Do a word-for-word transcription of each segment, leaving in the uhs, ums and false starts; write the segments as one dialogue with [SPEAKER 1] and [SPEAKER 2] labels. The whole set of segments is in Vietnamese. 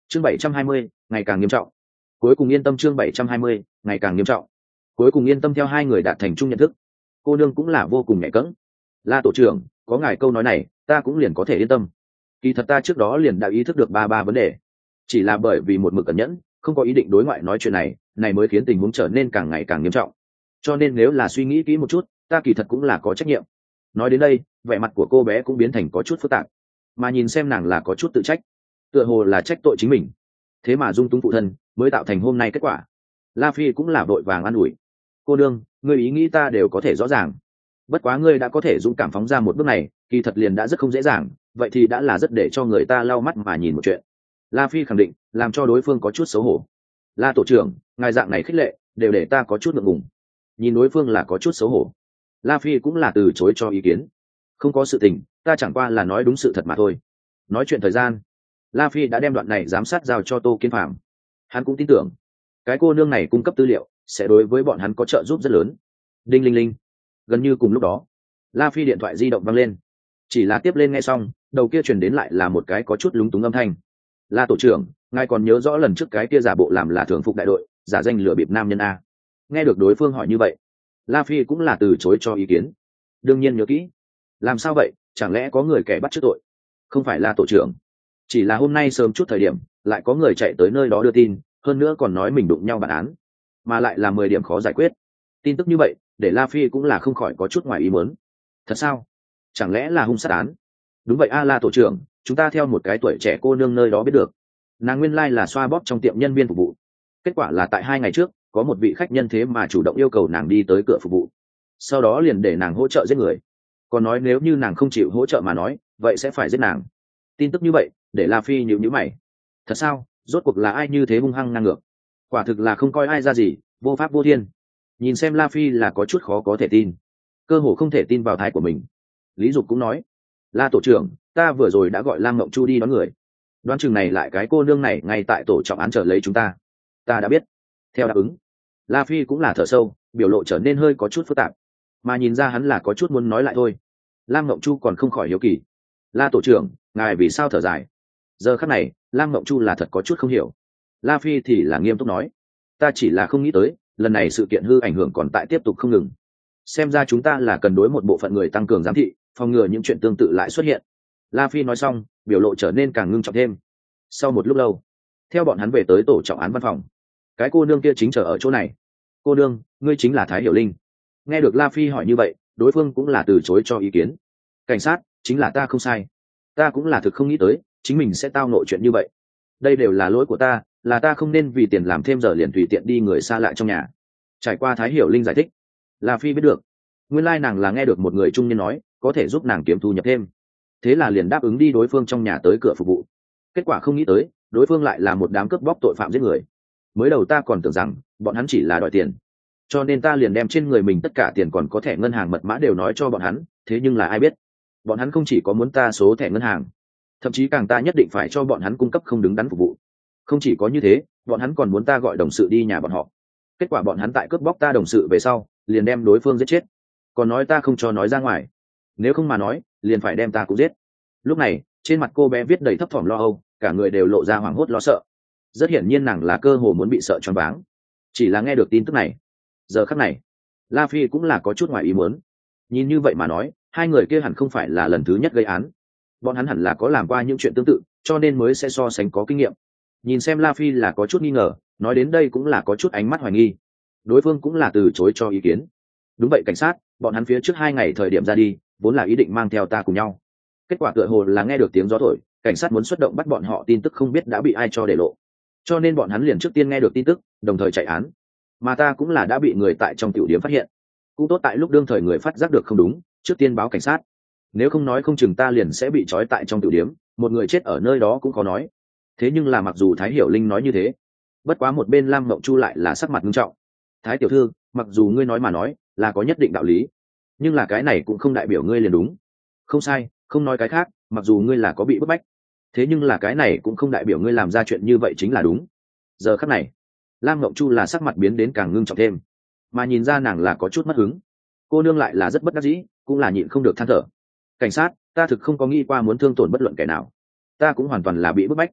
[SPEAKER 1] chương bảy trăm hai mươi ngày càng nghiêm trọng. Cuối cùng yên tâm. Chương bảy trăm hai mươi ngày càng nghiêm trọng. Cuối cùng yên tâm. Theo hai người đạt thành chung nhận thức, cô nương cũng là vô cùng nhẹ cẫng. La tổ trưởng, có ngài câu nói này ta cũng liền có thể yên tâm. Kỳ thật ta trước đó liền đã ý thức được ba ba vấn đề, chỉ là bởi vì một mực cẩn nhẫn, không có ý định đối ngoại nói chuyện này này mới khiến tình huống trở nên càng ngày càng nghiêm trọng. Cho nên nếu là suy nghĩ kỹ một chút, ta kỳ thật cũng là có trách nhiệm. Nói đến đây, vẻ mặt của cô bé cũng biến thành có chút phức tạp, mà nhìn xem nàng là có chút tự trách, tựa hồ là trách tội chính mình, thế mà dung túng phụ thân mới tạo thành hôm nay kết quả. La Phi cũng là vội vàng an ủi, cô đương, ngươi ý nghĩ ta đều có thể rõ ràng, bất quá ngươi đã có thể dũng cảm phóng ra một bước này, kỳ thật liền đã rất không dễ dàng, vậy thì đã là rất để cho người ta lau mắt mà nhìn một chuyện. La Phi khẳng định, làm cho đối phương có chút xấu hổ. La tổ trưởng, ngài dạng này khích lệ đều để ta có chút ngượng ngùng. Nhìn đối phương là có chút xấu hổ, La Phi cũng là từ chối cho ý kiến. Không có sự tình, ta chẳng qua là nói đúng sự thật mà thôi. Nói chuyện thời gian, La Phi đã đem đoạn này giám sát giao cho Tô Kiến Phạm. Hắn cũng tin tưởng cái cô nương này cung cấp tư liệu sẽ đối với bọn hắn có trợ giúp rất lớn. Đinh linh linh. Gần như cùng lúc đó, La Phi điện thoại di động vang lên. Chỉ là tiếp lên nghe xong, đầu kia truyền đến lại là một cái có chút lúng túng âm thanh. La tổ trưởng, ngài còn nhớ rõ lần trước cái kia giả bộ làm là thường phục đại đội, giả danh lừa bịp nam nhân a? Nghe được đối phương hỏi như vậy, La Phi cũng là từ chối cho ý kiến. Đương nhiên nhớ kỹ. Làm sao vậy, chẳng lẽ có người kẻ bắt chước tội? Không phải là tổ trưởng, chỉ là hôm nay sớm chút thời điểm lại có người chạy tới nơi đó đưa tin, hơn nữa còn nói mình đụng nhau bản án, mà lại là mười điểm khó giải quyết. Tin tức như vậy để La Phi cũng là không khỏi có chút ngoài ý muốn. Thật sao? Chẳng lẽ là hung sát án? Đúng vậy a La tổ trưởng, chúng ta theo một cái tuổi trẻ cô nương nơi đó biết được, nàng nguyên lai là xoa bóp trong tiệm nhân viên phục vụ. Kết quả là tại hai ngày trước có một vị khách nhân thế mà chủ động yêu cầu nàng đi tới cửa phục vụ, sau đó liền để nàng hỗ trợ giết người, còn nói nếu như nàng không chịu hỗ trợ mà nói vậy sẽ phải giết nàng. Tin tức như vậy để La Phi nhíu nhíu mày. Thật sao? Rốt cuộc là ai như thế hung hăng ngang ngược? Quả thực là không coi ai ra gì, vô pháp vô thiên. Nhìn xem La Phi là có chút khó có thể tin, cơ hồ không thể tin vào thái của mình. Lý Dục cũng nói, La tổ trưởng, ta vừa rồi đã gọi Lam Ngộng Chu đi đón người, đoán chừng này lại cái cô nương này ngay tại tổ trọng án chờ lấy chúng ta. Ta đã biết. Theo đáp ứng, La Phi cũng là thở sâu, biểu lộ trở nên hơi có chút phức tạp, mà nhìn ra hắn là có chút muốn nói lại thôi. Lam Ngộng Chu còn không khỏi hiếu kỳ, La tổ trưởng, ngài vì sao thở dài? Giờ khắc này Lam Ngộng Chu là thật có chút không hiểu. La Phi thì là nghiêm túc nói, ta chỉ là không nghĩ tới lần này sự kiện hư ảnh hưởng còn tại tiếp tục không ngừng, xem ra chúng ta là cần đối một bộ phận người tăng cường giám thị, phòng ngừa những chuyện tương tự lại xuất hiện. La Phi nói xong, biểu lộ trở nên càng ngưng trọng thêm. Sau một lúc lâu, theo bọn hắn về tới tổ trọng án văn phòng, cái cô nương kia chính chờ ở chỗ này. Cô nương, ngươi chính là Thái Hiểu Linh? Nghe được La Phi hỏi như vậy, đối phương cũng là từ chối cho ý kiến. Cảnh sát, chính là ta không sai, ta cũng là thực không nghĩ tới chính mình sẽ tao nội chuyện như vậy. Đây đều là lỗi của ta, là ta không nên vì tiền làm thêm giờ liền tùy tiện đi người xa lạ trong nhà. Trải qua Thái Hiểu Linh giải thích, La Phi biết được nguyên lai nàng là nghe được một người trung niên nói có thể giúp nàng kiếm thu nhập thêm, thế là liền đáp ứng đi đối phương trong nhà tới cửa phục vụ. Kết quả không nghĩ tới đối phương lại là một đám cướp bóc tội phạm giết người. Mới đầu ta còn tưởng rằng bọn hắn chỉ là đòi tiền, cho nên ta liền đem trên người mình tất cả tiền còn có thẻ ngân hàng mật mã đều nói cho bọn hắn. Thế nhưng là ai biết bọn hắn không chỉ có muốn ta số thẻ ngân hàng, thậm chí càng ta nhất định phải cho bọn hắn cung cấp không đứng đắn phục vụ. Không chỉ có như thế, bọn hắn còn muốn ta gọi đồng sự đi nhà bọn họ. Kết quả bọn hắn tại cướp bóc ta đồng sự về sau liền đem đối phương giết chết, còn nói ta không cho nói ra ngoài, nếu không mà nói liền phải đem ta cũng giết. Lúc này trên mặt cô bé viết đầy thấp thỏm lo âu, cả người đều lộ ra hoảng hốt lo sợ. Rất hiển nhiên nàng là cơ hồ muốn bị sợ choáng váng. Chỉ là nghe được tin tức này, giờ khắc này La Phi cũng là có chút ngoài ý muốn. Nhìn như vậy mà nói, hai người kia hẳn không phải là lần thứ nhất gây án, bọn hắn hẳn là có làm qua những chuyện tương tự, cho nên mới sẽ so sánh có kinh nghiệm. Nhìn xem La Phi là có chút nghi ngờ, nói đến đây cũng là có chút ánh mắt hoài nghi. Đối phương cũng là từ chối cho ý kiến. Đúng vậy cảnh sát, bọn hắn phía trước hai ngày thời điểm ra đi vốn là ý định mang theo ta cùng nhau. Kết quả tựa hồ là nghe được tiếng gió thổi, cảnh sát muốn xuất động bắt bọn họ, tin tức không biết đã bị ai cho để lộ, cho nên bọn hắn liền trước tiên nghe được tin tức đồng thời chạy án. Mà ta cũng là đã bị người tại trong tiểu điểm phát hiện, cũng tốt tại lúc đương thời người phát giác được không đúng, trước tiên báo cảnh sát. Nếu không nói không chừng ta liền sẽ bị trói tại trong tiểu điểm, một người chết ở nơi đó cũng khó nói. Thế nhưng là mặc dù Thái Hiểu Linh nói như thế, bất quá một bên Lam Mộng Chu lại là sắc mặt nghiêm trọng. Thái tiểu thư, mặc dù ngươi nói mà nói là có nhất định đạo lý, nhưng là cái này cũng không đại biểu ngươi liền đúng. Không sai, không nói cái khác, mặc dù ngươi là có bị bức bách, thế nhưng là cái này cũng không đại biểu ngươi làm ra chuyện như vậy chính là đúng. Giờ khắc này Lam Mộng Chu là sắc mặt biến đến càng ngưng trọng thêm, mà nhìn ra nàng là có chút mất hứng. Cô nương lại là rất bất đắc dĩ, cũng là nhịn không được than thở. Cảnh sát, ta thực không có nghĩ qua muốn thương tổn bất luận kẻ nào, ta cũng hoàn toàn là bị bức bách.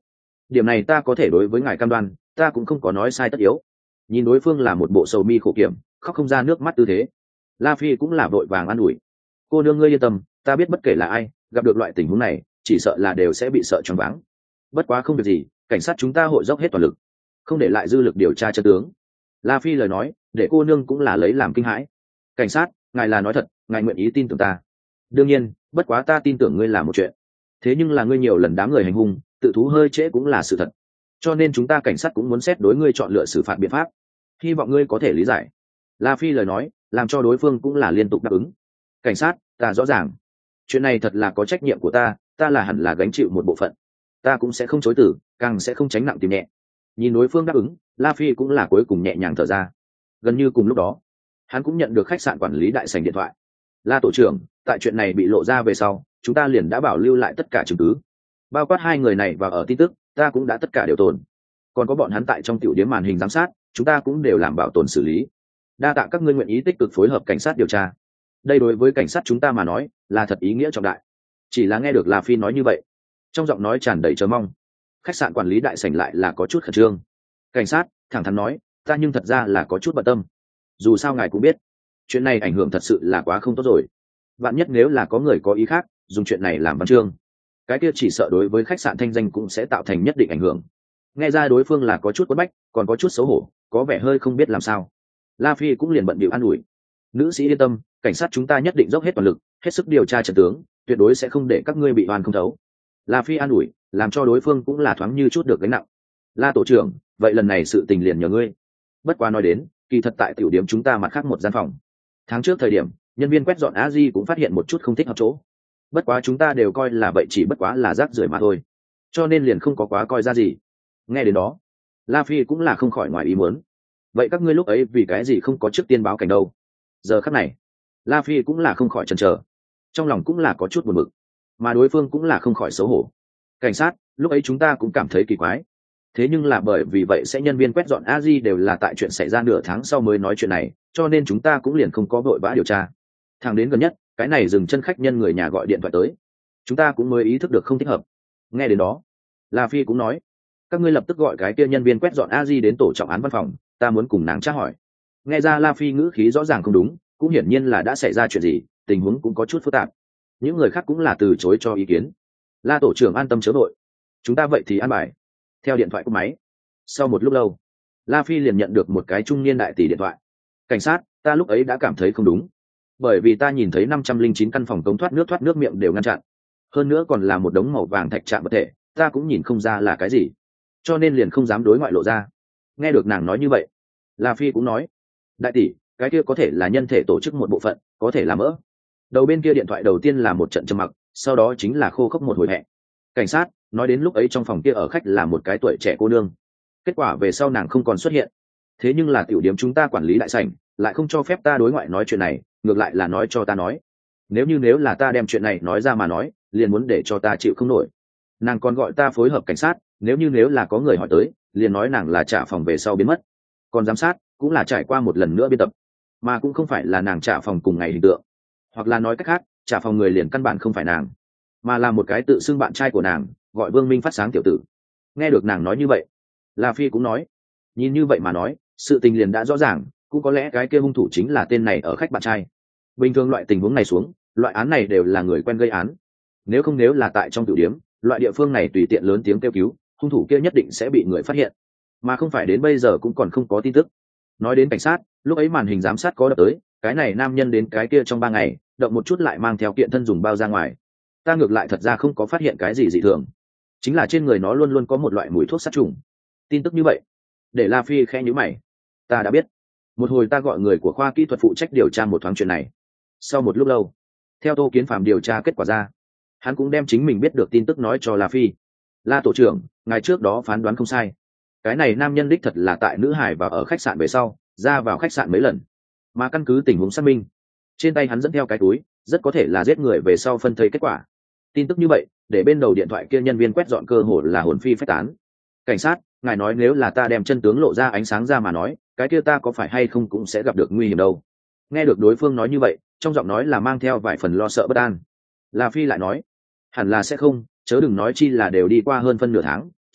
[SPEAKER 1] điểm này ta có thể đối với ngài cam đoan, ta cũng không có nói sai tất yếu. Nhìn đối phương là một bộ sầu mi khổ kiểm, khóc không ra nước mắt tư thế, La Phi cũng là vội vàng an ủi. Cô nương ngươi yên tâm, ta biết bất kể là ai gặp được loại tình huống này chỉ sợ là đều sẽ bị sợ choáng váng. Bất quá không việc gì, cảnh sát chúng ta hội dốc hết toàn lực, không để lại dư lực điều tra chân tướng. La Phi lời nói để cô nương cũng là lấy làm kinh hãi. Cảnh sát, ngài là nói thật, ngài nguyện ý tin tưởng ta? Đương nhiên, bất quá ta tin tưởng ngươi là một chuyện, thế nhưng là ngươi nhiều lần đám người hành hung tự thú hơi trễ cũng là sự thật, cho nên chúng ta cảnh sát cũng muốn xét đối ngươi chọn lựa xử phạt biện pháp, hy vọng ngươi có thể lý giải. La Phi lời nói làm cho đối phương cũng là liên tục đáp ứng. Cảnh sát, ta rõ ràng, chuyện này thật là có trách nhiệm của ta, ta là hẳn là gánh chịu một bộ phận, ta cũng sẽ không chối từ, càng sẽ không tránh nặng tìm nhẹ. Nhìn đối phương đáp ứng, La Phi cũng là cuối cùng nhẹ nhàng thở ra. Gần như cùng lúc đó, hắn cũng nhận được khách sạn quản lý đại sảnh điện thoại. La tổ trưởng, tại chuyện này bị lộ ra về sau, chúng ta liền đã bảo lưu lại tất cả chứng cứ, bao quát hai người này và ở tin tức ta cũng đã tất cả đều tồn, còn có bọn hắn tại trong tiểu điểm màn hình giám sát chúng ta cũng đều làm bảo tồn xử lý. Đa tạ các ngươi nguyện ý tích cực phối hợp cảnh sát điều tra, đây đối với cảnh sát chúng ta mà nói là thật ý nghĩa trọng đại. Chỉ là nghe được La Phi nói như vậy, trong giọng nói tràn đầy chờ mong, khách sạn quản lý đại sảnh lại là có chút khẩn trương. Cảnh sát thẳng thắn nói, ta nhưng thật ra là có chút bận tâm, dù sao ngài cũng biết chuyện này ảnh hưởng thật sự là quá không tốt rồi, vạn nhất nếu là có người có ý khác dùng chuyện này làm văn chương, cái kia chỉ sợ đối với khách sạn thanh danh cũng sẽ tạo thành nhất định ảnh hưởng. Nghe ra đối phương là có chút quấn bách, còn có chút xấu hổ, có vẻ hơi không biết làm sao. La Phi cũng liền bận bịu an ủi, nữ sĩ yên tâm, cảnh sát chúng ta nhất định dốc hết toàn lực, hết sức điều tra trận tướng, tuyệt đối sẽ không để các ngươi bị oan không thấu. La Phi an ủi làm cho đối phương cũng là thoáng như chút được gánh nặng. La tổ trưởng, vậy lần này sự tình liền nhờ ngươi. Bất quá nói đến, kỳ thật tại tiểu điểm chúng ta mặt khác một gian phòng, tháng trước thời điểm nhân viên quét dọn a di cũng phát hiện một chút không thích hợp chỗ, bất quá chúng ta đều coi là vậy, chỉ bất quá là rác rưởi mà thôi, cho nên liền không có quá coi ra gì. Nghe đến đó, La Phi cũng là không khỏi ngoài ý muốn. Vậy các ngươi lúc ấy vì cái gì không có trước tiên báo cảnh đâu? Giờ khắc này, La Phi cũng là không khỏi chần chờ, trong lòng cũng là có chút buồn bực, mà đối phương cũng là không khỏi xấu hổ. Cảnh sát, lúc ấy chúng ta cũng cảm thấy kỳ quái, thế nhưng là bởi vì vậy sẽ nhân viên quét dọn a di đều là tại chuyện xảy ra nửa tháng sau mới nói chuyện này, cho nên chúng ta cũng liền không có vội vã điều tra. Thằng đến gần nhất cái này dừng chân khách nhân người nhà gọi điện thoại tới, chúng ta cũng mới ý thức được không thích hợp. Nghe đến đó, La Phi cũng nói, các ngươi lập tức gọi cái kia nhân viên quét dọn a di đến tổ trọng án văn phòng, ta muốn cùng nàng tra hỏi. Nghe ra La Phi ngữ khí rõ ràng không đúng, cũng hiển nhiên là đã xảy ra chuyện gì, tình huống cũng có chút phức tạp. Những người khác cũng là từ chối cho ý kiến. La tổ trưởng an tâm chớ vội, chúng ta vậy thì an bài. Theo điện thoại của máy, sau một lúc lâu, La Phi liền nhận được một cái trung niên đại tỷ điện thoại. Cảnh sát, ta lúc ấy đã cảm thấy không đúng, bởi vì ta nhìn thấy năm trăm linh chín căn phòng cống thoát nước thoát nước miệng đều ngăn chặn, hơn nữa còn là một đống màu vàng thạch trạm vật thể, ta cũng nhìn không ra là cái gì, cho nên liền không dám đối ngoại lộ ra. Nghe được nàng nói như vậy, La Phi cũng nói, đại tỷ, cái kia có thể là nhân thể tổ chức một bộ phận, có thể là mỡ. Đầu bên kia điện thoại đầu tiên là một trận trầm mặc, sau đó chính là khô khốc một hồi hẹn. Cảnh sát nói đến lúc ấy trong phòng kia ở khách là một cái tuổi trẻ cô nương, kết quả về sau nàng không còn xuất hiện, thế nhưng là tiểu điểm chúng ta quản lý đại sảnh lại không cho phép ta đối ngoại nói chuyện này, ngược lại là nói cho ta nói, nếu như nếu là ta đem chuyện này nói ra mà nói, liền muốn để cho ta chịu không nổi. Nàng còn gọi ta phối hợp cảnh sát, nếu như nếu là có người hỏi tới, liền nói nàng là trả phòng về sau biến mất, còn giám sát cũng là trải qua một lần nữa biên tập, mà cũng không phải là nàng trả phòng cùng ngày hình tượng, hoặc là nói cách khác, trả phòng người liền căn bản không phải nàng, mà là một cái tự xưng bạn trai của nàng, gọi Vương Minh phát sáng tiểu tử. Nghe được nàng nói như vậy, La Phi cũng nói, nhìn như vậy mà nói, sự tình liền đã rõ ràng, cũng có lẽ cái kia hung thủ chính là tên này ở khách bạn trai. Bình thường loại tình huống này xuống, loại án này đều là người quen gây án, nếu không nếu là tại trong tiểu điếm, loại địa phương này tùy tiện lớn tiếng kêu cứu, hung thủ kia nhất định sẽ bị người phát hiện, mà không phải đến bây giờ cũng còn không có tin tức. Nói đến cảnh sát, lúc ấy màn hình giám sát có đập tới, cái này nam nhân đến cái kia trong ba ngày, động một chút lại mang theo kiện thân dùng bao ra ngoài. Ta ngược lại thật ra không có phát hiện cái gì dị thường, chính là trên người nó luôn luôn có một loại mùi thuốc sát trùng. Tin tức như vậy để La Phi khẽ nhíu mày. Ta đã biết, một hồi ta gọi người của khoa kỹ thuật phụ trách điều tra một thoáng chuyện này. Sau một lúc lâu, theo Tô Kiến Phạm điều tra kết quả ra, hắn cũng đem chính mình biết được tin tức nói cho La Phi. La tổ trưởng, ngày trước đó phán đoán không sai, cái này nam nhân đích thật là tại nữ hải và ở khách sạn về sau ra vào khách sạn mấy lần, mà căn cứ tình huống xác minh, trên tay hắn dẫn theo cái túi, rất có thể là giết người về sau phân thây kết quả. Tin tức như vậy để bên đầu điện thoại kia nhân viên quét dọn cơ hồ là hồn phi phách tán. Cảnh sát, ngài nói nếu là ta đem chân tướng lộ ra ánh sáng ra mà nói, cái kia ta có phải hay không cũng sẽ gặp được nguy hiểm đâu. Nghe được đối phương nói như vậy, trong giọng nói là mang theo vài phần lo sợ bất an. La Phi lại nói, hẳn là sẽ không, chớ đừng nói chi là đều đi qua hơn phân nửa tháng,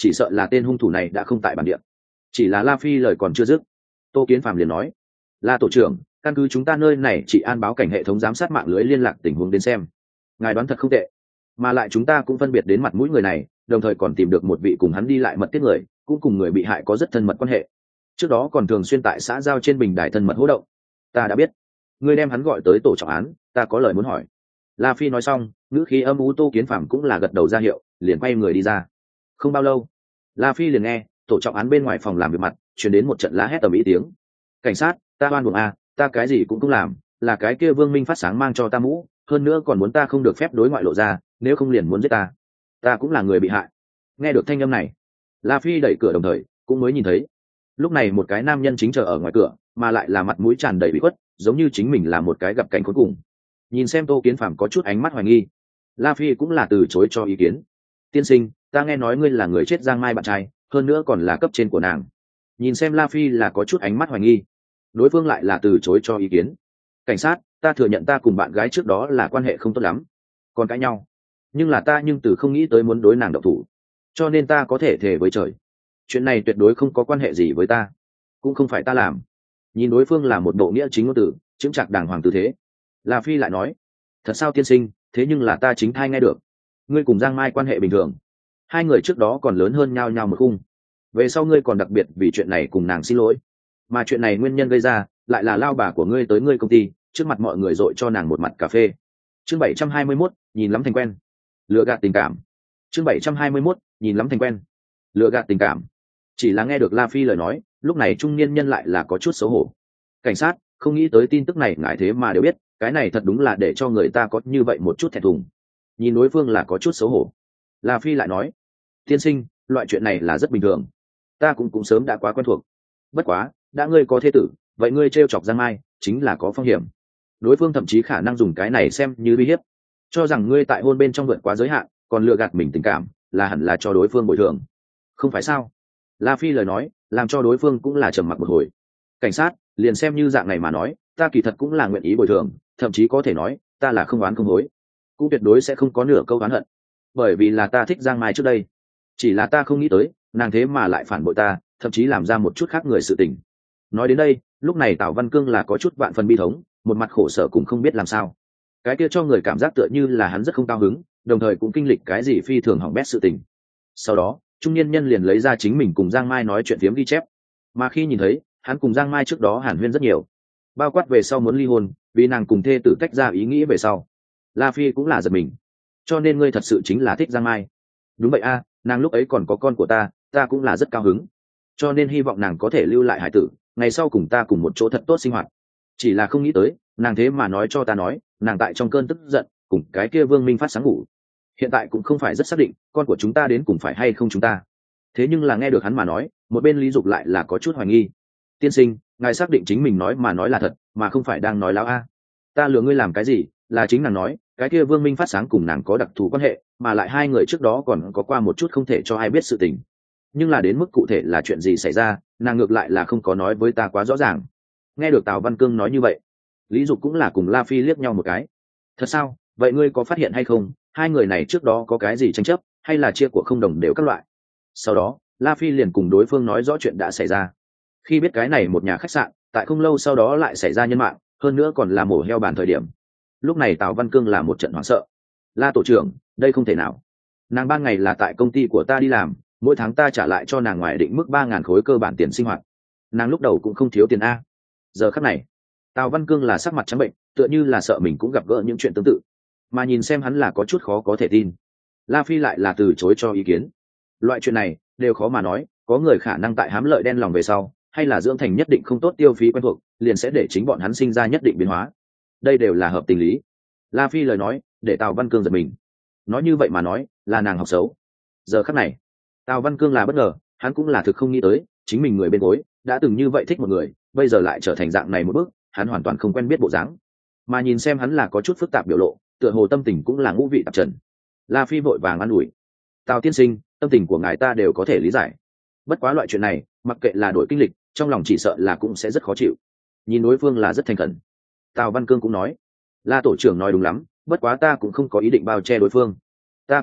[SPEAKER 1] chỉ sợ là tên hung thủ này đã không tại bản địa. Chỉ là La Phi lời còn chưa dứt, Tô Kiến Phàm liền nói: La tổ trưởng, căn cứ chúng ta nơi này chỉ an báo cảnh hệ thống giám sát mạng lưới liên lạc tình huống đến xem, ngài đoán thật không tệ, mà lại chúng ta cũng phân biệt đến mặt mũi người này, đồng thời còn tìm được một vị cùng hắn đi lại mật thiết người, cũng cùng người bị hại có rất thân mật quan hệ, trước đó còn thường xuyên tại xã giao trên bình đài thân mật hỗ động. Ta đã biết, ngươi đem hắn gọi tới tổ trọng án, ta có lời muốn hỏi. La Phi nói xong, ngữ khí âm u Tô Kiến Phàm cũng là gật đầu ra hiệu, liền quay người đi ra. Không bao lâu, La Phi liền nghe tổ trọng án bên ngoài phòng làm việc mặt truyền đến một trận lá hét tầm ý tiếng: cảnh sát, ta oan uổng a, ta cái gì cũng không làm, là cái kia Vương Minh phát sáng mang cho ta mũ, hơn nữa còn muốn ta không được phép đối ngoại lộ ra, nếu không liền muốn giết ta. Ta cũng là người bị hại. Nghe được thanh âm này, La Phi đẩy cửa đồng thời cũng mới nhìn thấy, lúc này một cái nam nhân chính chờ ở ngoài cửa, mà lại là mặt mũi tràn đầy bị khuất, giống như chính mình là một cái gặp cảnh cuối cùng. Nhìn xem Tô Kiến Phàm có chút ánh mắt hoài nghi, La Phi cũng là từ chối cho ý kiến. Tiên sinh, ta nghe nói ngươi là người chết Giang Mai bạn trai, hơn nữa còn là cấp trên của nàng. Nhìn xem La Phi là có chút ánh mắt hoài nghi, đối phương lại là từ chối cho ý kiến. Cảnh sát, ta thừa nhận ta cùng bạn gái trước đó là quan hệ không tốt lắm, còn cãi nhau, nhưng là ta nhưng từ không nghĩ tới muốn đối nàng động thủ, cho nên ta có thể thề với trời, chuyện này tuyệt đối không có quan hệ gì với ta, cũng không phải ta làm. Nhìn đối phương là một bộ nghĩa chính ngôn từ, chững chạc đàng hoàng tư thế, La Phi lại nói: thật sao tiên sinh, thế nhưng là ta chính thai nghe được, ngươi cùng Giang Mai quan hệ bình thường, hai người trước đó còn lớn hơn nhau nhau một khung, về sau ngươi còn đặc biệt vì chuyện này cùng nàng xin lỗi, mà chuyện này nguyên nhân gây ra lại là lao bà của ngươi tới ngươi công ty trước mặt mọi người dội cho nàng một mặt cà phê. Chương bảy trăm hai mươi mốt, nhìn lắm thành quen, lừa gạt tình cảm. Chương bảy trăm hai mươi mốt, nhìn lắm thành quen, lừa gạt tình cảm. Chỉ là nghe được La Phi lời nói, lúc này trung niên nhân lại là có chút xấu hổ. Cảnh sát, không nghĩ tới tin tức này ngại thế mà đều biết, cái này thật đúng là để cho người ta có như vậy một chút thẹn thùng. Nhìn đối phương là có chút xấu hổ, La Phi lại nói: tiên sinh, loại chuyện này là rất bình thường, ta cũng cũng sớm đã quá quen thuộc. Bất quá, đã ngươi có thê tử, vậy ngươi trêu chọc Giang Mai chính là có phong hiểm. Đối phương thậm chí khả năng dùng cái này xem như uy hiếp, cho rằng ngươi tại hôn bên trong vượt quá giới hạn, còn lừa gạt mình tình cảm, là hẳn là cho đối phương bồi thường, không phải sao? La Phi lời nói làm cho đối phương cũng là trầm mặc một hồi. Cảnh sát, liền xem như dạng này mà nói, ta kỳ thật cũng là nguyện ý bồi thường, thậm chí có thể nói ta là không oán không hối, cũng tuyệt đối sẽ không có nửa câu oán hận, bởi vì là ta thích Giang Mai trước đây, chỉ là ta không nghĩ tới nàng thế mà lại phản bội ta, thậm chí làm ra một chút khác người sự tình. Nói đến đây, lúc này Tào Văn Cương là có chút vạn phần bi thống, một mặt khổ sở cũng không biết làm sao. Cái kia cho người cảm giác tựa như là hắn rất không cao hứng, đồng thời cũng kinh lịch cái gì phi thường hỏng bét sự tình. Sau đó, trung niên nhân liền lấy ra chính mình cùng Giang Mai nói chuyện phiếm ghi chép, mà khi nhìn thấy hắn cùng Giang Mai trước đó hàn huyên rất nhiều, bao quát về sau muốn ly hôn, vì nàng cùng thê tử tách ra ý nghĩ về sau, La Phi cũng là giật mình. Cho nên ngươi thật sự chính là thích Giang Mai? Đúng vậy a, nàng lúc ấy còn có con của ta, ta cũng là rất cao hứng, cho nên hy vọng nàng có thể lưu lại hải tử, ngày sau cùng ta cùng một chỗ thật tốt sinh hoạt. Chỉ là không nghĩ tới nàng thế mà nói cho ta nói nàng tại trong cơn tức giận cùng cái kia Vương Minh phát sáng ngủ, hiện tại cũng không phải rất xác định con của chúng ta đến cùng phải hay không chúng ta. Thế nhưng là nghe được hắn mà nói, một bên Lý Dục lại là có chút hoài nghi. Tiên sinh, ngài xác định chính mình nói mà nói là thật, mà không phải đang nói láo a? Ta lừa ngươi làm cái gì? Là chính nàng nói cái kia Vương Minh phát sáng cùng nàng có đặc thù quan hệ, mà lại hai người trước đó còn có qua một chút không thể cho ai biết sự tình, nhưng là đến mức cụ thể là chuyện gì xảy ra, nàng ngược lại là không có nói với ta quá rõ ràng. Nghe được Tào Văn Cương nói như vậy, Lý Dục cũng là cùng La Phi liếc nhau một cái. Thật sao? Vậy ngươi có phát hiện hay không, hai người này trước đó có cái gì tranh chấp, hay là chia của không đồng đều các loại? Sau đó, La Phi liền cùng đối phương nói rõ chuyện đã xảy ra. Khi biết cái này một nhà khách sạn tại không lâu sau đó lại xảy ra nhân mạng, hơn nữa còn là mổ heo bàn thời điểm, lúc này Tào Văn Cương là một trận hoảng sợ. La tổ trưởng, đây không thể nào, nàng ban ngày là tại công ty của ta đi làm, mỗi tháng ta trả lại cho nàng ngoài định mức ba ngàn khối cơ bản tiền sinh hoạt, nàng lúc đầu cũng không thiếu tiền a. Giờ khắc này, Tào Văn Cương là sắc mặt trắng bệnh, tựa như là sợ mình cũng gặp gỡ những chuyện tương tự, mà nhìn xem hắn là có chút khó có thể tin. La Phi lại là từ chối cho ý kiến. Loại chuyện này đều khó mà nói, có người khả năng tại hám lợi đen lòng về sau, hay là dưỡng thành nhất định không tốt tiêu phí quen thuộc, liền sẽ để chính bọn hắn sinh ra nhất định biến hóa, đây đều là hợp tình lý. La Phi lời nói để Tào Văn Cương giật mình, nói như vậy mà nói là nàng học xấu. Giờ khắc này, Tào Văn Cương là bất ngờ, hắn cũng là thực không nghĩ tới chính mình người bên gối đã từng như vậy thích một người, bây giờ lại trở thành dạng này một bước, hắn hoàn toàn không quen biết bộ dáng. Mà nhìn xem hắn là có chút phức tạp biểu lộ, tựa hồ tâm tình cũng là ngũ vị tạp trần. La Phi vội vàng an ủi: Tào tiên sinh, tâm tình của ngài ta đều có thể lý giải, bất quá loại chuyện này mặc kệ là đổi kinh lịch, trong lòng chỉ sợ là cũng sẽ rất khó chịu. Nhìn đối phương là rất thành khẩn, Tào Văn Cương cũng nói: La tổ trưởng nói đúng lắm, bất quá ta cũng không có ý định bao che đối phương. Ta cũng biết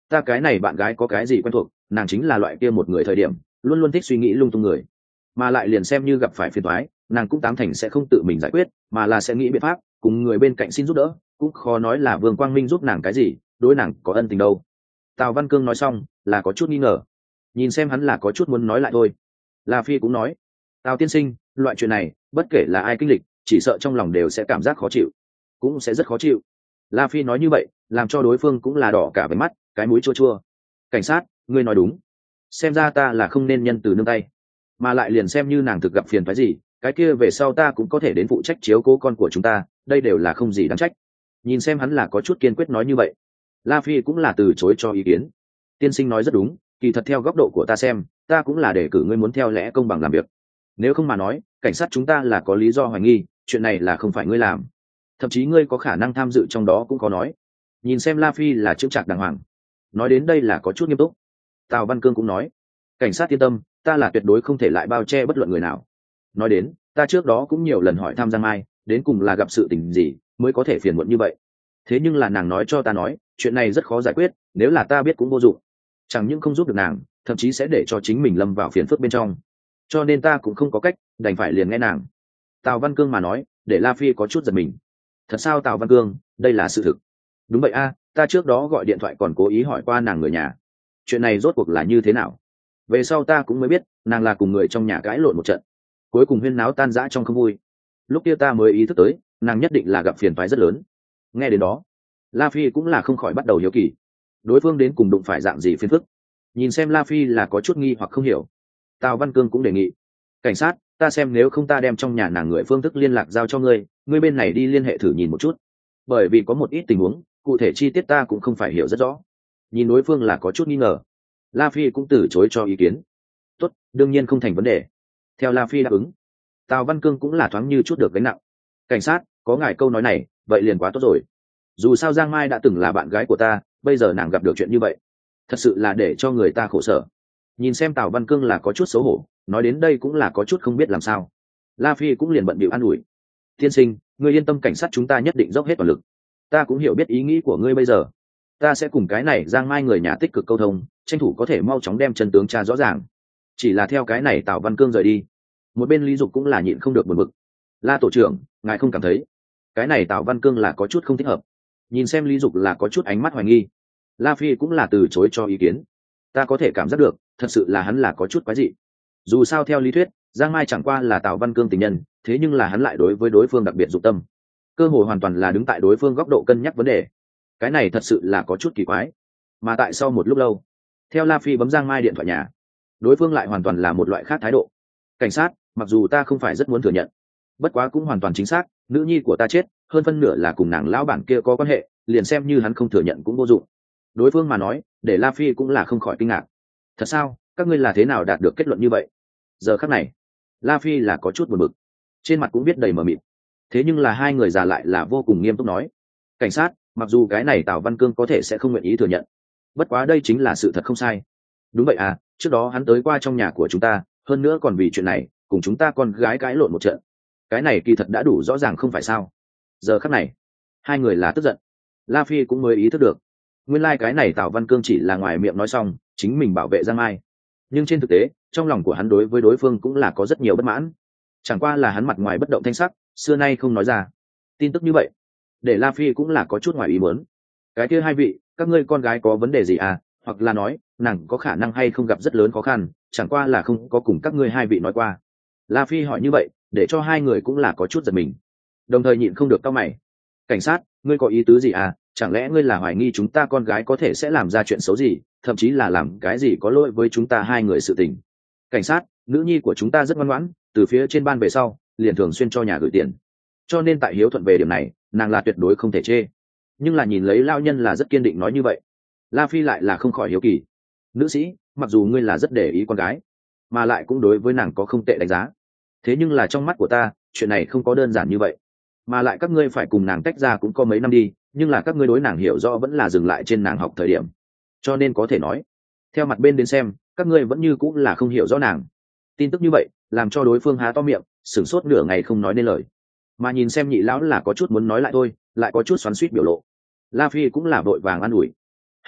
[SPEAKER 1] ta cái này bạn gái có cái gì quen thuộc, nàng chính là loại kia một người thời điểm luôn luôn thích suy nghĩ lung tung người, mà lại liền xem như gặp phải phiền toái, nàng cũng tám thành sẽ không tự mình giải quyết, mà là sẽ nghĩ biện pháp cùng người bên cạnh xin giúp đỡ, cũng khó nói là Vương Quang Minh giúp nàng cái gì, đối nàng có ân tình đâu. Tào Văn Cương nói xong là có chút nghi ngờ, nhìn xem hắn là có chút muốn nói lại thôi. La Phi cũng nói, Tào tiên sinh, loại chuyện này bất kể là ai kinh lịch, chỉ sợ trong lòng đều sẽ cảm giác khó chịu, cũng sẽ rất khó chịu. La Phi nói như vậy làm cho đối phương cũng là đỏ cả váy mắt, cái mũi chua chua. Cảnh sát, ngươi nói đúng, xem ra ta là không nên nhân từ nương tay, mà lại liền xem như nàng thực gặp phiền phái gì, cái kia về sau ta cũng có thể đến phụ trách chiếu cố con của chúng ta, đây đều là không gì đáng trách. Nhìn xem hắn là có chút kiên quyết nói như vậy, La Phi cũng là từ chối cho ý kiến. Tiên sinh nói rất đúng, kỳ thật theo góc độ của ta xem, ta cũng là để cử ngươi muốn theo lẽ công bằng làm việc. Nếu không mà nói, cảnh sát chúng ta là có lý do hoài nghi chuyện này là không phải ngươi làm, thậm chí ngươi có khả năng tham dự trong đó cũng có nói. Nhìn xem La Phi là chững chạc đàng hoàng, nói đến đây là có chút nghiêm túc. Tào Văn Cương cũng nói, cảnh sát yên tâm, ta là tuyệt đối không thể lại bao che bất luận người nào. Nói đến, ta trước đó cũng nhiều lần hỏi thăm Giang Mai, đến cùng là gặp sự tình gì mới có thể phiền muộn như vậy. Thế nhưng là nàng nói cho ta nói, chuyện này rất khó giải quyết, nếu là ta biết cũng vô dụng, chẳng những không giúp được nàng, thậm chí sẽ để cho chính mình lâm vào phiền phức bên trong. Cho nên ta cũng không có cách, đành phải liền nghe nàng. Tào Văn Cương mà nói, để La Phi có chút giật mình. Thật sao Tào Văn Cương, đây là sự thực? Đúng vậy a, ta trước đó gọi điện thoại còn cố ý hỏi qua nàng người nhà, chuyện này rốt cuộc là như thế nào. Về sau ta cũng mới biết, nàng là cùng người trong nhà cãi lộn một trận, cuối cùng huyên náo tan rã trong không vui. Lúc kia ta mới ý thức tới, nàng nhất định là gặp phiền toái rất lớn. Nghe đến đó, La Phi cũng là không khỏi bắt đầu hiếu kỳ, đối phương đến cùng đụng phải dạng gì phiền phức. Nhìn xem La Phi là có chút nghi hoặc không hiểu, Tào Văn Cương cũng đề nghị, cảnh sát, ta xem nếu không ta đem trong nhà nàng người phương thức liên lạc giao cho ngươi, ngươi bên này đi liên hệ thử nhìn một chút, bởi vì có một ít tình huống cụ thể chi tiết ta cũng không phải hiểu rất rõ. Nhìn đối phương là có chút nghi ngờ, La Phi cũng từ chối cho ý kiến. Tốt, đương nhiên không thành vấn đề. Theo La Phi đáp ứng, Tào Văn Cương cũng là thoáng như chút được gánh nặng. Cảnh sát, có ngài câu nói này vậy liền quá tốt rồi, dù sao Giang Mai đã từng là bạn gái của ta, bây giờ nàng gặp được chuyện như vậy, thật sự là để cho người ta khổ sở. Nhìn xem Tào Văn Cương là có chút xấu hổ, nói đến đây cũng là có chút không biết làm sao. La Phi cũng liền bận bịu an ủi, tiên sinh, ngươi yên tâm, cảnh sát chúng ta nhất định dốc hết toàn lực. Ta cũng hiểu biết ý nghĩ của ngươi bây giờ, ta sẽ cùng cái này Giang Mai người nhà tích cực câu thông, tranh thủ có thể mau chóng đem chân tướng tra rõ ràng. Chỉ là theo cái này Tào Văn Cương rời đi, một bên Lý Dục cũng là nhịn không được buồn bực. La tổ trưởng, ngài không cảm thấy cái này Tào Văn Cương là có chút không thích hợp? Nhìn xem Lý Dục là có chút ánh mắt hoài nghi, La Phi cũng là từ chối cho ý kiến. Ta có thể cảm giác được, thật sự là hắn là có chút quái dị. Dù sao theo lý thuyết, Giang Mai chẳng qua là Tào Văn Cương tình nhân, thế nhưng là hắn lại đối với đối phương đặc biệt dụng tâm, cơ hội hoàn toàn là đứng tại đối phương góc độ cân nhắc vấn đề. Cái này thật sự là có chút kỳ quái. Mà tại sau một lúc lâu, theo La Phi bấm Giang Mai điện thoại nhà, đối phương lại hoàn toàn là một loại khác thái độ. Cảnh sát, mặc dù ta không phải rất muốn thừa nhận, bất quá cũng hoàn toàn chính xác, nữ nhi của ta chết, hơn phân nửa là cùng nàng lão bản kia có quan hệ, liền xem như hắn không thừa nhận cũng vô dụng. Đối phương mà nói, để La Phi cũng là không khỏi kinh ngạc. Thật sao, các ngươi là thế nào đạt được kết luận như vậy? Giờ khắc này, La Phi là có chút buồn bực, trên mặt cũng biết đầy mờ mịt. Thế nhưng là hai người già lại là vô cùng nghiêm túc nói, cảnh sát, mặc dù cái này Tào Văn Cương có thể sẽ không nguyện ý thừa nhận, bất quá đây chính là sự thật không sai. Đúng vậy à, trước đó hắn tới qua trong nhà của chúng ta, hơn nữa còn vì chuyện này cùng chúng ta con gái cãi lộn một trận, cái này kỳ thật đã đủ rõ ràng không phải sao? Giờ khắc này, hai người là tức giận. La Phi cũng mới ý thức được, nguyên lai like cái này Tào Văn Cương chỉ là ngoài miệng nói xong chính mình bảo vệ Giang Mai, nhưng trên thực tế trong lòng của hắn đối với đối phương cũng là có rất nhiều bất mãn, chẳng qua là hắn mặt ngoài bất động thanh sắc, xưa nay không nói ra. Tin tức như vậy để La Phi cũng là có chút ngoài ý muốn. Cái kia hai vị, các ngươi con gái có vấn đề gì à, hoặc là nói nàng có khả năng hay không gặp rất lớn khó khăn, chẳng qua là không có cùng các ngươi hai vị nói qua. La Phi hỏi như vậy để cho hai người cũng là có chút giật mình, đồng thời nhịn không được cau mày. Cảnh sát, ngươi có ý tứ gì à, chẳng lẽ ngươi là hoài nghi chúng ta con gái có thể sẽ làm ra chuyện xấu gì, thậm chí là làm cái gì có lỗi với chúng ta hai người sự tình? Cảnh sát, nữ nhi của chúng ta rất ngoan ngoãn, từ phía trên ban về sau liền thường xuyên cho nhà gửi tiền, cho nên tại hiếu thuận về điểm này nàng là tuyệt đối không thể chê. Nhưng là nhìn lấy lao nhân là rất kiên định nói như vậy, La Phi lại là không khỏi hiếu kỳ. Nữ sĩ, mặc dù ngươi là rất để ý con gái, mà lại cũng đối với nàng có không tệ đánh giá, thế nhưng là trong mắt của ta chuyện này không có đơn giản như vậy. Mà lại các ngươi phải cùng nàng tách ra cũng có mấy năm đi, nhưng là các ngươi đối nàng hiểu rõ vẫn là dừng lại trên nàng học thời điểm, cho nên có thể nói theo mặt bên đến xem các ngươi vẫn như cũng là không hiểu rõ nàng. Tin tức như vậy làm cho đối phương há to miệng sửng sốt nửa ngày không nói nên lời, mà nhìn xem nhị lão là có chút muốn nói lại thôi, lại có chút xoắn xuýt biểu lộ. La Phi cũng là vội vàng an ủi, hai vị,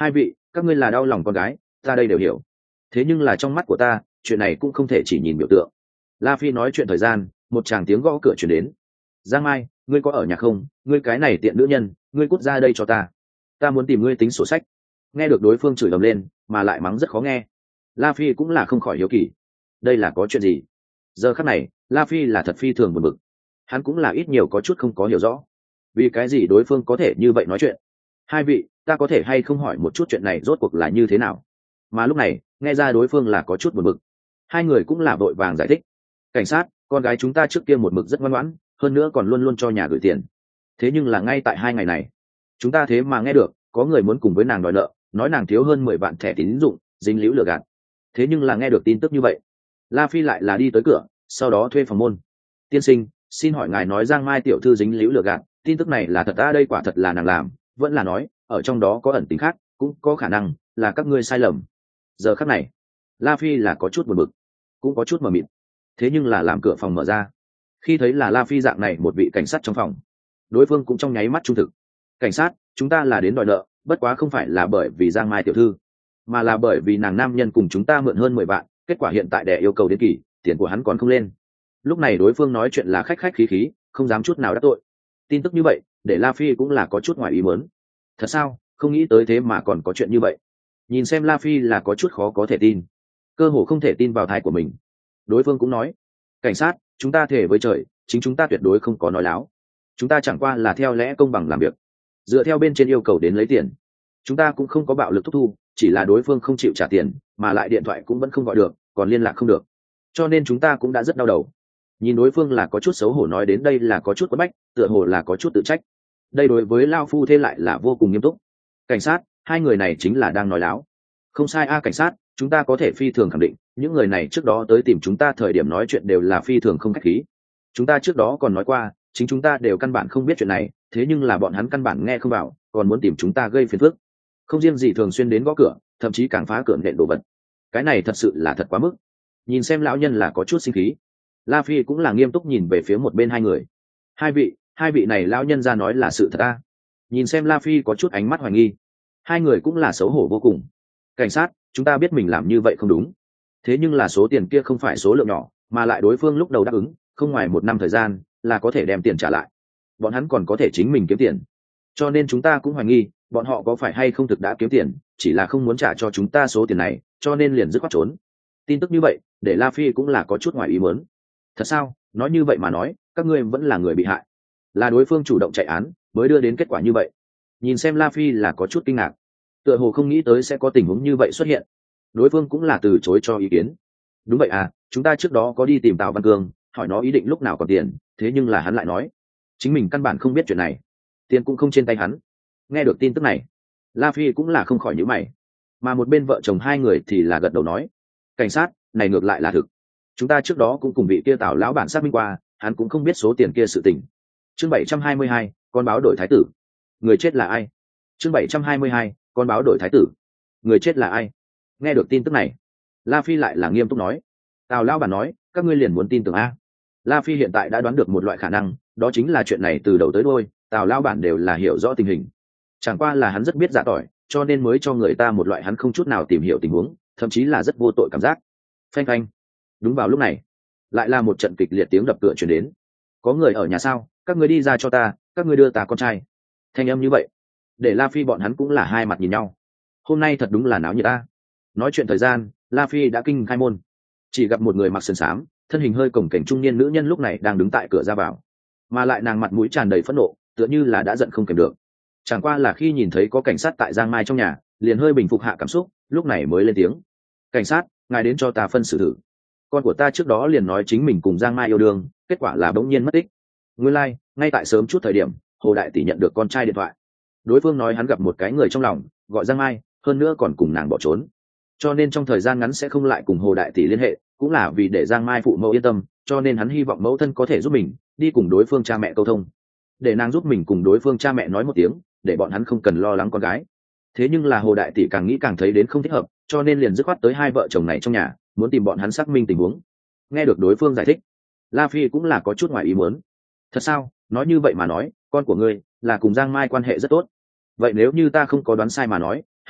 [SPEAKER 1] các ngươi là đau lòng con gái, ta đây đều hiểu. Thế nhưng là trong mắt của ta, chuyện này cũng không thể chỉ nhìn biểu tượng. La Phi nói chuyện thời gian, một tràng tiếng gõ cửa chuyển đến. Giang Mai, ngươi có ở nhà không? Ngươi cái này tiện nữ nhân, ngươi cút ra đây cho ta. Ta muốn tìm ngươi tính sổ sách. Nghe được đối phương chửi ầm lên, mà lại mắng rất khó nghe. La Phi cũng là không khỏi hiếu kỳ. Đây là có chuyện gì? Giờ khắc này, La Phi là thật phi thường buồn bực. Hắn cũng là ít nhiều có chút không có hiểu rõ. Vì cái gì đối phương có thể như vậy nói chuyện? Hai vị, ta có thể hay không hỏi một chút chuyện này rốt cuộc là như thế nào? Mà lúc này, nghe ra đối phương là có chút buồn bực. Hai người cũng là vội vàng giải thích. Cảnh sát, con gái chúng ta trước kia một mực rất ngoan ngoãn, hơn nữa còn luôn luôn cho nhà gửi tiền. Thế nhưng là ngay tại hai ngày này, chúng ta thế mà nghe được có người muốn cùng với nàng đòi nợ, nói nàng thiếu hơn mười vạn thẻ tín dụng, dính líu lừa gạt. Thế nhưng là nghe được tin tức như vậy, La Phi lại là đi tới cửa, sau đó thuê phòng môn. Tiên sinh, xin hỏi ngài nói Giang Mai tiểu thư dính líu lừa gạt, tin tức này là thật ta đây quả thật là nàng làm, vẫn là nói ở trong đó có ẩn tình khác, cũng có khả năng là các ngươi sai lầm. Giờ khắc này, La Phi là có chút buồn bực, cũng có chút mờ mịt. Thế nhưng là làm cửa phòng mở ra, khi thấy là La Phi dạng này một vị cảnh sát trong phòng, đối phương cũng trong nháy mắt trung thực. Cảnh sát, chúng ta là đến đòi nợ, bất quá không phải là bởi vì Giang Mai tiểu thư, mà là bởi vì nàng nam nhân cùng chúng ta mượn hơn mười vạn, kết quả hiện tại đẻ yêu cầu đến kỳ, tiền của hắn còn không lên. Lúc này đối phương nói chuyện là khách khách khí khí, không dám chút nào đắc tội. Tin tức như vậy để La Phi cũng là có chút ngoài ý muốn. Thật sao? Không nghĩ tới thế mà còn có chuyện như vậy. Nhìn xem La Phi là có chút khó có thể tin, cơ hồ không thể tin vào thai của mình. Đối phương cũng nói, cảnh sát, chúng ta thề với trời, chính chúng ta tuyệt đối không có nói láo, chúng ta chẳng qua là theo lẽ công bằng làm việc, dựa theo bên trên yêu cầu đến lấy tiền. Chúng ta cũng không có bạo lực thúc thu, chỉ là đối phương không chịu trả tiền, mà lại điện thoại cũng vẫn không gọi được, còn liên lạc không được, cho nên chúng ta cũng đã rất đau đầu. Nhìn đối phương là có chút xấu hổ nói đến đây là có chút quất bách, tựa hồ là có chút tự trách. Đây đối với Lao Phu thế lại là vô cùng nghiêm túc. Cảnh sát, hai người này chính là đang nói láo. Không sai a cảnh sát, chúng ta có thể phi thường khẳng định, những người này trước đó tới tìm chúng ta thời điểm nói chuyện đều là phi thường không khách khí. Chúng ta trước đó còn nói qua, chính chúng ta đều căn bản không biết chuyện này, thế nhưng là bọn hắn căn bản nghe không vào, còn muốn tìm chúng ta gây phiền phức. Không riêng gì thường xuyên đến gõ cửa, thậm chí càng phá cửa nện đồ vật. Cái này thật sự là thật quá mức. Nhìn xem lão nhân là có chút sinh khí. La Phi cũng là nghiêm túc nhìn về phía một bên hai người. Hai vị, hai vị này lão nhân ra nói là sự thật a. Nhìn xem La Phi có chút ánh mắt hoài nghi. Hai người cũng là xấu hổ vô cùng. Cảnh sát, chúng ta biết mình làm như vậy không đúng. Thế nhưng là số tiền kia không phải số lượng nhỏ, mà lại đối phương lúc đầu đáp ứng, không ngoài một năm thời gian, là có thể đem tiền trả lại. Bọn hắn còn có thể chính mình kiếm tiền. Cho nên chúng ta cũng hoài nghi, bọn họ có phải hay không thực đã kiếm tiền, chỉ là không muốn trả cho chúng ta số tiền này, cho nên liền dứt khoát trốn. Tin tức như vậy, để La Phi cũng là có chút ngoài ý muốn. Thật sao? Nói như vậy mà nói, các ngươi vẫn là người bị hại. Là đối phương chủ động chạy án, mới đưa đến kết quả như vậy. Nhìn xem La Phi là có chút kinh ngạc. Tựa hồ không nghĩ tới sẽ có tình huống như vậy xuất hiện. Đối phương cũng là từ chối cho ý kiến. Đúng vậy à, chúng ta trước đó có đi tìm Tào Văn Cương, hỏi nó ý định lúc nào còn tiền, thế nhưng là hắn lại nói, chính mình căn bản không biết chuyện này, tiền cũng không trên tay hắn. Nghe được tin tức này, La Phi cũng là không khỏi nhíu mày. Mà một bên vợ chồng hai người thì là gật đầu nói, cảnh sát, này ngược lại là thực. Chúng ta trước đó cũng cùng vị kia Tào lão bản xác minh qua, hắn cũng không biết số tiền kia sự tình. Chương bảy trăm hai mươi hai, con báo đổi thái tử. Người chết là ai? Chương bảy trăm hai mươi hai, con báo đổi thái tử. Người chết là ai? Nghe được tin tức này, La Phi lại là nghiêm túc nói, Tào lão bản nói, các ngươi liền muốn tin tưởng a. La Phi hiện tại đã đoán được một loại khả năng, đó chính là chuyện này từ đầu tới đuôi, Tào lão bản đều là hiểu rõ tình hình. Chẳng qua là hắn rất biết giả tỏi, cho nên mới cho người ta một loại hắn không chút nào tìm hiểu tình huống, thậm chí là rất vô tội cảm giác. Phanh phanh. Đúng vào lúc này, lại là một trận kịch liệt tiếng đập cửa truyền đến. Có người ở nhà sao? Các ngươi đi ra cho ta, các ngươi đưa ta con trai. Thanh âm như vậy, để La Phi bọn hắn cũng là hai mặt nhìn nhau. Hôm nay thật đúng là náo nhiệt ta. Nói chuyện thời gian, La Phi đã kinh khai môn, chỉ gặp một người mặc sườn xám, thân hình hơi cổng kềnh trung niên nữ nhân lúc này đang đứng tại cửa ra vào, mà lại nàng mặt mũi tràn đầy phẫn nộ, tựa như là đã giận không kềm được. Chẳng qua là khi nhìn thấy có cảnh sát tại Giang Mai trong nhà, liền hơi bình phục hạ cảm xúc, lúc này mới lên tiếng, cảnh sát, ngài đến cho ta phân xử thử. Con của ta trước đó liền nói chính mình cùng Giang Mai yêu đương, kết quả là bỗng nhiên mất tích. Nguyên lai, like, ngay tại sớm chút thời điểm, Hồ Đại Tỷ nhận được con trai điện thoại. Đối phương nói hắn gặp một cái người trong lòng, gọi Giang Mai, hơn nữa còn cùng nàng bỏ trốn. Cho nên trong thời gian ngắn sẽ không lại cùng Hồ Đại Tỷ liên hệ, cũng là vì để Giang Mai phụ mẫu yên tâm, cho nên hắn hy vọng mẫu thân có thể giúp mình đi cùng đối phương cha mẹ câu thông, để nàng giúp mình cùng đối phương cha mẹ nói một tiếng, để bọn hắn không cần lo lắng con gái. Thế nhưng là Hồ Đại Tỷ càng nghĩ càng thấy đến không thích hợp, cho nên liền dứt khoát tới hai vợ chồng này trong nhà, muốn tìm bọn hắn xác minh tình huống. Nghe được đối phương giải thích, La Phi cũng là có chút ngoài ý muốn. Thật sao? Nói như vậy mà nói, con của ngươi là cùng Giang Mai quan hệ rất tốt. Vậy nếu như ta không có đoán sai mà nói,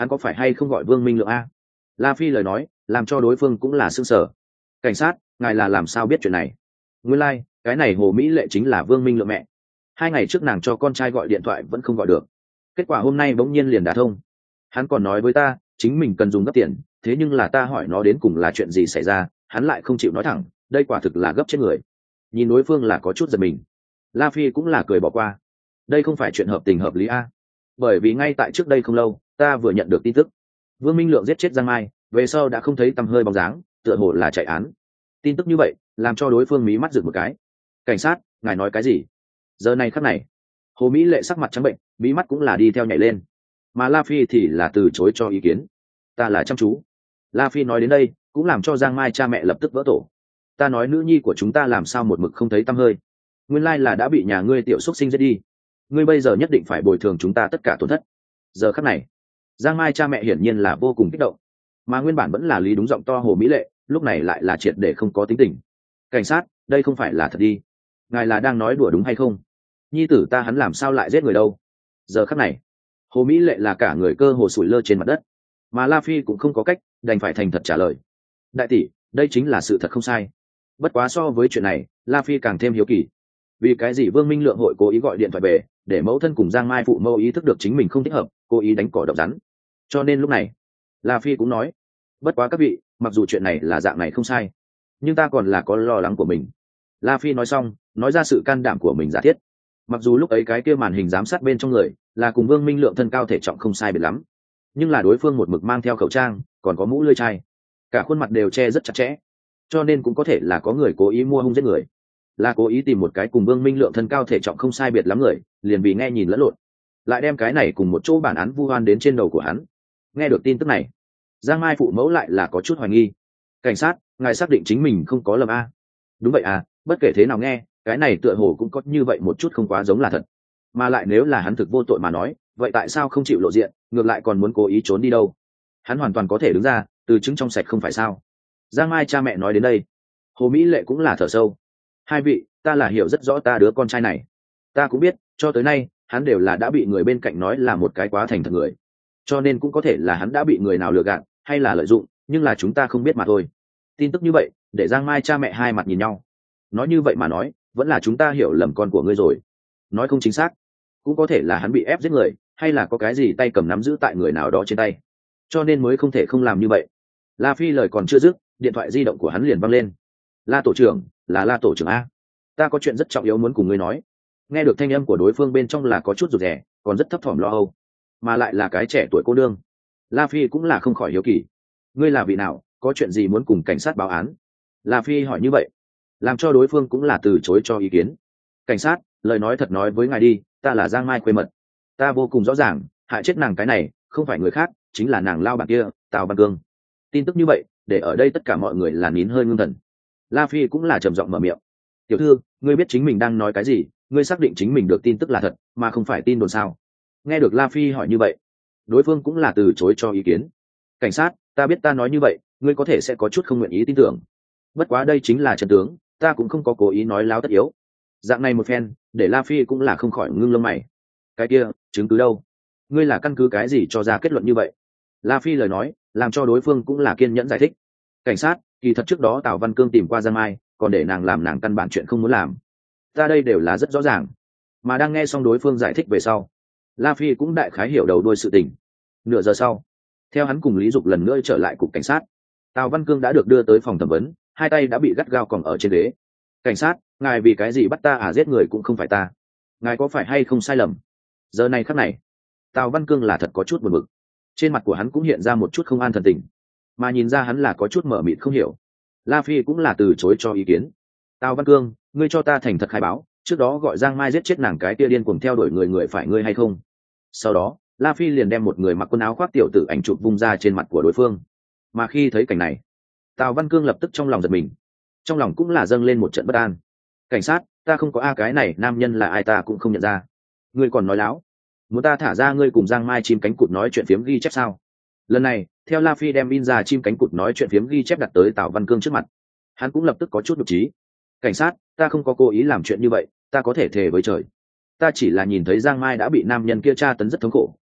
[SPEAKER 1] hắn có phải hay không gọi Vương Minh Lượng a? La Phi lời nói làm cho đối phương cũng là sững sờ. Cảnh sát, ngài là làm sao biết chuyện này? Nguyên lai, like, cái này Hồ Mỹ Lệ chính là Vương Minh Lượng mẹ. Hai ngày trước nàng cho con trai gọi điện thoại vẫn không gọi được, kết quả hôm nay bỗng nhiên liền đả thông. Hắn còn nói với ta chính mình cần dùng gấp tiền, thế nhưng là ta hỏi nó đến cùng là chuyện gì xảy ra, hắn lại không chịu nói thẳng, đây quả thực là gấp chết người. Nhìn đối phương là có chút giật mình, La Phi cũng là cười bỏ qua. Đây không phải chuyện hợp tình hợp lý a, bởi vì ngay tại trước đây không lâu ta vừa nhận được tin tức Vương Minh Lượng giết chết Giang Mai, về sau đã không thấy tăm hơi bóng dáng, tựa hồ là chạy án. Tin tức như vậy làm cho đối phương mí mắt rực một cái. Cảnh sát, ngài nói cái gì? Giờ này khắc này, Hồ Mỹ Lệ sắc mặt trắng bệnh, mí mắt cũng là đi theo nhảy lên, mà La Phi thì là từ chối cho ý kiến. Ta là chăm chú. La Phi nói đến đây cũng làm cho Giang Mai cha mẹ lập tức vỡ tổ. Ta nói nữ nhi của chúng ta làm sao một mực không thấy tăm hơi, nguyên lai là đã bị nhà ngươi tiểu xúc sinh giết đi. Ngươi bây giờ nhất định phải bồi thường chúng ta tất cả tổn thất. Giờ khắc này, Giang Mai cha mẹ hiển nhiên là vô cùng kích động, mà nguyên bản vẫn là lý đúng giọng to Hồ Mỹ Lệ lúc này lại là triệt để không có tính tình. Cảnh sát, đây không phải là thật đi, ngài là đang nói đùa đúng hay không? Nhi tử ta hắn làm sao lại giết người đâu? Giờ khắc này, Hồ Mỹ Lệ là cả người cơ hồ sủi lơ trên mặt đất, mà La Phi cũng không có cách, đành phải thành thật trả lời. Đại tỷ, đây chính là sự thật không sai. Bất quá so với chuyện này, La Phi càng thêm hiếu kỳ. Vì cái gì Vương Minh Lượng hội cố ý gọi điện thoại về, để mẫu thân cùng Giang Mai phụ mẫu ý thức được chính mình không thích hợp, cố ý đánh cỏ độc rắn. Cho nên lúc này, La Phi cũng nói, bất quá các vị, mặc dù chuyện này là dạng này không sai, nhưng ta còn là có lo lắng của mình. La Phi nói xong, nói ra sự can đảm của mình giả thiết. Mặc dù lúc ấy cái kia màn hình giám sát bên trong người là cùng Vương Minh Lượng thân cao thể trọng không sai biệt lắm, nhưng là đối phương một mực mang theo khẩu trang, còn có mũ lưỡi chai, cả khuôn mặt đều che rất chặt chẽ, cho nên cũng có thể là có người cố ý mua hung giết người, là cố ý tìm một cái cùng Vương Minh Lượng thân cao thể trọng không sai biệt lắm người, liền vì nghe nhìn lẫn lộn, lại đem cái này cùng một chỗ bản án vu oan đến trên đầu của hắn. Nghe được tin tức này, Giang Mai phụ mẫu lại là có chút hoài nghi. Cảnh sát, ngài xác định chính mình không có lầm a? Đúng vậy à, bất kể thế nào nghe, cái này tựa hồ cũng có như vậy một chút không quá giống là thật. Mà lại nếu là hắn thực vô tội mà nói, vậy tại sao không chịu lộ diện, ngược lại còn muốn cố ý trốn đi đâu? Hắn hoàn toàn có thể đứng ra, từ chứng trong sạch không phải sao? Giang Mai cha mẹ nói đến đây, Hồ Mỹ Lệ cũng là thở sâu. Hai vị, ta là hiểu rất rõ ta đứa con trai này. Ta cũng biết, cho tới nay, hắn đều là đã bị người bên cạnh nói là một cái quá thành thật người. Cho nên cũng có thể là hắn đã bị người nào lừa gạt, hay là lợi dụng, nhưng là chúng ta không biết mà thôi. Tin tức như vậy, để Giang Mai cha mẹ hai mặt nhìn nhau. Nói như vậy mà nói, vẫn là chúng ta hiểu lầm con của ngươi rồi. Nói không chính xác, cũng có thể là hắn bị ép giết người, hay là có cái gì tay cầm nắm giữ tại người nào đó trên tay, cho nên mới không thể không làm như vậy. La Phi lời còn chưa dứt, điện thoại di động của hắn liền văng lên. La tổ trưởng, là La tổ trưởng a, ta có chuyện rất trọng yếu muốn cùng ngươi nói. Nghe được thanh âm của đối phương bên trong là có chút rụt rè, còn rất thấp thỏm lo âu, mà lại là cái trẻ tuổi cô đương. La Phi cũng là không khỏi hiếu kỳ. Ngươi là vị nào, có chuyện gì muốn cùng cảnh sát báo án? La Phi hỏi như vậy, làm cho đối phương cũng là từ chối cho ý kiến. Cảnh sát, lời nói thật nói với ngài đi, ta là Giang Mai quê mật. Ta vô cùng rõ ràng, hại chết nàng cái này không phải người khác, chính là nàng lao bạc kia, Tào Văn Cương. Tin tức như vậy, để ở đây tất cả mọi người là nín hơi ngưng thần. La Phi cũng là trầm giọng mở miệng. Tiểu thư, ngươi biết chính mình đang nói cái gì, ngươi xác định chính mình được tin tức là thật, mà không phải tin đồn sao? Nghe được La Phi hỏi như vậy, đối phương cũng là từ chối cho ý kiến. Cảnh sát, ta biết ta nói như vậy, ngươi có thể sẽ có chút không nguyện ý tin tưởng. Bất quá đây chính là trận tướng, ta cũng không có cố ý nói láo tất yếu. Dạng này một phen, để La Phi cũng là không khỏi ngưng lông mày. Cái kia, chứng cứ đâu? Ngươi là căn cứ cái gì cho ra kết luận như vậy? La Phi lời nói, làm cho đối phương cũng là kiên nhẫn giải thích. Cảnh sát, kỳ thật trước đó Tào Văn Cương tìm qua Giang Mai, còn để nàng làm nàng căn bản chuyện không muốn làm. Ta đây đều là rất rõ ràng. Mà đang nghe xong đối phương giải thích về sau, La Phi cũng đại khái hiểu đầu đuôi sự tình. Nửa giờ sau, theo hắn cùng Lý Dục lần nữa trở lại cục cảnh sát, Tào Văn Cương đã được đưa tới phòng thẩm vấn, hai tay đã bị gắt gao còng ở trên ghế. Cảnh sát, ngài vì cái gì bắt ta à? Giết người cũng không phải ta, ngài có phải hay không sai lầm? Giờ này khắc này, Tào Văn Cương là thật có chút buồn bực, trên mặt của hắn cũng hiện ra một chút không an thần tình, mà nhìn ra hắn là có chút mở mịt không hiểu. La Phi cũng là từ chối cho ý kiến. Tào Văn Cương, ngươi cho ta thành thật khai báo, trước đó gọi Giang Mai giết chết nàng cái kia điên cuồng theo đuổi người người phải ngươi hay không? Sau đó, La Phi liền đem một người mặc quần áo khoác tiểu tử ảnh chụp vung ra trên mặt của đối phương. Mà khi thấy cảnh này, Tào Văn Cương lập tức trong lòng giật mình, trong lòng cũng là dâng lên một trận bất an. Cảnh sát, ta không có a, cái này nam nhân là ai ta cũng không nhận ra. Ngươi còn nói láo, muốn ta thả ra ngươi cùng Giang Mai chim cánh cụt nói chuyện phiếm ghi chép sao? Lần này, theo La Phi đem in ra chim cánh cụt nói chuyện phiếm ghi chép đặt tới Tào Văn Cương trước mặt, hắn cũng lập tức có chút nhục trí. Cảnh sát, ta không có cố ý làm chuyện như vậy, ta có thể thề với trời, ta chỉ là nhìn thấy Giang Mai đã bị nam nhân kia tra tấn rất thống khổ,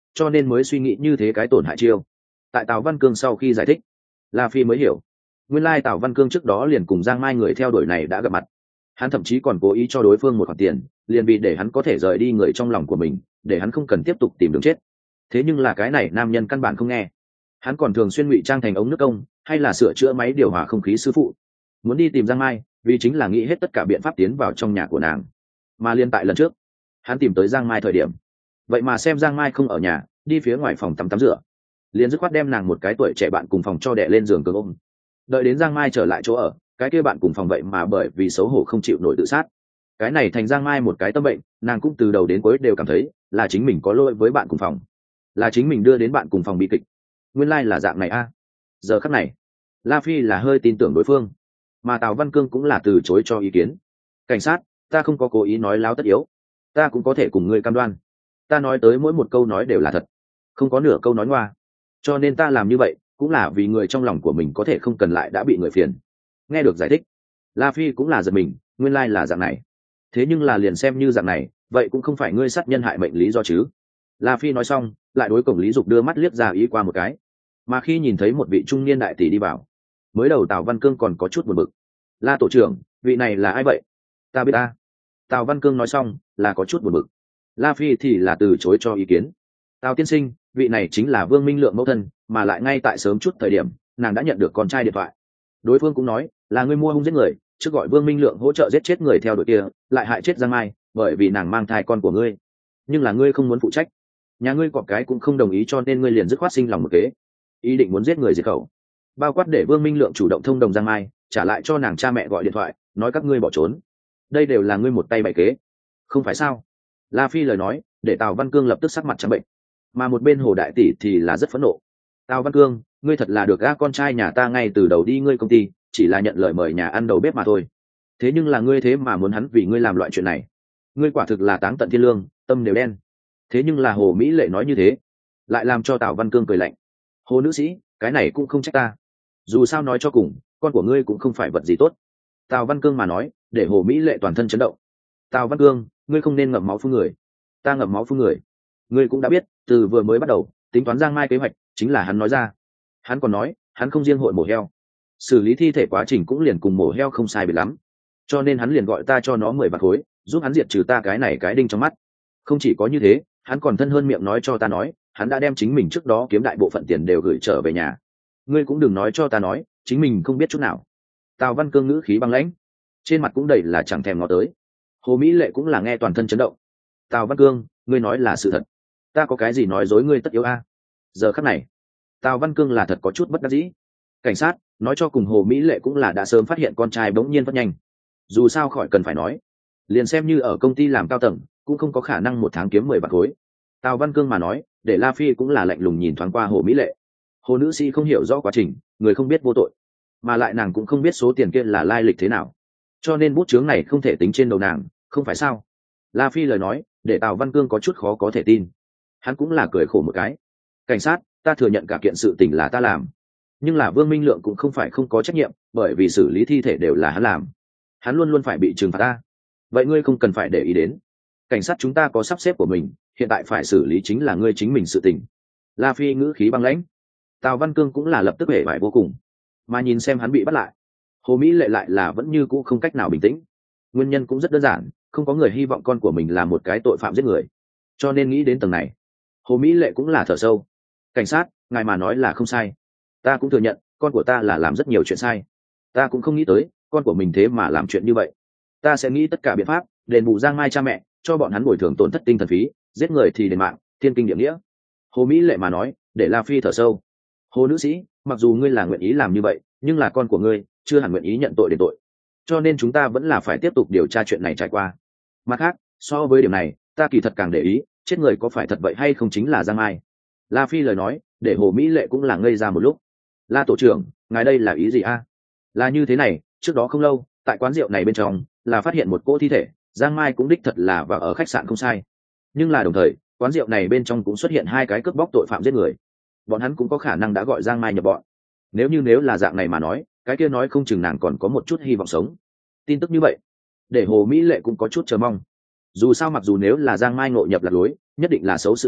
[SPEAKER 1] cho nên mới suy nghĩ như thế cái tổn hại chiêu. Tại Tào Văn Cương sau khi giải thích, La Phi mới hiểu, nguyên lai Tào Văn Cương trước đó liền cùng Giang Mai người theo đuổi này đã gặp mặt. Hắn thậm chí còn cố ý cho đối phương một khoản tiền, liền vì để hắn có thể rời đi người trong lòng của mình, để hắn không cần tiếp tục tìm đường chết. Thế nhưng là cái này nam nhân căn bản không nghe, hắn còn thường xuyên ngụy trang thành ống nước công hay là sửa chữa máy điều hòa không khí sư phụ, muốn đi tìm Giang Mai vì chính là nghĩ hết tất cả biện pháp tiến vào trong nhà của nàng. Mà liên tại lần trước hắn tìm tới Giang Mai thời điểm, vậy mà xem Giang Mai không ở nhà, đi phía ngoài phòng tắm tắm rửa, liền dứt khoát đem nàng một cái tuổi trẻ bạn cùng phòng cho đẻ lên giường cường ôm. Đợi đến Giang Mai trở lại chỗ ở, cái kia bạn cùng phòng vậy mà bởi vì xấu hổ không chịu nổi tự sát. Cái này thành Giang Mai một cái tâm bệnh, nàng cũng từ đầu đến cuối đều cảm thấy là chính mình có lỗi với bạn cùng phòng, là chính mình đưa đến bạn cùng phòng bi kịch. Nguyên lai là dạng này a. À. Giờ khắc này La Phi là hơi tin tưởng đối phương, mà Tào Văn Cương cũng là từ chối cho ý kiến. Cảnh sát, ta không có cố ý nói láo tất yếu, ta cũng có thể cùng ngươi cam đoan, ta nói tới mỗi một câu nói đều là thật, không có nửa câu nói ngoa, cho nên ta làm như vậy cũng là vì người trong lòng của mình có thể không cần lại đã bị người phiền. Nghe được giải thích, La Phi cũng là giật mình, nguyên lai là dạng này. Thế nhưng là liền xem như dạng này, vậy cũng không phải ngươi sát nhân hại mệnh lý do chứ. La Phi nói xong, lại đối cổng Lý Dục đưa mắt liếc ra ý qua một cái, mà khi nhìn thấy một vị trung niên đại tỷ đi vào, mới đầu Tào Văn Cương còn có chút buồn bực. La tổ trưởng, vị này là ai vậy? Ta biết ta. Tào Văn Cương nói xong là có chút buồn bực. La Phi thì là từ chối cho ý kiến. Tào tiên sinh, vị này chính là Vương Minh Lượng mẫu thân, mà lại ngay tại sớm chút thời điểm nàng đã nhận được con trai điện thoại. Đối phương cũng nói là ngươi mua hung giết người, trước gọi Vương Minh Lượng hỗ trợ giết chết người theo đội kia, lại hại chết Giang Mai, bởi vì nàng mang thai con của ngươi, nhưng là ngươi không muốn phụ trách, nhà ngươi cọp cái cũng không đồng ý, cho nên ngươi liền dứt khoát sinh lòng một kế, ý định muốn giết người diệt khẩu, bao quát để Vương Minh Lượng chủ động thông đồng Giang Mai, trả lại cho nàng cha mẹ gọi điện thoại nói các ngươi bỏ trốn. Đây đều là ngươi một tay bày kế, không phải sao? La Phi lời nói để Tào Văn Cương lập tức sắc mặt trắng bệnh, mà một bên Hồ đại tỷ thì là rất phẫn nộ. Tào Văn Cương, ngươi thật là được gã con trai nhà ta ngay từ đầu đi ngươi công ty, chỉ là nhận lời mời nhà ăn đầu bếp mà thôi. Thế nhưng là ngươi thế mà muốn hắn vì ngươi làm loại chuyện này, ngươi quả thực là táng tận thiên lương, tâm đều đen. Thế nhưng là Hồ Mỹ Lệ nói như thế, lại làm cho Tào Văn Cương cười lạnh. Hồ nữ sĩ, cái này cũng không trách ta, dù sao nói cho cùng con của ngươi cũng không phải vật gì tốt. Tào Văn Cương mà nói để Hồ Mỹ Lệ toàn thân chấn động. Tào Văn Cương, ngươi không nên ngậm máu phun người. Ta ngậm máu phun người? Ngươi cũng đã biết, từ vừa mới bắt đầu tính toán Giang Mai kế hoạch chính là hắn nói ra. Hắn còn nói hắn không riêng hội mổ heo, xử lý thi thể quá trình cũng liền cùng mổ heo không sai biệt lắm, cho nên hắn liền gọi ta cho nó mười bạc khối giúp hắn diệt trừ ta cái này cái đinh trong mắt. Không chỉ có như thế, hắn còn thân hơn miệng nói cho ta nói hắn đã đem chính mình trước đó kiếm đại bộ phận tiền đều gửi trở về nhà. Ngươi cũng đừng nói cho ta nói chính mình không biết chút nào. Tào Văn Cương ngữ khí băng lãnh, trên mặt cũng đầy là chẳng thèm ngó tới. Hồ Mỹ Lệ cũng là nghe toàn thân chấn động. Tào Văn Cương, ngươi nói là sự thật, ta có cái gì nói dối ngươi tất yếu a? Giờ khắc này Tào Văn Cương là thật có chút bất đắc dĩ. Cảnh sát, nói cho cùng Hồ Mỹ Lệ cũng là đã sớm phát hiện con trai bỗng nhiên phát nhanh, dù sao khỏi cần phải nói, liền xem như ở công ty làm cao tầng cũng không có khả năng một tháng kiếm mười bạc khối. Tào Văn Cương mà nói để La Phi cũng là lạnh lùng nhìn thoáng qua Hồ Mỹ Lệ. Hồ nữ sĩ không hiểu rõ quá trình, người không biết vô tội, mà lại nàng cũng không biết số tiền kia là lai lịch thế nào, cho nên bút chướng này không thể tính trên đầu nàng, không phải sao? La Phi lời nói để Tào Văn Cương có chút khó có thể tin. Hắn cũng là cười khổ một cái. Cảnh sát, ta thừa nhận cả kiện sự tình là ta làm, nhưng là Vương Minh Lượng cũng không phải không có trách nhiệm, bởi vì xử lý thi thể đều là hắn làm, hắn luôn luôn phải bị trừng phạt ta. Vậy ngươi không cần phải để ý đến, cảnh sát chúng ta có sắp xếp của mình, hiện tại phải xử lý chính là ngươi chính mình sự tình. La Phi ngữ khí băng lãnh. Tào Văn Cương cũng là lập tức hể vải vô cùng, mà nhìn xem hắn bị bắt lại, Hồ Mỹ Lệ lại là vẫn như cũ không cách nào bình tĩnh. Nguyên nhân cũng rất đơn giản, không có người hy vọng con của mình là một cái tội phạm giết người, cho nên nghĩ đến tầng này, Hồ Mỹ Lệ cũng là thở sâu. Cảnh sát, ngài mà nói là không sai, ta cũng thừa nhận con của ta là làm rất nhiều chuyện sai, ta cũng không nghĩ tới con của mình thế mà làm chuyện như vậy. Ta sẽ nghĩ tất cả biện pháp đền bù Giang Mai cha mẹ, cho bọn hắn bồi thường tổn thất tinh thần phí, giết người thì đền mạng, thiên kinh địa nghĩa. Hồ Mỹ Lệ mà nói để La Phi thở sâu. Hồ nữ sĩ, mặc dù ngươi là nguyện ý làm như vậy, nhưng là con của ngươi chưa hẳn nguyện ý nhận tội đền tội, cho nên chúng ta vẫn là phải tiếp tục điều tra chuyện này trải qua. Mặt khác, so với điểm này ta kỳ thật càng để ý chết người có phải thật vậy hay không chính là Giang Mai. La Phi lời nói để Hồ Mỹ Lệ cũng là ngây ra một lúc. La tổ trưởng, ngài đây là ý gì a? Là như thế này, trước đó không lâu tại quán rượu này bên trong là phát hiện một cỗ thi thể, Giang Mai cũng đích thật là và ở khách sạn không sai, nhưng là đồng thời quán rượu này bên trong cũng xuất hiện hai cái cướp bóc tội phạm giết người, bọn hắn cũng có khả năng đã gọi Giang Mai nhập bọn. Nếu như nếu là dạng này mà nói, cái kia nói không chừng nàng còn có một chút hy vọng sống. Tin tức như vậy để Hồ Mỹ Lệ cũng có chút chờ mong. Dù sao mặc dù nếu là Giang Mai ngộ nhập lạc lối, nhất định là xấu sự tình,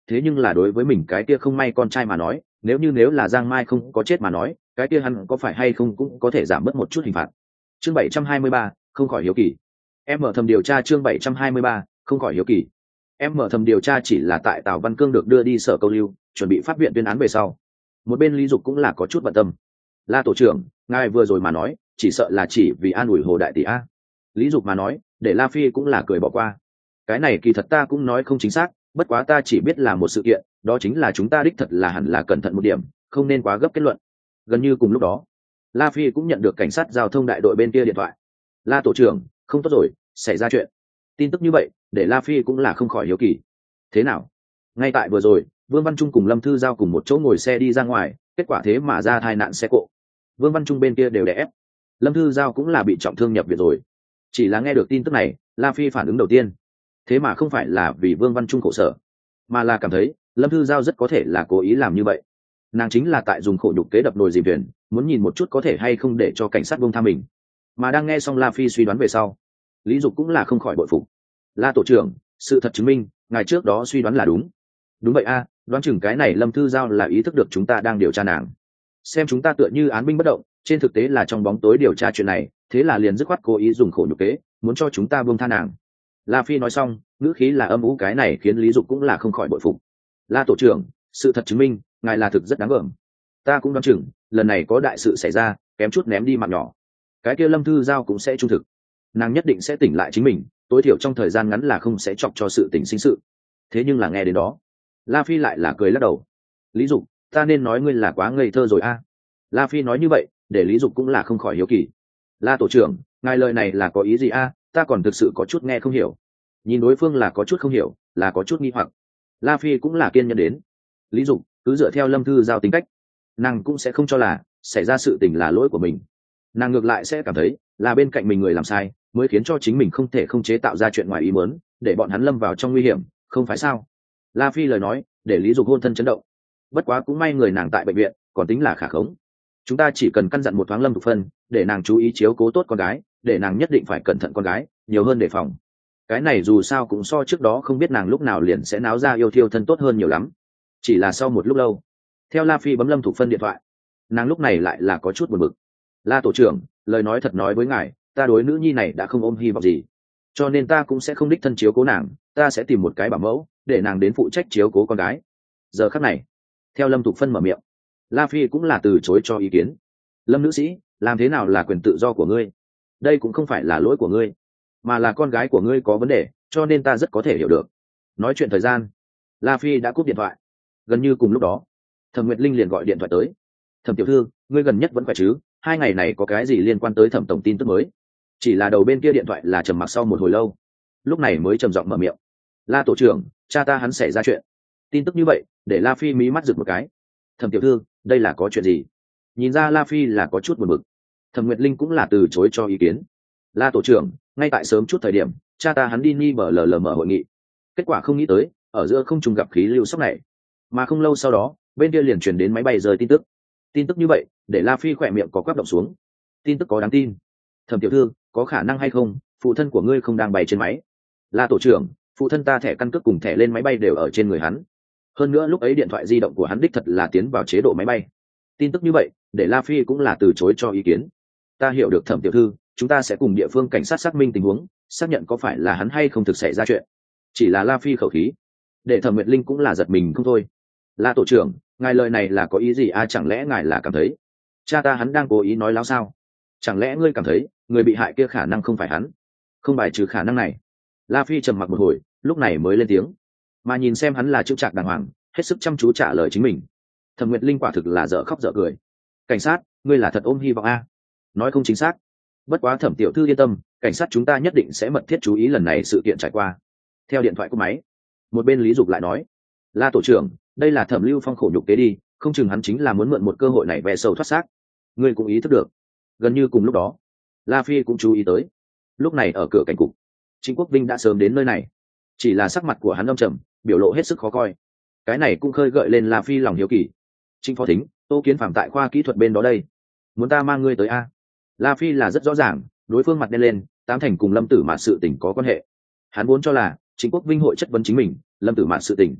[SPEAKER 1] thế nhưng là đối với mình cái kia không may con trai mà nói, nếu như nếu là Giang Mai không có chết mà nói, cái kia hắn có phải hay không cũng có thể giảm bớt một chút hình phạt. Chương bảy trăm hai mươi ba, không khỏi hiếu kỳ. Em mở thầm điều tra chương bảy trăm hai mươi ba, không khỏi hiếu kỳ. Em mở thầm điều tra chỉ là tại Tào Văn Cương được đưa đi sở câu lưu, chuẩn bị phát viện tuyên án về sau. Một bên Lý Dục cũng là có chút bận tâm. La tổ trưởng, ngài vừa rồi mà nói, chỉ sợ là chỉ vì an ủi Hồ đại tỷ a. Lý Dục mà nói, để La Phi cũng là cười bỏ qua. Cái này kỳ thật ta cũng nói không chính xác, bất quá ta chỉ biết là một sự kiện, đó chính là chúng ta đích thật là hẳn là cẩn thận một điểm, không nên quá gấp kết luận. Gần như cùng lúc đó, La Phi cũng nhận được cảnh sát giao thông đại đội bên kia điện thoại. La tổ trưởng, không tốt rồi, xảy ra chuyện. Tin tức như vậy để La Phi cũng là không khỏi hiếu kỳ. Thế nào? Ngay tại vừa rồi, Vương Văn Trung cùng Lâm Thư Giao cùng một chỗ ngồi xe đi ra ngoài, kết quả thế mà ra tai nạn xe cộ. Vương Văn Trung bên kia đều đè ép, Lâm Thư Giao cũng là bị trọng thương nhập viện rồi. Chỉ là nghe được tin tức này, La Phi phản ứng đầu tiên, thế mà không phải là vì Vương Văn Trung khổ sở, mà là cảm thấy Lâm Thư Giao rất có thể là cố ý làm như vậy. Nàng chính là tại dùng khổ nhục kế đập nồi dìm thuyền, muốn nhìn một chút có thể hay không để cho cảnh sát buông tha mình. Mà đang nghe xong La Phi suy đoán về sau, Lý Dục cũng là không khỏi bội phục. La tổ trưởng, sự thật chứng minh ngài trước đó suy đoán là đúng. Đúng vậy a, đoán chừng cái này Lâm Thư Giao là ý thức được chúng ta đang điều tra nàng, xem chúng ta tựa như án binh bất động, trên thực tế là trong bóng tối điều tra chuyện này, thế là liền dứt khoát cố ý dùng khổ nhục kế, muốn cho chúng ta buông tha nàng. La Phi nói xong, ngữ khí là âm u, cái này khiến Lý Dục cũng là không khỏi bội phục. La tổ trưởng, sự thật chứng minh ngài là thực rất đáng gờm. Ta cũng đoán chừng lần này có đại sự xảy ra, kém chút ném đi mạng nhỏ. Cái kia Lâm Thư Giao cũng sẽ trung thực, nàng nhất định sẽ tỉnh lại chính mình, tối thiểu trong thời gian ngắn là không sẽ chọc cho sự tình sinh sự. Thế nhưng là nghe đến đó, La Phi lại là cười lắc đầu. Lý Dục, ta nên nói ngươi là quá ngây thơ rồi a. La Phi nói như vậy để Lý Dục cũng là không khỏi hiếu kỳ. La tổ trưởng, ngài lời này là có ý gì a? Ta còn thực sự có chút nghe không hiểu. Nhìn đối phương là có chút không hiểu, là có chút nghi hoặc. La Phi cũng là kiên nhẫn đến. Lý Dục, cứ dựa theo Lâm Thư Giao tính cách, nàng cũng sẽ không cho là xảy ra sự tình là lỗi của mình. Nàng ngược lại sẽ cảm thấy là bên cạnh mình người làm sai, mới khiến cho chính mình không thể không chế tạo ra chuyện ngoài ý muốn, để bọn hắn lâm vào trong nguy hiểm, không phải sao? La Phi lời nói để Lý Dục hôn thân chấn động. Bất quá cũng may người nàng tại bệnh viện còn tính là khả khống, chúng ta chỉ cần căn dặn một thoáng Lâm Thục Phân, để nàng chú ý chiếu cố tốt con gái, để nàng nhất định phải cẩn thận con gái, nhiều hơn đề phòng. Cái này dù sao cũng so trước đó không biết nàng lúc nào liền sẽ náo ra yêu thiêu thân tốt hơn nhiều lắm. Chỉ là sau một lúc lâu, theo La Phi bấm Lâm Thục Phân điện thoại, nàng lúc này lại là có chút buồn bực. La tổ trưởng, lời nói thật nói với ngài, ta đối nữ nhi này đã không ôm hy vọng gì, cho nên ta cũng sẽ không đích thân chiếu cố nàng, ta sẽ tìm một cái bảo mẫu để nàng đến phụ trách chiếu cố con gái. Giờ khắc này, theo Lâm Thục Phân mở miệng, La Phi cũng là từ chối cho ý kiến. Lâm nữ sĩ, làm thế nào là quyền tự do của ngươi, đây cũng không phải là lỗi của ngươi, mà là con gái của ngươi có vấn đề, cho nên ta rất có thể hiểu được. Nói chuyện thời gian, La Phi đã cúp điện thoại. Gần như cùng lúc đó, Thẩm Nguyệt Linh liền gọi điện thoại tới. Thẩm tiểu thư, ngươi gần nhất vẫn khỏe chứ? Hai ngày này có cái gì liên quan tới Thẩm tổng tin tức mới? Chỉ là đầu bên kia điện thoại là trầm mặc sau một hồi lâu, lúc này mới trầm giọng mở miệng. La tổ trưởng, cha ta hắn xảy ra chuyện. Tin tức như vậy để La Phi mí mắt giựt một cái. Thẩm tiểu thư, đây là có chuyện gì? Nhìn ra La Phi là có chút buồn bực. Thẩm Nguyệt Linh cũng là từ chối cho ý kiến. La tổ trưởng, ngay tại sớm chút thời điểm, cha ta hắn đi ni bờ lờ lờ mở hội nghị, kết quả không nghĩ tới ở giữa không trùng gặp khí lưu sốc này, mà không lâu sau đó bên kia liền truyền đến máy bay rơi tin tức. Tin tức như vậy để La Phi khỏe miệng có quắp động xuống. Tin tức có đáng tin? Thẩm tiểu thư, có khả năng hay không phụ thân của ngươi không đang bay trên máy? La tổ trưởng, phụ thân ta thẻ căn cước cùng thẻ lên máy bay đều ở trên người hắn, hơn nữa lúc ấy điện thoại di động của hắn đích thật là tiến vào chế độ máy bay. Tin tức như vậy để La Phi cũng là từ chối cho ý kiến. Ta hiểu được Thẩm tiểu thư, chúng ta sẽ cùng địa phương cảnh sát xác minh tình huống, xác nhận có phải là hắn hay không thực xảy ra chuyện. Chỉ là La Phi khẩu khí để Thẩm Nguyệt Linh cũng là giật mình không thôi. La tổ trưởng, ngài lời này là có ý gì a? À, chẳng lẽ ngài là cảm thấy cha ta hắn đang cố ý nói láo sao? Chẳng lẽ ngươi cảm thấy người bị hại kia khả năng không phải hắn? Không bài trừ khả năng này. La Phi trầm mặc một hồi, lúc này mới lên tiếng, mà nhìn xem hắn là chữ trạc đàng hoàng, hết sức chăm chú trả lời chính mình. Thẩm Nguyệt Linh quả thực là dở khóc dở cười. Cảnh sát, ngươi là thật ôm hy vọng a? À? Nói không chính xác. Bất quá Thẩm tiểu thư yên tâm, cảnh sát chúng ta nhất định sẽ mật thiết chú ý lần này sự kiện trải qua. Theo điện thoại của máy, một bên Lý Dục lại nói, La tổ trưởng, đây là Thẩm Lưu Phong khổ nhục kế đi, không chừng hắn chính là muốn mượn một cơ hội này ve sầu thoát xác. Ngươi cũng ý thức được. Gần như cùng lúc đó, La Phi cũng chú ý tới. Lúc này ở cửa cảnh cục, Trịnh Quốc Vinh đã sớm đến nơi này, chỉ là sắc mặt của hắn âm trầm, biểu lộ hết sức khó coi. Cái này cũng khơi gợi lên La Phi lòng hiếu kỳ. Trịnh phó thính, Tô Kiến Phạm tại khoa kỹ thuật bên đó đây, muốn ta mang ngươi tới a? La Phi là rất rõ ràng, đối phương mặt đen lên, tám thành cùng Lâm Tử Mạn sự tình có quan hệ. Hắn muốn cho là Trịnh Quốc Vinh hội chất vấn chính mình, Lâm Tử Mạn sự tình.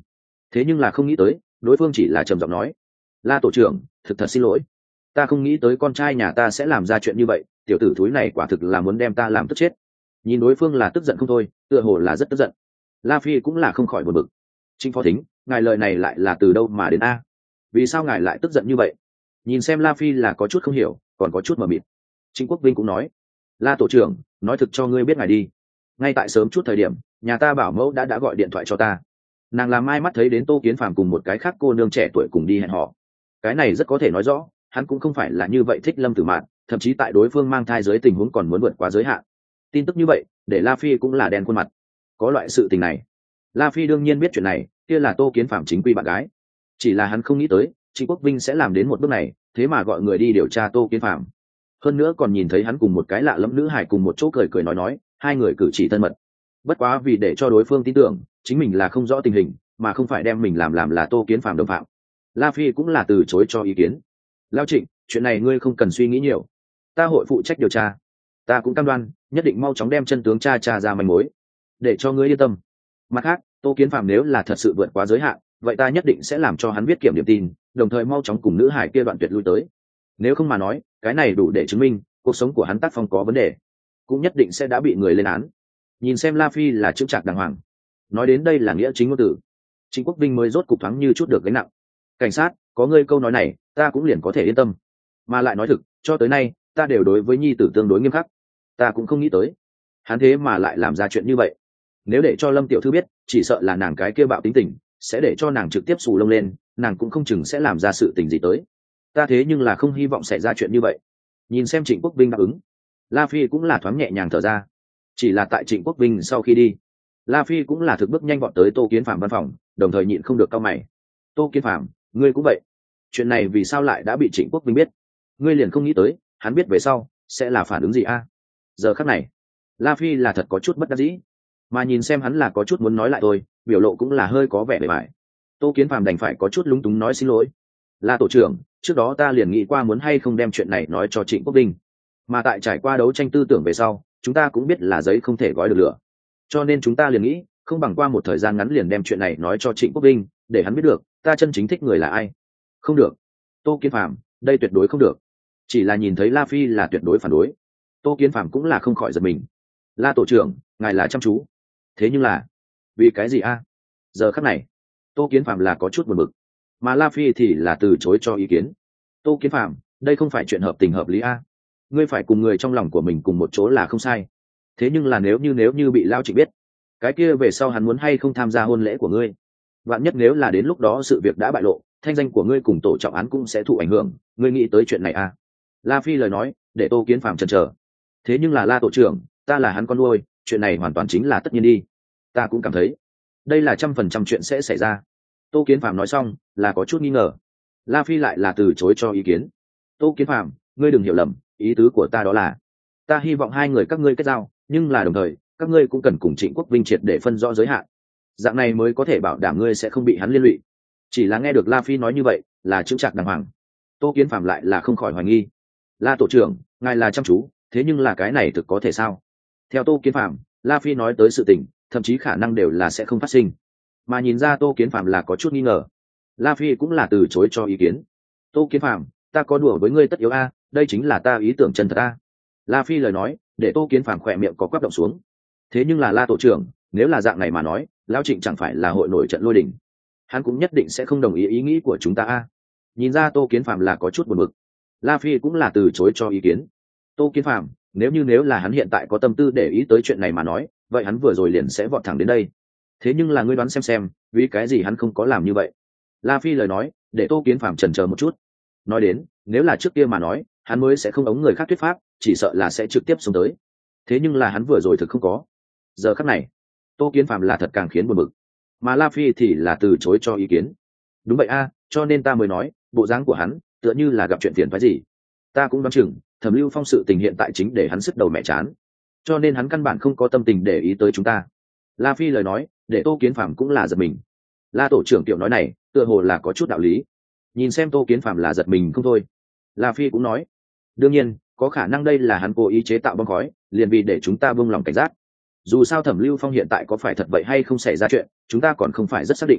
[SPEAKER 1] thế nhưng là không nghĩ tới đối phương chỉ là trầm giọng nói: La tổ trưởng, thực thật xin lỗi, ta không nghĩ tới con trai nhà ta sẽ làm ra chuyện như vậy, tiểu tử thúi này quả thực là muốn đem ta làm tức chết. Nhìn đối phương là tức giận không thôi, tựa hồ là rất tức giận. La Phi cũng là không khỏi buồn bực. Trịnh phó thính, ngài lời này lại là từ đâu mà đến a? Vì sao ngài lại tức giận như vậy? Nhìn xem La Phi là có chút không hiểu, còn có chút mờ mịt. Trịnh Quốc Vinh cũng nói: La tổ trưởng, nói thực cho ngươi biết ngài đi, ngay tại sớm chút thời điểm, nhà ta bảo mẫu đã đã gọi điện thoại cho ta, nàng làm mai mắt thấy đến Tô Kiến Phàm cùng một cái khác cô nương trẻ tuổi cùng đi hẹn hò. Cái này rất có thể nói rõ hắn cũng không phải là như vậy thích Lâm Tử Mạn, thậm chí tại đối phương mang thai dưới tình huống còn muốn vượt quá giới hạn. Tin tức như vậy để La Phi cũng là đen khuôn mặt. Có loại sự tình này, La Phi đương nhiên biết chuyện này, kia là Tô Kiến Phàm chính quy bạn gái. Chỉ là hắn không nghĩ tới Trịnh Quốc Vinh sẽ làm đến một bước này, thế mà gọi người đi điều tra Tô Kiến Phàm. Hơn nữa còn nhìn thấy hắn cùng một cái lạ lẫm nữ hải cùng một chỗ cười cười nói nói, hai người cử chỉ thân mật. Bất quá vì để cho đối phương tin tưởng chính mình là không rõ tình hình, mà không phải đem mình làm làm là Tô Kiến Phàm đồng phạm, La Phi cũng là từ chối cho ý kiến. Lao Trịnh, chuyện này ngươi không cần suy nghĩ nhiều, ta hội phụ trách điều tra, ta cũng cam đoan nhất định mau chóng đem chân tướng tra tra ra manh mối, để cho ngươi yên tâm. Mặt khác, Tô Kiến Phàm nếu là thật sự vượt quá giới hạn, vậy ta nhất định sẽ làm cho hắn viết kiểm điểm tin, đồng thời mau chóng cùng nữ hải kia đoạn tuyệt lui tới. Nếu không mà nói, cái này đủ để chứng minh cuộc sống của hắn tác phong có vấn đề, cũng nhất định sẽ đã bị người lên án. Nhìn xem La Phi là chững chạc đàng hoàng, nói đến đây là nghĩa chính ngôn từ, Trịnh Quốc Vinh mới rốt cục thoáng như chút được gánh nặng. Cảnh sát, có ngươi câu nói này, ta cũng liền có thể yên tâm. Mà lại nói thực, cho tới nay, ta đều đối với nhi tử tương đối nghiêm khắc. Ta cũng không nghĩ tới, hắn thế mà lại làm ra chuyện như vậy. Nếu để cho Lâm tiểu thư biết, chỉ sợ là nàng cái kia bạo tính tình, sẽ để cho nàng trực tiếp xù lông lên, nàng cũng không chừng sẽ làm ra sự tình gì tới. Ta thế nhưng là không hy vọng xảy ra chuyện như vậy. Nhìn xem Trịnh Quốc Vinh đáp ứng, La Phi cũng là thoáng nhẹ nhàng thở ra. Chỉ là tại Trịnh Quốc Vinh sau khi đi, La Phi cũng là thực bước nhanh vọt tới Tô Kiến Phàm văn phòng, đồng thời nhịn không được cau mày. Tô Kiến Phàm, ngươi cũng vậy, chuyện này vì sao lại đã bị Trịnh Quốc Vinh biết? Ngươi liền không nghĩ tới hắn biết về sau sẽ là phản ứng gì a? Giờ khắc này, La Phi là thật có chút bất đắc dĩ, mà nhìn xem hắn là có chút muốn nói lại thôi, biểu lộ cũng là hơi có vẻ bề bại. Tô Kiến Phàm đành phải có chút lúng túng nói xin lỗi. La tổ trưởng, trước đó ta liền nghĩ qua muốn hay không đem chuyện này nói cho Trịnh Quốc Vinh, mà tại trải qua đấu tranh tư tưởng về sau, chúng ta cũng biết là giấy không thể gói được lửa, cho nên chúng ta liền nghĩ không bằng qua một thời gian ngắn liền đem chuyện này nói cho Trịnh Quốc Vinh, để hắn biết được ta chân chính thích người là ai. Không được, Tô Kiến Phàm, đây tuyệt đối không được. Chỉ là nhìn thấy La Phi là tuyệt đối phản đối, Tô Kiến Phàm cũng là không khỏi giật mình. La tổ trưởng, ngài là chăm chú, thế nhưng là vì cái gì a? Giờ khắc này, Tô Kiến Phàm là có chút buồn bực, mà La Phi thì là từ chối cho ý kiến. Tô Kiến Phàm, đây không phải chuyện hợp tình hợp lý a. Ngươi phải cùng người trong lòng của mình cùng một chỗ là không sai, thế nhưng là nếu như nếu như bị Lao Trịnh biết, cái kia về sau hắn muốn hay không tham gia hôn lễ của ngươi, vạn nhất nếu là đến lúc đó sự việc đã bại lộ, thanh danh của ngươi cùng tổ trọng án cũng sẽ thụ ảnh hưởng, ngươi nghĩ tới chuyện này à? La Phi lời nói để Tô Kiến Phàm chần chờ. Thế nhưng là La tổ trưởng, ta là hắn con nuôi, chuyện này hoàn toàn chính là tất nhiên đi. Ta cũng cảm thấy đây là trăm phần trăm chuyện sẽ xảy ra. Tô Kiến Phàm nói xong là có chút nghi ngờ. La Phi lại là từ chối cho ý kiến. Tô Kiến Phàm, ngươi đừng hiểu lầm, ý tứ của ta đó là ta hy vọng hai người các ngươi kết giao, nhưng là đồng thời các ngươi cũng cần cùng Trịnh Quốc Vinh triệt để phân rõ giới hạn, dạng này mới có thể bảo đảm ngươi sẽ không bị hắn liên lụy. Chỉ là nghe được La Phi nói như vậy là chững chạc đàng hoàng, Tô Kiến Phàm lại là không khỏi hoài nghi. La tổ trưởng, ngài là chăm chú, thế nhưng là cái này thực có thể sao? Theo Tô Kiến Phàm, La Phi nói tới sự tình thậm chí khả năng đều là sẽ không phát sinh, mà nhìn ra Tô Kiến Phàm là có chút nghi ngờ, La Phi cũng là từ chối cho ý kiến. Tô Kiến Phàm, ta có đùa với ngươi tất yếu a, đây chính là ta ý tưởng chân thật a. La Phi lời nói để Tô Kiến Phàm khỏe miệng có quắp động xuống. Thế nhưng là La tổ trưởng, nếu là dạng này mà nói, Lão Trịnh chẳng phải là hội nổi trận lôi đình, hắn cũng nhất định sẽ không đồng ý ý nghĩ của chúng ta a. Nhìn ra Tô Kiến Phàm là có chút buồn bực, La Phi cũng là từ chối cho ý kiến. Tô Kiến Phàm, nếu như nếu là hắn hiện tại có tâm tư để ý tới chuyện này mà nói, vậy hắn vừa rồi liền sẽ vọt thẳng đến đây. Thế nhưng là ngươi đoán xem xem, vì cái gì hắn không có làm như vậy? La Phi lời nói để Tô Kiến Phàm chần chờ một chút. Nói đến, nếu là trước kia mà nói, hắn mới sẽ không ống người khác thuyết pháp, chỉ sợ là sẽ trực tiếp xuống tới. Thế nhưng là hắn vừa rồi thực không có. Giờ khắc này, Tô Kiến Phàm là thật càng khiến buồn bực, mà La Phi thì là từ chối cho ý kiến. Đúng vậy a, cho nên ta mới nói, bộ dáng của hắn tựa như là gặp chuyện phiền phức gì. Ta cũng đoán chừng, Thẩm Lưu Phong sự tình hiện tại chính để hắn sứt đầu mẹ chán, cho nên hắn căn bản không có tâm tình để ý tới chúng ta. La Phi lời nói để Tô Kiến Phàm cũng là giật mình. La tổ trưởng tiểu nói này tựa hồ là có chút đạo lý. Nhìn xem Tô Kiến Phàm là giật mình không thôi, La Phi cũng nói, đương nhiên có khả năng đây là hắn cố ý chế tạo bom khói, liền vì để chúng ta buông lòng cảnh giác. Dù sao Thẩm Lưu Phong hiện tại có phải thật vậy hay không xảy ra chuyện, chúng ta còn không phải rất xác định.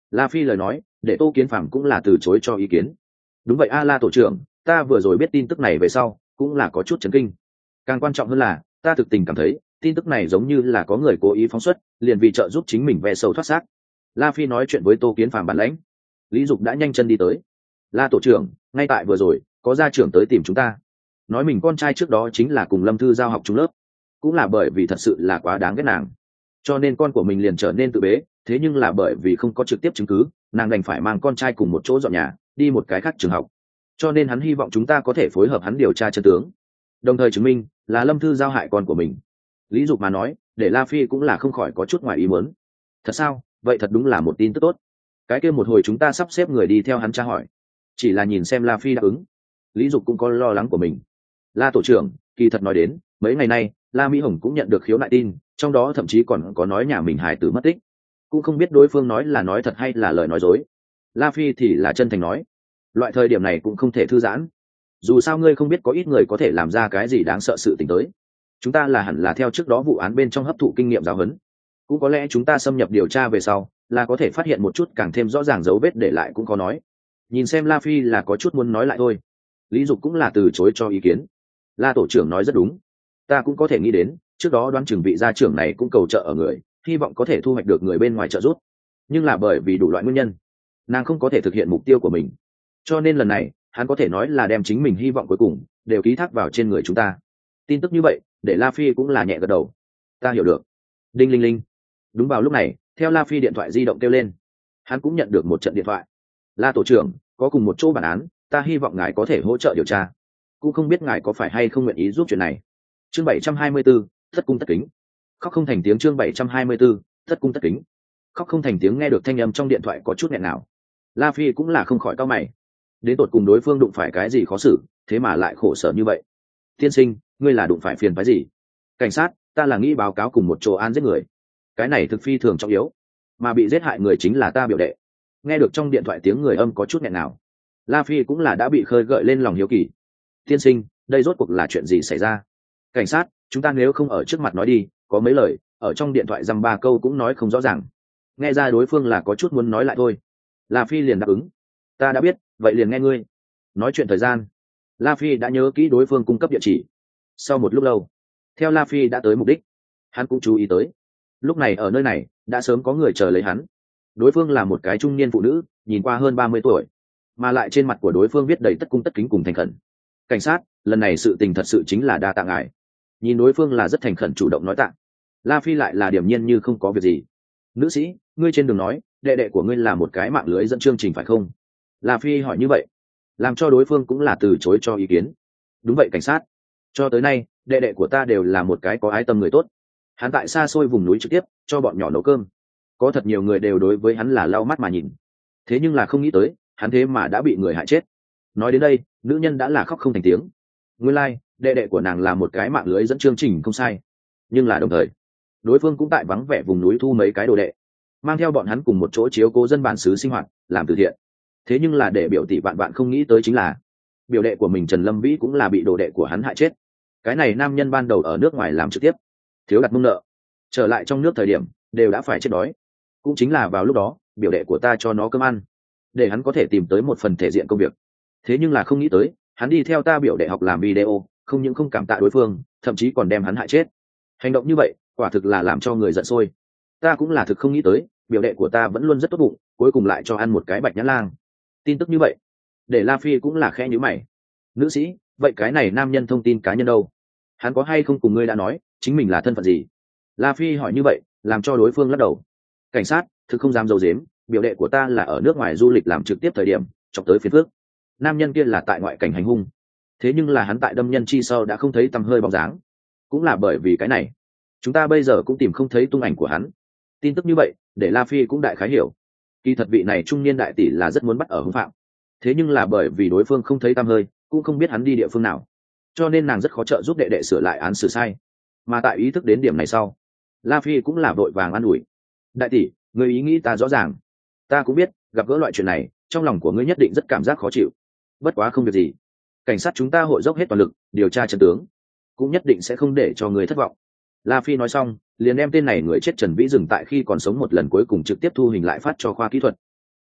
[SPEAKER 1] La Phi lời nói để Tô Kiến Phàm cũng là từ chối cho ý kiến. Đúng vậy a La tổ trưởng, ta vừa rồi biết tin tức này về sau cũng là có chút chấn kinh. Càng quan trọng hơn là ta thực tình cảm thấy tin tức này giống như là có người cố ý phóng xuất, liền vì trợ giúp chính mình ve sầu thoát xác. La Phi nói chuyện với Tô Kiến Phàm bản lãnh. Lý Dục đã nhanh chân đi tới. La tổ trưởng, ngay tại vừa rồi có gia trưởng tới tìm chúng ta, nói mình con trai trước đó chính là cùng Lâm Thư giao học chung lớp, cũng là bởi vì thật sự là quá đáng ghét nàng, cho nên con của mình liền trở nên tự bế. Thế nhưng là bởi vì không có trực tiếp chứng cứ, nàng đành phải mang con trai cùng một chỗ dọn nhà đi một cái khác trường học, cho nên hắn hy vọng chúng ta có thể phối hợp hắn điều tra chân tướng, đồng thời chứng minh là Lâm Thư giao hại con của mình. Lý Dục mà nói để La Phi cũng là không khỏi có chút ngoài ý muốn. Thật sao? Vậy thật đúng là một tin tức tốt. Cái kia một hồi chúng ta sắp xếp người đi theo hắn tra hỏi. Chỉ là nhìn xem La Phi đáp ứng, Lý Dục cũng có lo lắng của mình. La tổ trưởng, kỳ thật nói đến mấy ngày nay La Mỹ Hồng cũng nhận được khiếu nại tin, trong đó thậm chí còn có nói nhà mình hài tử mất tích, cũng không biết đối phương nói là nói thật hay là lời nói dối. La Phi thì là chân thành nói, loại thời điểm này cũng không thể thư giãn, dù sao ngươi không biết có ít người có thể làm ra cái gì đáng sợ sự tình tới. Chúng ta là hẳn là theo trước đó vụ án bên trong hấp thụ kinh nghiệm giáo huấn, cũng có lẽ chúng ta xâm nhập điều tra về sau là có thể phát hiện một chút càng thêm rõ ràng dấu vết để lại cũng có nói. Nhìn xem La Phi là có chút muốn nói lại thôi, Lý Dục cũng là từ chối cho ý kiến. La tổ trưởng nói rất đúng, ta cũng có thể nghĩ đến trước đó đoán chừng vị gia trưởng này cũng cầu trợ ở người, hy vọng có thể thu hoạch được người bên ngoài trợ giúp, nhưng là bởi vì đủ loại nguyên nhân nàng không có thể thực hiện mục tiêu của mình, cho nên lần này hắn có thể nói là đem chính mình hy vọng cuối cùng đều ký thác vào trên người chúng ta. Tin tức như vậy để La Phi cũng là nhẹ gật đầu, ta hiểu được. Đinh linh linh. Đúng vào lúc này theo La Phi điện thoại di động kêu lên, hắn cũng nhận được một trận điện thoại. La tổ trưởng, có cùng một chỗ bản án, ta hy vọng ngài có thể hỗ trợ điều tra, cũng không biết ngài có phải hay không nguyện ý giúp chuyện này. Chương bảy trăm hai mươi 'Thất thất cung tất kính. Khóc không thành tiếng. Chương bảy trăm hai mươi 'Thất thất cung tất kính. Khóc không thành tiếng. Nghe được thanh âm trong điện thoại có chút nghẹn nào, La Phi cũng là không khỏi cau mày. Đến tột cùng đối phương đụng phải cái gì khó xử, thế mà lại khổ sở như vậy. Tiên sinh, ngươi là đụng phải phiền phái gì? Cảnh sát, ta là nghĩ báo cáo cùng một chỗ án giết người. Cái này thực phi thường trọng yếu, mà bị giết hại người chính là ta biểu đệ. Nghe được trong điện thoại tiếng người âm có chút nghẹn nào, La Phi cũng là đã bị khơi gợi lên lòng hiếu kỳ. Tiên sinh, đây rốt cuộc là chuyện gì xảy ra? Cảnh sát, chúng ta nếu không ở trước mặt nói đi, có mấy lời ở trong điện thoại dăm ba câu cũng nói không rõ ràng. Nghe ra đối phương là có chút muốn nói lại thôi, La Phi liền đáp ứng. Ta đã biết, vậy liền nghe ngươi. Nói chuyện thời gian, La Phi đã nhớ kỹ đối phương cung cấp địa chỉ. Sau một lúc lâu, theo La Phi đã tới mục đích, hắn cũng chú ý tới lúc này ở nơi này đã sớm có người chờ lấy hắn. Đối phương là một cái trung niên phụ nữ, nhìn qua hơn ba mươi tuổi, mà lại trên mặt của đối phương viết đầy tất cung tất kính cùng thành khẩn. Cảnh sát, lần này sự tình thật sự chính là đa tạ ngài. Nhìn đối phương là rất thành khẩn chủ động nói tạ, La Phi lại là điềm nhiên như không có việc gì. Nữ sĩ, ngươi trên đường nói đệ đệ của ngươi là một cái mạng lưới dẫn chương trình phải không? La Phi hỏi như vậy, làm cho đối phương cũng là từ chối cho ý kiến. Đúng vậy cảnh sát, cho tới nay đệ đệ của ta đều là một cái có ái tâm người tốt. Hắn tại xa xôi vùng núi trực tiếp cho bọn nhỏ nấu cơm, có thật nhiều người đều đối với hắn là lau mắt mà nhìn. Thế nhưng là không nghĩ tới hắn thế mà đã bị người hại chết. Nói đến đây, nữ nhân đã là khóc không thành tiếng. Nguyên lai, đệ đệ của nàng là một cái mạng lưới dẫn chương trình không sai, nhưng là đồng thời đối phương cũng tại vắng vẻ vùng núi thu mấy cái đồ đệ, mang theo bọn hắn cùng một chỗ chiếu cố dân bản xứ sinh hoạt, làm từ thiện. Thế nhưng là để biểu tỷ bạn bạn không nghĩ tới chính là biểu đệ của mình Trần Lâm Vĩ cũng là bị đồ đệ của hắn hại chết. Cái này nam nhân ban đầu ở nước ngoài làm trực tiếp, thiếu đặt mông nợ, trở lại trong nước thời điểm đều đã phải chết đói. Cũng chính là vào lúc đó biểu đệ của ta cho nó cơm ăn, để hắn có thể tìm tới một phần thể diện công việc. Thế nhưng là không nghĩ tới hắn đi theo ta biểu đệ học làm video, không những không cảm tạ đối phương, thậm chí còn đem hắn hại chết. Hành động như vậy quả thực là làm cho người giận sôi. Ta cũng là thực không nghĩ tới biểu đệ của ta vẫn luôn rất tốt bụng, cuối cùng lại cho ăn một cái bạch nhãn lang. Tin tức như vậy để La Phi cũng là khẽ nhíu mày. Nữ sĩ, vậy cái này nam nhân thông tin cá nhân đâu? Hắn có hay không cùng ngươi đã nói chính mình là thân phận gì? La Phi hỏi như vậy làm cho đối phương lắc đầu. Cảnh sát, thực không dám giấu giếm, biểu đệ của ta là ở nước ngoài du lịch làm trực tiếp thời điểm chọc tới phiền phức. Nam nhân kia là tại ngoại cảnh hành hung, thế nhưng là hắn tại đâm nhân chi sau đã không thấy tăm hơi bóng dáng. Cũng là bởi vì cái này chúng ta bây giờ cũng tìm không thấy tung ảnh của hắn. Tin tức như vậy để La Phi cũng đại khái hiểu, kỳ thật vị này trung niên đại tỷ là rất muốn bắt ở hung phạm, thế nhưng là bởi vì đối phương không thấy tăm hơi, cũng không biết hắn đi địa phương nào, cho nên nàng rất khó trợ giúp đệ đệ sửa lại án xử sai. Mà tại ý thức đến điểm này sau, La Phi cũng là vội vàng an ủi. Đại tỷ, người ý nghĩ ta rõ ràng, ta cũng biết gặp gỡ loại chuyện này trong lòng của ngươi nhất định rất cảm giác khó chịu, bất quá không việc gì, cảnh sát chúng ta hội dốc hết toàn lực điều tra chân tướng, cũng nhất định sẽ không để cho người thất vọng. La Phi nói xong liền đem tên này người chết Trần Vĩ dừng tại khi còn sống một lần cuối cùng trực tiếp thu hình lại phát cho khoa kỹ thuật.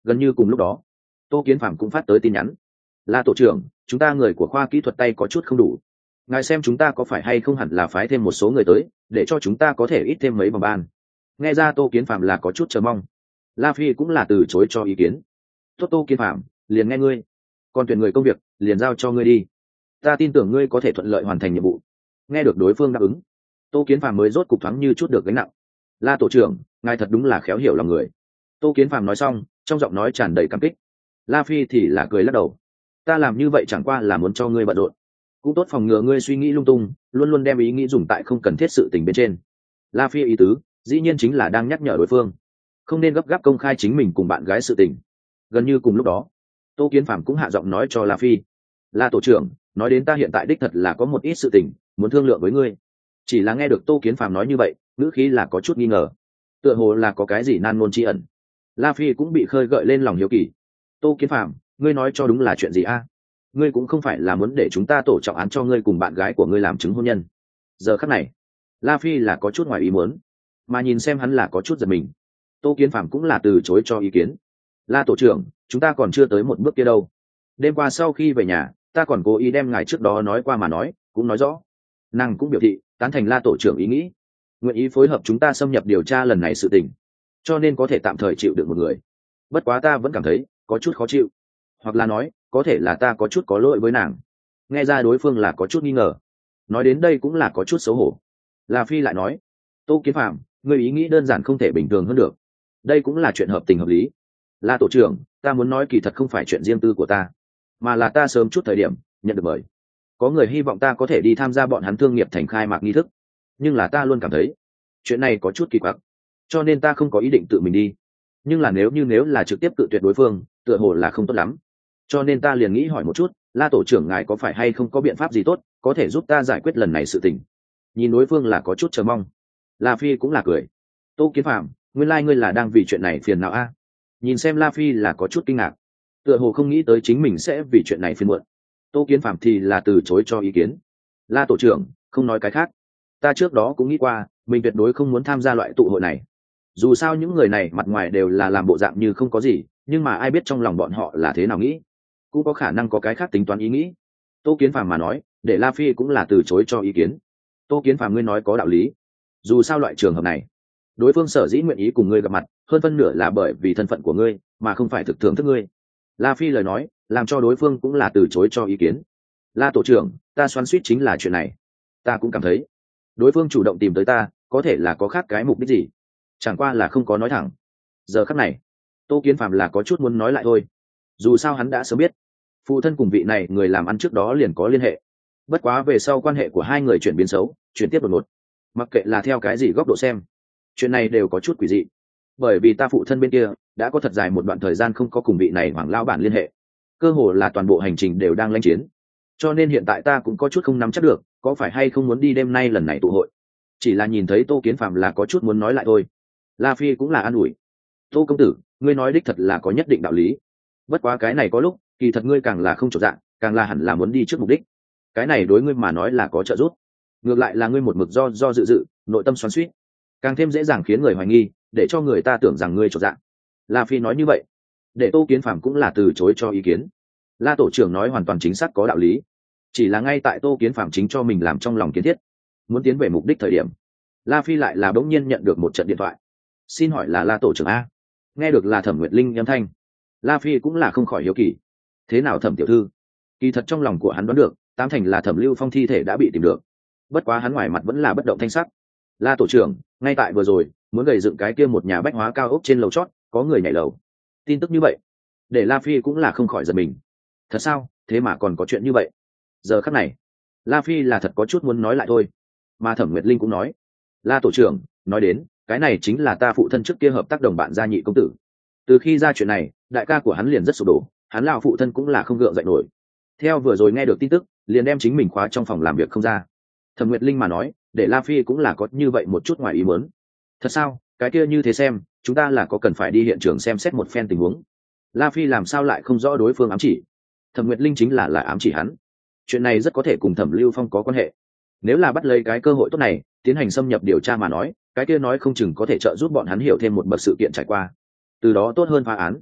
[SPEAKER 1] Gần như cùng lúc đó, Tô Kiến Phạm cũng phát tới tin nhắn. La tổ trưởng, chúng ta người của khoa kỹ thuật tay có chút không đủ, ngài xem chúng ta có phải hay không hẳn là phái thêm một số người tới để cho chúng ta có thể ít thêm mấy vòng ban. Nghe ra Tô Kiến Phạm là có chút chờ mong. La Phi cũng là từ chối cho ý kiến. Tốt, Tô Kiến Phạm, liền nghe ngươi, còn tuyển người công việc liền giao cho ngươi đi, ta tin tưởng ngươi có thể thuận lợi hoàn thành nhiệm vụ. Nghe được đối phương đáp ứng, Tô Kiến Phạm mới rốt cục thoáng như chút được gánh nặng. La tổ trưởng, ngài thật đúng là khéo hiểu lòng người. Tô Kiến Phạm nói xong, trong giọng nói tràn đầy cảm kích. La Phi thì là cười lắc đầu. Ta làm như vậy chẳng qua là muốn cho ngươi bận rộn, cũng tốt phòng ngừa ngươi suy nghĩ lung tung, luôn luôn đem ý nghĩ dùng tại không cần thiết sự tình bên trên. La Phi ý tứ dĩ nhiên chính là đang nhắc nhở đối phương không nên gấp gáp công khai chính mình cùng bạn gái sự tình. Gần như cùng lúc đó, Tô Kiến Phạm cũng hạ giọng nói cho La Phi. La tổ trưởng, nói đến ta hiện tại đích thật là có một ít sự tình muốn thương lượng với ngươi. Chỉ là nghe được Tô Kiến Phạm nói như vậy, ngữ khí là có chút nghi ngờ, tựa hồ là có cái gì nan ngôn tri ẩn. La Phi cũng bị khơi gợi lên lòng hiếu kỳ. Tô Kiến Phạm, ngươi nói cho đúng là chuyện gì a? Ngươi cũng không phải là muốn để chúng ta tổ trọng án cho ngươi cùng bạn gái của ngươi làm chứng hôn nhân? Giờ khắc này, La Phi là có chút ngoài ý muốn, mà nhìn xem hắn là có chút giật mình. Tô Kiến Phạm cũng là từ chối cho ý kiến. La tổ trưởng, chúng ta còn chưa tới một bước kia đâu. Đêm qua sau khi về nhà, ta còn cố ý đem ngài trước đó nói qua mà nói cũng nói rõ. Nàng cũng biểu thị tán thành La tổ trưởng ý nghĩ, nguyện ý phối hợp chúng ta xâm nhập điều tra lần này sự tình, cho nên có thể tạm thời chịu được một người. Bất quá ta vẫn cảm thấy có chút khó chịu, hoặc là nói có thể là ta có chút có lỗi với nàng. Nghe ra đối phương là có chút nghi ngờ, nói đến đây cũng là có chút xấu hổ. La Phi lại nói, Tô Kiến Phạm, người ý nghĩ đơn giản không thể bình thường hơn được, đây cũng là chuyện hợp tình hợp lý. La tổ trưởng, ta muốn nói kỳ thật không phải chuyện riêng tư của ta, mà là ta sớm chút thời điểm nhận được mời, có người hy vọng ta có thể đi tham gia bọn hắn thương nghiệp thành khai mạc nghi thức, nhưng là ta luôn cảm thấy chuyện này có chút kỳ quặc, cho nên ta không có ý định tự mình đi. Nhưng là nếu như nếu là trực tiếp cự tuyệt đối phương, tựa hồ là không tốt lắm, cho nên ta liền nghĩ hỏi một chút, La tổ trưởng ngài có phải hay không có biện pháp gì tốt có thể giúp ta giải quyết lần này sự tình. Nhìn đối phương là có chút chờ mong, La Phi cũng là cười. Tô Kiến Phạm, nguyên lai ngươi là đang vì chuyện này phiền não a? Nhìn xem La Phi là có chút kinh ngạc, tựa hồ không nghĩ tới chính mình sẽ vì chuyện này phiền muộn. Tô Kiến Phạm thì là từ chối cho ý kiến. La tổ trưởng, không nói cái khác, ta trước đó cũng nghĩ qua mình tuyệt đối không muốn tham gia loại tụ hội này. Dù sao những người này mặt ngoài đều là làm bộ dạng như không có gì, nhưng mà ai biết trong lòng bọn họ là thế nào nghĩ, cũng có khả năng có cái khác tính toán ý nghĩ. Tô Kiến Phạm mà nói, để La Phi cũng là từ chối cho ý kiến. Tô Kiến Phạm, ngươi nói có đạo lý. Dù sao loại trường hợp này, đối phương sở dĩ nguyện ý cùng ngươi gặp mặt, hơn phân nửa là bởi vì thân phận của ngươi, mà không phải thực thưởng thức ngươi. La Phi lời nói làm cho đối phương cũng là từ chối cho ý kiến. La tổ trưởng, ta xoắn suýt chính là chuyện này. Ta cũng cảm thấy đối phương chủ động tìm tới ta có thể là có khác cái mục đích gì, chẳng qua là không có nói thẳng. Giờ khắc này, Tô Kiến Phạm là có chút muốn nói lại thôi. Dù sao hắn đã sớm biết phụ thân cùng vị này người làm ăn trước đó liền có liên hệ, bất quá về sau quan hệ của hai người chuyển biến xấu, chuyển tiếp đột ngột. Mặc kệ là theo cái gì góc độ xem, chuyện này đều có chút quỷ dị, bởi vì ta phụ thân bên kia đã có thật dài một đoạn thời gian không có cùng vị này hoàng lao bản liên hệ, cơ hồ là toàn bộ hành trình đều đang lãnh chiến, cho nên hiện tại ta cũng có chút không nắm chắc được có phải hay không muốn đi đêm nay lần này tụ hội. Chỉ là nhìn thấy Tô Kiến Phạm là có chút muốn nói lại thôi. La Phi cũng là an ủi, Tô công tử, ngươi nói đích thật là có nhất định đạo lý, bất quá cái này có lúc kỳ thật ngươi càng là không trọn dạng, càng là hẳn là muốn đi trước mục đích, cái này đối ngươi mà nói là có trợ giúp, ngược lại là ngươi một mực do do dự dự, nội tâm xoắn xuýt, càng thêm dễ dàng khiến người hoài nghi, để cho người ta tưởng rằng ngươi trọn dạng. La Phi nói như vậy, để Tô Kiến Phạm cũng là từ chối cho ý kiến. La tổ trưởng nói hoàn toàn chính xác có đạo lý, chỉ là ngay tại Tô Kiến Phạm chính cho mình làm trong lòng kiến thiết, muốn tiến về mục đích thời điểm, La Phi lại là bỗng nhiên nhận được một trận điện thoại. Xin hỏi là La tổ trưởng a? Nghe được là Thẩm Nguyệt Linh âm thanh, La Phi cũng là không khỏi hiếu kỳ. Thế nào Thẩm tiểu thư? Kỳ thật trong lòng của hắn đoán được, tám thành là Thẩm Lưu Phong thi thể đã bị tìm được, bất quá hắn ngoài mặt vẫn là bất động thanh sắc. La tổ trưởng, ngay tại vừa rồi muốn gầy dựng cái kia một nhà bách hóa cao ốc trên lầu chót, có người nhảy lầu. Tin tức như vậy để La Phi cũng là không khỏi giật mình. Thật sao? Thế mà còn có chuyện như vậy? Giờ khắc này, La Phi là thật có chút muốn nói lại thôi. Mà Thẩm Nguyệt Linh cũng nói, La tổ trưởng, nói đến cái này chính là ta phụ thân trước kia hợp tác đồng bạn Gia Nhị công tử. Từ khi ra chuyện này, đại ca của hắn liền rất sụp đổ, hắn lão phụ thân cũng là không gượng dậy nổi. Theo vừa rồi nghe được tin tức, liền đem chính mình khóa trong phòng làm việc không ra. Thẩm Nguyệt Linh mà nói, để La Phi cũng là có như vậy một chút ngoài ý muốn. Thật sao? Cái kia như thế xem, chúng ta là có cần phải đi hiện trường xem xét một phen tình huống. La Phi làm sao lại không rõ đối phương ám chỉ? Thẩm Nguyệt Linh chính là là ám chỉ hắn. Chuyện này rất có thể cùng Thẩm Lưu Phong có quan hệ. Nếu là bắt lấy cái cơ hội tốt này, tiến hành xâm nhập điều tra mà nói, cái kia nói không chừng có thể trợ giúp bọn hắn hiểu thêm một bậc sự kiện trải qua, từ đó tốt hơn phá án.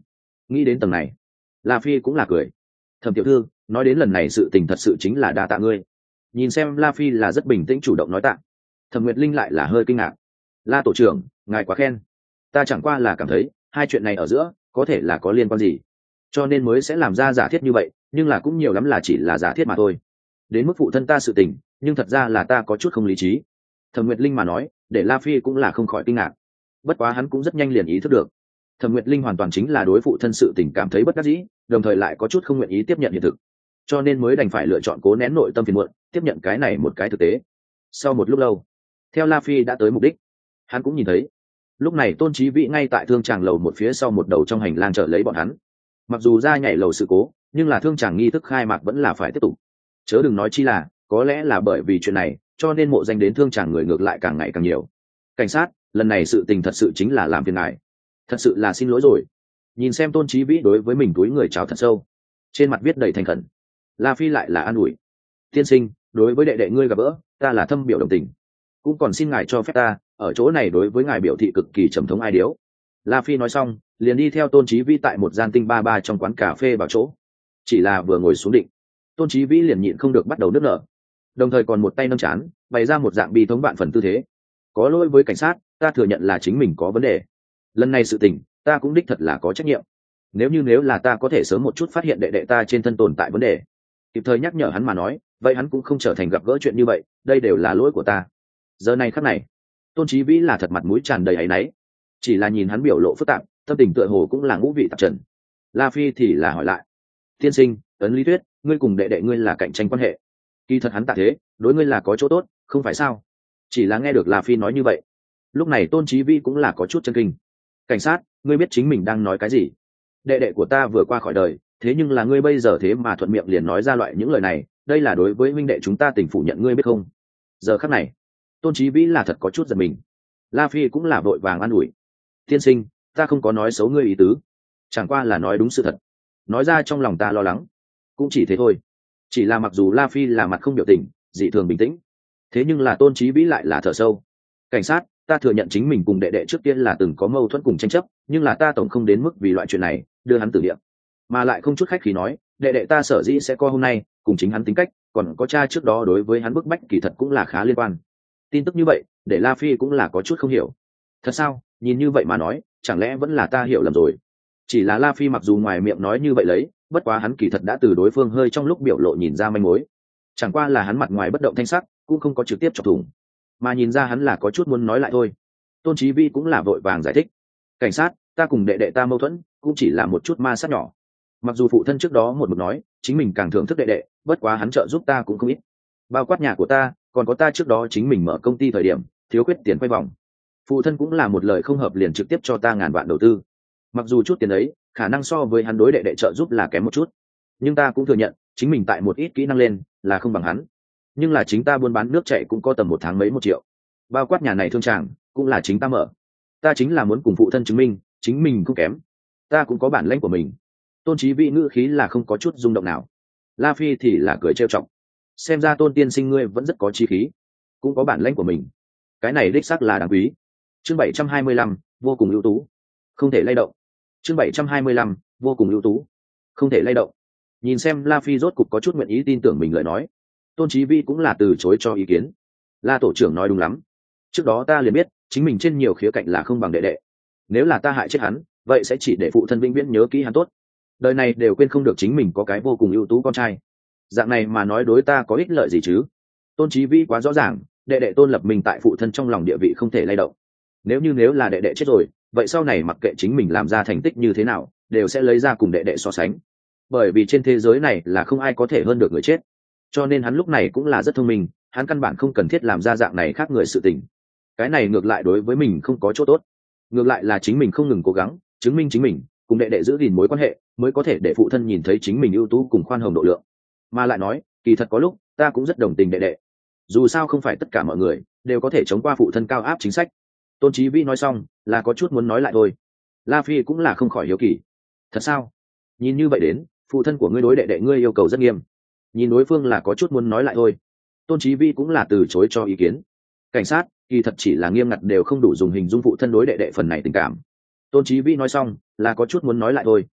[SPEAKER 1] nghĩ đến tầng này, La Phi cũng là cười. Thẩm tiểu thư, nói đến lần này sự tình thật sự chính là đa tạ ngươi. Nhìn xem La Phi là rất bình tĩnh chủ động nói tạ, Thẩm Nguyệt Linh lại là hơi kinh ngạc. La tổ trưởng, ngài quá khen, ta chẳng qua là cảm thấy hai chuyện này ở giữa có thể là có liên quan gì, cho nên mới sẽ làm ra giả thiết như vậy, nhưng là cũng nhiều lắm là chỉ là giả thiết mà thôi. Đến mức phụ thân ta sự tình, nhưng thật ra là ta có chút không lý trí. Thẩm Nguyệt Linh mà nói, để La Phi cũng là không khỏi kinh ngạc. Bất quá hắn cũng rất nhanh liền ý thức được, Thẩm Nguyệt Linh hoàn toàn chính là đối phụ thân sự tình cảm thấy bất đắc dĩ, đồng thời lại có chút không nguyện ý tiếp nhận hiện thực, cho nên mới đành phải lựa chọn cố nén nội tâm phiền muộn, tiếp nhận cái này một cái thực tế. Sau một lúc lâu, theo La Phi đã tới mục đích, hắn cũng nhìn thấy, lúc này Tôn Chí Vĩ ngay tại thương tràng lầu một phía sau một đầu trong hành lang chờ lấy bọn hắn. Mặc dù ra nhảy lầu sự cố, nhưng là thương tràng nghi thức khai mạc vẫn là phải tiếp tục. Chớ đừng nói chi là, có lẽ là bởi vì chuyện này, cho nên mộ danh đến thương tràng người ngược lại càng ngày càng nhiều. Cảnh sát, lần này sự tình thật sự chính là làm phiền ngài, thật sự là xin lỗi rồi. Nhìn xem Tôn Chí Vĩ đối với mình túi người chào thật sâu, trên mặt viết đầy thành khẩn. La Phi lại là an ủi: tiên sinh, đối với đệ đệ ngươi gặp gỡ, ta là thâm biểu đồng tình, cũng còn xin ngài cho phép ta ở chỗ này đối với ngài biểu thị cực kỳ trầm thống ai điếu. La Phi nói xong, liền đi theo Tôn Chí Vĩ tại một gian tinh ba ba trong quán cà phê vào chỗ. Chỉ là vừa ngồi xuống định, Tôn Chí Vĩ liền nhịn không được bắt đầu nức nở, đồng thời còn một tay nâng chán, bày ra một dạng bi thống vạn phần tư thế. Có lỗi với cảnh sát, ta thừa nhận là chính mình có vấn đề. Lần này sự tình, ta cũng đích thật là có trách nhiệm. Nếu như nếu là ta có thể sớm một chút phát hiện đệ đệ ta trên thân tồn tại vấn đề, kịp thời nhắc nhở hắn mà nói, vậy hắn cũng không trở thành gặp gỡ chuyện như vậy, đây đều là lỗi của ta. Giờ này khắc này, Tôn Chí Vĩ là thật mặt mũi tràn đầy áy náy, chỉ là nhìn hắn biểu lộ phức tạp, tâm tình tựa hồ cũng là ngũ vị tạp trần. La Phi thì là hỏi lại: tiên sinh, ấn lý thuyết, ngươi cùng đệ đệ ngươi là cạnh tranh quan hệ, kỳ thật hắn tạ thế, đối ngươi là có chỗ tốt, không phải sao? Chỉ là nghe được La Phi nói như vậy, lúc này Tôn Chí Vĩ cũng là có chút chân kinh. Cảnh sát, ngươi biết chính mình đang nói cái gì? Đệ đệ của ta vừa qua khỏi đời, thế nhưng là ngươi bây giờ thế mà thuận miệng liền nói ra loại những lời này, đây là đối với huynh đệ chúng ta tình phủ nhận, ngươi biết không? Giờ khắc này, Tôn Chí Vĩ là thật có chút giật mình. La Phi cũng là vội vàng an ủi: tiên sinh, ta không có nói xấu ngươi ý tứ, chẳng qua là nói đúng sự thật, nói ra trong lòng ta lo lắng, cũng chỉ thế thôi. Chỉ là mặc dù La Phi là mặt không biểu tình, dị thường bình tĩnh, thế nhưng là Tôn Chí Vĩ lại là thở sâu. Cảnh sát, ta thừa nhận chính mình cùng đệ đệ trước tiên là từng có mâu thuẫn cùng tranh chấp, nhưng là ta tổng không đến mức vì loại chuyện này đưa hắn tử địa, mà lại không chút khách khí nói, đệ đệ ta sở dĩ sẽ có hôm nay, cùng chính hắn tính cách, còn có cha trước đó đối với hắn bức bách kỳ thật cũng là khá liên quan. Tin tức như vậy, để La Phi cũng là có chút không hiểu. Thật sao? Nhìn như vậy mà nói, chẳng lẽ vẫn là ta hiểu lầm rồi? Chỉ là La Phi mặc dù ngoài miệng nói như vậy lấy, bất quá hắn kỳ thật đã từ đối phương hơi trong lúc biểu lộ nhìn ra manh mối. Chẳng qua là hắn mặt ngoài bất động thanh sắc, cũng không có trực tiếp chọc thủng, mà nhìn ra hắn là có chút muốn nói lại thôi. Tôn Chí Vĩ cũng là vội vàng giải thích: cảnh sát, ta cùng đệ đệ ta mâu thuẫn, cũng chỉ là một chút ma sát nhỏ. Mặc dù phụ thân trước đó một mực nói chính mình càng thưởng thức đệ đệ, bất quá hắn trợ giúp ta cũng không ít, bao quát nhà của ta, còn có ta trước đó chính mình mở công ty thời điểm thiếu khuyết tiền quay vòng, phụ thân cũng là một lời không hợp liền trực tiếp cho ta ngàn vạn đầu tư. Mặc dù chút tiền ấy khả năng so với hắn đối đệ đệ trợ giúp là kém một chút, nhưng ta cũng thừa nhận chính mình tại một ít kỹ năng lên là không bằng hắn. Nhưng là chính ta buôn bán nước chạy cũng có tầm một tháng mấy một triệu, bao quát nhà này thương tràng cũng là chính ta mở. Ta chính là muốn cùng phụ thân chứng minh chính mình không kém, ta cũng có bản lĩnh của mình. Tôn Chí Vĩ ngữ khí là không có chút rung động nào. La Phi thì là cười trêu chọc: xem ra Tôn tiên sinh ngươi vẫn rất có chí khí, cũng có bản lĩnh của mình, cái này đích xác là đáng quý. Chương bảy trăm hai mươi lăm, vô cùng ưu tú, không thể lay động. Chương bảy trăm hai mươi lăm, vô cùng ưu tú, không thể lay động. Nhìn xem La Phi rốt cục có chút nguyện ý tin tưởng mình lời nói, Tôn Chí Vĩ cũng là từ chối cho ý kiến. La tổ trưởng nói đúng lắm, trước đó ta liền biết chính mình trên nhiều khía cạnh là không bằng đệ đệ, nếu là ta hại chết hắn, vậy sẽ chỉ để phụ thân vĩnh viễn nhớ kỹ hắn tốt, đời này đều quên không được chính mình có cái vô cùng ưu tú con trai. Dạng này mà nói đối ta có ích lợi gì chứ? Tôn Chí Vĩ quá rõ ràng, đệ đệ Tôn Lập Minh tại phụ thân trong lòng địa vị không thể lay động. Nếu như nếu là đệ đệ chết rồi, vậy sau này mặc kệ chính mình làm ra thành tích như thế nào, đều sẽ lấy ra cùng đệ đệ so sánh. Bởi vì trên thế giới này là không ai có thể hơn được người chết. Cho nên hắn lúc này cũng là rất thông minh, hắn căn bản không cần thiết làm ra dạng này khác người sự tình. Cái này ngược lại đối với mình không có chỗ tốt. Ngược lại là chính mình không ngừng cố gắng chứng minh chính mình, cùng đệ đệ giữ gìn mối quan hệ, mới có thể để phụ thân nhìn thấy chính mình ưu tú cùng khoan hồng độ lượng. Mà lại nói, kỳ thật có lúc ta cũng rất đồng tình đệ đệ. Dù sao không phải tất cả mọi người đều có thể chống qua phụ thân cao áp chính sách. Tôn Chí Vĩ nói xong, là có chút muốn nói lại thôi. La Phi cũng là không khỏi hiếu kỳ. Thật sao? Nhìn như vậy đến, phụ thân của ngươi đối đệ đệ ngươi yêu cầu rất nghiêm. Nhìn đối phương là có chút muốn nói lại thôi. Tôn Chí Vĩ cũng là từ chối cho ý kiến. Cảnh sát, kỳ thật chỉ là nghiêm ngặt đều không đủ dùng hình dung phụ thân đối đệ đệ phần này tình cảm. Tôn Chí Vĩ nói xong, là có chút muốn nói lại thôi.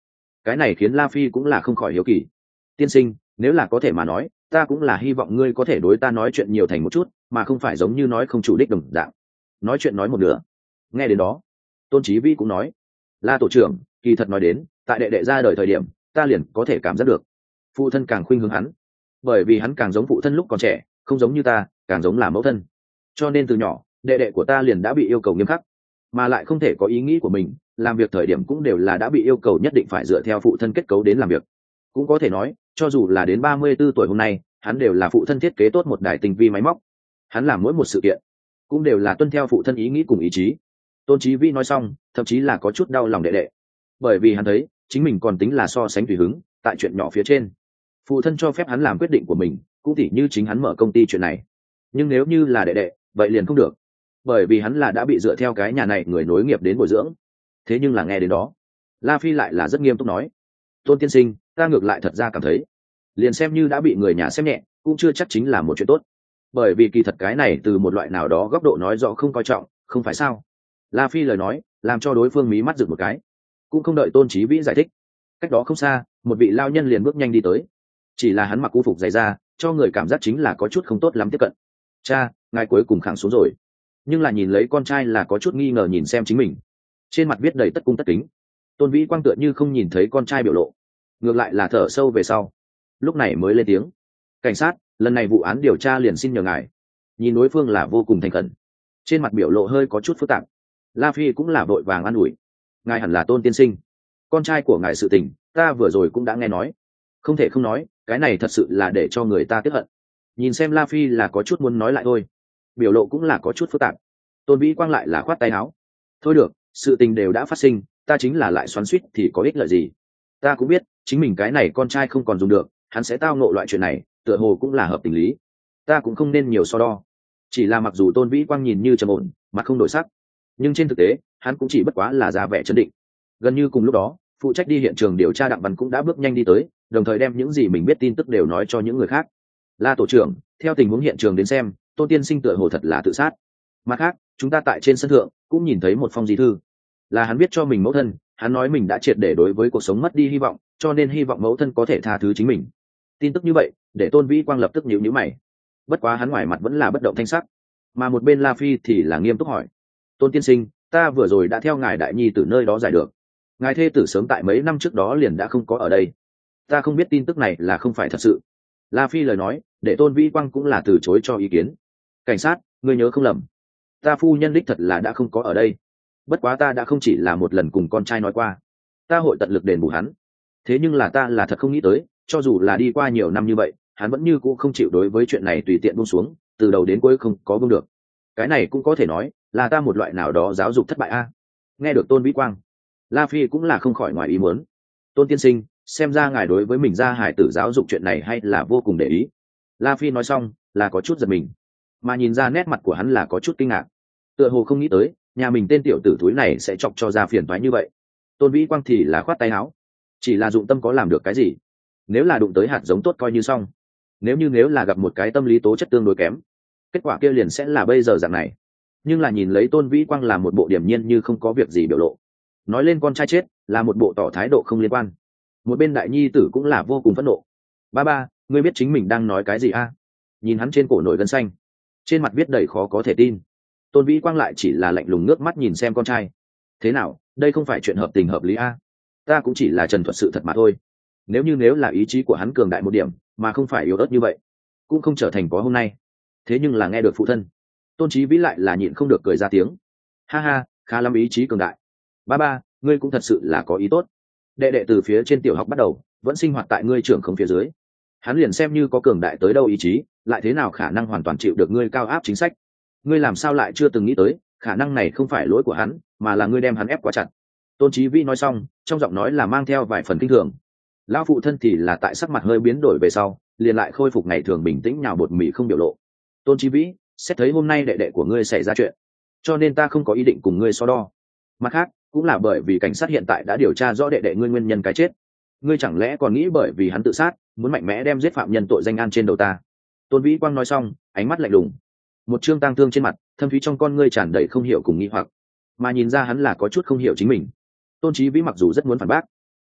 [SPEAKER 1] cái này khiến La Phi cũng là không khỏi hiếu kỳ. Tiên sinh, nếu là có thể mà nói, ta cũng là hy vọng ngươi có thể đối ta nói chuyện nhiều thành một chút, mà không phải giống như nói không chủ đích đồng dạng. Nói chuyện nói một nửa. Nghe đến đó, Tôn Chí Vĩ cũng nói, La tổ trưởng, kỳ thật nói đến, tại đệ đệ ra đời thời điểm, ta liền có thể cảm giác được, phụ thân càng khuynh hướng hắn, bởi vì hắn càng giống phụ thân lúc còn trẻ, không giống như ta, càng giống là mẫu thân. Cho nên từ nhỏ, đệ đệ của ta liền đã bị yêu cầu nghiêm khắc, mà lại không thể có ý nghĩ của mình, làm việc thời điểm cũng đều là đã bị yêu cầu nhất định phải dựa theo phụ thân kết cấu đến làm việc. Cũng có thể nói, cho dù là đến ba mươi tư tuổi hôm nay, hắn đều là phụ thân thiết kế tốt một đài tinh vi máy móc. Hắn làm mỗi một sự kiện, cũng đều là tuân theo phụ thân ý nghĩ cùng ý chí. Tôn Chí Vĩ nói xong, thậm chí là có chút đau lòng đệ đệ, bởi vì hắn thấy chính mình còn tính là so sánh tùy hứng tại chuyện nhỏ phía trên. Phụ thân cho phép hắn làm quyết định của mình, cũng tỉ như chính hắn mở công ty chuyện này. Nhưng nếu như là đệ đệ, vậy liền không được, bởi vì hắn là đã bị dựa theo cái nhà này người nối nghiệp đến bồi dưỡng. Thế nhưng là nghe đến đó, La Phi lại là rất nghiêm túc nói, Tôn tiên sinh, ta ngược lại thật ra cảm thấy, liền xem như đã bị người nhà xem nhẹ, cũng chưa chắc chính là một chuyện tốt, bởi vì kỳ thật cái này từ một loại nào đó góc độ nói rõ không coi trọng, không phải sao? La Phi lời nói làm cho đối phương mí mắt rực một cái, cũng không đợi Tôn Chí Vĩ giải thích, cách đó không xa, một vị lao nhân liền bước nhanh đi tới, chỉ là hắn mặc u phục dày da, cho người cảm giác chính là có chút không tốt lắm tiếp cận. Cha, ngài cuối cùng khẳng xuống rồi. Nhưng là nhìn lấy con trai là có chút nghi ngờ nhìn xem chính mình, trên mặt viết đầy tất cung tất kính. Tôn Vĩ Quang tựa như không nhìn thấy con trai biểu lộ, ngược lại là thở sâu về sau, lúc này mới lên tiếng, cảnh sát, lần này vụ án điều tra liền xin nhờ ngài. Nhìn đối phương là vô cùng thành khẩn, trên mặt biểu lộ hơi có chút phức tạp. La Phi cũng là vội vàng an ủi, ngài hẳn là Tôn tiên sinh, con trai của ngài sự tình ta vừa rồi cũng đã nghe nói, không thể không nói, cái này thật sự là để cho người ta tiếc hận. Nhìn xem La Phi là có chút muốn nói lại thôi, biểu lộ cũng là có chút phức tạp. Tôn Vĩ Quang lại là khoát tay áo, thôi được, sự tình đều đã phát sinh, ta chính là lại xoắn xuýt thì có ích lợi gì? Ta cũng biết chính mình cái này con trai không còn dùng được, hắn sẽ tao ngộ loại chuyện này, tựa hồ cũng là hợp tình lý, ta cũng không nên nhiều so đo. Chỉ là mặc dù Tôn Vĩ Quang nhìn như trầm ổn, mặt không đổi sắc, nhưng trên thực tế hắn cũng chỉ bất quá là ra vẻ trấn định. Gần như cùng lúc đó, phụ trách đi hiện trường điều tra Đặng Văn cũng đã bước nhanh đi tới, đồng thời đem những gì mình biết tin tức đều nói cho những người khác. La tổ trưởng, theo tình huống hiện trường đến xem, Tôn tiên sinh tựa hồ thật là tự sát. Mặt khác, chúng ta tại trên sân thượng cũng nhìn thấy một phong di thư, là hắn viết cho mình mẫu thân. Hắn nói mình đã triệt để đối với cuộc sống mất đi hy vọng, cho nên hy vọng mẫu thân có thể tha thứ chính mình. Tin tức như vậy để Tôn Vĩ Quang lập tức nhíu nhíu mày, bất quá hắn ngoài mặt vẫn là bất động thanh sắc, mà một bên La Phi thì là nghiêm túc hỏi, Tôn tiên sinh, ta vừa rồi đã theo ngài đại nhi từ nơi đó giải được, ngài thê tử sớm tại mấy năm trước đó liền đã không có ở đây. Ta không biết tin tức này là không phải thật sự. La Phi lời nói để Tôn Vĩ Quang cũng là từ chối cho ý kiến. Cảnh sát, ngươi nhớ không lầm, ta phu nhân đích thật là đã không có ở đây, bất quá ta đã không chỉ là một lần cùng con trai nói qua, ta hội tận lực đền bù hắn. Thế nhưng là ta là thật không nghĩ tới, cho dù là đi qua nhiều năm như vậy, hắn vẫn như cũ không chịu đối với chuyện này tùy tiện buông xuống, từ đầu đến cuối không có buông được. Cái này cũng có thể nói là ta một loại nào đó giáo dục thất bại a. Nghe được Tôn Vĩ Quang, La Phi cũng là không khỏi ngoài ý muốn. Tôn tiên sinh, xem ra ngài đối với mình gia hải tử giáo dục chuyện này hay là vô cùng để ý. La Phi nói xong là có chút giật mình, mà nhìn ra nét mặt của hắn là có chút kinh ngạc, tựa hồ không nghĩ tới nhà mình tên tiểu tử thúi này sẽ chọc cho ra phiền toái như vậy. Tôn Vĩ Quang thì là khoát tay áo, chỉ là dụng tâm có làm được cái gì, nếu là đụng tới hạt giống tốt coi như xong, nếu như nếu là gặp một cái tâm lý tố chất tương đối kém, kết quả kia liền sẽ là bây giờ dạng này. Nhưng là nhìn lấy Tôn Vĩ Quang là một bộ điềm nhiên như không có việc gì biểu lộ, nói lên con trai chết là một bộ tỏ thái độ không liên quan, một bên đại nhi tử cũng là vô cùng phẫn nộ. Ba ba, ngươi biết chính mình đang nói cái gì a? Nhìn hắn trên cổ nổi gân xanh, trên mặt viết đầy khó có thể tin, Tôn Vĩ Quang lại chỉ là lạnh lùng nước mắt nhìn xem con trai. Thế nào, đây không phải chuyện hợp tình hợp lý a? Ta cũng chỉ là trần thuật sự thật mà thôi. Nếu như nếu là ý chí của hắn cường đại một điểm, mà không phải yếu ớt như vậy, cũng không trở thành có hôm nay. Thế nhưng là nghe được phụ thân, Tôn Chí Vĩ lại là nhịn không được cười ra tiếng. Ha ha, khá lắm ý chí cường đại. Ba ba, ngươi cũng thật sự là có ý tốt. Đệ đệ từ phía trên tiểu học bắt đầu, vẫn sinh hoạt tại ngươi trưởng không phía dưới. Hắn liền xem như có cường đại tới đâu ý chí, lại thế nào khả năng hoàn toàn chịu được ngươi cao áp chính sách. Ngươi làm sao lại chưa từng nghĩ tới, khả năng này không phải lỗi của hắn, mà là ngươi đem hắn ép quá chặt. Tôn Chí Vĩ nói xong, trong giọng nói là mang theo vài phần kinh thường. Lão phụ thân thì là tại sắc mặt hơi biến đổi về sau, liền lại khôi phục ngày thường bình tĩnh nhào bột mì không biểu lộ. Tôn Chí Vĩ, xét thấy hôm nay đệ đệ của ngươi xảy ra chuyện, cho nên ta không có ý định cùng ngươi so đo. Mặt khác, cũng là bởi vì cảnh sát hiện tại đã điều tra rõ đệ đệ ngươi nguyên nhân cái chết. Ngươi chẳng lẽ còn nghĩ bởi vì hắn tự sát, muốn mạnh mẽ đem giết phạm nhân tội danh an trên đầu ta? Tôn Vĩ Quang nói xong, ánh mắt lạnh lùng, một trương tang thương trên mặt, thâm thúy trong con ngươi tràn đầy không hiểu cùng nghi hoặc, mà nhìn ra hắn là có chút không hiểu chính mình. Tôn Chí Vĩ mặc dù rất muốn phản bác,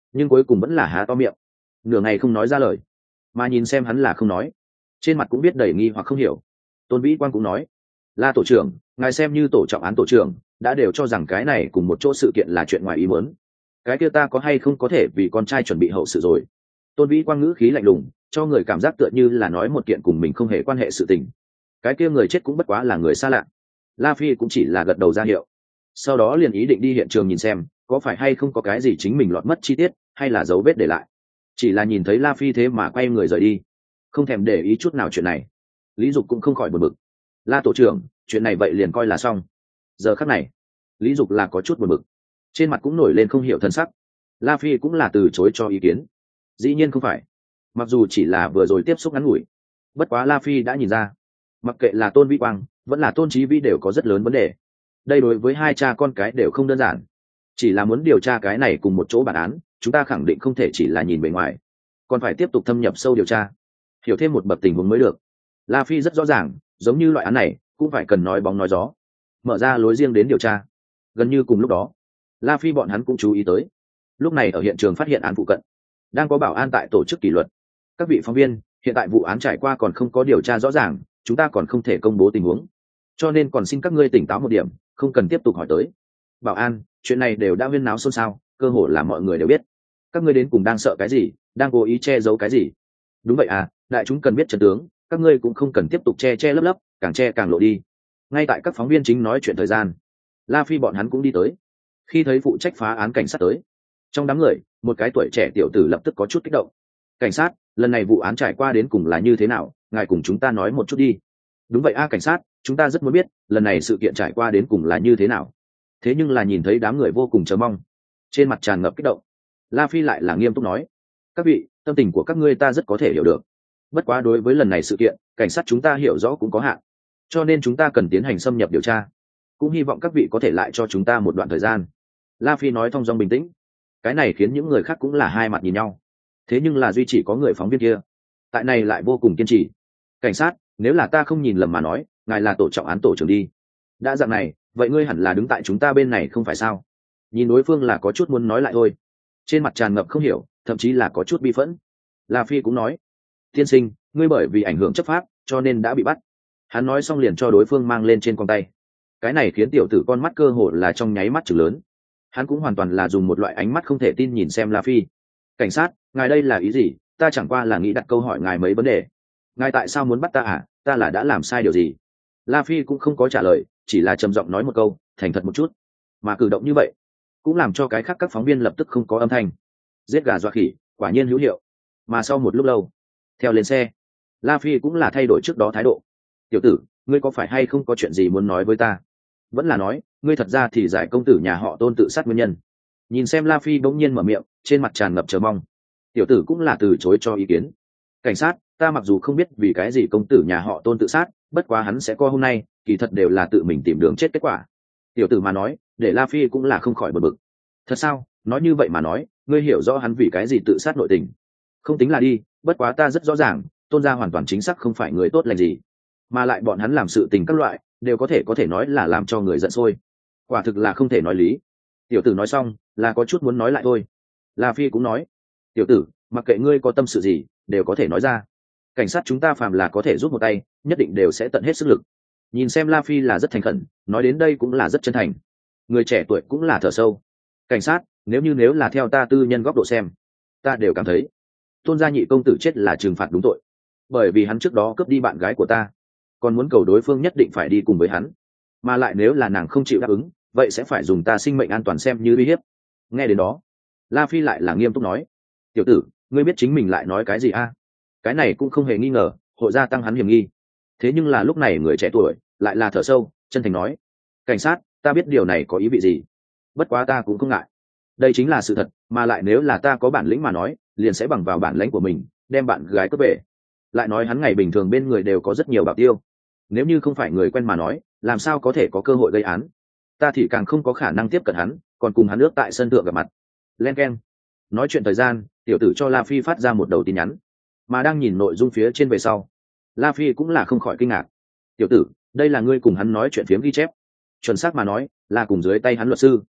[SPEAKER 1] nhưng cuối cùng vẫn là há to miệng, nửa ngày không nói ra lời. Mà nhìn xem hắn là không nói, trên mặt cũng biết đầy nghi hoặc không hiểu. Tôn Vĩ Quang cũng nói, La tổ trưởng, ngài xem như tổ trọng án tổ trưởng đã đều cho rằng cái này cùng một chỗ sự kiện là chuyện ngoài ý muốn, cái kia ta có hay không có thể vì con trai chuẩn bị hậu sự rồi? Tôn Vĩ Quang ngữ khí lạnh lùng, cho người cảm giác tựa như là nói một kiện cùng mình không hề quan hệ sự tình. Cái kia người chết cũng bất quá là người xa lạ. La Phi cũng chỉ là gật đầu ra hiệu, sau đó liền ý định đi hiện trường nhìn xem có phải hay không có cái gì chính mình lọt mất chi tiết hay là dấu vết để lại. Chỉ là nhìn thấy La Phi thế mà quay người rời đi, không thèm để ý chút nào chuyện này, Lý Dục cũng không khỏi buồn bực. La tổ trưởng, chuyện này vậy liền coi là xong. Giờ khắc này Lý Dục là có chút buồn bực, trên mặt cũng nổi lên không hiểu thân sắc. La Phi cũng là từ chối cho ý kiến. Dĩ nhiên không phải, mặc dù chỉ là vừa rồi tiếp xúc ngắn ngủi, bất quá La Phi đã nhìn ra, mặc kệ là Tôn Vĩ Quang vẫn là Tôn Chí Vĩ đều có rất lớn vấn đề. Đây đối với hai cha con cái đều không đơn giản. Chỉ là muốn điều tra cái này cùng một chỗ bản án, chúng ta khẳng định không thể chỉ là nhìn bề ngoài, còn phải tiếp tục thâm nhập sâu điều tra, hiểu thêm một bậc tình huống mới được. La Phi rất rõ ràng, giống như loại án này cũng phải cần nói bóng nói gió, mở ra lối riêng đến điều tra. Gần như cùng lúc đó, La Phi bọn hắn cũng chú ý tới, lúc này ở hiện trường phát hiện án phụ cận đang có bảo an tại tổ chức kỷ luật. Các vị phóng viên, hiện tại vụ án trải qua còn không có điều tra rõ ràng, chúng ta còn không thể công bố tình huống, cho nên còn xin các ngươi tỉnh táo một điểm, không cần tiếp tục hỏi tới. Bảo an, chuyện này đều đã huyên náo xôn xao, cơ hội là mọi người đều biết. Các ngươi đến cùng đang sợ cái gì, đang cố ý che giấu cái gì? Đúng vậy à, đại chúng cần biết chân tướng, các ngươi cũng không cần tiếp tục che che lấp lấp, càng che càng lộ đi. Ngay tại các phóng viên chính nói chuyện thời gian, La Phi bọn hắn cũng đi tới. Khi thấy phụ trách phá án cảnh sát tới, trong đám người một cái tuổi trẻ tiểu tử lập tức có chút kích động. Cảnh sát, lần này vụ án trải qua đến cùng là như thế nào, ngài cùng chúng ta nói một chút đi. Đúng vậy a cảnh sát, chúng ta rất muốn biết lần này sự kiện trải qua đến cùng là như thế nào. Thế nhưng là nhìn thấy đám người vô cùng chờ mong, trên mặt tràn ngập kích động, La Phi lại là nghiêm túc nói, các vị, tâm tình của các ngươi ta rất có thể hiểu được, bất quá đối với lần này sự kiện, cảnh sát chúng ta hiểu rõ cũng có hạn, cho nên chúng ta cần tiến hành xâm nhập điều tra, cũng hy vọng các vị có thể lại cho chúng ta một đoạn thời gian. La Phi nói thong dong bình tĩnh, cái này khiến những người khác cũng là hai mặt nhìn nhau. Thế nhưng là duy chỉ có người phóng viên kia tại này lại vô cùng kiên trì. Cảnh sát, nếu là ta không nhìn lầm mà nói, ngài là tổ trọng án tổ trưởng đi. Đã dạng này, vậy ngươi hẳn là đứng tại chúng ta bên này không phải sao? Nhìn đối phương là có chút muốn nói lại thôi, trên mặt tràn ngập không hiểu, thậm chí là có chút bi phẫn. La Phi cũng nói, tiên sinh, ngươi bởi vì ảnh hưởng chấp pháp cho nên đã bị bắt. Hắn nói xong liền cho đối phương mang lên trên con tay. Cái này khiến tiểu tử con mắt cơ hồ là trong nháy mắt chừng lớn. Hắn cũng hoàn toàn là dùng một loại ánh mắt không thể tin nhìn xem La Phi. Cảnh sát, ngài đây là ý gì? Ta chẳng qua là nghĩ đặt câu hỏi ngài mấy vấn đề. Ngài tại sao muốn bắt ta à? Ta là đã làm sai điều gì? La Phi cũng không có trả lời, chỉ là trầm giọng nói một câu, thành thật một chút. Mà cử động như vậy cũng làm cho cái khác các phóng viên lập tức không có âm thanh. Giết gà dọa khỉ, quả nhiên hữu hiệu. Mà sau một lúc lâu, theo lên xe, La Phi cũng là thay đổi trước đó thái độ. Tiểu tử, ngươi có phải hay không có chuyện gì muốn nói với ta? Vẫn là nói, ngươi thật ra thì giải công tử nhà họ Tôn tự sát nguyên nhân. Nhìn xem La Phi bỗng nhiên mở miệng, trên mặt tràn ngập chờ mong. Tiểu tử cũng là từ chối cho ý kiến. Cảnh sát, ta mặc dù không biết vì cái gì công tử nhà họ Tôn tự sát, bất quá hắn sẽ co hôm nay, kỳ thật đều là tự mình tìm đường chết kết quả. Tiểu tử mà nói, để La Phi cũng là không khỏi bực bực. Thật sao? Nói như vậy mà nói, ngươi hiểu rõ hắn vì cái gì tự sát nội tình? Không tính là đi, bất quá ta rất rõ ràng, Tôn gia hoàn toàn chính xác không phải người tốt lành gì, mà lại bọn hắn làm sự tình các loại đều có thể có thể nói là làm cho người giận sôi, quả thực là không thể nói lý. Tiểu tử nói xong là có chút muốn nói lại thôi. La Phi cũng nói, tiểu tử, mặc kệ ngươi có tâm sự gì đều có thể nói ra, cảnh sát chúng ta phàm là có thể giúp một tay nhất định đều sẽ tận hết sức lực. Nhìn xem La Phi là rất thành khẩn, nói đến đây cũng là rất chân thành. Người trẻ tuổi cũng là thở sâu. Cảnh sát, nếu như nếu là theo ta tư nhân góc độ xem, ta đều cảm thấy Tôn gia nhị công tử chết là trừng phạt đúng tội, bởi vì hắn trước đó cướp đi bạn gái của ta, còn muốn cầu đối phương nhất định phải đi cùng với hắn, mà lại nếu là nàng không chịu đáp ứng, vậy sẽ phải dùng ta sinh mệnh an toàn xem như uy hiếp. Nghe đến đó, La Phi lại là nghiêm túc nói, tiểu tử, ngươi biết chính mình lại nói cái gì a? À? Cái này cũng không hề nghi ngờ hội gia tăng hắn hiểm nghi. Thế nhưng là lúc này người trẻ tuổi lại là thở sâu, chân thành nói, cảnh sát, ta biết điều này có ý vị gì, bất quá ta cũng không ngại, đây chính là sự thật, mà lại nếu là ta có bản lĩnh mà nói, liền sẽ bằng vào bản lĩnh của mình đem bạn gái cướp về. Lại nói hắn ngày bình thường bên người đều có rất nhiều bảo tiêu, nếu như không phải người quen mà nói, làm sao có thể có cơ hội gây án? Ta thì càng không có khả năng tiếp cận hắn, còn cùng hắn ước tại sân thượng gặp mặt. Len keng. Nói chuyện thời gian, tiểu tử cho La Phi phát ra một đầu tin nhắn, mà đang nhìn nội dung phía trên về sau, La Phi cũng là không khỏi kinh ngạc. Tiểu tử, đây là ngươi cùng hắn nói chuyện phiếm ghi chép. Chuẩn xác mà nói, là cùng dưới tay hắn luật sư.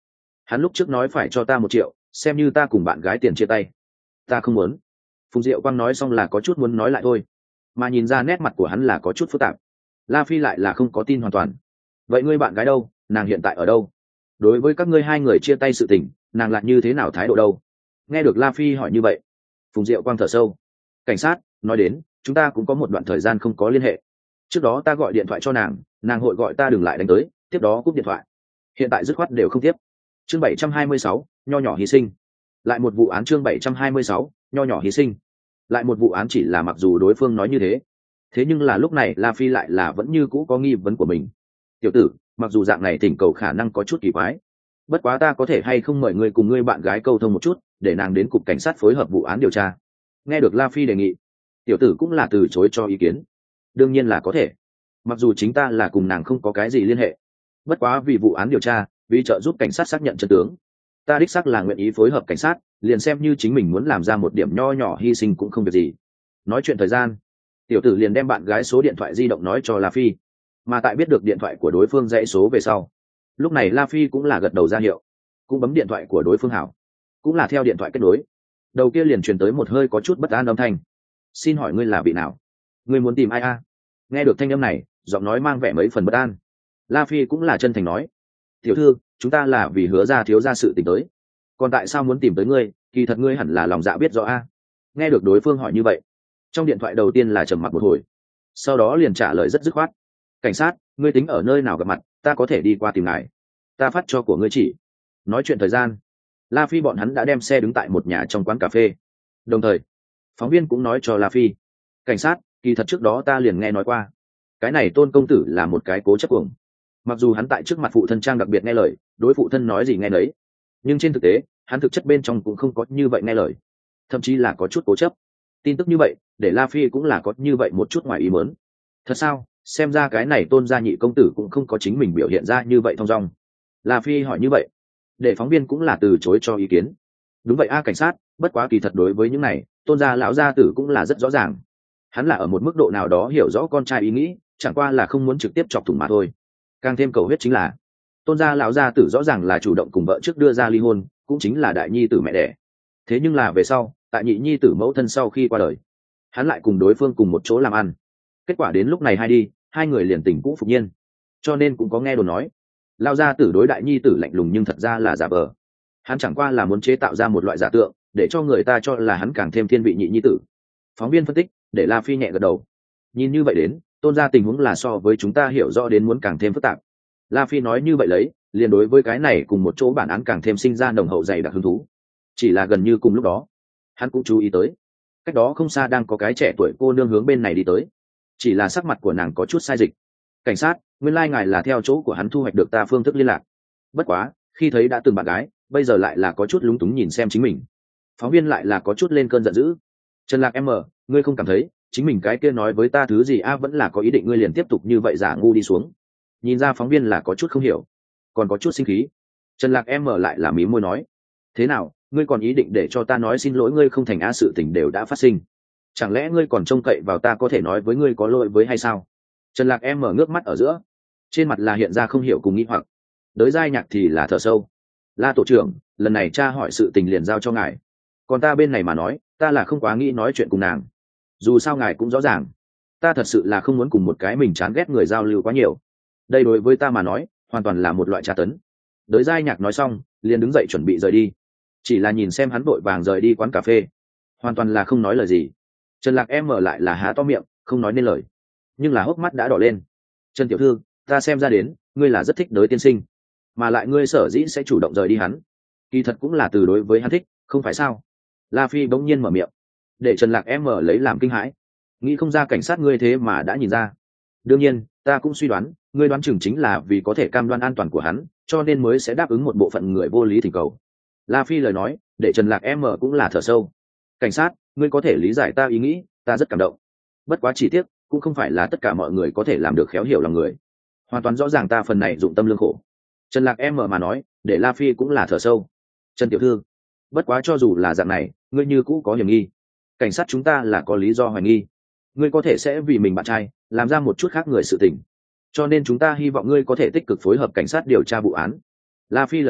[SPEAKER 1] hắn lúc trước nói phải cho ta một triệu xem như ta cùng bạn gái tiền chia tay. Ta không muốn. Phùng Diệu Quang nói xong là có chút muốn nói lại thôi, mà nhìn ra nét mặt của hắn là có chút phức tạp. La Phi lại là không có tin hoàn toàn. Vậy ngươi bạn gái đâu, nàng hiện tại ở đâu? Đối với các ngươi hai người chia tay sự tình, nàng lại như thế nào thái độ đâu? Nghe được La Phi hỏi như vậy, Phùng Diệu Quang thở sâu. Cảnh sát, nói đến chúng ta cũng có một đoạn thời gian không có liên hệ. Trước đó ta gọi điện thoại cho nàng, nàng hội gọi ta đừng lại đánh tới, tiếp đó cúp điện thoại. Hiện tại dứt khoát đều không tiếp. Chương bảy trăm hai mươi sáu, nho nhỏ hy sinh. Lại một vụ án. Chương bảy trăm hai mươi sáu, nho nhỏ hy sinh. Lại một vụ án. Chỉ là mặc dù đối phương nói như thế, thế nhưng là lúc này La Phi lại là vẫn như cũ có nghi vấn của mình. Tiểu tử, mặc dù dạng này thỉnh cầu khả năng có chút kỳ quái, bất quá ta có thể hay không mời ngươi cùng ngươi bạn gái câu thông một chút, để nàng đến cục cảnh sát phối hợp vụ án điều tra? Nghe được La Phi đề nghị, tiểu tử cũng là từ chối cho ý kiến. Đương nhiên là có thể, mặc dù chính ta là cùng nàng không có cái gì liên hệ, bất quá vì vụ án điều tra, vì trợ giúp cảnh sát xác nhận chân tướng, ta đích xác là nguyện ý phối hợp cảnh sát, liền xem như chính mình muốn làm ra một điểm nho nhỏ hy sinh cũng không việc gì. Nói chuyện thời gian, tiểu tử liền đem bạn gái số điện thoại di động nói cho La Phi, mà tại biết được điện thoại của đối phương dãy số về sau, lúc này La Phi cũng là gật đầu ra hiệu, cũng bấm điện thoại của đối phương hảo, cũng là theo điện thoại kết nối. Đầu kia liền truyền tới một hơi có chút bất an âm thanh. Xin hỏi ngươi là vị nào? Ngươi muốn tìm ai a? Nghe được thanh âm này, giọng nói mang vẻ mấy phần bất an. La Phi cũng là chân thành nói, tiểu thư, chúng ta là vì Hứa gia thiếu gia sự tình tới. Còn tại sao muốn tìm tới ngươi, kỳ thật ngươi hẳn là lòng dạ biết rõ a. Nghe được đối phương hỏi như vậy, trong điện thoại đầu tiên là trầm mặc một hồi, sau đó liền trả lời rất dứt khoát. Cảnh sát, ngươi tính ở nơi nào gặp mặt, ta có thể đi qua tìm ngài. Ta phát cho của ngươi chỉ. Nói chuyện thời gian, La Phi bọn hắn đã đem xe đứng tại một nhà trong quán cà phê. Đồng thời, phóng viên cũng nói cho La Phi, cảnh sát, kỳ thật trước đó ta liền nghe nói qua, cái này Tôn công tử là một cái cố chấp cuồng. Mặc dù hắn tại trước mặt phụ thân Trang đặc biệt nghe lời, đối phụ thân nói gì nghe nấy, nhưng trên thực tế, hắn thực chất bên trong cũng không có như vậy nghe lời, thậm chí là có chút cố chấp. Tin tức như vậy, để La Phi cũng là có như vậy một chút ngoài ý muốn. Thật sao? Xem ra cái này Tôn gia nhị công tử cũng không có chính mình biểu hiện ra như vậy thong dong. La Phi hỏi như vậy, để phóng viên cũng là từ chối cho ý kiến. Đúng vậy a cảnh sát, bất quá kỳ thật đối với những này, Tôn gia lão gia tử cũng là rất rõ ràng. Hắn là ở một mức độ nào đó hiểu rõ con trai ý nghĩ, chẳng qua là không muốn trực tiếp chọc thủng mà thôi. Càng thêm cầu huyết chính là, Tôn gia lão gia tử rõ ràng là chủ động cùng vợ trước đưa ra ly hôn, cũng chính là đại nhi tử mẹ đẻ. Thế nhưng là về sau, tại nhị nhi tử mẫu thân sau khi qua đời, hắn lại cùng đối phương cùng một chỗ làm ăn. Kết quả đến lúc này hai đi, hai người liền tình cũ phục nhiên. Cho nên cũng có nghe đồn nói, lão gia tử đối đại nhi tử lạnh lùng nhưng thật ra là giả vờ. Hắn chẳng qua là muốn chế tạo ra một loại giả tượng, để cho người ta cho là hắn càng thêm thiên vị nhị nhi tử. Phóng viên phân tích, để La Phi nhẹ gật đầu. Nhìn như vậy đến, Tôn gia tình huống là so với chúng ta hiểu rõ đến muốn càng thêm phức tạp. La Phi nói như vậy lấy, liền đối với cái này cùng một chỗ bản án càng thêm sinh ra nồng hậu dày đặc hứng thú. Chỉ là gần như cùng lúc đó, hắn cũng chú ý tới, cách đó không xa đang có cái trẻ tuổi cô nương hướng bên này đi tới. Chỉ là sắc mặt của nàng có chút sai dịch. Cảnh sát, nguyên lai ngài là theo chỗ của hắn thu hoạch được ta phương thức liên lạc. Bất quá, khi thấy đã từng bạn gái, bây giờ lại là có chút lúng túng nhìn xem chính mình. Phóng viên lại là có chút lên cơn giận dữ. Trần Lạc em mờ, ngươi không cảm thấy chính mình cái kia nói với ta thứ gì a? Vẫn là có ý định ngươi liền tiếp tục như vậy giả ngu đi xuống? Nhìn ra phóng viên là có chút không hiểu, còn có chút sinh khí. Trần Lạc em mở lại là mí môi nói, thế nào, ngươi còn ý định để cho ta nói xin lỗi ngươi không thành a? Sự tình đều đã phát sinh, chẳng lẽ ngươi còn trông cậy vào ta có thể nói với ngươi có lỗi với hay sao? Trần Lạc em mở ngước mắt ở giữa, trên mặt là hiện ra không hiểu cùng nghi hoặc. Đới Giai Nhạc thì là thở sâu. La tổ trưởng, lần này cha hỏi sự tình liền giao cho ngài, còn ta bên này mà nói, ta là không quá nghĩ nói chuyện cùng nàng. Dù sao ngài cũng rõ ràng, ta thật sự là không muốn cùng một cái mình chán ghét người giao lưu quá nhiều. Đây đối với ta mà nói, hoàn toàn là một loại tra tấn. Đới Giai Nhạc nói xong, liền đứng dậy chuẩn bị rời đi. Chỉ là nhìn xem hắn vội vàng rời đi quán cà phê, hoàn toàn là không nói lời gì. Trần Lạc em mở lại là há to miệng, không nói nên lời, nhưng là hốc mắt đã đỏ lên. Trần tiểu thư, ta xem ra đến, ngươi là rất thích Đới tiên sinh, mà lại ngươi sở dĩ sẽ chủ động rời đi hắn, kỳ thật cũng là từ đối với hắn thích, không phải sao? La Phi bỗng nhiên mở miệng, để Trần Lạc em mở lấy làm kinh hãi. Nghĩ không ra cảnh sát ngươi thế mà đã nhìn ra. Đương nhiên, ta cũng suy đoán, ngươi đoán chừng chính là vì có thể cam đoan an toàn của hắn, cho nên mới sẽ đáp ứng một bộ phận người vô lý thỉnh cầu. La Phi lời nói, để Trần Lạc em cũng là thở sâu. Cảnh sát, ngươi có thể lý giải ta ý nghĩ, ta rất cảm động. Bất quá chi tiết, cũng không phải là tất cả mọi người có thể làm được khéo hiểu lòng người. Hoàn toàn rõ ràng ta phần này dụng tâm lương khổ. Trần Lạc em mà nói, để La Phi cũng là thở sâu. Trần tiểu thư, bất quá cho dù là dạng này, ngươi như cũ có hiểm nghi. Cảnh sát chúng ta là có lý do hoài nghi, ngươi có thể sẽ vì mình bạn trai làm ra một chút khác người sự tình, cho nên chúng ta hy vọng ngươi có thể tích cực phối hợp cảnh sát điều tra vụ án. La Phi lời nói,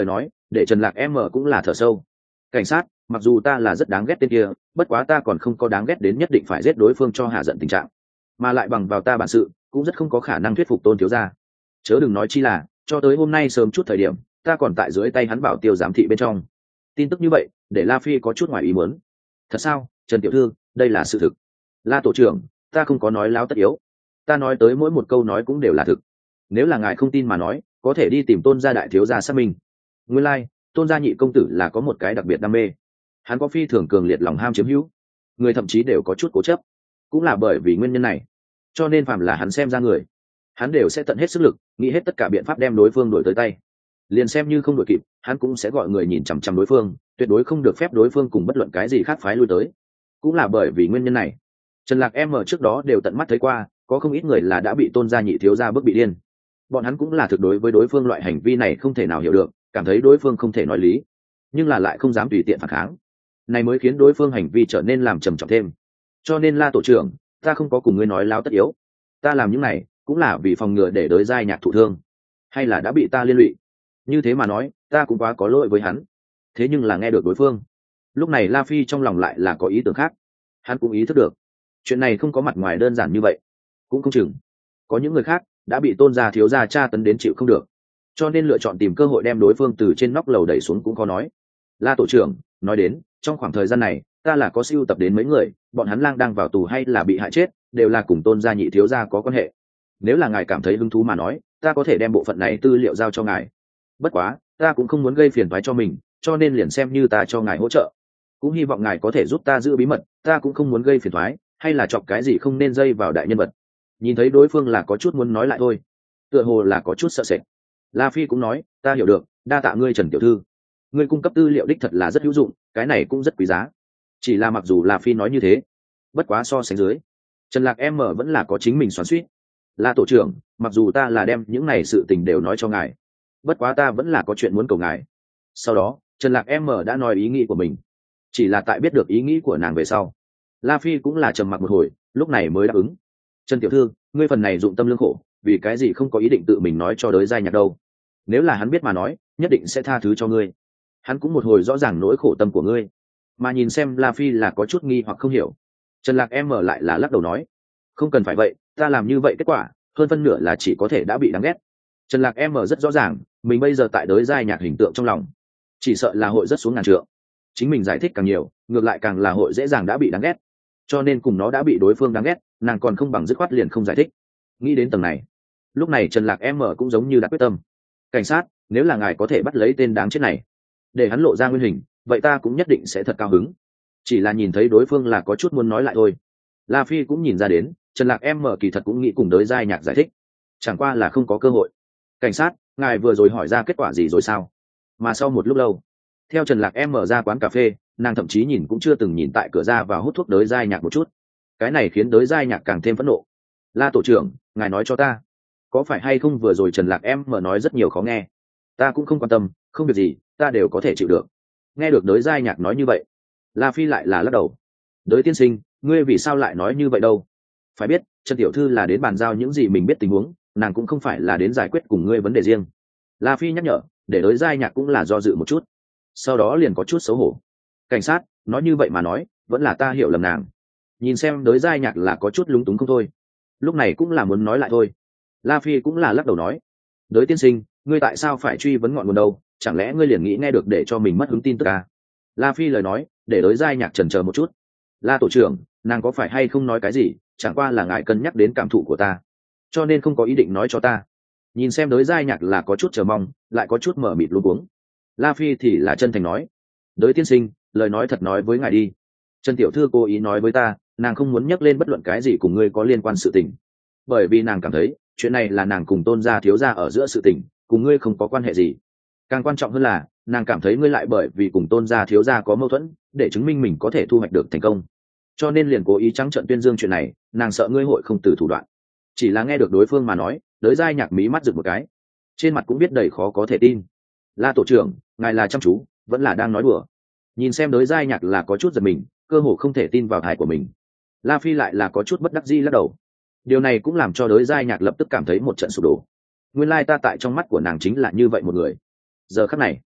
[SPEAKER 1] để Trần Lạc em cũng là thở sâu. Cảnh sát, mặc dù ta là rất đáng ghét tên kia, bất quá ta còn không có đáng ghét đến nhất định phải giết đối phương cho hạ giận tình trạng, mà lại bằng vào ta bản sự cũng rất không có khả năng thuyết phục Tôn thiếu gia. Chớ đừng nói chi là cho tới hôm nay sớm chút thời điểm ta còn tại dưới tay hắn bảo tiêu giám thị bên trong. Tin tức như vậy để La Phi có chút ngoài ý muốn. Thật sao, Trần tiểu thư, đây là sự thực. La tổ trưởng, ta không có nói láo tất yếu, ta nói tới mỗi một câu nói cũng đều là thực. Nếu là ngài không tin mà nói, có thể đi tìm Tôn gia đại thiếu gia xác minh. Nguyên lai, like, Tôn gia nhị công tử là có một cái đặc biệt đam mê, hắn có phi thường cường liệt lòng ham chiếm hữu, người thậm chí đều có chút cố chấp. Cũng là bởi vì nguyên nhân này, cho nên phàm là hắn xem ra người, hắn đều sẽ tận hết sức lực, nghĩ hết tất cả biện pháp đem đối phương đuổi tới tay. Liền xem như không đuổi kịp, hắn cũng sẽ gọi người nhìn chằm chằm đối phương, tuyệt đối không được phép đối phương cùng bất luận cái gì khác phái lui tới. Cũng là bởi vì nguyên nhân này, Trần Lạc em ở trước đó đều tận mắt thấy qua, có không ít người là đã bị Tôn gia nhị thiếu gia bức bị điên. Bọn hắn cũng là thực đối với đối phương loại hành vi này không thể nào hiểu được, cảm thấy đối phương không thể nói lý, nhưng là lại không dám tùy tiện phản kháng. Này mới khiến đối phương hành vi trở nên làm trầm trọng thêm. Cho nên La tổ trưởng, ta không có cùng ngươi nói láo tất yếu, ta làm những này cũng là vì phòng ngừa để đối giai nhạc thụ thương, hay là đã bị ta liên lụy. Như thế mà nói, ta cũng quá có lỗi với hắn. Thế nhưng là nghe được đối phương, lúc này La Phi trong lòng lại là có ý tưởng khác. Hắn cũng ý thức được chuyện này không có mặt ngoài đơn giản như vậy, cũng không chừng có những người khác đã bị Tôn gia thiếu gia tra tấn đến chịu không được, cho nên lựa chọn tìm cơ hội đem đối phương từ trên nóc lầu đẩy xuống cũng khó nói. La tổ trưởng, nói đến trong khoảng thời gian này ta là có sưu tập đến mấy người, bọn hắn lang đang vào tù hay là bị hại chết đều là cùng Tôn gia nhị thiếu gia có quan hệ. Nếu là ngài cảm thấy hứng thú mà nói, ta có thể đem bộ phận này tư liệu giao cho ngài. Bất quá ta cũng không muốn gây phiền toái cho mình, cho nên liền xem như ta cho ngài hỗ trợ, cũng hy vọng ngài có thể giúp ta giữ bí mật, ta cũng không muốn gây phiền toái hay là chọc cái gì không nên dây vào đại nhân vật. Nhìn thấy đối phương là có chút muốn nói lại thôi, tựa hồ là có chút sợ sệt, La Phi cũng nói, ta hiểu được, đa tạ ngươi Trần tiểu thư, ngươi cung cấp tư liệu đích thật là rất hữu dụng, cái này cũng rất quý giá. Chỉ là mặc dù La Phi nói như thế, bất quá so sánh dưới, Trần Lạc em mở vẫn là có chính mình xoắn xuýt. La tổ trưởng, mặc dù ta là đem những này sự tình đều nói cho ngài, bất quá ta vẫn là có chuyện muốn cầu ngài. Sau đó Trần Lạc em mở đã nói ý nghĩ của mình, chỉ là tại biết được ý nghĩ của nàng về sau, La Phi cũng là trầm mặc một hồi, lúc này mới đáp ứng. Trần tiểu thư, ngươi phần này dụng tâm lương khổ, vì cái gì không có ý định tự mình nói cho đới giai nhạc đâu? Nếu là hắn biết mà nói, nhất định sẽ tha thứ cho ngươi. Hắn cũng một hồi rõ ràng nỗi khổ tâm của ngươi. Mà nhìn xem La Phi là có chút nghi hoặc không hiểu, Trần Lạc em mở lại là lắc đầu nói, không cần phải vậy, ta làm như vậy kết quả hơn phân nửa là chỉ có thể đã bị đáng ghét. Trần Lạc em mở rất rõ ràng, mình bây giờ tại đới giai nhạc hình tượng trong lòng, chỉ sợ là hội rất xuống ngàn trượng. Chính mình giải thích càng nhiều, ngược lại càng là hội dễ dàng đã bị đáng ghét. Cho nên cùng nó đã bị đối phương đáng ghét, nàng còn không bằng dứt khoát liền không giải thích. Nghĩ đến tầng này, lúc này Trần Lạc em mở cũng giống như đã quyết tâm. Cảnh sát, nếu là ngài có thể bắt lấy tên đáng chết này, để hắn lộ ra nguyên hình, vậy ta cũng nhất định sẽ thật cao hứng. Chỉ là nhìn thấy đối phương là có chút muốn nói lại thôi. La Phi cũng nhìn ra đến, Trần Lạc em mở kỳ thật cũng nghĩ cùng đới giai nhạc giải thích, chẳng qua là không có cơ hội. Cảnh sát, ngài vừa rồi hỏi ra kết quả gì rồi sao? Mà sau một lúc lâu, theo Trần Lạc em mở ra quán cà phê, nàng thậm chí nhìn cũng chưa từng nhìn tại cửa ra và hút thuốc đới giai nhạc một chút. Cái này khiến đới giai nhạc càng thêm phẫn nộ. La tổ trưởng, ngài nói cho ta, có phải hay không vừa rồi Trần Lạc em mở nói rất nhiều khó nghe? Ta cũng không quan tâm, không việc gì, ta đều có thể chịu được. Nghe được đới giai nhạc nói như vậy, La Phi lại là lắc đầu. Đới tiên sinh, ngươi vì sao lại nói như vậy đâu? Phải biết, Trần tiểu thư là đến bàn giao những gì mình biết tình huống, nàng cũng không phải là đến giải quyết cùng ngươi vấn đề riêng. La Phi nhắc nhở, để đới giai nhạc cũng là do dự một chút, sau đó liền có chút xấu hổ. Cảnh sát, nói như vậy mà nói, vẫn là ta hiểu lầm nàng. Nhìn xem đới giai nhạc là có chút lúng túng không thôi, lúc này cũng là muốn nói lại thôi. La Phi cũng là lắc đầu nói, đới tiên sinh, ngươi tại sao phải truy vấn ngọn nguồn đâu? Chẳng lẽ ngươi liền nghĩ nghe được để cho mình mất hứng tin tức à? La Phi lời nói để đới giai nhạc chần chờ một chút. La tổ trưởng, nàng có phải hay không nói cái gì, chẳng qua là ngại cân nhắc đến cảm thụ của ta, cho nên không có ý định nói cho ta. Nhìn xem đới giai nhạc là có chút chờ mong, lại có chút mở mịt luống cuống. La Phi thì là chân thành nói, đới tiên sinh, lời nói thật nói với ngài đi, Trần tiểu thư cố ý nói với ta, nàng không muốn nhắc lên bất luận cái gì cùng ngươi có liên quan sự tình, bởi vì nàng cảm thấy chuyện này là nàng cùng Tôn gia thiếu gia ở giữa sự tình, cùng ngươi không có quan hệ gì. Càng quan trọng hơn là nàng cảm thấy ngươi lại bởi vì cùng Tôn gia thiếu gia có mâu thuẫn, để chứng minh mình có thể thu hoạch được thành công, cho nên liền cố ý trắng trợn tuyên dương chuyện này. Nàng sợ ngươi hội không từ thủ đoạn. Chỉ là nghe được đối phương mà nói, đới giai nhạc mí mắt giựt một cái, trên mặt cũng biết đầy khó có thể tin. La tổ trưởng, ngài là chăm chú vẫn là đang nói đùa? Nhìn xem đới giai nhạc là có chút giật mình, cơ hồ không thể tin vào thai của mình. La Phi lại là có chút bất đắc dĩ lắc đầu. Điều này cũng làm cho đới giai nhạc lập tức cảm thấy một trận sụp đổ. Nguyên lai ta tại trong mắt của nàng chính là như vậy một người. Giờ khắc này,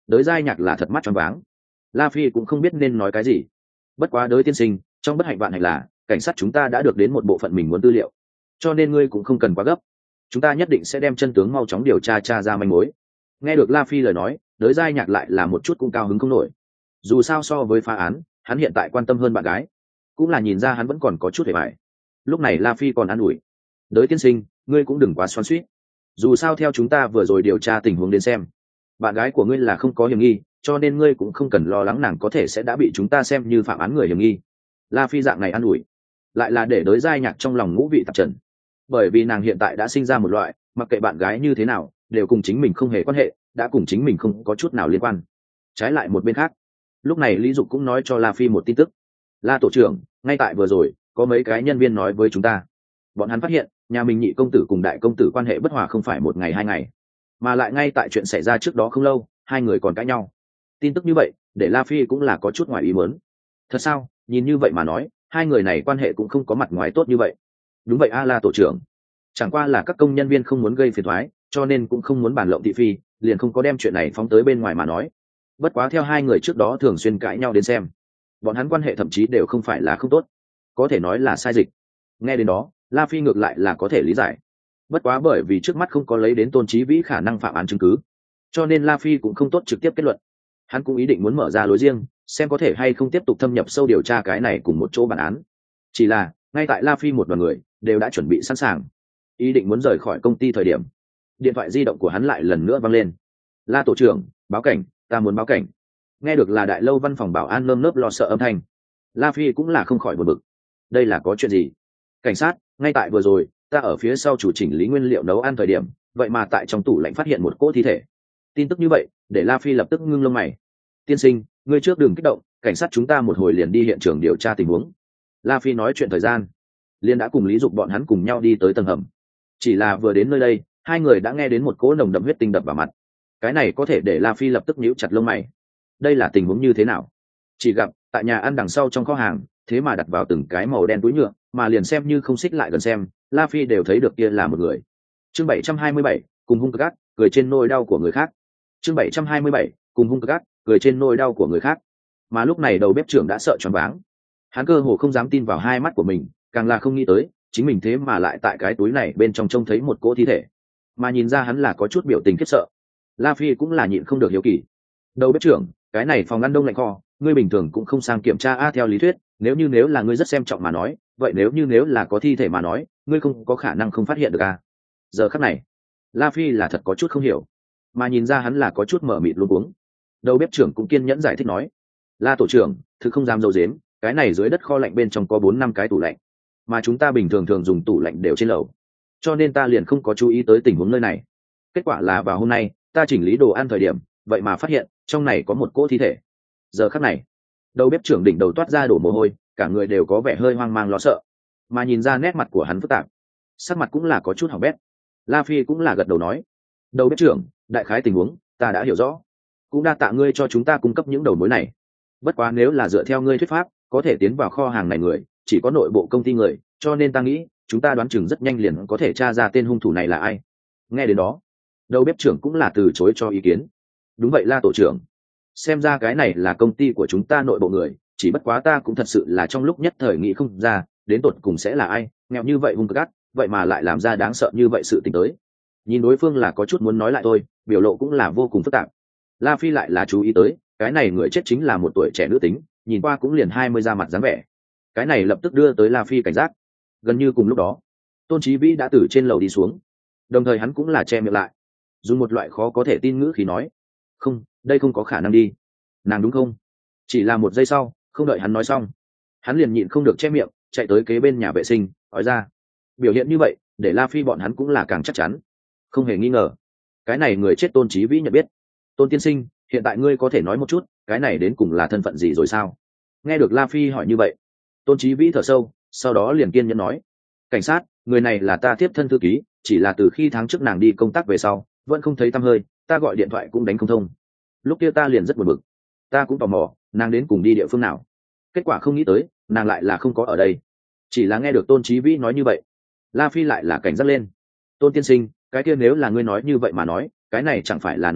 [SPEAKER 1] Đới giai nhạc là thật mắt choáng váng. La Phi cũng không biết nên nói cái gì. Bất quá Đới tiên sinh, trong bất hạnh vạn hạnh là cảnh sát chúng ta đã được đến một bộ phận mình muốn tư liệu, cho nên ngươi cũng không cần quá gấp, chúng ta nhất định sẽ đem chân tướng mau chóng điều tra tra ra manh mối. Nghe được La Phi lời nói, Đới giai nhạc lại là một chút cũng cao hứng không nổi. Dù sao so với phá án, hắn hiện tại quan tâm hơn bạn gái, cũng là nhìn ra hắn vẫn còn có chút hề bại. Lúc này La Phi còn an ủi: Đới tiên sinh, ngươi cũng đừng quá xoắn xuýt, dù sao theo chúng ta vừa rồi điều tra tình huống đến xem, bạn gái của ngươi là không có hiểm nghi, cho nên ngươi cũng không cần lo lắng nàng có thể sẽ đã bị chúng ta xem như phạm án người hiểm nghi. La Phi dạng này an ủi lại là để Đới giai nhạc trong lòng ngũ vị tạp trần, bởi vì nàng hiện tại đã sinh ra một loại mặc kệ bạn gái như thế nào đều cùng chính mình không hề quan hệ, đã cùng chính mình không có chút nào liên quan. Trái lại một bên khác, lúc này Lý Dục cũng nói cho La Phi một tin tức: La tổ trưởng, ngay tại vừa rồi có mấy cái nhân viên nói với chúng ta, bọn hắn phát hiện nhà mình nhị công tử cùng đại công tử quan hệ bất hòa không phải một ngày hai ngày, mà lại ngay tại chuyện xảy ra trước đó không lâu hai người còn cãi nhau. Tin tức như vậy để La Phi cũng là có chút ngoài ý muốn. Thật sao? Nhìn như vậy mà nói hai người này quan hệ cũng không có mặt ngoài tốt như vậy. Đúng vậy a La tổ trưởng, chẳng qua là các công nhân viên không muốn gây phiền thoái, cho nên cũng không muốn bàn lộng thị phi, liền không có đem chuyện này phóng tới bên ngoài mà nói. Bất quá theo hai người trước đó thường xuyên cãi nhau đến xem, bọn hắn quan hệ thậm chí đều không phải là không tốt, có thể nói là sai dịch. Nghe đến đó, La Phi ngược lại là có thể lý giải. Bất quá bởi vì trước mắt không có lấy đến Tôn Chí Vĩ khả năng phạm án chứng cứ, cho nên La Phi cũng không tốt trực tiếp kết luận. Hắn cũng ý định muốn mở ra lối riêng, xem có thể hay không tiếp tục thâm nhập sâu điều tra cái này cùng một chỗ bản án. Chỉ là ngay tại La Phi một đoàn người đều đã chuẩn bị sẵn sàng, ý định muốn rời khỏi công ty thời điểm, điện thoại di động của hắn lại lần nữa vang lên. La tổ trưởng, báo cảnh, ta muốn báo cảnh. Nghe được là đại lâu văn phòng bảo an nơm nớp lo sợ âm thanh, La Phi cũng là không khỏi buồn bực. Đây là có chuyện gì? Cảnh sát, ngay tại vừa rồi ta ở phía sau chủ chỉnh lý nguyên liệu nấu ăn thời điểm, vậy mà tại trong tủ lạnh phát hiện một cỗ thi thể. Tin tức như vậy để La Phi lập tức ngưng lông mày. Tiên sinh, ngươi trước đừng kích động, cảnh sát chúng ta một hồi liền đi hiện trường điều tra tình huống. La Phi nói chuyện thời gian liền đã cùng Lý Dục bọn hắn cùng nhau đi tới tầng hầm. Chỉ là vừa đến nơi đây, hai người đã nghe đến một cỗ nồng đậm huyết tinh đập vào mặt. Cái này có thể để La Phi lập tức nhíu chặt lông mày. Đây là tình huống như thế nào? Chỉ gặp tại nhà ăn đằng sau trong kho hàng, thế mà đặt vào từng cái màu đen túi nhựa, mà liền xem như không xích lại gần xem, La Phi đều thấy được kia là một người. Chương bảy trăm hai mươi bảy, cùng hung cực ác, cười trên nỗi đau của người khác. Chương bảy trăm hai mươi bảy, cùng hung cực ác, cười trên nỗi đau của người khác. Mà lúc này đầu bếp trưởng đã sợ choáng váng. Hắn cơ hồ không dám tin vào hai mắt của mình, càng là không nghĩ tới, chính mình thế mà lại tại cái túi này bên trong trông thấy một cỗ thi thể. Mà nhìn ra hắn là có chút biểu tình khiếp sợ. La Phi cũng là nhịn không được hiếu kỳ. Đầu bếp trưởng, cái này phòng ngăn đông lạnh kho, ngươi bình thường cũng không sang kiểm tra a? Theo lý thuyết, nếu như nếu là ngươi rất xem trọng mà nói, vậy nếu như nếu là có thi thể mà nói, ngươi không có khả năng không phát hiện được a? Giờ khắc này, La Phi là thật có chút không hiểu, mà nhìn ra hắn là có chút mở mịt luống cuống. Đầu bếp trưởng cũng kiên nhẫn giải thích nói: La tổ trưởng, thực không dám dâu dếm, cái này dưới đất kho lạnh bên trong có bốn năm cái tủ lạnh, mà chúng ta bình thường thường dùng tủ lạnh đều trên lầu, cho nên ta liền không có chú ý tới tình huống nơi này. Kết quả là vào hôm nay ta chỉnh lý đồ ăn thời điểm, vậy mà phát hiện trong này có một cỗ thi thể. Giờ khắc này, đầu bếp trưởng đỉnh đầu toát ra đổ mồ hôi, cả người đều có vẻ hơi hoang mang lo sợ, mà nhìn ra nét mặt của hắn phức tạp, sắc mặt cũng là có chút hỏng bét. La Phi cũng là gật đầu nói: đầu bếp trưởng, đại khái tình huống ta đã hiểu rõ, cũng đa tạ ngươi cho chúng ta cung cấp những đầu mối này. Bất quá nếu là dựa theo ngươi thuyết pháp, có thể tiến vào kho hàng này người chỉ có nội bộ công ty người, cho nên ta nghĩ chúng ta đoán chừng rất nhanh liền có thể tra ra tên hung thủ này là ai. Nghe đến đó, đầu bếp trưởng cũng là từ chối cho ý kiến. Đúng vậy La tổ trưởng, xem ra cái này là công ty của chúng ta nội bộ người, chỉ bất quá ta cũng thật sự là trong lúc nhất thời nghĩ không ra đến tột cùng sẽ là ai, nghèo như vậy hung cực ác, vậy mà lại làm ra đáng sợ như vậy sự tình tới. Nhìn đối phương là có chút muốn nói lại thôi, biểu lộ cũng là vô cùng phức tạp. La Phi lại là chú ý tới, cái này người chết chính là một tuổi trẻ nữ tính, nhìn qua cũng liền hai mươi ra mặt dáng vẻ. Cái này lập tức đưa tới La Phi cảnh giác. Gần như cùng lúc đó, Tôn Chí Vĩ đã từ trên lầu đi xuống, đồng thời hắn cũng là che miệng lại, dùng một loại khó có thể tin ngữ khí nói: không, đây không có khả năng đi, nàng đúng không? Chỉ là một giây sau, không đợi hắn nói xong, hắn liền nhịn không được che miệng, chạy tới kế bên nhà vệ sinh, hỏi ra. Biểu hiện như vậy để La Phi bọn hắn cũng là càng chắc chắn, không hề nghi ngờ, cái này người chết Tôn Chí Vĩ nhận biết. Tôn tiên sinh, hiện tại ngươi có thể nói một chút, cái này đến cùng là thân phận gì rồi sao? Nghe được La Phi hỏi như vậy, Tôn Chí Vĩ thở sâu, sau đó liền kiên nhẫn nói: cảnh sát, người này là ta tiếp thân thư ký, chỉ là từ khi tháng trước nàng đi công tác về sau vẫn không thấy tăm hơi, ta gọi điện thoại cũng đánh không thông. Lúc kia ta liền rất buồn bực, ta cũng tò mò nàng đến cùng đi địa phương nào, kết quả không nghĩ tới nàng lại là không có ở đây. Chỉ là nghe được Tôn Chí Vĩ nói như vậy, La Phi lại là cảnh giác lên. Tôn tiên sinh, cái kia nếu là ngươi nói như vậy mà nói, cái này chẳng phải là nói rõ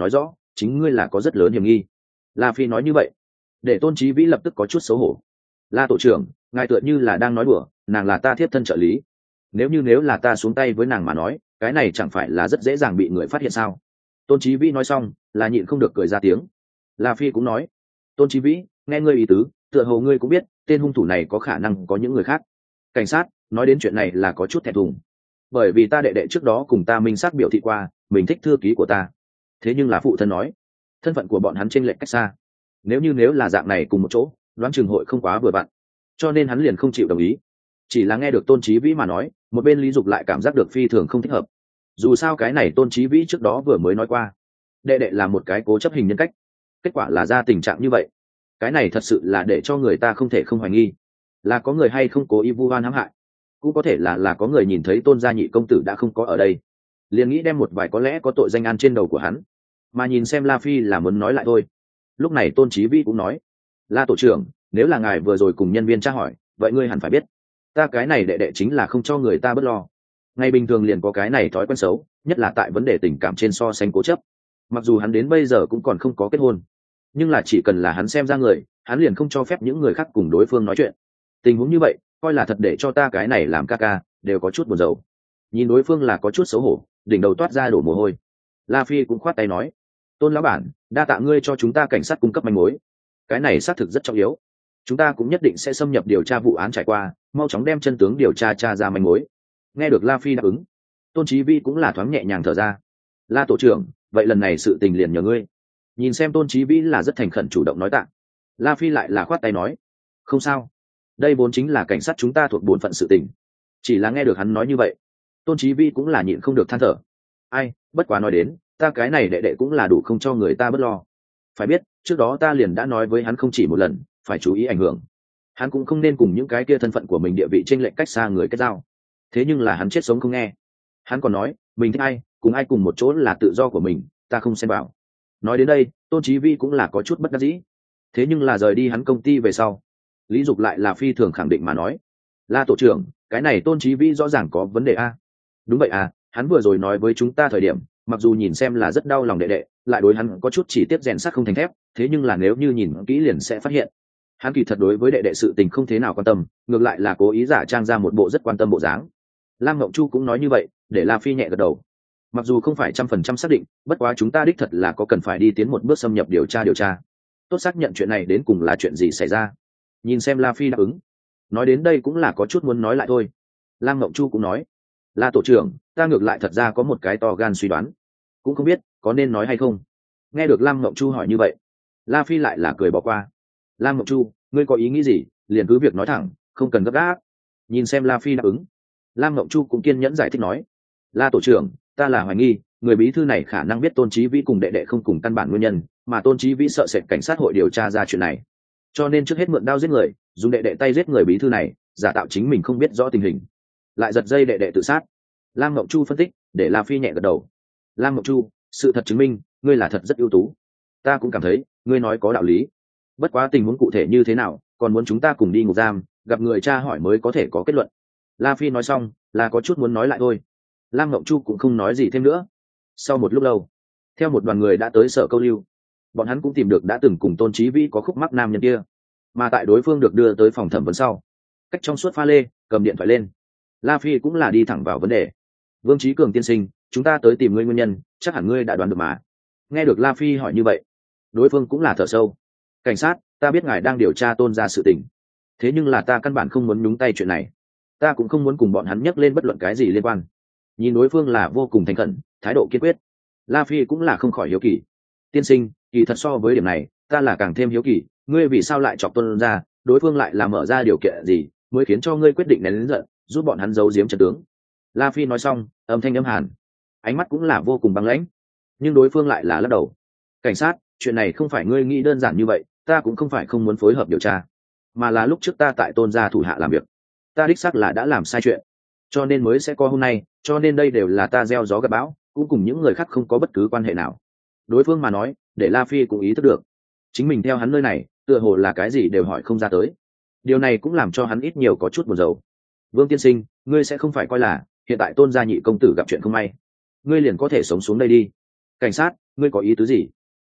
[SPEAKER 1] chính ngươi là có rất lớn hiểm nghi. La Phi nói như vậy để Tôn Chí Vĩ lập tức có chút xấu hổ. La tổ trưởng, ngài tựa như là đang nói đùa, nàng là ta thiếp thân trợ lý, nếu như nếu là ta xuống tay với nàng mà nói, cái này chẳng phải là rất dễ dàng bị người phát hiện sao? Tôn Chí Vĩ nói xong là nhịn không được cười ra tiếng. La Phi cũng nói, Tôn Chí Vĩ, nghe ngươi ý tứ, tựa hồ ngươi cũng biết tên hung thủ này có khả năng có những người khác. Cảnh sát nói đến chuyện này là có chút thẹn thùng, bởi vì ta đệ đệ trước đó cùng ta minh xác biểu thị qua mình thích thư ký của ta, thế nhưng là phụ thân nói thân phận của bọn hắn chênh lệch cách xa, nếu như nếu là dạng này cùng một chỗ đoán chừng hội không quá vừa vặn, cho nên hắn liền không chịu đồng ý. Chỉ là nghe được Tôn Chí Vĩ mà nói, một bên Lý Dục lại cảm giác được phi thường không thích hợp. Dù sao cái này Tôn Chí Vĩ trước đó vừa mới nói qua đệ đệ là một cái cố chấp hình nhân cách, kết quả là ra tình trạng như vậy, cái này thật sự là để cho người ta không thể không hoài nghi là có người hay không cố ý vu oan hãm hại, cũng có thể là là có người nhìn thấy Tôn gia nhị công tử đã không có ở đây, liền nghĩ đem một vài có lẽ có tội danh ăn trên đầu của hắn. Mà nhìn xem La Phi là muốn nói lại thôi. Lúc này Tôn Chí Vĩ cũng nói, La tổ trưởng, nếu là ngài vừa rồi cùng nhân viên tra hỏi, vậy ngươi hẳn phải biết ta cái này đệ đệ chính là không cho người ta bớt lo, ngày bình thường liền có cái này thói quen xấu, nhất là tại vấn đề tình cảm trên so sánh cố chấp. Mặc dù hắn đến bây giờ cũng còn không có kết hôn, nhưng là chỉ cần là hắn xem ra người, hắn liền không cho phép những người khác cùng đối phương nói chuyện. Tình huống như vậy coi là thật để cho ta cái này làm ca ca đều có chút buồn rầu. Nhìn đối phương là có chút xấu hổ, đỉnh đầu toát ra đổ mồ hôi. La Phi cũng khoát tay nói, Tôn lão bản, đa tạ ngươi cho chúng ta cảnh sát cung cấp manh mối, cái này xác thực rất trọng yếu, chúng ta cũng nhất định sẽ xâm nhập điều tra vụ án trải qua, mau chóng đem chân tướng điều tra tra ra manh mối. Nghe được La Phi đáp ứng, Tôn Chí Vĩ cũng là thoáng nhẹ nhàng thở ra. La tổ trưởng, vậy lần này sự tình liền nhờ ngươi. Nhìn xem Tôn Chí Vĩ là rất thành khẩn chủ động nói tạ, La Phi lại là khoát tay nói, không sao, đây vốn chính là cảnh sát chúng ta thuộc bổn phận sự tình. Chỉ là nghe được hắn nói như vậy, Tôn Chí Vĩ cũng là nhịn không được than thở. Ai, bất quá nói đến, ta cái này đệ đệ cũng là đủ không cho người ta bớt lo. Phải biết, trước đó ta liền đã nói với hắn không chỉ một lần, phải chú ý ảnh hưởng. Hắn cũng không nên cùng những cái kia thân phận của mình địa vị chênh lệch cách xa người kết giao. Thế nhưng là hắn chết sống không nghe. Hắn còn nói, mình thích ai, cùng ai cùng một chỗ là tự do của mình, ta không xen vào. Nói đến đây, Tôn Chí Vĩ cũng là có chút bất đắc dĩ. Thế nhưng là rời đi hắn công ty về sau, Lý Dục lại là phi thường khẳng định mà nói, La tổ trưởng, cái này Tôn Chí Vĩ rõ ràng có vấn đề a. Đúng vậy à, hắn vừa rồi nói với chúng ta thời điểm, mặc dù nhìn xem là rất đau lòng đệ đệ, lại đối hắn có chút chỉ tiếp rèn sắt không thành thép, thế nhưng là nếu như nhìn kỹ liền sẽ phát hiện hắn kỳ thật đối với đệ đệ sự tình không thế nào quan tâm, ngược lại là cố ý giả trang ra một bộ rất quan tâm bộ dáng. Lam Ngộng Chu cũng nói như vậy, để La Phi nhẹ gật đầu. Mặc dù không phải trăm phần trăm xác định, bất quá chúng ta đích thật là có cần phải đi tiến một bước xâm nhập điều tra điều tra, tốt xác nhận chuyện này đến cùng là chuyện gì xảy ra. Nhìn xem La Phi đáp ứng, nói đến đây cũng là có chút muốn nói lại thôi. Lam Ngộng Chu cũng nói, La tổ trưởng, ta ngược lại thật ra có một cái to gan suy đoán, cũng không biết có nên nói hay không. Nghe được Lam Ngộng Chu hỏi như vậy, La Phi lại là cười bỏ qua. Lam Ngộng Chu, ngươi có ý nghĩ gì liền cứ việc nói thẳng, không cần gấp gáp. Nhìn xem La Phi đáp ứng, Lam Ngộng Chu cũng kiên nhẫn giải thích nói, La tổ trưởng, ta là hoài nghi người bí thư này khả năng biết Tôn Chí Vĩ cùng đệ đệ không cùng căn bản nguyên nhân, mà Tôn Chí Vĩ sợ sệt cảnh sát hội điều tra ra chuyện này, cho nên trước hết mượn đao giết người, dùng đệ đệ tay giết người bí thư này, giả tạo chính mình không biết rõ tình hình, lại giật dây đệ đệ tự sát. Lam Ngộng Chu phân tích, để La Phi nhẹ gật đầu. Lam Ngộng Chu, sự thật chứng minh ngươi là thật rất ưu tú, ta cũng cảm thấy ngươi nói có đạo lý, bất quá tình huống cụ thể như thế nào còn muốn chúng ta cùng đi ngục giam gặp người tra hỏi mới có thể có kết luận. La Phi nói xong là có chút muốn nói lại thôi. Lam Ngộng Chu cũng không nói gì thêm nữa. Sau một lúc lâu, theo một đoàn người đã tới sở câu lưu, bọn hắn cũng tìm được đã từng cùng Tôn Chí Vĩ có khúc mắc nam nhân kia, mà tại đối phương được đưa tới phòng thẩm vấn sau, cách trong suốt pha lê cầm điện thoại lên, La Phi cũng là đi thẳng vào vấn đề. Vương Chí Cường tiên sinh, chúng ta tới tìm ngươi nguyên nhân, chắc hẳn ngươi đã đoán được mà. Nghe được La Phi hỏi như vậy, đối phương cũng là thở sâu. Cảnh sát, ta biết ngài đang điều tra Tôn gia sự tình, thế nhưng là ta căn bản không muốn nhúng tay chuyện này, ta cũng không muốn cùng bọn hắn nhắc lên bất luận cái gì liên quan. Nhìn đối phương là vô cùng thành khẩn, thái độ kiên quyết, La Phi cũng là không khỏi hiếu kỳ. Tiên sinh, kỳ thật so với điểm này, ta là càng thêm hiếu kỳ, ngươi vì sao lại chọc Tôn gia, đối phương lại là mở ra điều kiện gì mới khiến cho ngươi quyết định nén lớn giận, giúp bọn hắn giấu giếm trận tướng. La Phi nói xong, âm thanh âm hàn, ánh mắt cũng là vô cùng băng lãnh, nhưng đối phương lại là lắc đầu. Cảnh sát, chuyện này không phải ngươi nghĩ đơn giản như vậy, ta cũng không phải không muốn phối hợp điều tra, mà là lúc trước ta tại Tôn gia thủ hạ làm việc, ta đích xác là đã làm sai chuyện, cho nên mới sẽ có hôm nay, cho nên đây đều là ta gieo gió gặt bão, cũng cùng những người khác không có bất cứ quan hệ nào. Đối phương mà nói, để La Phi cũng ý thức được, chính mình theo hắn nơi này, tựa hồ là cái gì đều hỏi không ra tới. Điều này cũng làm cho hắn ít nhiều có chút buồn rầu. Vương tiên sinh, ngươi sẽ không phải coi là hiện tại Tôn gia nhị công tử gặp chuyện không may, ngươi liền có thể sống xuống đây đi. Cảnh sát, ngươi có ý tứ gì?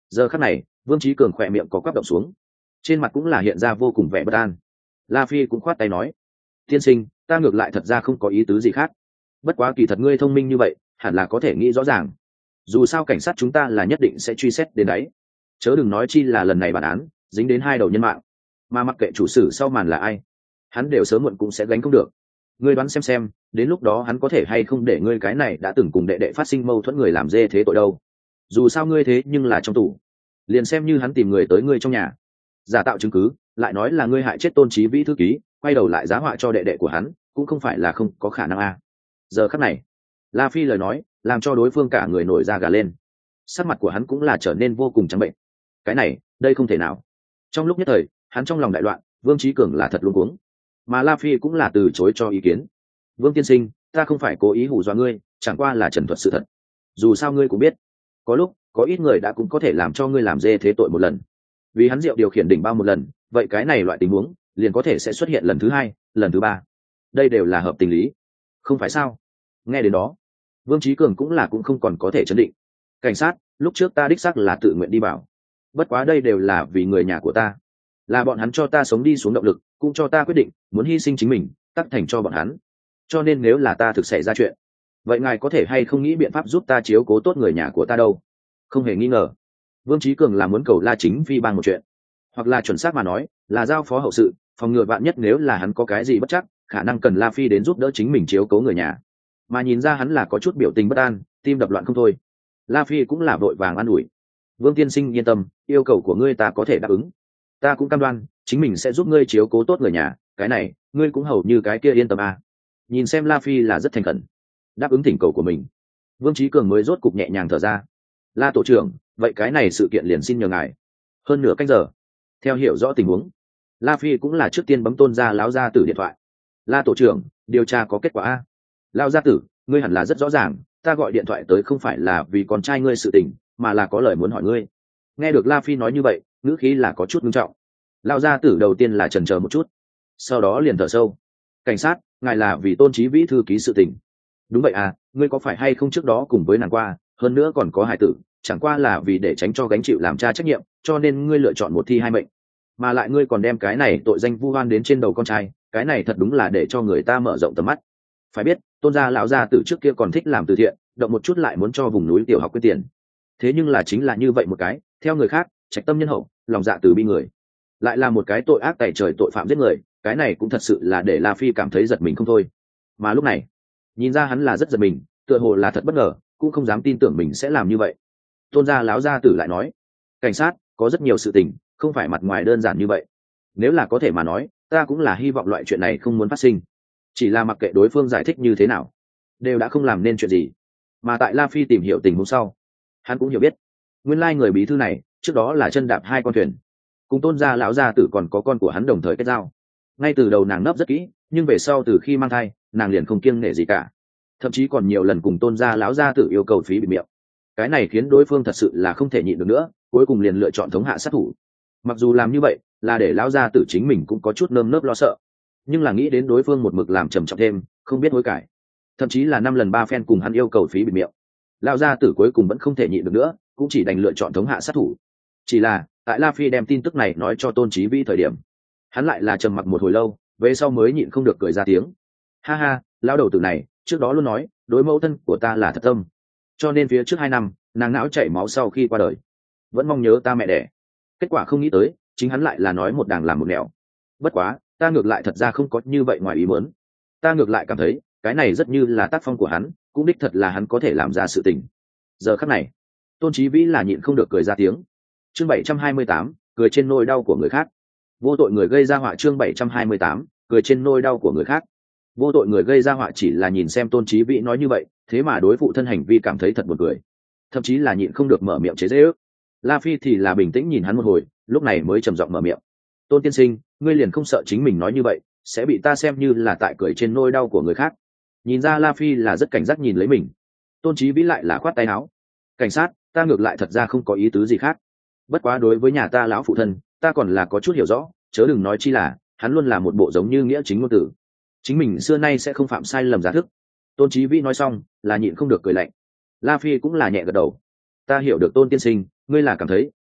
[SPEAKER 1] Giờ khắc này Vương Chí Cường khỏe miệng có quắp động xuống, trên mặt cũng là hiện ra vô cùng vẻ bất an. La Phi cũng khoát tay nói, tiên sinh, ta ngược lại thật ra không có ý tứ gì khác, bất quá kỳ thật ngươi thông minh như vậy hẳn là có thể nghĩ rõ ràng, dù sao cảnh sát chúng ta là nhất định sẽ truy xét đến đấy, chớ đừng nói chi là lần này bản án dính đến hai đầu nhân mạng, mà mặc kệ chủ sử sau màn là ai, hắn đều sớm muộn cũng sẽ gánh không được. Ngươi đoán xem xem, đến lúc đó hắn có thể hay không để ngươi cái này đã từng cùng đệ đệ phát sinh mâu thuẫn người làm dê thế tội đâu. Dù sao ngươi thế nhưng là trong tù, liền xem như hắn tìm người tới ngươi trong nhà, giả tạo chứng cứ, lại nói là ngươi hại chết Tôn Chí Vĩ thư ký, quay đầu lại giá họa cho đệ đệ của hắn, cũng không phải là không có khả năng a. À. Giờ khắc này, La Phi lời nói làm cho đối phương cả người nổi da gà lên, sắc mặt của hắn cũng là trở nên vô cùng trắng bệnh. Cái này, đây không thể nào. Trong lúc nhất thời, hắn trong lòng đại loạn, Vương Chí Cường là thật luống cuống, mà La Phi cũng là từ chối cho ý kiến. Vương tiên sinh, ta không phải cố ý hù dọa ngươi, chẳng qua là trần thuật sự thật. Dù sao ngươi cũng biết, có lúc có ít người đã cũng có thể làm cho ngươi làm dê thế tội một lần, vì hắn rượu điều khiển đỉnh bao một lần, vậy cái này loại tình huống liền có thể sẽ xuất hiện lần thứ hai, lần thứ ba, đây đều là hợp tình lý, không phải sao? Nghe đến đó, Vương Chí Cường cũng là cũng không còn có thể chấn định. Cảnh sát, lúc trước ta đích xác là tự nguyện đi bảo, bất quá đây đều là vì người nhà của ta, là bọn hắn cho ta sống đi xuống động lực, cũng cho ta quyết định muốn hy sinh chính mình tắc thành cho bọn hắn, cho nên nếu là ta thực xảy ra chuyện, vậy ngài có thể hay không nghĩ biện pháp giúp ta chiếu cố tốt người nhà của ta đâu? Không hề nghi ngờ, Vương Chí Cường là muốn cầu La Chính Phi ban một chuyện, hoặc là chuẩn xác mà nói là giao phó hậu sự, phòng ngừa vạn nhất nếu là hắn có cái gì bất chắc, khả năng cần La Phi đến giúp đỡ chính mình chiếu cố người nhà. Mà nhìn ra hắn là có chút biểu tình bất an, tim đập loạn không thôi. La Phi cũng là vội vàng an ủi, Vương tiên sinh yên tâm, yêu cầu của ngươi ta có thể đáp ứng, ta cũng cam đoan chính mình sẽ giúp ngươi chiếu cố tốt người nhà, cái này ngươi cũng hầu như cái kia yên tâm à. Nhìn xem La Phi là rất thành khẩn, đáp ứng thỉnh cầu của mình, Vương Chí Cường mới rốt cục nhẹ nhàng thở ra. La tổ trưởng, vậy cái này sự kiện liền xin nhờ ngài. Hơn nửa canh giờ, theo hiểu rõ tình huống, La Phi cũng là trước tiên bấm Tôn gia lão gia tử điện thoại. La tổ trưởng, điều tra có kết quả a. Lão gia tử, ngươi hẳn là rất rõ ràng, ta gọi điện thoại tới không phải là vì con trai ngươi sự tình, mà là có lời muốn hỏi ngươi. Nghe được La Phi nói như vậy, ngữ khí là có chút nghiêm trọng. Lão gia tử đầu tiên là chần chờ một chút, sau đó liền thở sâu. Cảnh sát, ngài là vì Tôn Chí Vĩ thư ký sự tình. Đúng vậy à, ngươi có phải hay không trước đó cùng với nàng qua, hơn nữa còn có hải tử, chẳng qua là vì để tránh cho gánh chịu làm cha trách nhiệm, cho nên ngươi lựa chọn một thi hai mệnh, mà lại ngươi còn đem cái này tội danh vu oan đến trên đầu con trai, cái này thật đúng là để cho người ta mở rộng tầm mắt. Phải biết, Tôn gia lão gia tử trước kia còn thích làm từ thiện, động một chút lại muốn cho vùng núi tiểu học quyên tiền. Thế nhưng là chính là như vậy một cái, theo người khác, trạch tâm nhân hậu, lòng dạ từ bi người, lại là một cái tội ác tày trời tội phạm giết người, cái này cũng thật sự là để La Phi cảm thấy giật mình không thôi. Mà lúc này, nhìn ra hắn là rất giật mình, tựa hồ là thật bất ngờ, cũng không dám tin tưởng mình sẽ làm như vậy. Tôn gia lão gia tử lại nói, cảnh sát, có rất nhiều sự tình không phải mặt ngoài đơn giản như vậy, nếu là có thể mà nói, ta cũng là hy vọng loại chuyện này không muốn phát sinh, chỉ là mặc kệ đối phương giải thích như thế nào, đều đã không làm nên chuyện gì. Mà tại La Phi tìm hiểu tình huống sau, hắn cũng hiểu biết, nguyên lai người bí thư này trước đó là chân đạp hai con thuyền, cùng Tôn gia lão gia tử còn có con của hắn đồng thời kết giao. Ngay từ đầu nàng nấp rất kỹ, nhưng về sau từ khi mang thai, nàng liền không kiêng nể gì cả, thậm chí còn nhiều lần cùng Tôn gia lão gia tử yêu cầu phí bịt miệng. Cái này khiến đối phương thật sự là không thể nhịn được nữa, cuối cùng liền lựa chọn thống hạ sát thủ. Mặc dù làm như vậy là để lão gia tử chính mình cũng có chút nơm nớp lo sợ, nhưng là nghĩ đến đối phương một mực làm trầm trọng thêm, không biết hối cải, thậm chí là năm lần ba phen cùng hắn yêu cầu phí bịt miệng, lão gia tử cuối cùng vẫn không thể nhịn được nữa, cũng chỉ đành lựa chọn thống hạ sát thủ. Chỉ là tại La Phi đem tin tức này nói cho Tôn Chí Vĩ thời điểm, hắn lại là trầm mặc một hồi lâu, về sau mới nhịn không được cười ra tiếng. Ha ha, lão đầu tử này trước đó luôn nói đối mẫu thân của ta là thật tâm, cho nên phía trước hai năm nàng não chảy máu sau khi qua đời vẫn mong nhớ ta mẹ đẻ, kết quả không nghĩ tới chính hắn lại là nói một đàng làm một nẻo. Bất quá ta ngược lại thật ra không có như vậy ngoài ý muốn, ta ngược lại cảm thấy cái này rất như là tác phong của hắn, cũng đích thật là hắn có thể làm ra sự tình. Giờ khắc này Tôn Chí Vĩ là nhịn không được cười ra tiếng. Chương bảy trăm hai mươi tám, cười trên nỗi đau của người khác. Vô tội người gây ra họa. Chương bảy trăm hai mươi tám, cười trên nỗi đau của người khác. Vô tội người gây ra họa chỉ là nhìn xem Tôn Chí Vĩ nói như vậy, thế mà đối phụ thân hành vi cảm thấy thật buồn cười, thậm chí là nhịn không được mở miệng chế giễu. La Phi thì là bình tĩnh nhìn hắn một hồi, lúc này mới trầm giọng mở miệng. Tôn tiên sinh, ngươi liền không sợ chính mình nói như vậy sẽ bị ta xem như là tại cười trên nỗi đau của người khác? Nhìn ra La Phi là rất cảnh giác nhìn lấy mình, Tôn Chí Vĩ lại là khoát tay áo. Cảnh sát, ta ngược lại thật ra không có ý tứ gì khác, bất quá đối với nhà ta lão phụ thân, ta còn là có chút hiểu rõ, chớ đừng nói chi là hắn luôn là một bộ giống như nghĩa chính ngôn tử, chính mình xưa nay sẽ không phạm sai lầm giả thức. Tôn Chí Vĩ nói xong là nhịn không được cười lạnh. La Phi cũng là nhẹ gật đầu. Ta hiểu được Tôn tiên sinh, ngươi là cảm thấy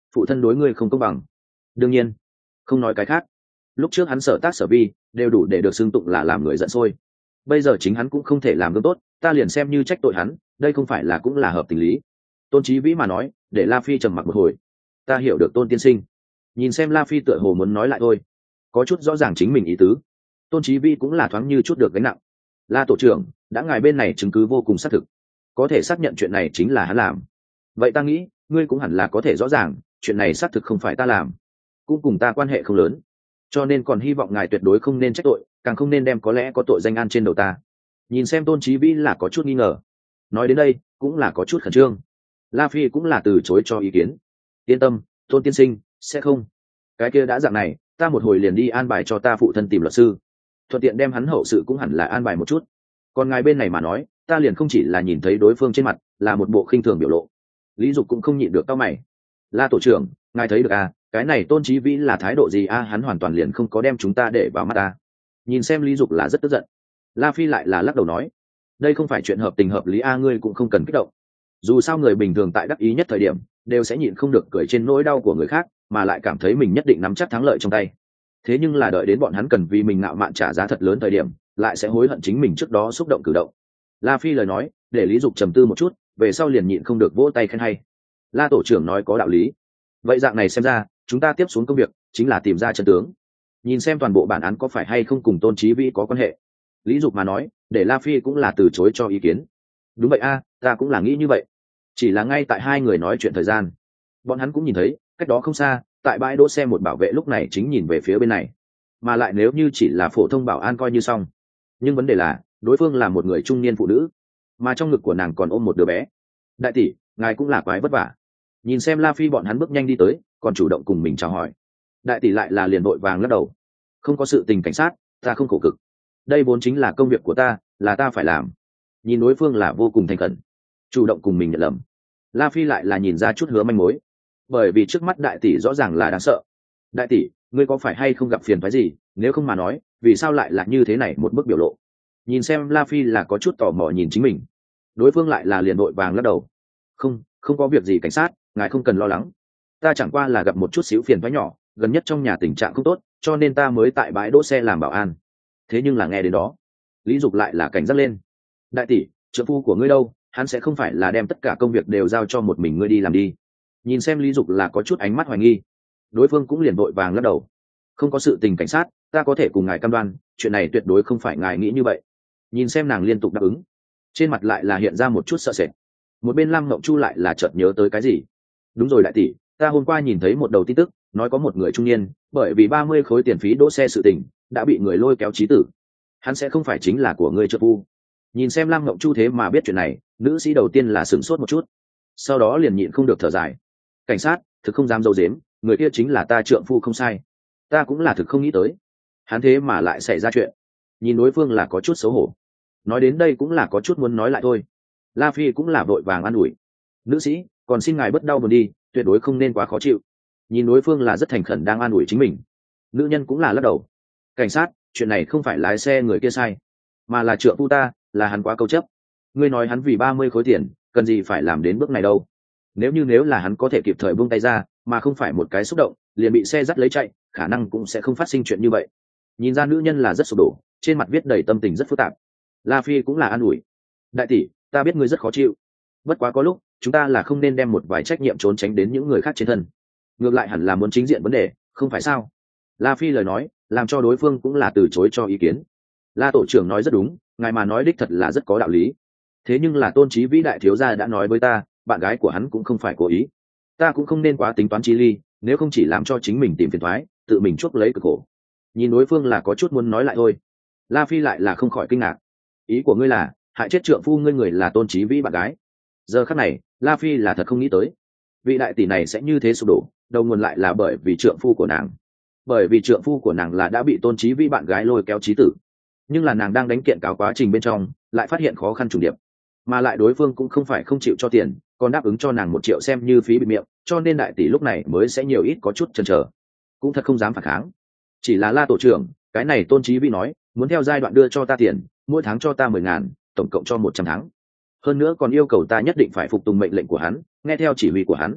[SPEAKER 1] phụ thân đối ngươi không công bằng. Đương nhiên, không nói cái khác, lúc trước hắn sở tác sở vi đều đủ để được xưng tụng là làm người giận sôi. Bây giờ chính hắn cũng không thể làm gương tốt, ta liền xem như trách tội hắn, đây không phải là cũng là hợp tình lý. Tôn Chí Vĩ mà nói, để La Phi trầm mặc một hồi. Ta hiểu được Tôn tiên sinh. Nhìn xem La Phi tựa hồ muốn nói lại thôi, có chút rõ ràng chính mình ý tứ. Tôn Chí Vĩ cũng là thoáng như chút được gánh nặng. La tổ trưởng, đã ngài bên này chứng cứ vô cùng xác thực, có thể xác nhận chuyện này chính là hắn làm. Vậy ta nghĩ, ngươi cũng hẳn là có thể rõ ràng, chuyện này xác thực không phải ta làm, cũng cùng ta quan hệ không lớn, cho nên còn hy vọng ngài tuyệt đối không nên trách tội, càng không nên đem có lẽ có tội danh an trên đầu ta. Nhìn xem Tôn Chí Vĩ là có chút nghi ngờ, nói đến đây cũng là có chút khẩn trương. La Phi cũng là từ chối cho ý kiến. Yên tâm, Tôn tiên sinh, sẽ không. Cái kia đã dạng này, ta một hồi liền đi an bài cho ta phụ thân tìm luật sư, thuận tiện đem hắn hậu sự cũng hẳn là an bài một chút. Còn ngài bên này mà nói, ta liền không chỉ là nhìn thấy đối phương trên mặt là một bộ khinh thường biểu lộ. Lý Dục cũng không nhịn được cau mày. La tổ trưởng, ngài thấy được à, cái này Tôn Chí Vĩ là thái độ gì à, hắn hoàn toàn liền không có đem chúng ta để vào mắt ta. Nhìn xem Lý Dục là rất tức giận. La Phi lại là lắc đầu nói, đây không phải chuyện hợp tình hợp lý a, ngươi cũng không cần kích động. Dù sao người bình thường tại đắc ý nhất thời điểm đều sẽ nhịn không được cười trên nỗi đau của người khác, mà lại cảm thấy mình nhất định nắm chắc thắng lợi trong tay. Thế nhưng là đợi đến bọn hắn cần vì mình ngạo mạn trả giá thật lớn thời điểm, lại sẽ hối hận chính mình trước đó xúc động cử động. La Phi lời nói để Lý Dục trầm tư một chút, về sau liền nhịn không được vỗ tay khen hay. La tổ trưởng nói có đạo lý. Vậy dạng này xem ra, chúng ta tiếp xuống công việc chính là tìm ra chân tướng, nhìn xem toàn bộ bản án có phải hay không cùng Tôn Chí Vĩ có quan hệ. Lý Dục mà nói để La Phi cũng là từ chối cho ý kiến. Đúng vậy a, ta cũng là nghĩ như vậy. Chỉ là ngay tại hai người nói chuyện thời gian, bọn hắn cũng nhìn thấy cách đó không xa, tại bãi đỗ xe một bảo vệ lúc này chính nhìn về phía bên này. Mà lại nếu như chỉ là phổ thông bảo an coi như xong, nhưng vấn đề là đối phương là một người trung niên phụ nữ, mà trong ngực của nàng còn ôm một đứa bé. Đại tỷ, ngài cũng là quái vất vả. Nhìn xem La Phi bọn hắn bước nhanh đi tới, còn chủ động cùng mình chào hỏi. Đại tỷ lại là liền vội vàng lắc đầu. Không có sự tình cảnh sát, ta không khổ cực. Đây vốn chính là công việc của ta, là ta phải làm. Nhìn đối phương là vô cùng thành khẩn, chủ động cùng mình nhận lầm. La Phi lại là nhìn ra chút hứa manh mối, bởi vì trước mắt đại tỷ rõ ràng là đáng sợ. Đại tỷ, ngươi có phải hay không gặp phiền phức gì? Nếu không mà nói, vì sao lại là như thế này một bức biểu lộ? Nhìn xem La Phi là có chút tò mò nhìn chính mình, đối phương lại là liền vội vàng lắc đầu. Không, không có việc gì cảnh sát, ngài không cần lo lắng. Ta chẳng qua là gặp một chút xíu phiền phức nhỏ, gần nhất trong nhà tình trạng không tốt, cho nên ta mới tại bãi đỗ xe làm bảo an. Thế nhưng là nghe đến đó, Lý Dục lại là cảnh giác lên. Đại tỷ, trợ phu của ngươi đâu? Hắn sẽ không phải là đem tất cả công việc đều giao cho một mình ngươi đi làm đi? Nhìn xem Lý Dục là có chút ánh mắt hoài nghi, đối phương cũng liền vội vàng lắc đầu. Không có sự tình cảnh sát, ta có thể cùng ngài cam đoan, chuyện này tuyệt đối không phải ngài nghĩ như vậy. Nhìn xem nàng liên tục đáp ứng, trên mặt lại là hiện ra một chút sợ sệt. Một bên Lam Ngộng Chu lại là chợt nhớ tới cái gì. Đúng rồi đại tỷ, ta hôm qua nhìn thấy một đầu tin tức, nói có một người trung niên bởi vì ba mươi khối tiền phí đỗ xe sự tình đã bị người lôi kéo chí tử. Hắn sẽ không phải chính là của ngươi trợ phu? Nhìn xem Lam Ngộng Chu thế mà biết chuyện này, nữ sĩ đầu tiên là sửng sốt một chút, sau đó liền nhịn không được thở dài. Cảnh sát, thực không dám dâu dếm, người kia chính là ta trượng phu không sai. Ta cũng là thực không nghĩ tới, hắn thế mà lại xảy ra chuyện. Nhìn đối phương là có chút xấu hổ, nói đến đây cũng là có chút muốn nói lại thôi. La Phi cũng là vội vàng an ủi. Nữ sĩ, còn xin ngài bớt đau buồn đi, tuyệt đối không nên quá khó chịu. Nhìn đối phương là rất thành khẩn đang an ủi chính mình, nữ nhân cũng là lắc đầu. Cảnh sát, chuyện này không phải lái xe người kia sai, mà là trượng phu ta, là hắn quá câu chấp. Ngươi nói hắn vì ba mươi khối tiền cần gì phải làm đến bước này đâu? Nếu như nếu là hắn có thể kịp thời buông tay ra, mà không phải một cái xúc động liền bị xe dắt lấy chạy, khả năng cũng sẽ không phát sinh chuyện như vậy. Nhìn ra nữ nhân là rất sụp đổ, trên mặt viết đầy tâm tình rất phức tạp. La Phi cũng là an ủi. Đại tỷ, ta biết ngươi rất khó chịu, bất quá có lúc chúng ta là không nên đem một vài trách nhiệm trốn tránh đến những người khác trên thân, ngược lại hẳn là muốn chính diện vấn đề, không phải sao? La Phi lời nói làm cho đối phương cũng là từ chối cho ý kiến. La tổ trưởng nói rất đúng, ngài mà nói đích thật là rất có đạo lý. Thế nhưng là Tôn Chí Vĩ đại thiếu gia đã nói với ta, bạn gái của hắn cũng không phải cố ý. Ta cũng không nên quá tính toán chi ly, nếu không chỉ làm cho chính mình tìm phiền toái, tự mình chuốc lấy cực khổ. Nhìn đối phương là có chút muốn nói lại thôi. La Phi lại là không khỏi kinh ngạc. Ý của ngươi là hại chết trượng phu ngươi người là Tôn Chí Vĩ bạn gái? Giờ khắc này, La Phi là thật không nghĩ tới, vị đại tỷ này sẽ như thế sụp đổ, đầu nguồn lại là bởi vì trượng phu của nàng. Bởi vì trượng phu của nàng là đã bị Tôn Chí Vĩ bạn gái lôi kéo chí tử, nhưng là nàng đang đánh kiện cáo quá trình bên trong lại phát hiện khó khăn trùng điệp, mà lại đối phương cũng không phải không chịu cho tiền, còn đáp ứng cho nàng một triệu xem như phí bịt miệng, cho nên đại tỷ lúc này mới sẽ nhiều ít có chút chần chờ, cũng thật không dám phản kháng. Chỉ là La tổ trưởng, cái này Tôn Chí Vĩ nói muốn theo giai đoạn đưa cho ta tiền, mỗi tháng cho ta mười ngàn, tổng cộng cho một trăm tháng, hơn nữa còn yêu cầu ta nhất định phải phục tùng mệnh lệnh của hắn, nghe theo chỉ huy của hắn.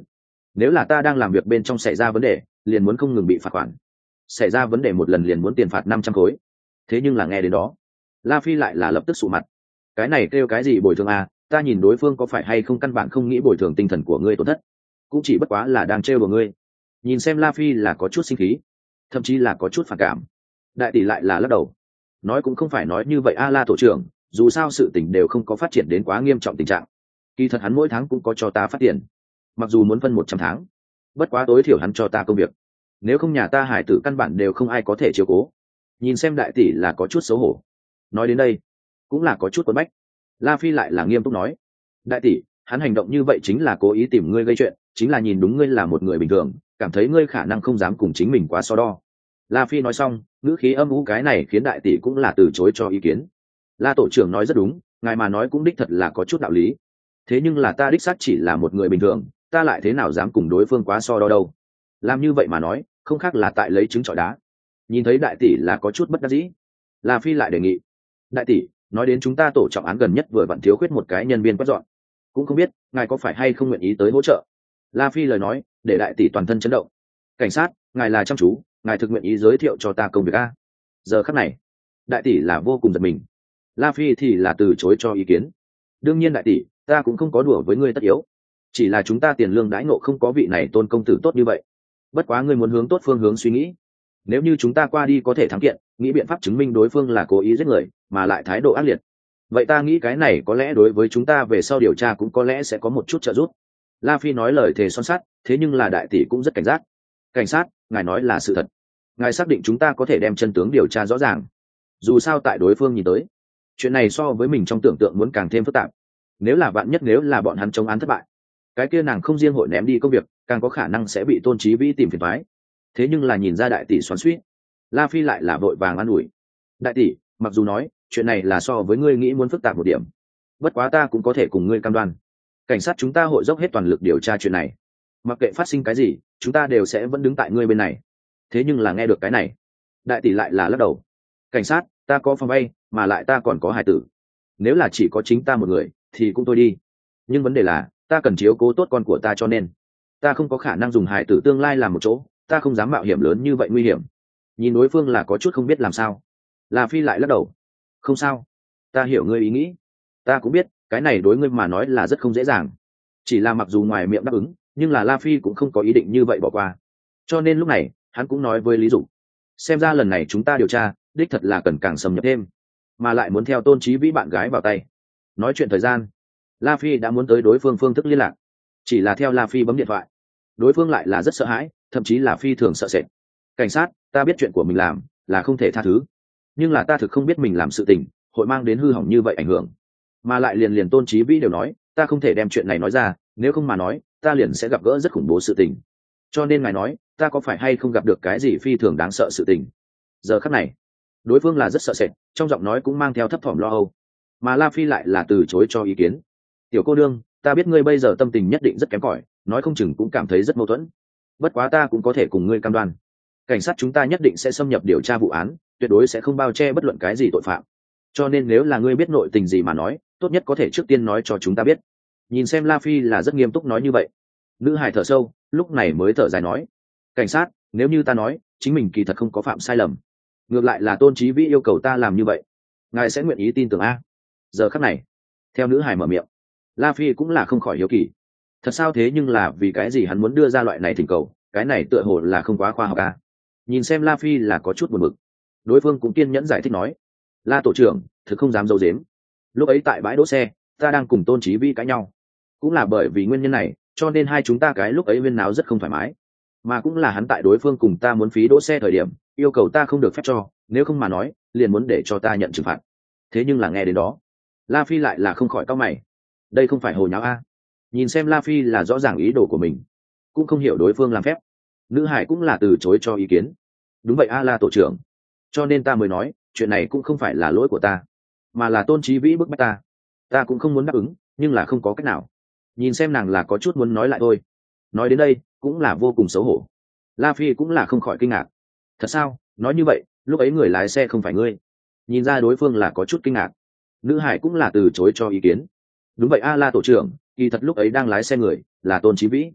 [SPEAKER 1] nếu là ta đang làm việc bên trong xảy ra vấn đề liền muốn không ngừng bị phạt khoản, xảy ra vấn đề một lần liền muốn tiền phạt năm trăm khối. Thế nhưng là nghe đến đó, La Phi lại là lập tức sụ mặt. Cái này kêu cái gì bồi thường à, ta nhìn đối phương có phải hay không căn bản không nghĩ bồi thường tinh thần của ngươi tổn thất, cũng chỉ bất quá là đang trêu đùa ngươi. Nhìn xem La Phi là có chút sinh khí, thậm chí là có chút phản cảm. Đại tỷ lại là lắc đầu, nói cũng không phải nói như vậy a La tổ trưởng, dù sao sự tình đều không có phát triển đến quá nghiêm trọng tình trạng. Kỳ thật hắn mỗi tháng cũng có cho ta phát tiền, mặc dù muốn phân một trăm tháng, bất quá tối thiểu hắn cho ta công việc, nếu không nhà ta hải tử căn bản đều không ai có thể chiếu cố. Nhìn xem đại tỷ là có chút xấu hổ. Nói đến đây cũng là có chút quấn bách. La Phi lại là nghiêm túc nói, đại tỷ, hắn hành động như vậy chính là cố ý tìm ngươi gây chuyện, chính là nhìn đúng ngươi là một người bình thường, cảm thấy ngươi khả năng không dám cùng chính mình quá so đo. La Phi nói xong, ngữ khí âm u cái này khiến đại tỷ cũng là từ chối cho ý kiến. La tổ trưởng nói rất đúng, ngài mà nói cũng đích thật là có chút đạo lý. Thế nhưng là ta đích xác chỉ là một người bình thường, ta lại thế nào dám cùng đối phương quá so đo đâu. Làm như vậy mà nói, không khác là tại lấy trứng trọi đá. Nhìn thấy đại tỷ là có chút bất đắc dĩ, La Phi lại đề nghị, đại tỷ, nói đến chúng ta tổ trọng án gần nhất vừa vặn thiếu khuyết một cái nhân viên quét dọn, cũng không biết ngài có phải hay không nguyện ý tới hỗ trợ. La Phi lời nói để đại tỷ toàn thân chấn động. Cảnh sát, ngài là chăm chú, ngài thực nguyện ý giới thiệu cho ta công việc a? Giờ khắc này đại tỷ là vô cùng giật mình. La Phi thì là từ chối cho ý kiến. Đương nhiên đại tỷ, ta cũng không có đùa với ngươi tất yếu, chỉ là chúng ta tiền lương đãi ngộ không có vị này tôn công tử tốt như vậy. Bất quá ngươi muốn hướng tốt phương hướng suy nghĩ, nếu như chúng ta qua đi có thể thắng kiện, nghĩ biện pháp chứng minh đối phương là cố ý giết người mà lại thái độ ác liệt, vậy ta nghĩ cái này có lẽ đối với chúng ta về sau điều tra cũng có lẽ sẽ có một chút trợ giúp. La Phi nói lời thề son sắt, thế nhưng là đại tỷ cũng rất cảnh giác. Cảnh sát, ngài nói là sự thật, ngài xác định chúng ta có thể đem chân tướng điều tra rõ ràng? Dù sao tại đối phương nhìn tới, chuyện này so với mình trong tưởng tượng muốn càng thêm phức tạp. Nếu là vạn nhất nếu là bọn hắn chống án thất bại, cái kia nàng không riêng hội ném đi công việc, càng có khả năng sẽ bị Tôn Chí Vĩ tìm phiền toái. Thế nhưng là nhìn ra đại tỷ xoắn xuýt, La Phi lại là vội vàng an ủi, đại tỷ, mặc dù nói chuyện này là so với ngươi nghĩ muốn phức tạp một điểm, bất quá ta cũng có thể cùng ngươi cam đoan, cảnh sát chúng ta hội dốc hết toàn lực điều tra chuyện này, mặc kệ phát sinh cái gì chúng ta đều sẽ vẫn đứng tại ngươi bên này. Thế nhưng là nghe được cái này, đại tỷ lại là lắc đầu, cảnh sát, ta có phòng vay mà lại ta còn có hài tử, nếu là chỉ có chính ta một người thì cũng thôi đi, nhưng vấn đề là ta cần chiếu cố tốt con của ta, cho nên ta không có khả năng dùng hài tử tương lai làm một chỗ, ta không dám mạo hiểm lớn như vậy nguy hiểm. Nhìn đối phương là có chút không biết làm sao, La Phi lại lắc đầu, không sao, ta hiểu ngươi ý nghĩ, ta cũng biết cái này đối ngươi mà nói là rất không dễ dàng, chỉ là mặc dù ngoài miệng đáp ứng nhưng là La Phi cũng không có ý định như vậy bỏ qua. Cho nên lúc này hắn cũng nói với Lý Dục, xem ra lần này chúng ta điều tra đích thật là cần càng xâm nhập thêm, mà lại muốn theo Tôn Chí Vĩ bạn gái vào tay. Nói chuyện thời gian, La Phi đã muốn tới đối phương phương thức liên lạc, chỉ là theo La Phi bấm điện thoại, đối phương lại là rất sợ hãi, thậm chí là phi thường sợ sệt. Cảnh sát, ta biết chuyện của mình làm là không thể tha thứ, nhưng là ta thực không biết mình làm sự tình hội mang đến hư hỏng như vậy ảnh hưởng, mà lại liền liền Tôn Chí Vĩ đều nói ta không thể đem chuyện này nói ra, nếu không mà nói ta liền sẽ gặp gỡ rất khủng bố sự tình. Cho nên ngài nói ta có phải hay không gặp được cái gì phi thường đáng sợ sự tình? Giờ khắc này đối phương là rất sợ sệt, trong giọng nói cũng mang theo thấp thỏm lo âu, mà La Phi lại là từ chối cho ý kiến. Tiểu cô đương, ta biết ngươi bây giờ tâm tình nhất định rất kém cỏi, nói không chừng cũng cảm thấy rất mâu thuẫn, bất quá ta cũng có thể cùng ngươi cam đoan, cảnh sát chúng ta nhất định sẽ xâm nhập điều tra vụ án, tuyệt đối sẽ không bao che bất luận cái gì tội phạm. Cho nên nếu là ngươi biết nội tình gì mà nói, tốt nhất có thể trước tiên nói cho chúng ta biết. Nhìn xem La Phi là rất nghiêm túc nói như vậy, nữ hài thở sâu, lúc này mới thở dài nói, cảnh sát, nếu như ta nói chính mình kỳ thật không có phạm sai lầm, ngược lại là Tôn Chí Vĩ yêu cầu ta làm như vậy, ngài sẽ nguyện ý tin tưởng a? Giờ khắc này theo nữ hài mở miệng, La Phi cũng là không khỏi hiếu kỳ, thật sao thế nhưng là vì cái gì hắn muốn đưa ra loại này thỉnh cầu, cái này tựa hồ là không quá khoa học a. Nhìn xem La Phi là có chút buồn bực, đối phương cũng kiên nhẫn giải thích nói, La tổ trưởng, thực không dám giấu giếm, lúc ấy tại bãi đỗ xe ta đang cùng Tôn Chí Vĩ cãi nhau, cũng là bởi vì nguyên nhân này cho nên hai chúng ta cái lúc ấy viên náo rất không thoải mái, mà cũng là hắn tại đối phương cùng ta muốn phí đỗ xe thời điểm yêu cầu ta không được phép cho, nếu không mà nói liền muốn để cho ta nhận trừng phạt. Thế nhưng là nghe đến đó, La Phi lại là không khỏi cau mày, đây không phải hồ nháo a? Nhìn xem La Phi là rõ ràng ý đồ của mình, cũng không hiểu đối phương làm phép, nữ hải cũng là từ chối cho ý kiến. Đúng vậy a La tổ trưởng, cho nên ta mới nói chuyện này cũng không phải là lỗi của ta, mà là Tôn Chí Vĩ bức bách ta, ta cũng không muốn đáp ứng nhưng là không có cách nào. Nhìn xem nàng là có chút muốn nói lại thôi, nói đến đây cũng là vô cùng xấu hổ. La Phi cũng là không khỏi kinh ngạc, thật sao, nói như vậy lúc ấy người lái xe không phải ngươi? Nhìn ra đối phương là có chút kinh ngạc, nữ hải cũng là từ chối cho ý kiến. Đúng vậy a La tổ trưởng, kỳ thật lúc ấy đang lái xe người là Tôn Chí Vĩ,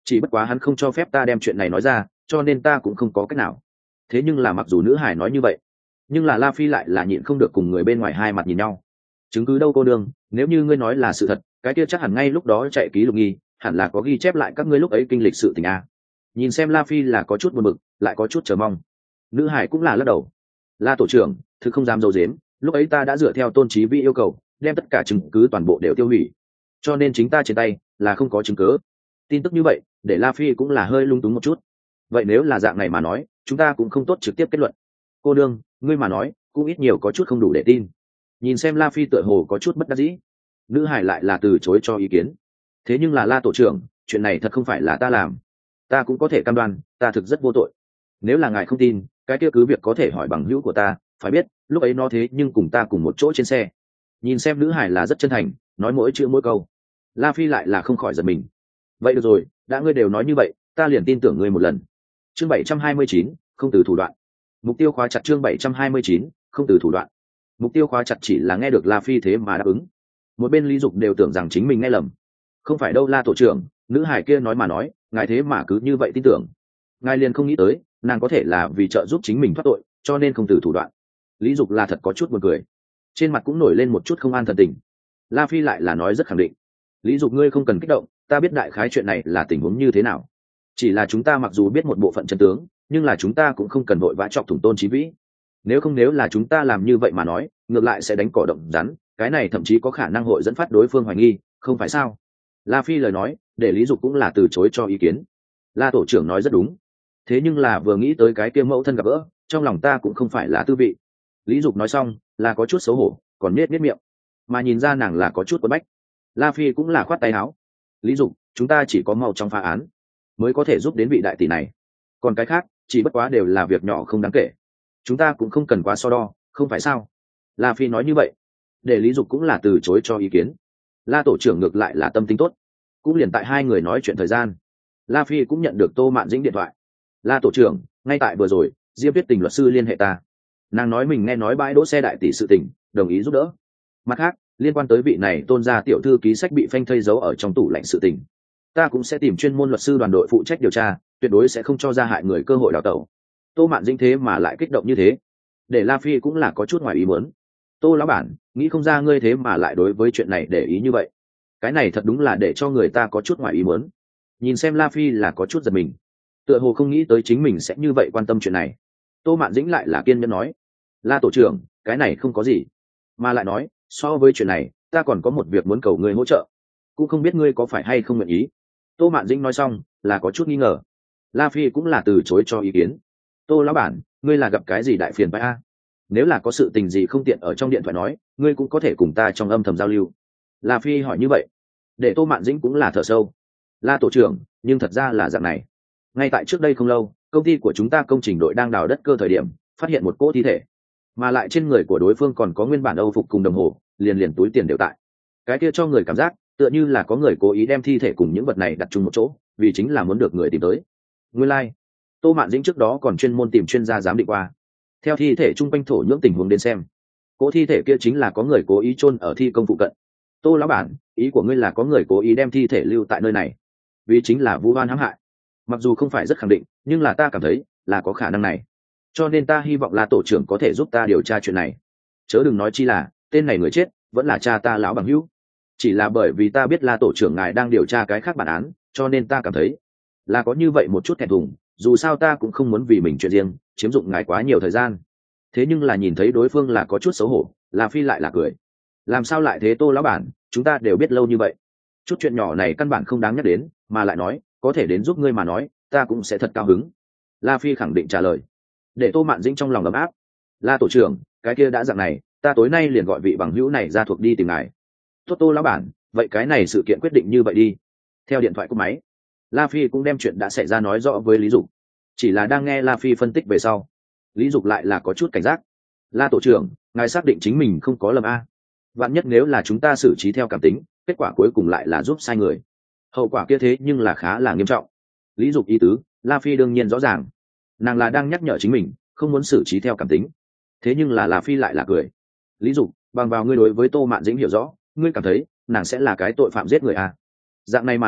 [SPEAKER 1] chỉ bất quá hắn không cho phép ta đem chuyện này nói ra, cho nên ta cũng không có cách nào. Thế nhưng là mặc dù nữ hải nói như vậy, nhưng là La Phi lại là nhịn không được cùng người bên ngoài hai mặt nhìn nhau. Chứng cứ đâu cô đương, nếu như ngươi nói là sự thật, cái kia chắc hẳn ngay lúc đó chạy ký lục nghi hẳn là có ghi chép lại các ngươi lúc ấy kinh lịch sự tình a. Nhìn xem La Phi là có chút buồn bực, lại có chút chờ mong. Nữ hải cũng là lắc đầu. La tổ trưởng, thực không dám dâu dếm, lúc ấy ta đã dựa theo Tôn Chí Vĩ yêu cầu, đem tất cả chứng cứ toàn bộ đều tiêu hủy, cho nên chính ta trên tay là không có chứng cứ. Tin tức như vậy để La Phi cũng là hơi lung túng một chút. Vậy nếu là dạng này mà nói, chúng ta cũng không tốt trực tiếp kết luận. Cô đương, ngươi mà nói cũng ít nhiều có chút không đủ để tin. Nhìn xem La Phi tựa hồ có chút bất đắc dĩ, nữ hải lại là từ chối cho ý kiến. Thế nhưng là La tổ trưởng, chuyện này thật không phải là ta làm, ta cũng có thể cam đoan ta thực rất vô tội. Nếu là ngài không tin, cái kia cứ việc có thể hỏi bằng hữu của ta, phải biết lúc ấy nó thế nhưng cùng ta cùng một chỗ trên xe. Nhìn xem nữ hải là rất chân thành, nói mỗi chữ mỗi câu, La Phi lại là không khỏi giật mình. Vậy được rồi, đã ngươi đều nói như vậy, ta liền tin tưởng ngươi một lần. Chương bảy trăm hai mươi chín, không từ thủ đoạn. Mục tiêu khóa chặt. Chương bảy trăm hai mươi chín, không từ thủ đoạn. Mục tiêu khóa chặt chỉ là nghe được La Phi thế mà đáp ứng. Một bên Lý Dục đều tưởng rằng chính mình nghe lầm. Không phải đâu La tổ trưởng, nữ hải kia nói mà nói, ngài thế mà cứ như vậy tin tưởng. Ngài liền không nghĩ tới, nàng có thể là vì trợ giúp chính mình thoát tội, cho nên không từ thủ đoạn. Lý Dục là thật có chút buồn cười, trên mặt cũng nổi lên một chút không an thần tình. La Phi lại là nói rất khẳng định. Lý Dục ngươi không cần kích động, ta biết đại khái chuyện này là tình huống như thế nào. Chỉ là chúng ta mặc dù biết một bộ phận chân tướng, nhưng là chúng ta cũng không cần vội vã chọc thủng Tôn Chí Vĩ. Nếu không nếu là chúng ta làm như vậy mà nói, ngược lại sẽ đánh cỏ động rắn, cái này thậm chí có khả năng hội dẫn phát đối phương hoài nghi, không phải sao? La Phi lời nói, để Lý Dục cũng là từ chối cho ý kiến. La tổ trưởng nói rất đúng. Thế nhưng là vừa nghĩ tới cái kia mẫu thân gặp gỡ, trong lòng ta cũng không phải là tư vị. Lý Dục nói xong, là có chút xấu hổ, còn nết nết miệng, mà nhìn ra nàng là có chút quấn bách. La Phi cũng là khoát tay áo. Lý Dục, chúng ta chỉ có mau trong phá án mới có thể giúp đến vị đại tỷ này, còn cái khác chỉ bất quá đều là việc nhỏ không đáng kể, chúng ta cũng không cần quá so đo, không phải sao? La Phi nói như vậy, để Lý Dục cũng là từ chối cho ý kiến. La tổ trưởng ngược lại là tâm tính tốt, cũng liền tại hai người nói chuyện thời gian, La Phi cũng nhận được Tô Mạn Dĩnh điện thoại. La tổ trưởng, ngay tại vừa rồi Diệp Viết Tình luật sư liên hệ ta, nàng nói mình nghe nói bãi đỗ xe đại tỷ sự tình, đồng ý giúp đỡ. Mặt khác, liên quan tới vị này Tôn gia tiểu thư ký sách bị phanh thây giấu ở trong tủ lạnh sự tình, ta cũng sẽ tìm chuyên môn luật sư đoàn đội phụ trách điều tra, tuyệt đối sẽ không cho gia hại người cơ hội đào tẩu. Tô Mạn Dĩnh thế mà lại kích động như thế, để La Phi cũng là có chút ngoài ý muốn. Tô lão bản, nghĩ không ra ngươi thế mà lại đối với chuyện này để ý như vậy, cái này thật đúng là để cho người ta có chút ngoài ý muốn. Nhìn xem La Phi là có chút giật mình, tựa hồ không nghĩ tới chính mình sẽ như vậy quan tâm chuyện này. Tô Mạn Dĩnh lại là kiên nhẫn nói, La tổ trưởng, cái này không có gì, mà lại nói so với chuyện này ta còn có một việc muốn cầu ngươi hỗ trợ, cũng không biết ngươi có phải hay không nguyện ý. Tô Mạn Dĩnh nói xong là có chút nghi ngờ. La Phi cũng là từ chối cho ý kiến. Tô lão bản, ngươi là gặp cái gì đại phiền phải a? Nếu là có sự tình gì không tiện ở trong điện thoại nói, ngươi cũng có thể cùng ta trong âm thầm giao lưu. La Phi hỏi như vậy, để Tô Mạn Dĩnh cũng là thở sâu. La tổ trưởng, nhưng thật ra là dạng này, ngay tại trước đây không lâu, công ty của chúng ta công trình đội đang đào đất cơ thời điểm phát hiện một cỗ thi thể, mà lại trên người của đối phương còn có nguyên bản Âu phục cùng đồng hồ, liền liền túi tiền đều tại. Cái kia cho người cảm giác tựa như là có người cố ý đem thi thể cùng những vật này đặt chung một chỗ, vì chính là muốn được người tìm tới. Nguyên lai, Tô Mạn Dĩnh trước đó còn chuyên môn tìm chuyên gia giám định qua, theo thi thể chung quanh thổ nhưỡng tình huống đến xem, cỗ thi thể kia chính là có người cố ý chôn ở thi công phụ cận. Tô lão bản, ý của ngươi là có người cố ý đem thi thể lưu tại nơi này, vì chính là vu oan hãm hại? Mặc dù không phải rất khẳng định, nhưng là ta cảm thấy là có khả năng này, cho nên ta hy vọng là tổ trưởng có thể giúp ta điều tra chuyện này. Chớ đừng nói chi là tên này người chết vẫn là cha ta lão bằng hữu, chỉ là bởi vì ta biết là tổ trưởng ngài đang điều tra cái khác bản án, cho nên ta cảm thấy là có như vậy một chút thẹn thùng, dù sao ta cũng không muốn vì mình chuyện riêng chiếm dụng ngài quá nhiều thời gian. Thế nhưng là nhìn thấy đối phương là có chút xấu hổ, La Phi lại là cười. Làm sao lại thế Tô lão bản, chúng ta đều biết lâu như vậy, chút chuyện nhỏ này căn bản không đáng nhắc đến, mà lại nói có thể đến giúp ngươi mà nói, ta cũng sẽ thật cao hứng. La Phi khẳng định trả lời, để Tô Mạn Dĩnh trong lòng ấm áp. La tổ trưởng, cái kia đã dạng này, ta tối nay liền gọi vị bằng hữu này ra thuộc đi tìm ngài. Tốt Tô lão bản, vậy cái này sự kiện quyết định như vậy đi. Theo điện thoại của máy, La Phi cũng đem chuyện đã xảy ra nói rõ với Lý Dục. Chỉ là đang nghe La Phi phân tích về sau, Lý Dục lại là có chút cảnh giác. La tổ trưởng, ngài xác định chính mình không có lầm a? Vạn nhất nếu là chúng ta xử trí theo cảm tính, kết quả cuối cùng lại là giúp sai người, hậu quả kia thế nhưng là khá là nghiêm trọng. Lý Dục ý tứ, La Phi đương nhiên rõ ràng, nàng là đang nhắc nhở chính mình không muốn xử trí theo cảm tính. Thế nhưng là La Phi lại là cười. Lý Dục, bằng vào ngươi đối với Tô Mạn Dĩnh hiểu rõ, ngươi cảm thấy nàng sẽ là cái tội phạm giết người à? Dạng này mà nói,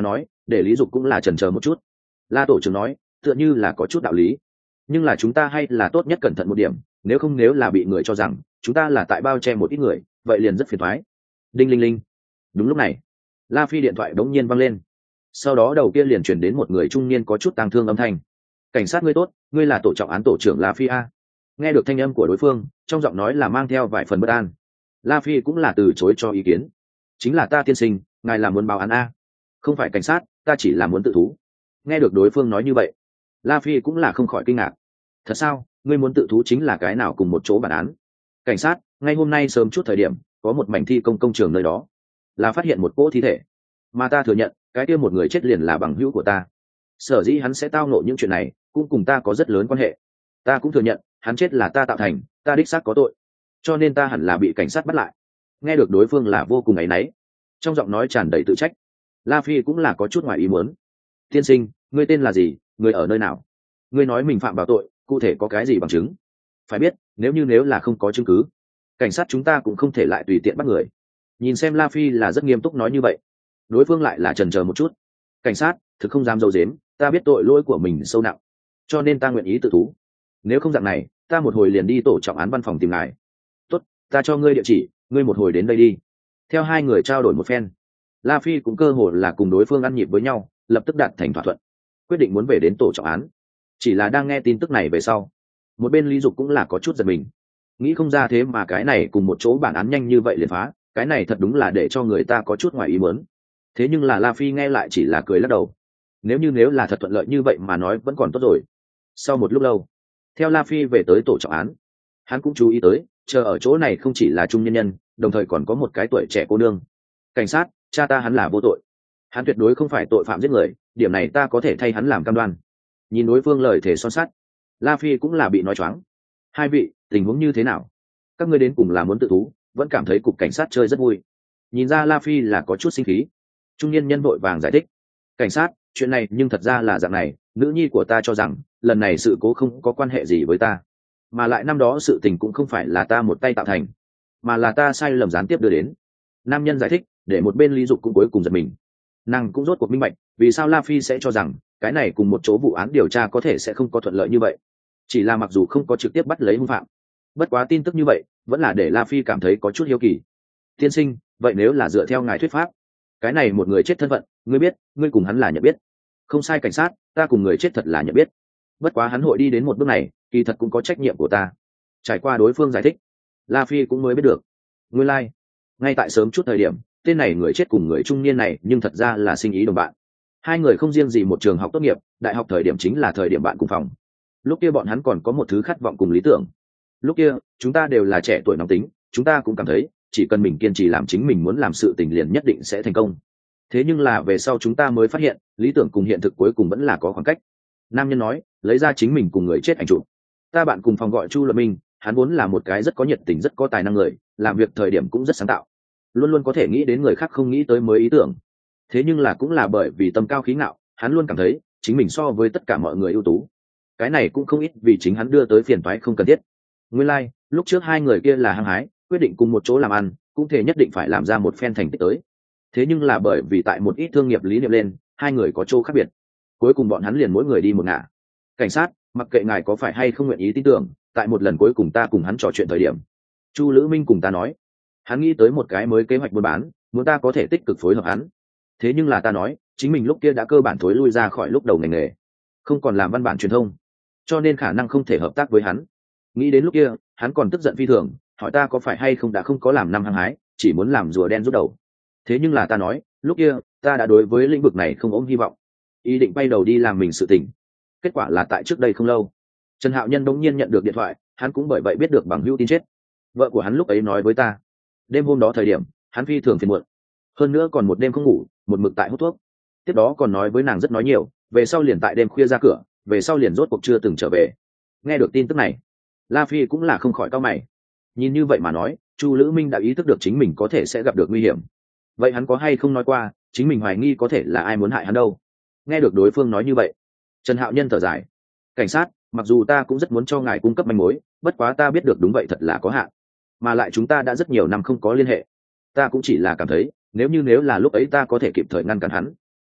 [SPEAKER 1] để lý dục cũng là chần chờ một chút. La tổ trưởng nói tựa như là có chút đạo lý, nhưng là chúng ta hay là tốt nhất cẩn thận một điểm, nếu không nếu là bị người cho rằng chúng ta là tại bao che một ít người, vậy liền rất phiền thoái. Đinh linh linh. Đúng lúc này La Phi điện thoại đống nhiên văng lên, sau đó đầu kia liền chuyển đến một người trung niên có chút tang thương âm thanh. Cảnh sát ngươi tốt, ngươi là tổ trọng án tổ trưởng La Phi a. Nghe được thanh âm của đối phương, trong giọng nói là mang theo vài phần bất an. La Phi cũng là từ chối cho ý kiến. Chính là ta tiên sinh, ngài là muốn báo án a? Không phải cảnh sát, ta chỉ là muốn tự thú. Nghe được đối phương nói như vậy, La Phi cũng là không khỏi kinh ngạc. Thật sao, ngươi muốn tự thú chính là cái nào cùng một chỗ bản án? Cảnh sát, ngay hôm nay sớm chút thời điểm, có một mảnh thi công công trường nơi đó, là phát hiện một cỗ thi thể, mà ta thừa nhận cái kia một người chết liền là bằng hữu của ta. Sở dĩ hắn sẽ tao ngộ những chuyện này cũng cùng ta có rất lớn quan hệ. Ta cũng thừa nhận hắn chết là ta tạo thành, ta đích xác có tội, cho nên ta hẳn là bị cảnh sát bắt lại. Nghe được đối phương là vô cùng áy náy, trong giọng nói tràn đầy tự trách, La Phi cũng là có chút ngoài ý muốn. Tiên sinh, ngươi tên là gì, người ở nơi nào? Ngươi nói mình phạm vào tội, cụ thể có cái gì bằng chứng? Phải biết, nếu như nếu là không có chứng cứ, cảnh sát chúng ta cũng không thể lại tùy tiện bắt người. Nhìn xem La Phi là rất nghiêm túc nói như vậy, đối phương lại là chần chờ một chút. Cảnh sát, thực không dám giấu giếm, ta biết tội lỗi của mình sâu nặng, cho nên ta nguyện ý tự thú. Nếu không dạng này, ta một hồi liền đi tổ trọng án văn phòng tìm ngài. Tốt, ta cho ngươi địa chỉ, ngươi một hồi đến đây đi. Theo hai người trao đổi một phen, La Phi cũng cơ hồ là cùng đối phương ăn nhịp với nhau, lập tức đạt thành thỏa thuận, quyết định muốn về đến tổ trọng án. Chỉ là đang nghe tin tức này về sau, một bên Lý Dục cũng là có chút giật mình, nghĩ không ra thế mà cái này cùng một chỗ bản án nhanh như vậy liền phá, cái này thật đúng là để cho người ta có chút ngoài ý muốn. Thế nhưng là La Phi nghe lại chỉ là cười lắc đầu. Nếu như nếu là thật thuận lợi như vậy mà nói vẫn còn tốt rồi. Sau một lúc lâu, theo La Phi về tới tổ trọng án, hắn cũng chú ý tới chờ ở chỗ này không chỉ là trung nhân nhân, đồng thời còn có một cái tuổi trẻ cô nương. Cảnh sát, cha ta hắn là vô tội, hắn tuyệt đối không phải tội phạm giết người, điểm này ta có thể thay hắn làm cam đoan. Nhìn đối phương lời thề son sắt, La Phi cũng là bị nói choáng. Hai vị, tình huống như thế nào? Các ngươi đến cùng là muốn tự thú, vẫn cảm thấy cục cảnh sát chơi rất vui? Nhìn ra La Phi là có chút sinh khí, trung niên nhân vội vàng giải thích. Cảnh sát, chuyện này nhưng thật ra là dạng này, nữ nhi của ta cho rằng lần này sự cố không có quan hệ gì với ta, mà lại năm đó sự tình cũng không phải là ta một tay tạo thành, mà là ta sai lầm gián tiếp đưa đến. Nam nhân giải thích, để một bên Lý Dục cũng cuối cùng giật mình. Nàng cũng rốt cuộc minh bạch vì sao La Phi sẽ cho rằng cái này cùng một chỗ vụ án điều tra có thể sẽ không có thuận lợi như vậy. Chỉ là mặc dù không có trực tiếp bắt lấy hung phạm, bất quá tin tức như vậy vẫn là để La Phi cảm thấy có chút hiếu kỳ. Tiên sinh, vậy nếu là dựa theo ngài thuyết pháp, cái này một người chết thân phận, ngươi biết, ngươi cùng hắn là nhận biết? Không sai cảnh sát, ta cùng người chết thật là nhận biết. Bất quá hắn hội đi đến một bước này, kỳ thật cũng có trách nhiệm của ta. Trải qua đối phương giải thích, La Phi cũng mới biết được, nguyên lai, like, ngay tại sớm chút thời điểm, tên này người chết cùng người trung niên này nhưng thật ra là sinh ý đồng bạn. Hai người không riêng gì một trường học tốt nghiệp, đại học thời điểm chính là thời điểm bạn cùng phòng. Lúc kia bọn hắn còn có một thứ khát vọng cùng lý tưởng. Lúc kia, chúng ta đều là trẻ tuổi nóng tính, chúng ta cũng cảm thấy chỉ cần mình kiên trì làm chính mình muốn làm sự tình liền nhất định sẽ thành công. Thế nhưng là về sau chúng ta mới phát hiện, lý tưởng cùng hiện thực cuối cùng vẫn là có khoảng cách. Nam nhân nói, lấy ra chính mình cùng người chết ảnh chụp. Ta bạn cùng phòng gọi Chu Lập Minh, hắn vốn là một cái rất có nhiệt tình, rất có tài năng người, làm việc thời điểm cũng rất sáng tạo, luôn luôn có thể nghĩ đến người khác không nghĩ tới mới ý tưởng. Thế nhưng là cũng là bởi vì tâm cao khí ngạo, hắn luôn cảm thấy chính mình so với tất cả mọi người ưu tú. Cái này cũng không ít vì chính hắn đưa tới phiền toái không cần thiết. Nguyên lai, like, lúc trước hai người kia là hăng hái, quyết định cùng một chỗ làm ăn, cũng thể nhất định phải làm ra một phen thành tích tới. Thế nhưng là bởi vì tại một ít thương nghiệp lý niệm lên, hai người có chỗ khác biệt, cuối cùng bọn hắn liền mỗi người đi một ngả. Cảnh sát, mặc kệ ngài có phải hay không nguyện ý tin tưởng, tại một lần cuối cùng ta cùng hắn trò chuyện thời điểm, Chu Lữ Minh cùng ta nói, hắn nghĩ tới một cái mới kế hoạch buôn bán, muốn ta có thể tích cực phối hợp hắn. Thế nhưng là ta nói, chính mình lúc kia đã cơ bản thối lui ra khỏi lúc đầu ngành nghề, không còn làm văn bản truyền thông, cho nên khả năng không thể hợp tác với hắn. Nghĩ đến lúc kia, hắn còn tức giận phi thường, hỏi ta có phải hay không đã không có làm năm hăng hái, chỉ muốn làm rùa đen rút đầu. Thế nhưng là ta nói, lúc kia ta đã đối với lĩnh vực này không ôm hy vọng, ý định bay đầu đi làm mình sự tình. Kết quả là tại trước đây không lâu, Trần Hạo Nhân đống nhiên nhận được điện thoại, hắn cũng bởi vậy biết được bằng hữu tin chết. Vợ của hắn lúc ấy nói với ta, đêm hôm đó thời điểm hắn phi thường phiền muộn, hơn nữa còn một đêm không ngủ, một mực tại hút thuốc. Tiếp đó còn nói với nàng rất nói nhiều, về sau liền tại đêm khuya ra cửa, về sau liền rốt cuộc chưa từng trở về. Nghe được tin tức này, La Phi cũng là không khỏi cau mày. Nhìn như vậy mà nói, Chu Lữ Minh đã ý thức được chính mình có thể sẽ gặp được nguy hiểm. Vậy hắn có hay không nói qua chính mình hoài nghi có thể là ai muốn hại hắn đâu? Nghe được đối phương nói như vậy, Trần Hạo Nhân thở dài. Cảnh sát, mặc dù ta cũng rất muốn cho ngài cung cấp manh mối, bất quá ta biết được đúng vậy thật là có hạn, mà lại chúng ta đã rất nhiều năm không có liên hệ. Ta cũng chỉ là cảm thấy nếu như nếu là lúc ấy ta có thể kịp thời ngăn cản hắn,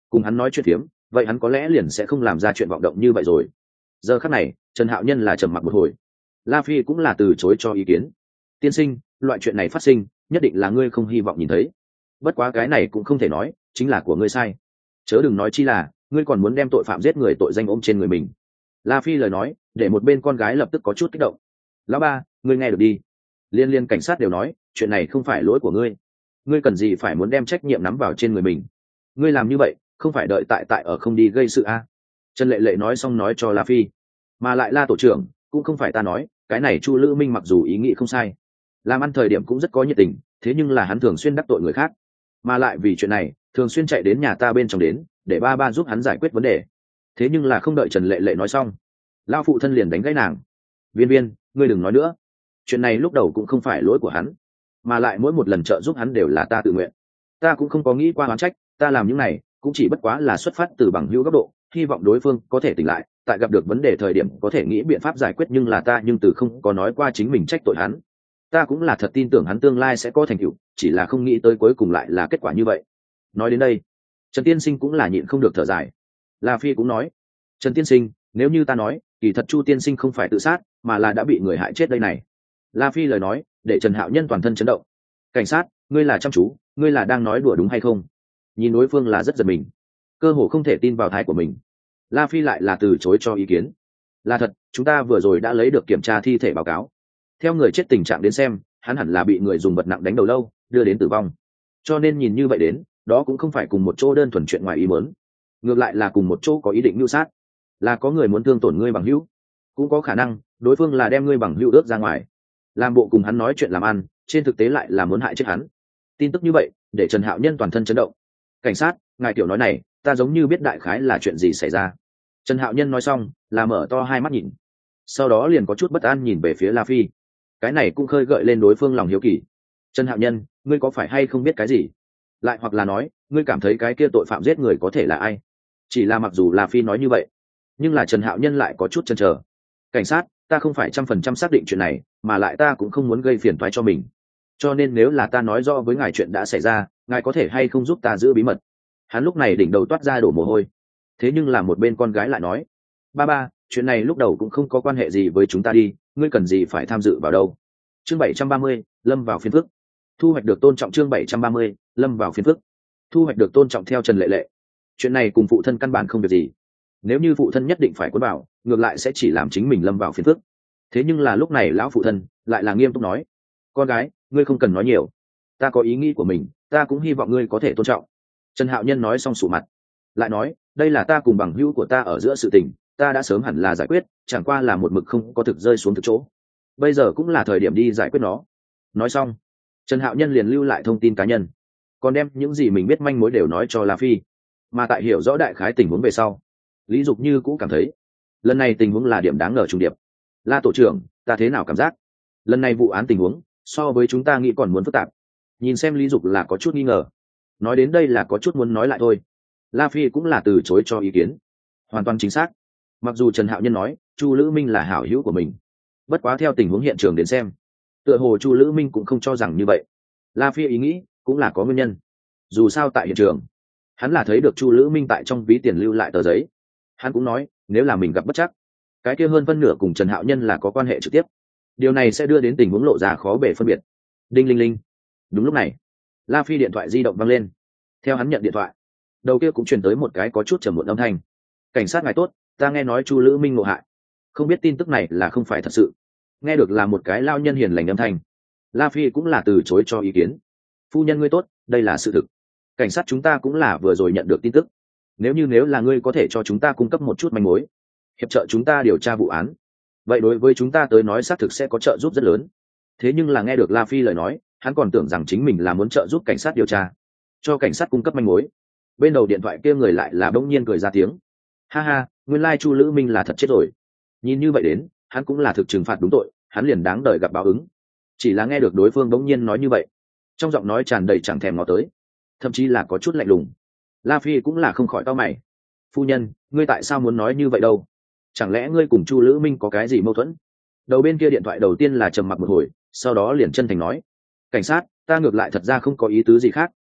[SPEAKER 1] cùng hắn nói chuyện phiếm, vậy hắn có lẽ liền sẽ không làm ra chuyện vọng động như vậy rồi. Giờ khắc này Trần Hạo Nhân là trầm mặc một hồi. La Phi cũng là từ chối cho ý kiến. Tiên sinh, loại chuyện này phát sinh nhất định là ngươi không hy vọng nhìn thấy, bất quá cái này cũng không thể nói chính là của ngươi sai, chớ đừng nói chi là ngươi còn muốn đem tội phạm giết người tội danh ôm trên người mình. La Phi lời nói để một bên con gái lập tức có chút kích động. Lão ba, ngươi nghe được đi, liên liên cảnh sát đều nói chuyện này không phải lỗi của ngươi, ngươi cần gì phải muốn đem trách nhiệm nắm vào trên người mình, ngươi làm như vậy không phải đợi tại tại ở không đi gây sự a à? Trần Lệ Lệ nói xong nói cho La Phi, mà lại La tổ trưởng cũng không phải ta nói, cái này Chu Lữ Minh mặc dù ý nghĩ không sai, làm ăn thời điểm cũng rất có nhiệt tình, thế nhưng là hắn thường xuyên đắc tội người khác, mà lại vì chuyện này thường xuyên chạy đến nhà ta bên trong đến để ba ba giúp hắn giải quyết vấn đề. Thế nhưng là không đợi Trần Lệ Lệ nói xong, lao phụ thân liền đánh gãy nàng. Viên Viên, ngươi đừng nói nữa, chuyện này lúc đầu cũng không phải lỗi của hắn, mà lại mỗi một lần trợ giúp hắn đều là ta tự nguyện, ta cũng không có nghĩ qua oán trách, ta làm những này cũng chỉ bất quá là xuất phát từ bằng hữu góc độ, hy vọng đối phương có thể tỉnh lại, tại gặp được vấn đề thời điểm có thể nghĩ biện pháp giải quyết, nhưng là ta nhưng từ không có nói qua chính mình trách tội hắn. Ta cũng là thật tin tưởng hắn tương lai sẽ có thành tựu, chỉ là không nghĩ tới cuối cùng lại là kết quả như vậy. Nói đến đây, Trần Tiên Sinh cũng là nhịn không được thở dài. La Phi cũng nói, Trần Tiên Sinh, nếu như ta nói kỳ thật Chu Tiên Sinh không phải tự sát mà là đã bị người hại chết đây này. La Phi lời nói để Trần Hạo Nhân toàn thân chấn động. Cảnh sát, ngươi là chăm chú, ngươi là đang nói đùa đúng hay không? Nhìn đối phương là rất giật mình, cơ hồ không thể tin vào thái của mình. La Phi lại là từ chối cho ý kiến. Là thật, chúng ta vừa rồi đã lấy được kiểm tra thi thể báo cáo, theo người chết tình trạng đến xem hắn hẳn là bị người dùng vật nặng đánh đầu lâu đưa đến tử vong, cho nên nhìn như vậy đến đó cũng không phải cùng một chỗ đơn thuần chuyện ngoài ý muốn, ngược lại là cùng một chỗ có ý định mưu sát, là có người muốn thương tổn ngươi bằng hữu, cũng có khả năng đối phương là đem ngươi bằng hữu ướt ra ngoài làm bộ cùng hắn nói chuyện làm ăn, trên thực tế lại là muốn hại chết hắn. Tin tức như vậy để Trần Hạo Nhân toàn thân chấn động. Cảnh sát, ngài kiểu nói này ta giống như biết đại khái là chuyện gì xảy ra. Trần Hạo Nhân nói xong là mở to hai mắt nhìn, sau đó liền có chút bất an nhìn về phía La Phi. Cái này cũng khơi gợi lên đối phương lòng hiếu kỳ. Trần Hạo Nhân, ngươi có phải hay không biết cái gì, lại hoặc là nói ngươi cảm thấy cái kia tội phạm giết người có thể là ai? Chỉ là mặc dù La Phi nói như vậy, nhưng là Trần Hạo Nhân lại có chút chần chờ. Cảnh sát, ta không phải trăm phần trăm xác định chuyện này, mà lại ta cũng không muốn gây phiền toái cho mình, cho nên nếu là ta nói rõ với ngài chuyện đã xảy ra, ngài có thể hay không giúp ta giữ bí mật? Hắn lúc này đỉnh đầu toát ra đổ mồ hôi. Thế nhưng là một bên con gái lại nói, ba ba, chuyện này lúc đầu cũng không có quan hệ gì với chúng ta đi, ngươi cần gì phải tham dự vào đâu. Chương bảy trăm ba mươi, lâm vào phiền phức. Thu hoạch được tôn trọng. Chương bảy trăm ba mươi, lâm vào phiền phức. Thu hoạch được tôn trọng. Theo Trần Lệ Lệ, chuyện này cùng phụ thân căn bản không việc gì, nếu như phụ thân nhất định phải cuốn vào, ngược lại sẽ chỉ làm chính mình lâm vào phiền phức. Thế nhưng là lúc này lão phụ thân lại là nghiêm túc nói, con gái, ngươi không cần nói nhiều, ta có ý nghĩ của mình, ta cũng hy vọng ngươi có thể tôn trọng. Trần Hạo Nhân nói xong sụ mặt, lại nói, đây là ta cùng bằng hữu của ta ở giữa sự tình, ta đã sớm hẳn là giải quyết, chẳng qua là một mực không có thực rơi xuống thực chỗ, bây giờ cũng là thời điểm đi giải quyết nó. Nói xong, Trần Hạo Nhân liền lưu lại thông tin cá nhân, còn đem những gì mình biết manh mối đều nói cho La Phi. Mà tại hiểu rõ đại khái tình huống về sau, Lý Dục Như cũng cảm thấy lần này tình huống là điểm đáng ngờ trùng điệp. La tổ trưởng, ta thế nào cảm giác lần này vụ án tình huống so với chúng ta nghĩ còn muốn phức tạp. Nhìn xem Lý Dục là có chút nghi ngờ, nói đến đây là có chút muốn nói lại thôi. La Phi cũng là từ chối cho ý kiến. Hoàn toàn chính xác, mặc dù Trần Hạo Nhân nói Chu Lữ Minh là hảo hữu của mình, bất quá theo tình huống hiện trường đến xem, tựa hồ Chu Lữ Minh cũng không cho rằng như vậy. La Phi ý nghĩ cũng là có nguyên nhân, dù sao tại hiện trường hắn là thấy được Chu Lữ Minh tại trong ví tiền lưu lại tờ giấy. Hắn cũng nói nếu là mình gặp bất chắc, cái kia hơn phân nửa cùng Trần Hạo Nhân là có quan hệ trực tiếp, điều này sẽ đưa đến tình huống lộ ra khó bề phân biệt. Đinh linh linh. Đúng lúc này, La Phi điện thoại di động vang lên. Theo hắn nhận điện thoại, đầu kia cũng truyền tới một cái có chút trầm muộn âm thanh. Cảnh sát ngài tốt, ta nghe nói Chu Lữ Minh ngộ hại, không biết tin tức này là không phải thật sự. Nghe được là một cái lao nhân hiền lành âm thanh, La Phi cũng là từ chối cho ý kiến. Phu nhân ngươi tốt, đây là sự thực, cảnh sát chúng ta cũng là vừa rồi nhận được tin tức, nếu như nếu là ngươi có thể cho chúng ta cung cấp một chút manh mối, hiệp trợ chúng ta điều tra vụ án, vậy đối với chúng ta tới nói xác thực sẽ có trợ giúp rất lớn. Thế nhưng là nghe được La Phi lời nói, hắn còn tưởng rằng chính mình là muốn trợ giúp cảnh sát điều tra, cho cảnh sát cung cấp manh mối. Bên đầu điện thoại kia người lại là bỗng nhiên cười ra tiếng, ha ha, nguyên lai Chu Lữ Minh là thật chết rồi. Nhìn như vậy đến, hắn cũng là thực trừng phạt đúng tội, hắn liền đáng đời gặp báo ứng. Chỉ là nghe được đối phương bỗng nhiên nói như vậy, trong giọng nói tràn đầy chẳng thèm ngó tới, thậm chí là có chút lạnh lùng. La Phi cũng là không khỏi cau mày. Phu nhân, ngươi tại sao muốn nói như vậy đâu? Chẳng lẽ ngươi cùng Chu Lữ Minh có cái gì mâu thuẫn? Đầu bên kia điện thoại đầu tiên là trầm mặc một hồi, sau đó liền chân thành nói, cảnh sát, ta ngược lại thật ra không có ý tứ gì khác,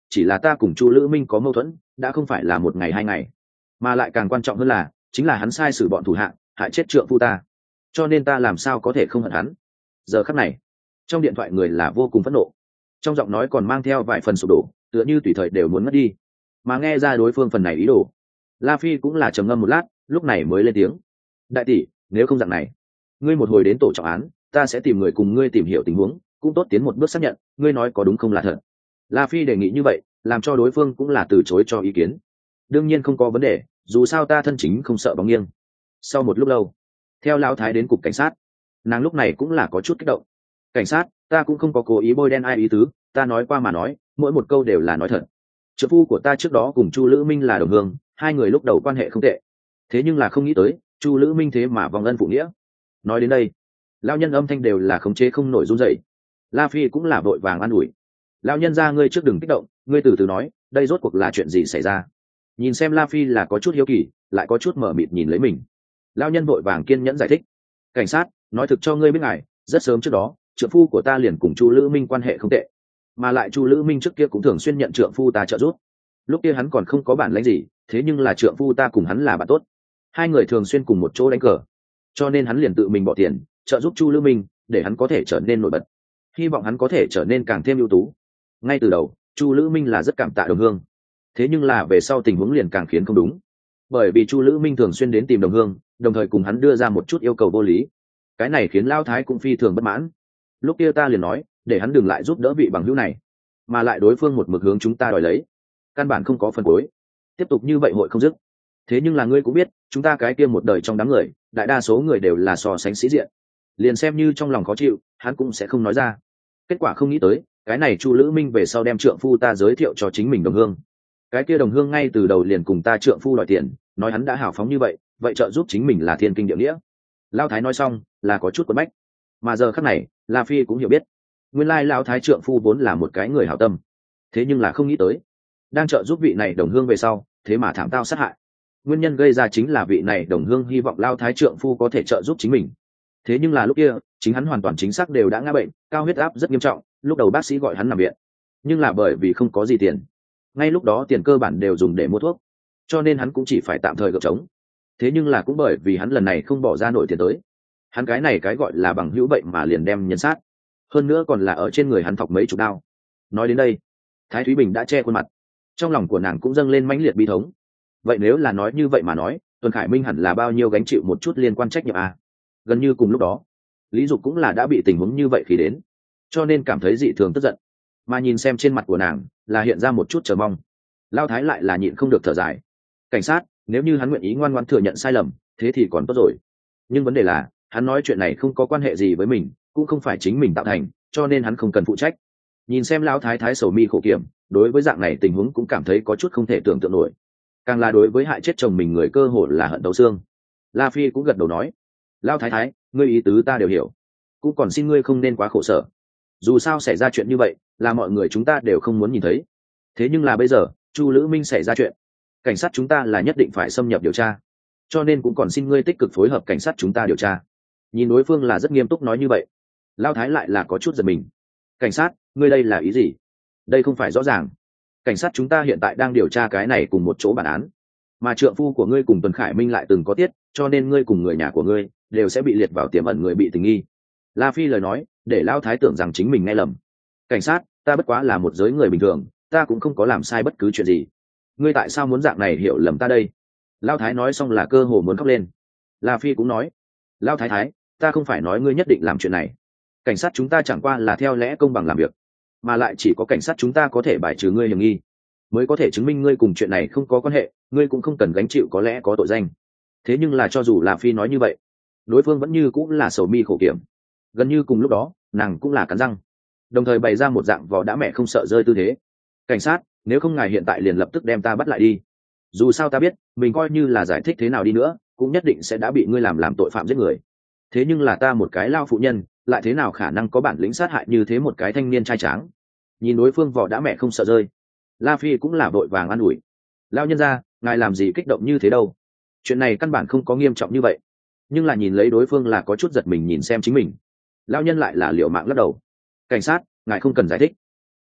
[SPEAKER 1] chỉ là ta cùng chu lữ minh có mâu thuẫn, đã không phải là một ngày hai ngày, mà lại càng quan trọng hơn là chính là hắn sai sử bọn thủ hạ hại chết trượng phu ta, cho nên ta làm sao có thể không hận hắn. Giờ khắc này trong điện thoại người là vô cùng phẫn nộ, trong giọng nói còn mang theo vài phần sụp đổ, tựa như tùy thời đều muốn mất đi. Mà nghe ra đối phương phần này ý đồ, La Phi cũng là trầm ngâm một lát, lúc này mới lên tiếng: đại tỷ, nếu không dạng này, ngươi một hồi đến tổ trọng án, ta sẽ tìm người cùng ngươi tìm hiểu tình huống, cũng tốt tiến một bước xác nhận ngươi nói có đúng không là thật. La Phi đề nghị như vậy làm cho đối phương cũng là từ chối cho ý kiến. Đương nhiên không có vấn đề, dù sao ta thân chính không sợ bóng nghiêng. Sau một lúc lâu, theo lão thái đến cục cảnh sát, nàng lúc này cũng là có chút kích động. Cảnh sát, ta cũng không có cố ý bôi đen ai ý tứ, ta nói qua mà nói, mỗi một câu đều là nói thật. Trợ phu của ta trước đó cùng Chu Lữ Minh là đồng hương, hai người lúc đầu quan hệ không tệ, thế nhưng là không nghĩ tới Chu Lữ Minh thế mà vong ân phụ nghĩa. Nói đến đây, lão nhân âm thanh đều là khống chế không nổi run rẩy. La Phi cũng là vội vàng an ủi: lão nhân gia, ngươi trước đừng kích động, ngươi từ từ nói, đây rốt cuộc là chuyện gì xảy ra. Nhìn xem La Phi là có chút hiếu kỳ, lại có chút mở mịt nhìn lấy mình, lão nhân vội vàng kiên nhẫn giải thích: cảnh sát, nói thực cho ngươi biết ngài, rất sớm trước đó trượng phu của ta liền cùng Chu Lữ Minh quan hệ không tệ, mà lại Chu Lữ Minh trước kia cũng thường xuyên nhận trượng phu ta trợ giúp. Lúc kia hắn còn không có bản lĩnh gì, thế nhưng là trượng phu ta cùng hắn là bạn tốt, hai người thường xuyên cùng một chỗ đánh cờ, cho nên hắn liền tự mình bỏ tiền trợ giúp Chu Lữ Minh để hắn có thể trở nên nổi bật, hy vọng hắn có thể trở nên càng thêm ưu tú. Ngay từ đầu Chu Lữ Minh là rất cảm tạ đồng hương, thế nhưng là về sau tình huống liền càng khiến không đúng, bởi vì Chu Lữ Minh thường xuyên đến tìm đồng hương, đồng thời cùng hắn đưa ra một chút yêu cầu vô lý, cái này khiến Lão thái cũng phi thường bất mãn. Lúc kia ta liền nói để hắn đừng lại giúp đỡ vị bằng hữu này, mà lại đối phương một mực hướng chúng ta đòi lấy, căn bản không có phần cuối, tiếp tục như vậy hội không dứt. Thế nhưng là ngươi cũng biết, chúng ta cái kia một đời trong đám người, đại đa số người đều là so sánh sĩ diện, liền xem như trong lòng khó chịu hắn cũng sẽ không nói ra. Kết quả không nghĩ tới cái này Chu Lữ Minh về sau đem trượng phu ta giới thiệu cho chính mình đồng hương, cái kia đồng hương ngay từ đầu liền cùng ta trượng phu đòi tiền, nói hắn đã hào phóng như vậy, vậy trợ giúp chính mình là thiên kinh địa nghĩa. Lão thái nói xong là có chút quấn bách, mà giờ khắc này La Phi cũng hiểu biết, nguyên lai lão thái trượng phu vốn là một cái người hảo tâm, thế nhưng là không nghĩ tới đang trợ giúp vị này đồng hương về sau thế mà thảm tao sát hại. Nguyên nhân gây ra chính là vị này đồng hương hy vọng lao thái trượng phu có thể trợ giúp chính mình, thế nhưng là lúc kia chính hắn hoàn toàn chính xác đều đã ngã bệnh, cao huyết áp rất nghiêm trọng, lúc đầu bác sĩ gọi hắn nằm viện, nhưng là bởi vì không có gì tiền, ngay lúc đó tiền cơ bản đều dùng để mua thuốc, cho nên hắn cũng chỉ phải tạm thời gượng trống. Thế nhưng là cũng bởi vì hắn lần này không bỏ ra nổi tiền tới, hắn cái này cái gọi là bằng hữu bệnh mà liền đem nhân sát, hơn nữa còn là ở trên người hắn thọc mấy chục đao. Nói đến đây, Thái Thúy Bình đã che khuôn mặt, trong lòng của nàng cũng dâng lên mãnh liệt bi thống. Vậy nếu là nói như vậy mà nói, Tuần Khải Minh hẳn là bao nhiêu gánh chịu một chút liên quan trách nhiệm à? Gần như cùng lúc đó, Lý Dục cũng là đã bị tình huống như vậy khi đến, cho nên cảm thấy dị thường tức giận, mà nhìn xem trên mặt của nàng là hiện ra một chút chờ mong. Lao Thái lại là nhịn không được thở dài: cảnh sát, nếu như hắn nguyện ý ngoan ngoãn thừa nhận sai lầm, thế thì còn tốt rồi, nhưng vấn đề là hắn nói chuyện này không có quan hệ gì với mình, cũng không phải chính mình tạo thành, cho nên hắn không cần phụ trách. Nhìn xem Lão Thái Thái sầu mi khổ kiểm, đối với dạng này tình huống cũng cảm thấy có chút không thể tưởng tượng nổi, càng là đối với hại chết chồng mình người cơ hồ là hận thấu xương. La Phi cũng gật đầu nói: Lão Thái Thái, ngươi ý tứ ta đều hiểu, cũng còn xin ngươi không nên quá khổ sở, dù sao xảy ra chuyện như vậy là mọi người chúng ta đều không muốn nhìn thấy, thế nhưng là bây giờ Chu Lữ Minh xảy ra chuyện, cảnh sát chúng ta là nhất định phải xâm nhập điều tra, cho nên cũng còn xin ngươi tích cực phối hợp cảnh sát chúng ta điều tra. Nhìn đối phương là rất nghiêm túc nói như vậy, Lão Thái lại là có chút giật mình: cảnh sát, ngươi đây là ý gì? Đây không phải rõ ràng, cảnh sát chúng ta hiện tại đang điều tra cái này cùng một chỗ bản án, mà trượng phu của ngươi cùng Tuần Khải Minh lại từng có tiết, cho nên ngươi cùng người nhà của ngươi đều sẽ bị liệt vào tiềm ẩn người bị tình nghi. La Phi lời nói để Lão Thái tưởng rằng chính mình nghe lầm: cảnh sát, ta bất quá là một giới người bình thường, ta cũng không có làm sai bất cứ chuyện gì, ngươi tại sao muốn dạng này hiểu lầm ta đây? Lão Thái nói xong là cơ hồ muốn khóc lên. La Phi cũng nói: Lão Thái Thái, ta không phải nói ngươi nhất định làm chuyện này, cảnh sát chúng ta chẳng qua là theo lẽ công bằng làm việc, mà lại chỉ có cảnh sát chúng ta có thể bài trừ ngươi hiểm nghi, mới có thể chứng minh ngươi cùng chuyện này không có quan hệ, ngươi cũng không cần gánh chịu có lẽ có tội danh. Thế nhưng là cho dù là Phi nói như vậy, đối phương vẫn như cũng là sầu mi khổ kiểm. Gần như cùng lúc đó nàng cũng là cắn răng, đồng thời bày ra một dạng vò đã mẹ không sợ rơi tư thế: cảnh sát, nếu không ngài hiện tại liền lập tức đem ta bắt lại đi, dù sao ta biết mình coi như là giải thích thế nào đi nữa cũng nhất định sẽ đã bị ngươi làm làm tội phạm giết người, thế nhưng là ta một cái lao phụ nhân lại thế nào khả năng có bản lĩnh sát hại như thế một cái thanh niên trai tráng. Nhìn đối phương vỏ đã mẹ không sợ rơi, La Phi cũng là vội vàng an ủi: lao nhân ra, ngài làm gì kích động như thế đâu, chuyện này căn bản không có nghiêm trọng như vậy. Nhưng là nhìn lấy đối phương là có chút giật mình nhìn xem chính mình, lao nhân lại là liệu mạng lắc đầu: cảnh sát, ngài không cần giải thích,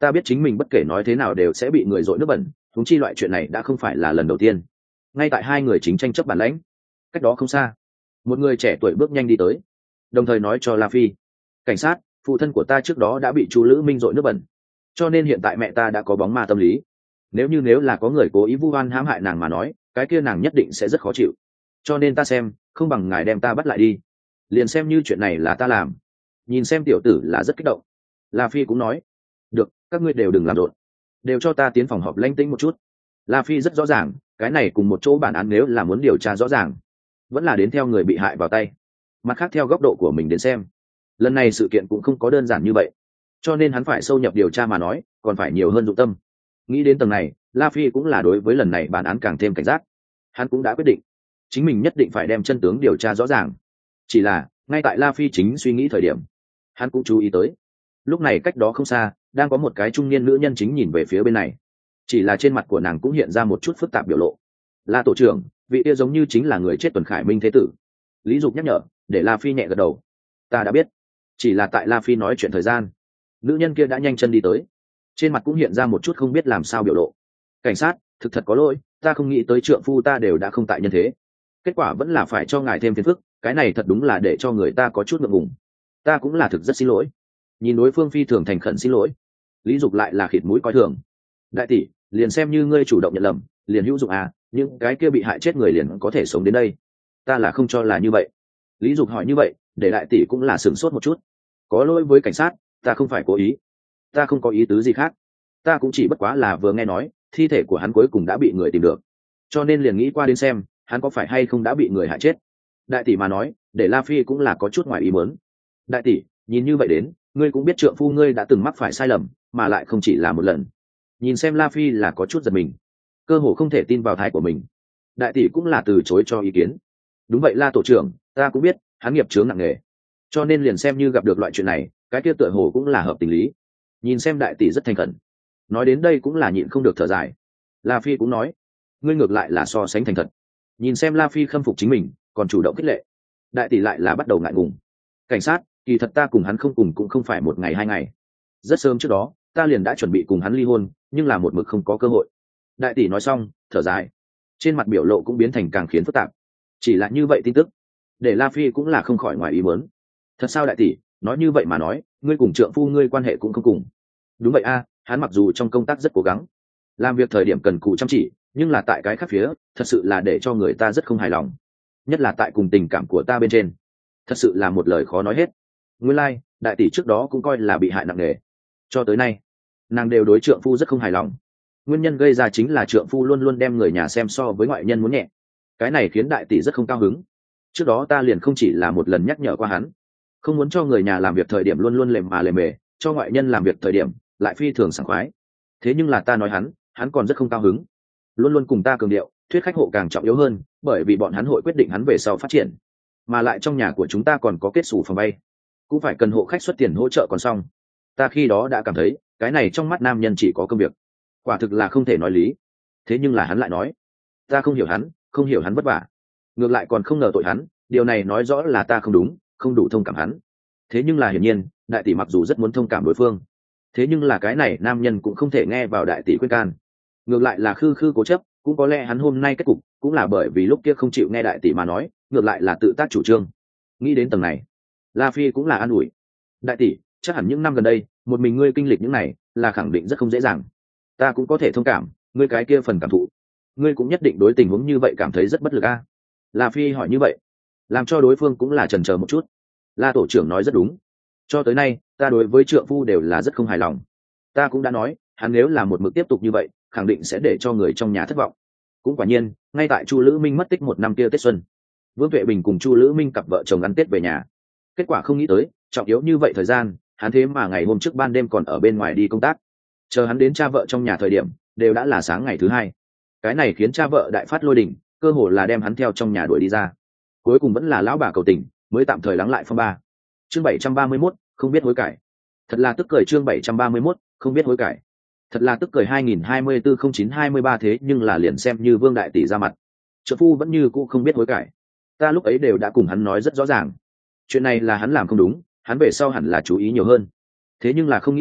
[SPEAKER 1] ta biết chính mình bất kể nói thế nào đều sẽ bị người dội nước bẩn, thúng chi loại chuyện này đã không phải là lần đầu tiên. Ngay tại hai người chính tranh chấp bản lãnh, cách đó không xa, một người trẻ tuổi bước nhanh đi tới, đồng thời nói cho La Phi: cảnh sát, phụ thân của ta trước đó đã bị Chu Lữ Minh dội nước bẩn, cho nên hiện tại mẹ ta đã có bóng ma tâm lý. Nếu như nếu là có người cố ý vu oan hãm hại nàng mà nói, cái kia nàng nhất định sẽ rất khó chịu. Cho nên ta xem, không bằng ngài đem ta bắt lại đi, liền xem như chuyện này là ta làm. Nhìn xem tiểu tử là rất kích động, La Phi cũng nói: được, các ngươi đều đừng làm rộn, đều cho ta tiến phòng họp lãnh tĩnh một chút. La Phi rất rõ ràng, cái này cùng một chỗ bản án nếu là muốn điều tra rõ ràng, vẫn là đến theo người bị hại vào tay, mặt khác theo góc độ của mình đến xem. Lần này sự kiện cũng không có đơn giản như vậy, cho nên hắn phải sâu nhập điều tra mà nói, còn phải nhiều hơn dụng tâm. Nghĩ đến tầng này, La Phi cũng là đối với lần này bản án càng thêm cảnh giác. Hắn cũng đã quyết định, chính mình nhất định phải đem chân tướng điều tra rõ ràng. Chỉ là, ngay tại La Phi chính suy nghĩ thời điểm, hắn cũng chú ý tới, lúc này cách đó không xa, đang có một cái trung niên nữ nhân chính nhìn về phía bên này. Chỉ là trên mặt của nàng cũng hiện ra một chút phức tạp biểu lộ. La tổ trưởng, vị kia giống như chính là người chết Tuần Khải Minh thế tử. Lý Dục nhắc nhở, để La Phi nhẹ gật đầu. Ta đã biết. Chỉ là tại La Phi nói chuyện thời gian, nữ nhân kia đã nhanh chân đi tới, trên mặt cũng hiện ra một chút không biết làm sao biểu lộ. Cảnh sát, thực thật có lỗi, ta không nghĩ tới trượng phu ta đều đã không tại nhân thế, kết quả vẫn là phải cho ngài thêm phiền phức, cái này thật đúng là để cho người ta có chút ngượng ngùng. Ta cũng là thực rất xin lỗi. Nhìn đối phương phi thường thành khẩn xin lỗi, Lý Dục lại là khịt mũi coi thường. Đại tỷ, liền xem như ngươi chủ động nhận lầm, liền hữu dụng à, những cái kia bị hại chết người liền có thể sống đến đây. Ta là không cho là như vậy. Lý Dục hỏi như vậy, để đại tỷ cũng là sửng sốt một chút. Có lỗi với cảnh sát, ta không phải cố ý, ta không có ý tứ gì khác, ta cũng chỉ bất quá là vừa nghe nói thi thể của hắn cuối cùng đã bị người tìm được, cho nên liền nghĩ qua đến xem hắn có phải hay không đã bị người hại chết. Đại tỷ mà nói, để La Phi cũng là có chút ngoài ý muốn. Đại tỷ, nhìn như vậy đến, ngươi cũng biết trượng phu ngươi đã từng mắc phải sai lầm, mà lại không chỉ là một lần. Nhìn xem La Phi là có chút giật mình, cơ hồ không thể tin vào thái của mình. Đại tỷ cũng là từ chối cho ý kiến. Đúng vậy La tổ trưởng, ta cũng biết hắn nghiệp chướng nặng nề, cho nên liền xem như gặp được loại chuyện này, cái kia tựa hồ cũng là hợp tình lý. Nhìn xem đại tỷ rất thành khẩn, nói đến đây cũng là nhịn không được thở dài. La Phi cũng nói, ngươi ngược lại là so sánh thành thật. Nhìn xem La Phi khâm phục chính mình, còn chủ động khích lệ, đại tỷ lại là bắt đầu ngại ngùng. Cảnh sát, kỳ thật ta cùng hắn không cùng cũng không phải một ngày hai ngày, rất sớm trước đó ta liền đã chuẩn bị cùng hắn ly hôn, nhưng là một mực không có cơ hội. Đại tỷ nói xong thở dài, trên mặt biểu lộ cũng biến thành càng khiến phức tạp. Chỉ là như vậy tin tức, để La Phi cũng là không khỏi ngoài ý muốn. Thật sao đại tỷ, nói như vậy mà nói, ngươi cùng trượng phu ngươi quan hệ cũng không cùng. Đúng vậy a, hắn mặc dù trong công tác rất cố gắng, làm việc thời điểm cần cù chăm chỉ, nhưng là tại cái khác phía, thật sự là để cho người ta rất không hài lòng. Nhất là tại cùng tình cảm của ta bên trên, thật sự là một lời khó nói hết. Nguyên lai, like, đại tỷ trước đó cũng coi là bị hại nặng nề. Cho tới nay, nàng đều đối trượng phu rất không hài lòng. Nguyên nhân gây ra chính là trượng phu luôn luôn đem người nhà xem so với ngoại nhân muốn nhẹ. Cái này khiến đại tỷ rất không cao hứng. Trước đó ta liền không chỉ là một lần nhắc nhở qua hắn, không muốn cho người nhà làm việc thời điểm luôn luôn lềm mà lềm mề, cho ngoại nhân làm việc thời điểm lại phi thường sảng khoái. Thế nhưng là ta nói hắn, hắn còn rất không cao hứng, luôn luôn cùng ta cường điệu thuyết khách hộ càng trọng yếu hơn, bởi vì bọn hắn hội quyết định hắn về sau phát triển, mà lại trong nhà của chúng ta còn có kết sổ phòng vay, cũng phải cần hộ khách xuất tiền hỗ trợ còn xong. Ta khi đó đã cảm thấy cái này trong mắt nam nhân chỉ có công việc, quả thực là không thể nói lý. Thế nhưng là hắn lại nói ta không hiểu hắn, không hiểu hắn vất vả, ngược lại còn không ngờ tội hắn. Điều này nói rõ là ta không đúng, không đủ thông cảm hắn. Thế nhưng là hiển nhiên đại tỷ mặc dù rất muốn thông cảm đối phương, thế nhưng là cái này nam nhân cũng không thể nghe vào đại tỷ khuyên can, ngược lại là khư khư cố chấp. Cũng có lẽ hắn hôm nay kết cục cũng là bởi vì lúc kia không chịu nghe đại tỷ mà nói, ngược lại là tự tác chủ trương. Nghĩ đến tầng này, La Phi cũng là an ủi, đại tỷ, chắc hẳn những năm gần đây một mình ngươi kinh lịch những này là khẳng định rất không dễ dàng. Ta cũng có thể thông cảm ngươi cái kia phần cảm thụ, ngươi cũng nhất định đối tình huống như vậy cảm thấy rất bất lực a. La Phi hỏi như vậy, làm cho đối phương cũng là chần chờ một chút. La tổ trưởng nói rất đúng, cho tới nay ta đối với trượng phu đều là rất không hài lòng. Ta cũng đã nói hắn nếu là một mực tiếp tục như vậy, khẳng định sẽ để cho người trong nhà thất vọng. Cũng quả nhiên, ngay tại Chu Lữ Minh mất tích một năm kia Tết xuân, Vương Tuệ Bình cùng Chu Lữ Minh cặp vợ chồng ăn Tết về nhà. Kết quả không nghĩ tới, trọng yếu như vậy thời gian, hắn thế mà ngày hôm trước ban đêm còn ở bên ngoài đi công tác. Chờ hắn đến cha vợ trong nhà thời điểm, đều đã là sáng ngày thứ hai. Cái này khiến cha vợ đại phát lôi đình, cơ hồ là đem hắn theo trong nhà đuổi đi ra. Cuối cùng vẫn là lão bà cầu tình, mới tạm thời lắng lại phong ba. Chương bảy trăm ba mươi mốt, không biết hối cải. Thật là tức cười. Chương bảy trăm ba mươi mốt, không biết hối cải. Thật là tức cười. Hai nghìn hai mươi tư không chín hai mươi ba thế nhưng là liền xem như Vương đại tỷ ra mặt, trợ phu vẫn như cũ không biết hối cải. Ta lúc ấy đều đã cùng hắn nói rất rõ ràng, chuyện này là hắn làm không đúng, hắn về sau hẳn là chú ý nhiều hơn. Thế nhưng là không nghĩ tới,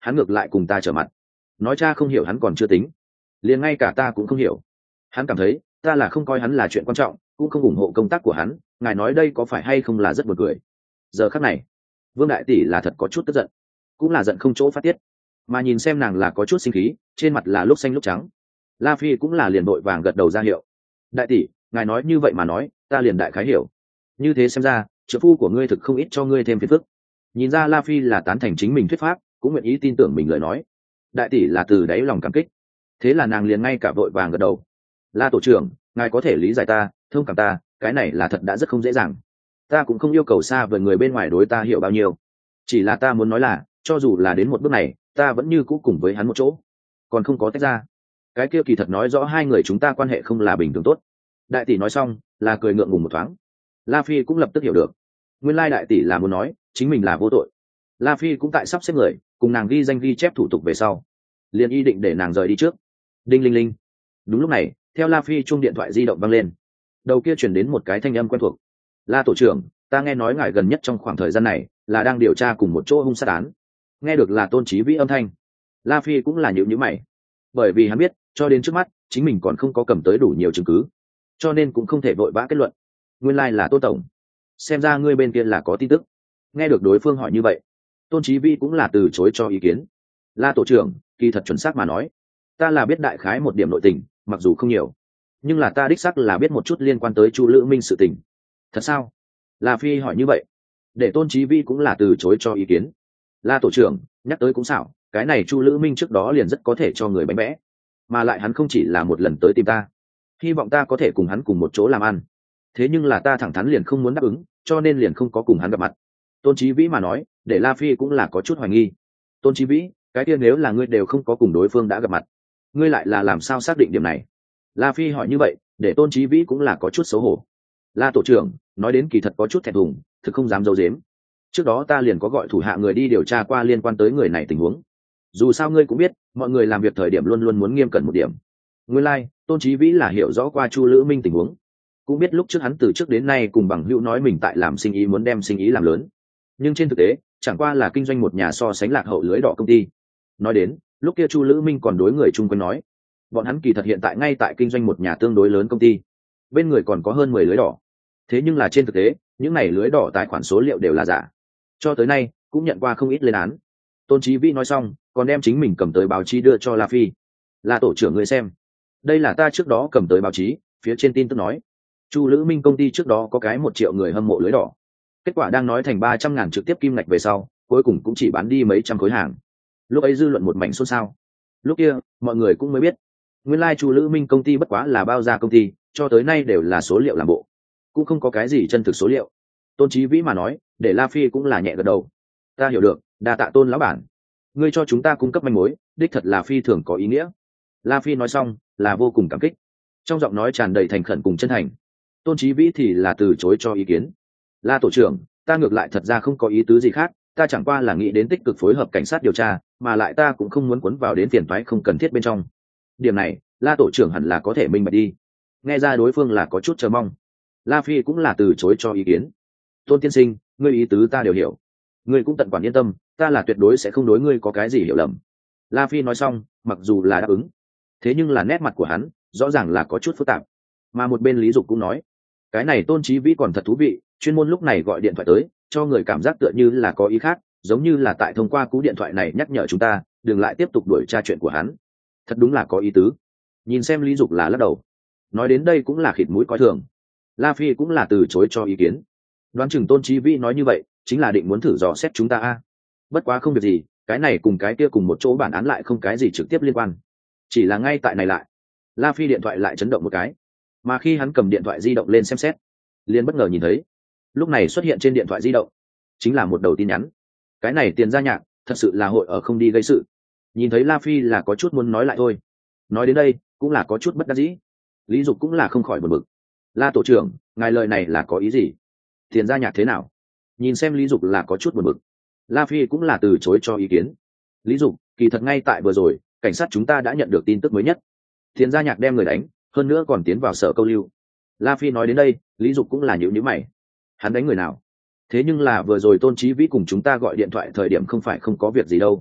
[SPEAKER 1] hắn ngược lại cùng ta trở mặt nói cha không hiểu hắn còn chưa tính, liền ngay cả ta cũng không hiểu. Hắn cảm thấy ta là không coi hắn là chuyện quan trọng, cũng không ủng hộ công tác của hắn. Ngài nói đây có phải hay không là rất buồn cười. Giờ khắc này Vương đại tỷ là thật có chút tức giận, cũng là giận không chỗ phát tiết, mà nhìn xem nàng là có chút sinh khí, trên mặt là lúc xanh lúc trắng. La Phi cũng là liền vội vàng gật đầu ra hiệu. Đại tỷ, ngài nói như vậy mà nói, ta liền đại khái hiểu. Như thế xem ra trợ phu của ngươi thực không ít cho ngươi thêm phiền phức. Nhìn ra La Phi là tán thành chính mình thuyết pháp, cũng nguyện ý tin tưởng mình lời nói. Đại tỷ là từ đáy lòng cảm kích, thế là nàng liền ngay cả vội vàng gật đầu. La tổ trưởng, ngài có thể lý giải ta, thông cảm ta, cái này là thật đã rất không dễ dàng. Ta cũng không yêu cầu xa vời người bên ngoài đối ta hiểu bao nhiêu, chỉ là ta muốn nói là cho dù là đến một bước này ta vẫn như cũ cùng với hắn một chỗ, còn không có tách ra. Cái kia kỳ thật nói rõ hai người chúng ta quan hệ không là bình thường tốt. Đại tỷ nói xong là cười ngượng ngùng một thoáng. La Phi cũng lập tức hiểu được, nguyên lai đại tỷ là muốn nói chính mình là vô tội. La Phi cũng tại sắp xếp người cùng nàng ghi danh ghi chép thủ tục về sau, liền ý định để nàng rời đi trước. Đinh linh linh. Đúng lúc này theo La Phi chuông điện thoại di động vang lên, đầu kia chuyển đến một cái thanh âm quen thuộc. La tổ trưởng, ta nghe nói ngài gần nhất trong khoảng thời gian này là đang điều tra cùng một chỗ hung sát án. Nghe được là Tôn Chí Vĩ âm thanh, La Phi cũng là nhíu nhíu mày, bởi vì hắn biết cho đến trước mắt chính mình còn không có cầm tới đủ nhiều chứng cứ, cho nên cũng không thể vội vã kết luận. Nguyên lai like là Tôn tổng, xem ra ngươi bên kia là có tin tức. Nghe được đối phương hỏi như vậy, Tôn Chí Vĩ cũng là từ chối cho ý kiến. La tổ trưởng, kỳ thật chuẩn xác mà nói, ta là biết đại khái một điểm nội tình, mặc dù không nhiều, nhưng là ta đích xác là biết một chút liên quan tới Chu Lữ Minh sự tình. Thật sao? La Phi hỏi như vậy, để Tôn Chí Vĩ cũng là từ chối cho ý kiến. La tổ trưởng, nhắc tới cũng xảo, cái này Chu Lữ Minh trước đó liền rất có thể cho người bánh bẽ, mà lại hắn không chỉ là một lần tới tìm ta, hy vọng ta có thể cùng hắn cùng một chỗ làm ăn. Thế nhưng là ta thẳng thắn liền không muốn đáp ứng, cho nên liền không có cùng hắn gặp mặt. Tôn Chí Vĩ mà nói, để La Phi cũng là có chút hoài nghi. Tôn Chí Vĩ, cái kia nếu là ngươi đều không có cùng đối phương đã gặp mặt, ngươi lại là làm sao xác định điểm này? La Phi hỏi như vậy, để Tôn Chí Vĩ cũng là có chút xấu hổ. La tổ trưởng, nói đến kỳ thật có chút thẹn thùng, thực không dám giấu giếm. Trước đó ta liền có gọi thủ hạ người đi điều tra qua liên quan tới người này tình huống. Dù sao ngươi cũng biết, mọi người làm việc thời điểm luôn luôn muốn nghiêm cẩn một điểm. Nguyên lai, like, Tôn Chí Vĩ là hiểu rõ qua Chu Lữ Minh tình huống, cũng biết lúc trước hắn từ trước đến nay cùng bằng hữu nói mình tại làm sinh ý muốn đem sinh ý làm lớn, nhưng trên thực tế chẳng qua là kinh doanh một nhà so sánh lạc hậu lưới đỏ công ty. Nói đến lúc kia Chu Lữ Minh còn đối người chung quanh nói, bọn hắn kỳ thật hiện tại ngay tại kinh doanh một nhà tương đối lớn công ty, bên người còn có hơn mười lưới đỏ. Thế nhưng là trên thực tế những này lưới đỏ tài khoản số liệu đều là giả, cho tới nay cũng nhận qua không ít lên án. Tôn Chí Vĩ nói xong còn đem chính mình cầm tới báo chí đưa cho La Phi. Là tổ trưởng người xem, đây là ta trước đó cầm tới báo chí, phía trên tin tức nói Chu Lữ Minh công ty trước đó có cái một triệu người hâm mộ lưới đỏ, kết quả đang nói thành ba trăm ngàn trực tiếp kim ngạch về sau, cuối cùng cũng chỉ bán đi mấy trăm khối hàng. Lúc ấy dư luận một mảnh xôn xao. Lúc kia mọi người cũng mới biết, nguyên lai Chu Lữ Minh công ty bất quá là bao gia công ty, cho tới nay đều là số liệu làm bộ, cũng không có cái gì chân thực số liệu. Tôn Chí Vĩ mà nói, để La Phi cũng là nhẹ gật đầu. Ta hiểu được, đa tạ Tôn lão bản, ngươi cho chúng ta cung cấp manh mối, đích thật là phi thường có ý nghĩa. La Phi nói xong là vô cùng cảm kích, trong giọng nói tràn đầy thành khẩn cùng chân thành. Tôn Chí Vĩ thì là từ chối cho ý kiến. La tổ trưởng, ta ngược lại thật ra không có ý tứ gì khác, ta chẳng qua là nghĩ đến tích cực phối hợp cảnh sát điều tra, mà lại ta cũng không muốn cuốn vào đến phiền toái không cần thiết bên trong. Điểm này La tổ trưởng hẳn là có thể minh bạch đi. Nghe ra đối phương là có chút chờ mong, La Phi cũng là từ chối cho ý kiến. Tôn tiên sinh, ngươi ý tứ ta đều hiểu, ngươi cũng tận quản yên tâm, ta là tuyệt đối sẽ không đối ngươi có cái gì hiểu lầm. La Phi nói xong mặc dù là đáp ứng, thế nhưng là nét mặt của hắn rõ ràng là có chút phức tạp. Mà một bên Lý Dục cũng nói, cái này Tôn Chí Vĩ còn thật thú vị, chuyên môn lúc này gọi điện thoại tới, cho người cảm giác tựa như là có ý khác, giống như là tại thông qua cú điện thoại này nhắc nhở chúng ta đừng lại tiếp tục đuổi tra chuyện của hắn. Thật đúng là có ý tứ. Nhìn xem Lý Dục là lắc đầu, nói đến đây cũng là khịt mũi coi thường. La Phi cũng là từ chối cho ý kiến. Đoán chừng Tôn Chí Vĩ nói như vậy chính là định muốn thử dò xét chúng ta a. Bất quá không việc gì, cái này cùng cái kia cùng một chỗ bản án lại không cái gì trực tiếp liên quan, chỉ là ngay tại này lại. La Phi điện thoại lại chấn động một cái, mà khi hắn cầm điện thoại di động lên xem xét, liền bất ngờ nhìn thấy lúc này xuất hiện trên điện thoại di động chính là một đầu tin nhắn. Cái này Tiền Gia Nhạc thật sự là hội ở không đi gây sự. Nhìn thấy La Phi là có chút muốn nói lại thôi, nói đến đây cũng là có chút bất đắc dĩ. Lý Dục cũng là không khỏi buồn bực. La tổ trưởng, ngài lời này là có ý gì? Tiền Gia Nhạc thế nào? Nhìn xem Lý Dục là có chút buồn bực, La Phi cũng là từ chối cho ý kiến. Lý Dục, kỳ thật ngay tại vừa rồi cảnh sát chúng ta đã nhận được tin tức mới nhất, Tiền Gia Nhạc đem người đánh, hơn nữa còn tiến vào sở câu lưu. La Phi nói đến đây, Lý Dục cũng là nhíu nhíu mày. Hắn đánh người nào? Thế nhưng là vừa rồi Tôn Chí Vĩ cùng chúng ta gọi điện thoại thời điểm không phải không có việc gì đâu.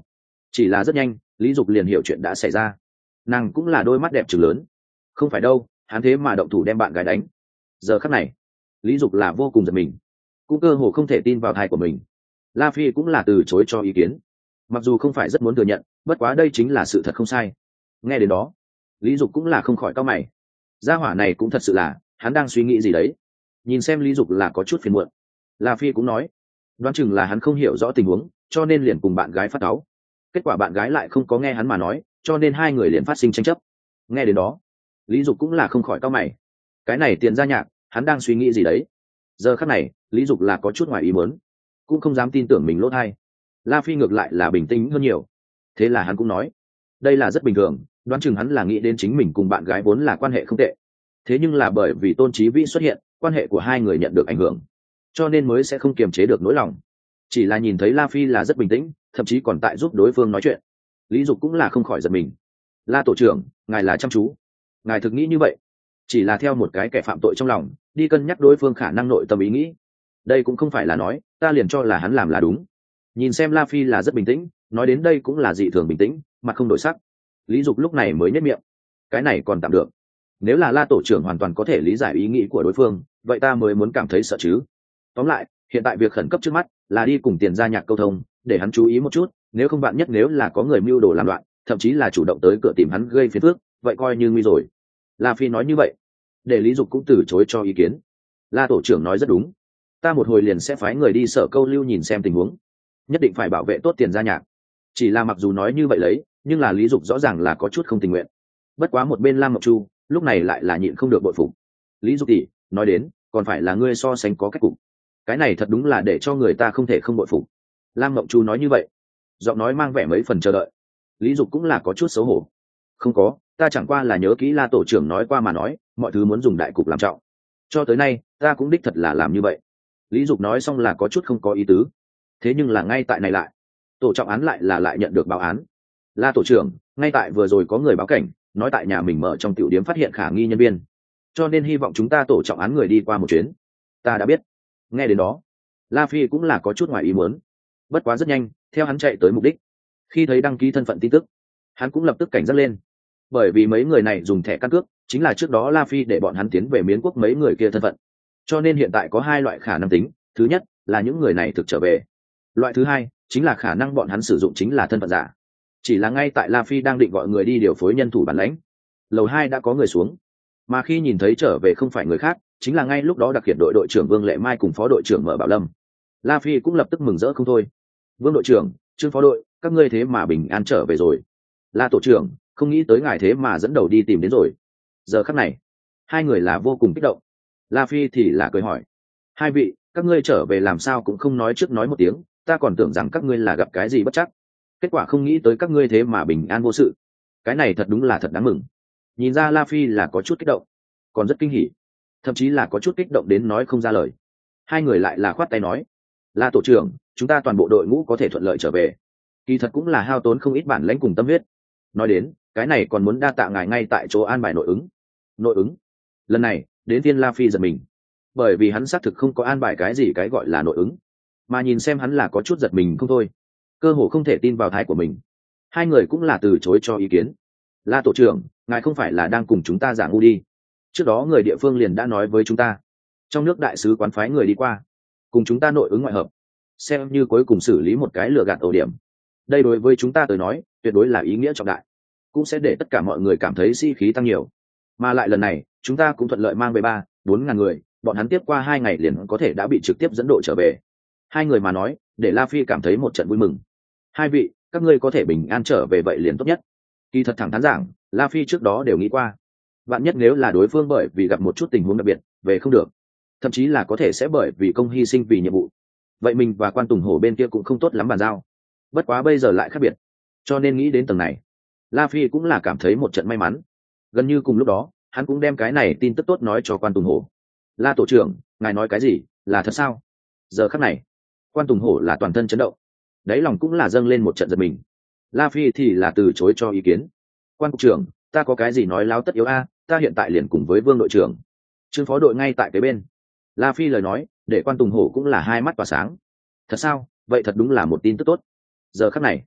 [SPEAKER 1] chỉ là rất nhanh lý dục liền hiểu chuyện đã xảy ra. Nàng cũng là đôi mắt đẹp trừng lớn. Không phải đâu, hắn thế mà động thủ đem bạn gái đánh. Giờ khắc này lý dục là vô cùng giật mình, cũng cơ hồ không thể tin vào thai của mình. La Phi cũng là từ chối cho ý kiến, mặc dù không phải rất muốn thừa nhận, bất quá đây chính là sự thật không sai. Nghe đến đó lý dục cũng là không khỏi cau mày. Gia hỏa này cũng thật sự là, hắn đang suy nghĩ gì đấy. Nhìn xem lý dục là có chút phiền muộn, La Phi cũng nói đoán chừng là hắn không hiểu rõ tình huống, cho nên liền cùng bạn gái phát cáu. Kết quả bạn gái lại không có nghe hắn mà nói, cho nên hai người liền phát sinh tranh chấp. Nghe đến đó lý dục cũng là không khỏi cau mày. Cái này Tiền Gia Nhạc, hắn đang suy nghĩ gì đấy. Giờ khắc này lý dục là có chút ngoài ý muốn, cũng không dám tin tưởng mình lỗ thai. La Phi ngược lại là bình tĩnh hơn nhiều. Thế là hắn cũng nói đây là rất bình thường, đoán chừng hắn là nghĩ đến chính mình cùng bạn gái vốn là quan hệ không tệ, thế nhưng là bởi vì Tôn Chí Vĩ xuất hiện, quan hệ của hai người nhận được ảnh hưởng, cho nên mới sẽ không kiềm chế được nỗi lòng. Chỉ là nhìn thấy La Phi là rất bình tĩnh, thậm chí còn tại giúp đối phương nói chuyện, lý dục cũng là không khỏi giật mình. La tổ trưởng, ngài là chăm chú, ngài thực nghĩ như vậy chỉ là theo một cái kẻ phạm tội trong lòng đi cân nhắc đối phương khả năng nội tâm ý nghĩ, đây cũng không phải là nói ta liền cho là hắn làm là đúng. Nhìn xem La Phi là rất bình tĩnh, nói đến đây cũng là dị thường bình tĩnh, mặt không đổi sắc. Lý dục lúc này mới nhếch miệng, cái này còn tạm được, nếu là La tổ trưởng hoàn toàn có thể lý giải ý nghĩ của đối phương, vậy ta mới muốn cảm thấy sợ chứ. Tóm lại hiện tại việc khẩn cấp trước mắt là đi cùng Tiền Gia Nhạc câu thông, để hắn chú ý một chút, nếu không bạn nhất nếu là có người mưu đồ làm loạn, thậm chí là chủ động tới cửa tìm hắn gây phiền phức, vậy coi như nguy rồi. La Phi nói như vậy để lý dục cũng từ chối cho ý kiến. La tổ trưởng nói rất đúng, ta một hồi liền sẽ phái người đi sở câu lưu nhìn xem tình huống, nhất định phải bảo vệ tốt Tiền Gia Nhạc. Chỉ là mặc dù nói như vậy lấy, nhưng là lý dục rõ ràng là có chút không tình nguyện. Bất quá một bên Lam Mộng Chu lúc này lại là nhịn không được bội phục. Lý dục tỷ nói đến còn phải là ngươi so sánh có cách cục, cái này thật đúng là để cho người ta không thể không bội phục. Lam Mộng Chu nói như vậy, giọng nói mang vẻ mấy phần chờ đợi. Lý dục cũng là có chút xấu hổ. Không có, ta chẳng qua là nhớ kỹ La tổ trưởng nói qua mà nói, mọi thứ muốn dùng đại cục làm trọng, cho tới nay ta cũng đích thật là làm như vậy. Lý dục nói xong là có chút không có ý tứ. Thế nhưng là ngay tại này lại tổ trọng án lại là lại nhận được báo án. La tổ trưởng, ngay tại vừa rồi có người báo cảnh nói tại nhà mình mở trong tiểu điếm phát hiện khả nghi nhân viên, cho nên hy vọng chúng ta tổ trọng án người đi qua một chuyến. Ta đã biết. Nghe đến đó La Phi cũng là có chút ngoài ý muốn, bất quá rất nhanh theo hắn chạy tới mục đích. Khi thấy đăng ký thân phận tin tức, hắn cũng lập tức cảnh giác lên, bởi vì mấy người này dùng thẻ căn cước chính là trước đó La Phi để bọn hắn tiến về Miến Quốc mấy người kia thân phận, cho nên hiện tại có hai loại khả năng tính. Thứ nhất là những người này thực trở về, loại thứ hai chính là khả năng bọn hắn sử dụng chính là thân phận giả. Chỉ là ngay tại La Phi đang định gọi người đi điều phối nhân thủ bản lãnh, lầu hai đã có người xuống, mà khi nhìn thấy trở về không phải người khác, chính là ngay lúc đó đặc hiện đội đội trưởng Vương Lệ Mai cùng phó đội trưởng Mở Bảo Lâm. La Phi cũng lập tức mừng rỡ không thôi. Vương đội trưởng, Trương phó đội, các ngươi thế mà bình an trở về rồi. La tổ trưởng, không nghĩ tới ngài thế mà dẫn đầu đi tìm đến rồi. Giờ khắc này hai người là vô cùng kích động. La Phi thì là cười hỏi, hai vị, các ngươi trở về làm sao cũng không nói trước nói một tiếng, ta còn tưởng rằng các ngươi là gặp cái gì bất chắc, kết quả không nghĩ tới các ngươi thế mà bình an vô sự, cái này thật đúng là thật đáng mừng. Nhìn ra La Phi là có chút kích động, còn rất kinh hỉ, thậm chí là có chút kích động đến nói không ra lời. Hai người lại là khoát tay nói, La tổ trưởng, chúng ta toàn bộ đội ngũ có thể thuận lợi trở về, kỳ thật cũng là hao tốn không ít bản lãnh cùng tâm huyết. Nói đến cái này còn muốn đa tạ ngài ngay tại chỗ an bài nội ứng. Nội ứng? Lần này đến tiên La Phi giật mình, bởi vì hắn xác thực không có an bài cái gì cái gọi là nội ứng, mà nhìn xem hắn là có chút giật mình không thôi, cơ hồ không thể tin vào thái của mình. Hai người cũng là từ chối cho ý kiến. La tổ trưởng, ngài không phải là đang cùng chúng ta giả ngu đi? Trước đó người địa phương liền đã nói với chúng ta, trong nước đại sứ quán phái người đi qua cùng chúng ta nội ứng ngoại hợp, xem như cuối cùng xử lý một cái lừa gạt ổ điểm. Đây đối với chúng ta tới nói tuyệt đối là ý nghĩa trọng đại, cũng sẽ để tất cả mọi người cảm thấy sĩ khí tăng nhiều. Mà lại lần này chúng ta cũng thuận lợi mang về ba bốn ngàn người, bọn hắn tiếp qua hai ngày liền có thể đã bị trực tiếp dẫn độ trở về. Hai người mà nói để La Phi cảm thấy một trận vui mừng. Hai vị, các ngươi có thể bình an trở về vậy liền tốt nhất. Kỳ thật thẳng thắn giảng, La Phi trước đó đều nghĩ qua, bạn nhất nếu là đối phương bởi vì gặp một chút tình huống đặc biệt về không được, thậm chí là có thể sẽ bởi vì công hy sinh vì nhiệm vụ, vậy mình và Quan Tùng Hổ bên kia cũng không tốt lắm bàn giao. Bất quá bây giờ lại khác biệt, cho nên nghĩ đến tầng này, La Phi cũng là cảm thấy một trận may mắn. Gần như cùng lúc đó hắn cũng đem cái này tin tức tốt nói cho Quan Tùng Hổ. La tổ trưởng, ngài nói cái gì là thật sao? Giờ khắc này Quan Tùng Hổ là toàn thân chấn động, đáy lòng cũng là dâng lên một trận giật mình. La Phi thì là từ chối cho ý kiến. Quan cục trưởng, ta có cái gì nói láo tất yếu a, ta hiện tại liền cùng với Vương đội trưởng, Trương phó đội ngay tại cái bên. La Phi lời nói để Quan Tùng Hổ cũng là hai mắt tỏa sáng. Thật sao? Vậy thật đúng là một tin tức tốt. Giờ khắc này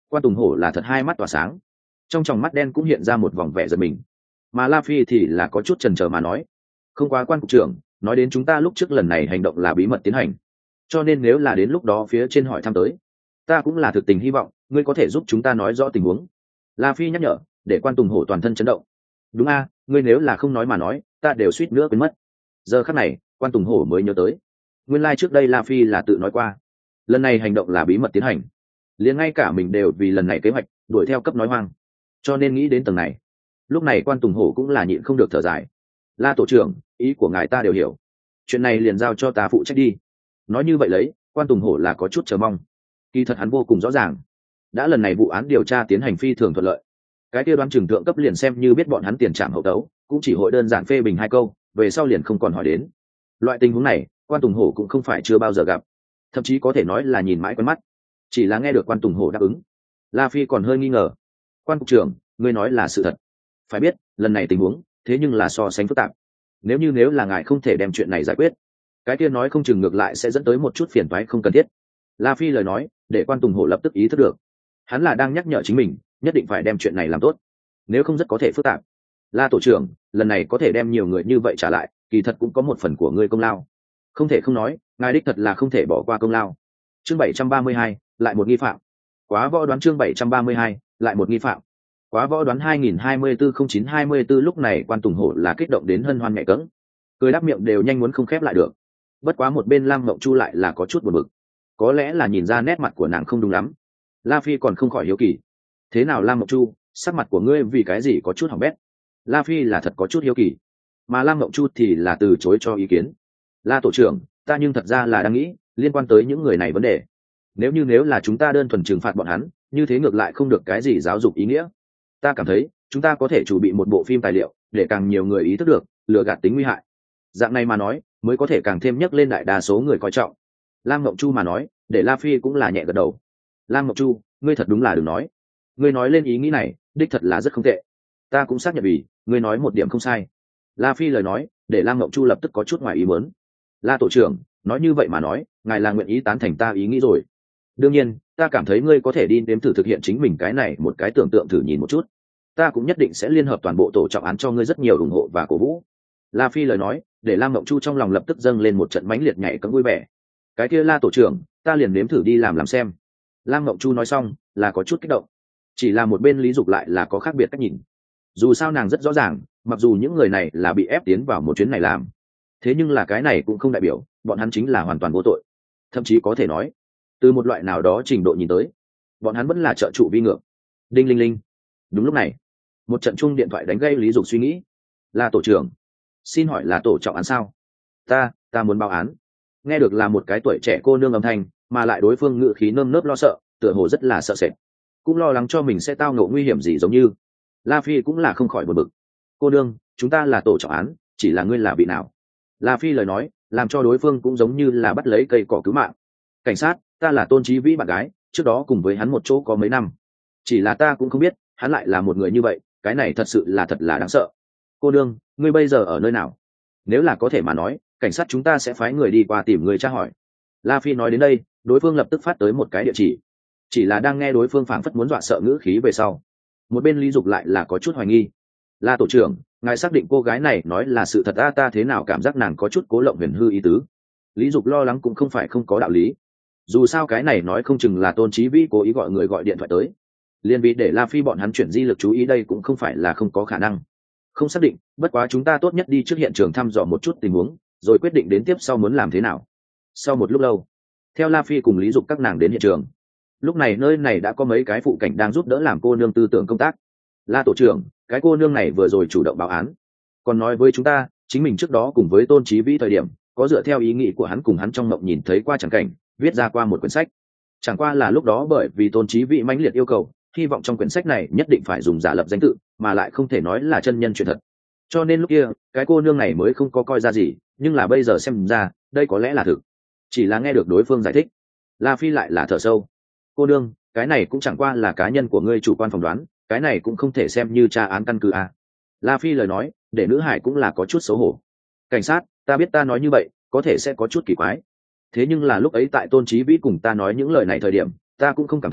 [SPEAKER 1] Quan Tùng Hổ là thật hai mắt tỏa sáng, trong tròng mắt đen cũng hiện ra một vòng vẻ giật mình. Mà La Phi thì là có chút chần chờ mà nói, không quá, quan cục trưởng, nói đến chúng ta lúc trước lần này hành động là bí mật tiến hành, cho nên nếu là đến lúc đó phía trên hỏi thăm tới, ta cũng là thực tình hy vọng ngươi có thể giúp chúng ta nói rõ tình huống. La Phi nhắc nhở, để Quan Tùng Hổ toàn thân chấn động. Đúng a, ngươi nếu là không nói mà nói, ta đều suýt nữa quên mất. Giờ khắc này, Quan Tùng Hổ mới nhớ tới, nguyên lai trước đây La Phi là tự nói qua, lần này hành động là bí mật tiến hành, liền ngay cả mình đều vì lần này kế hoạch đuổi theo cấp nói hoang, cho nên nghĩ đến tầng này. Lúc này Quan Tùng Hổ cũng là nhịn không được thở dài. La tổ trưởng, ý của ngài ta đều hiểu, chuyện này liền giao cho ta phụ trách đi. Nói như vậy lấy, Quan Tùng Hổ là có chút chờ mong. Kỳ thật hắn vô cùng rõ ràng, đã lần này vụ án điều tra tiến hành phi thường thuận lợi, cái kia đoán trưởng thượng cấp liền xem như biết bọn hắn tiền trảm hậu tấu, cũng chỉ hội đơn giản phê bình hai câu, về sau liền không còn hỏi đến. Loại tình huống này, Quan Tùng Hổ cũng không phải chưa bao giờ gặp, thậm chí có thể nói là nhìn mãi quen mắt. Chỉ là nghe được Quan Tùng Hổ đáp ứng, La Phi còn hơi nghi ngờ. Quan cục trưởng, ngươi nói là sự thật. Phải biết, lần này tình huống thế nhưng là so sánh phức tạp. Nếu như nếu là ngài không thể đem chuyện này giải quyết, cái kia nói không chừng ngược lại sẽ dẫn tới một chút phiền toái không cần thiết. La Phi lời nói để Quan Tùng Hổ lập tức ý thức được, hắn là đang nhắc nhở chính mình nhất định phải đem chuyện này làm tốt, nếu không rất có thể phức tạp. La tổ trưởng, lần này có thể đem nhiều người như vậy trả lại, kỳ thật cũng có một phần của ngươi công lao, không thể không nói, ngài đích thật là không thể bỏ qua công lao. Chương bảy trăm ba mươi hai, lại một nghi phạm. Quá võ đoán. Chương bảy trăm ba mươi hai, lại một nghi phạm. Quá võ đoán hai nghìn hai mươi tư không chín hai mươi tư. Lúc này Quan Tùng Hổ là kích động đến hân hoan mẹ cẫng, cười đáp miệng đều nhanh muốn không khép lại được. Bất quá một bên Lam Mộng Chu lại là có chút buồn bực, có lẽ là nhìn ra nét mặt của nàng không đúng lắm. La Phi còn không khỏi hiếu kỳ, thế nào Lam Mộng Chu, sắc mặt của ngươi vì cái gì có chút hỏng bét? La Phi là thật có chút hiếu kỳ, mà Lam Mộng Chu thì là từ chối cho ý kiến. La tổ trưởng, ta nhưng thật ra là đang nghĩ liên quan tới những người này vấn đề, nếu như nếu là chúng ta đơn thuần trừng phạt bọn hắn, như thế ngược lại không được cái gì giáo dục ý nghĩa. Ta cảm thấy chúng ta có thể chuẩn bị một bộ phim tài liệu để càng nhiều người ý thức được lừa gạt tính nguy hại, dạng này mà nói mới có thể càng thêm nhắc lên đại đa số người coi trọng. Lam Ngộng Chu mà nói để La Phi cũng là nhẹ gật đầu. Lam Ngộng Chu, ngươi thật đúng là đừng nói, ngươi nói lên ý nghĩ này đích thật là rất không tệ, ta cũng xác nhận vì ngươi nói một điểm không sai. La Phi lời nói để Lam Ngộng Chu lập tức có chút ngoài ý muốn. La tổ trưởng, nói như vậy mà nói ngài là nguyện ý tán thành ta ý nghĩ rồi. Đương nhiên, ta cảm thấy ngươi có thể đi nếm thử thực hiện chính mình cái này một cái tưởng tượng thử nhìn một chút, ta cũng nhất định sẽ liên hợp toàn bộ tổ trọng án cho ngươi rất nhiều ủng hộ và cổ vũ. La Phi lời nói để Lam Ngộng Chu trong lòng lập tức dâng lên một trận mãnh liệt nhảy cẫng vui vẻ. Cái kia La tổ trưởng, ta liền nếm thử đi làm làm xem. Lam Ngộng Chu nói xong là có chút kích động, chỉ là một bên Lý Dục lại là có khác biệt cách nhìn. Dù sao nàng rất rõ ràng, mặc dù những người này là bị ép tiến vào một chuyến này làm, thế nhưng là cái này cũng không đại biểu bọn hắn chính là hoàn toàn vô tội, thậm chí có thể nói từ một loại nào đó trình độ nhìn tới bọn hắn vẫn là trợ trụ vi ngược. Đinh linh linh. Đúng lúc này một trận chuông điện thoại đánh gây Lý Dục suy nghĩ. Là tổ trưởng, xin hỏi là tổ trọng án sao? ta ta muốn báo án. Nghe được là một cái tuổi trẻ cô nương âm thanh, mà lại đối phương ngự khí nơm nớp lo sợ, tựa hồ rất là sợ sệt, cũng lo lắng cho mình sẽ tao ngộ nguy hiểm gì giống như. La Phi cũng là không khỏi buồn bực. Cô nương, chúng ta là tổ trọng án, chỉ là ngươi là vị nào? La Phi lời nói làm cho đối phương cũng giống như là bắt lấy cây cỏ cứu mạng. Cảnh sát, ta là Tôn Chí Vĩ bạn gái, trước đó cùng với hắn một chỗ có mấy năm, chỉ là ta cũng không biết hắn lại là một người như vậy, cái này thật sự là thật là đáng sợ. Cô nương, ngươi bây giờ ở nơi nào? Nếu là có thể mà nói, cảnh sát chúng ta sẽ phái người đi qua tìm người tra hỏi. La Phi nói đến đây, đối phương lập tức phát tới một cái địa chỉ, chỉ là đang nghe đối phương phảng phất muốn dọa sợ ngữ khí về sau, một bên Lý Dục lại là có chút hoài nghi. La tổ trưởng, ngài xác định cô gái này nói là sự thật? A, ta thế nào cảm giác nàng có chút cố lộng huyền hư ý tứ. Lý Dục lo lắng cũng không phải không có đạo lý, dù sao cái này nói không chừng là Tôn Chí Vĩ cố ý gọi người gọi điện thoại tới, liên vì để La Phi bọn hắn chuyển di lực chú ý, đây cũng không phải là không có khả năng. Không xác định, bất quá chúng ta tốt nhất đi trước hiện trường thăm dò một chút tình huống, rồi quyết định đến tiếp sau muốn làm thế nào. Sau một lúc lâu, theo La Phi cùng Lý Dục các nàng đến hiện trường, lúc này nơi này đã có mấy cái phụ cảnh đang giúp đỡ làm cô nương tư tưởng công tác. La tổ trưởng, cái cô nương này vừa rồi chủ động báo án, còn nói với chúng ta chính mình trước đó cùng với Tôn Chí Vĩ thời điểm có dựa theo ý nghĩ của hắn cùng hắn trong mộng nhìn thấy qua chẳng cảnh, viết ra qua một quyển sách. Chẳng qua là lúc đó bởi vì Tôn Chí Vĩ mãnh liệt yêu cầu, hy vọng trong quyển sách này nhất định phải dùng giả lập danh tự, mà lại không thể nói là chân nhân chuyện thật, cho nên lúc kia cái cô nương này mới không có coi ra gì, nhưng là bây giờ xem ra đây có lẽ là thực. Chỉ là nghe được đối phương giải thích, La Phi lại là thở sâu. Cô nương, cái này cũng chẳng qua là cá nhân của ngươi chủ quan phỏng đoán, cái này cũng không thể xem như tra án căn cứ à. La Phi lời nói để nữ hải cũng là có chút xấu hổ. Cảnh sát, ta biết ta nói như vậy có thể sẽ có chút kỳ quái, thế nhưng là lúc ấy tại Tôn Chí Vĩ cùng ta nói những lời này thời điểm, ta cũng không cảm thấy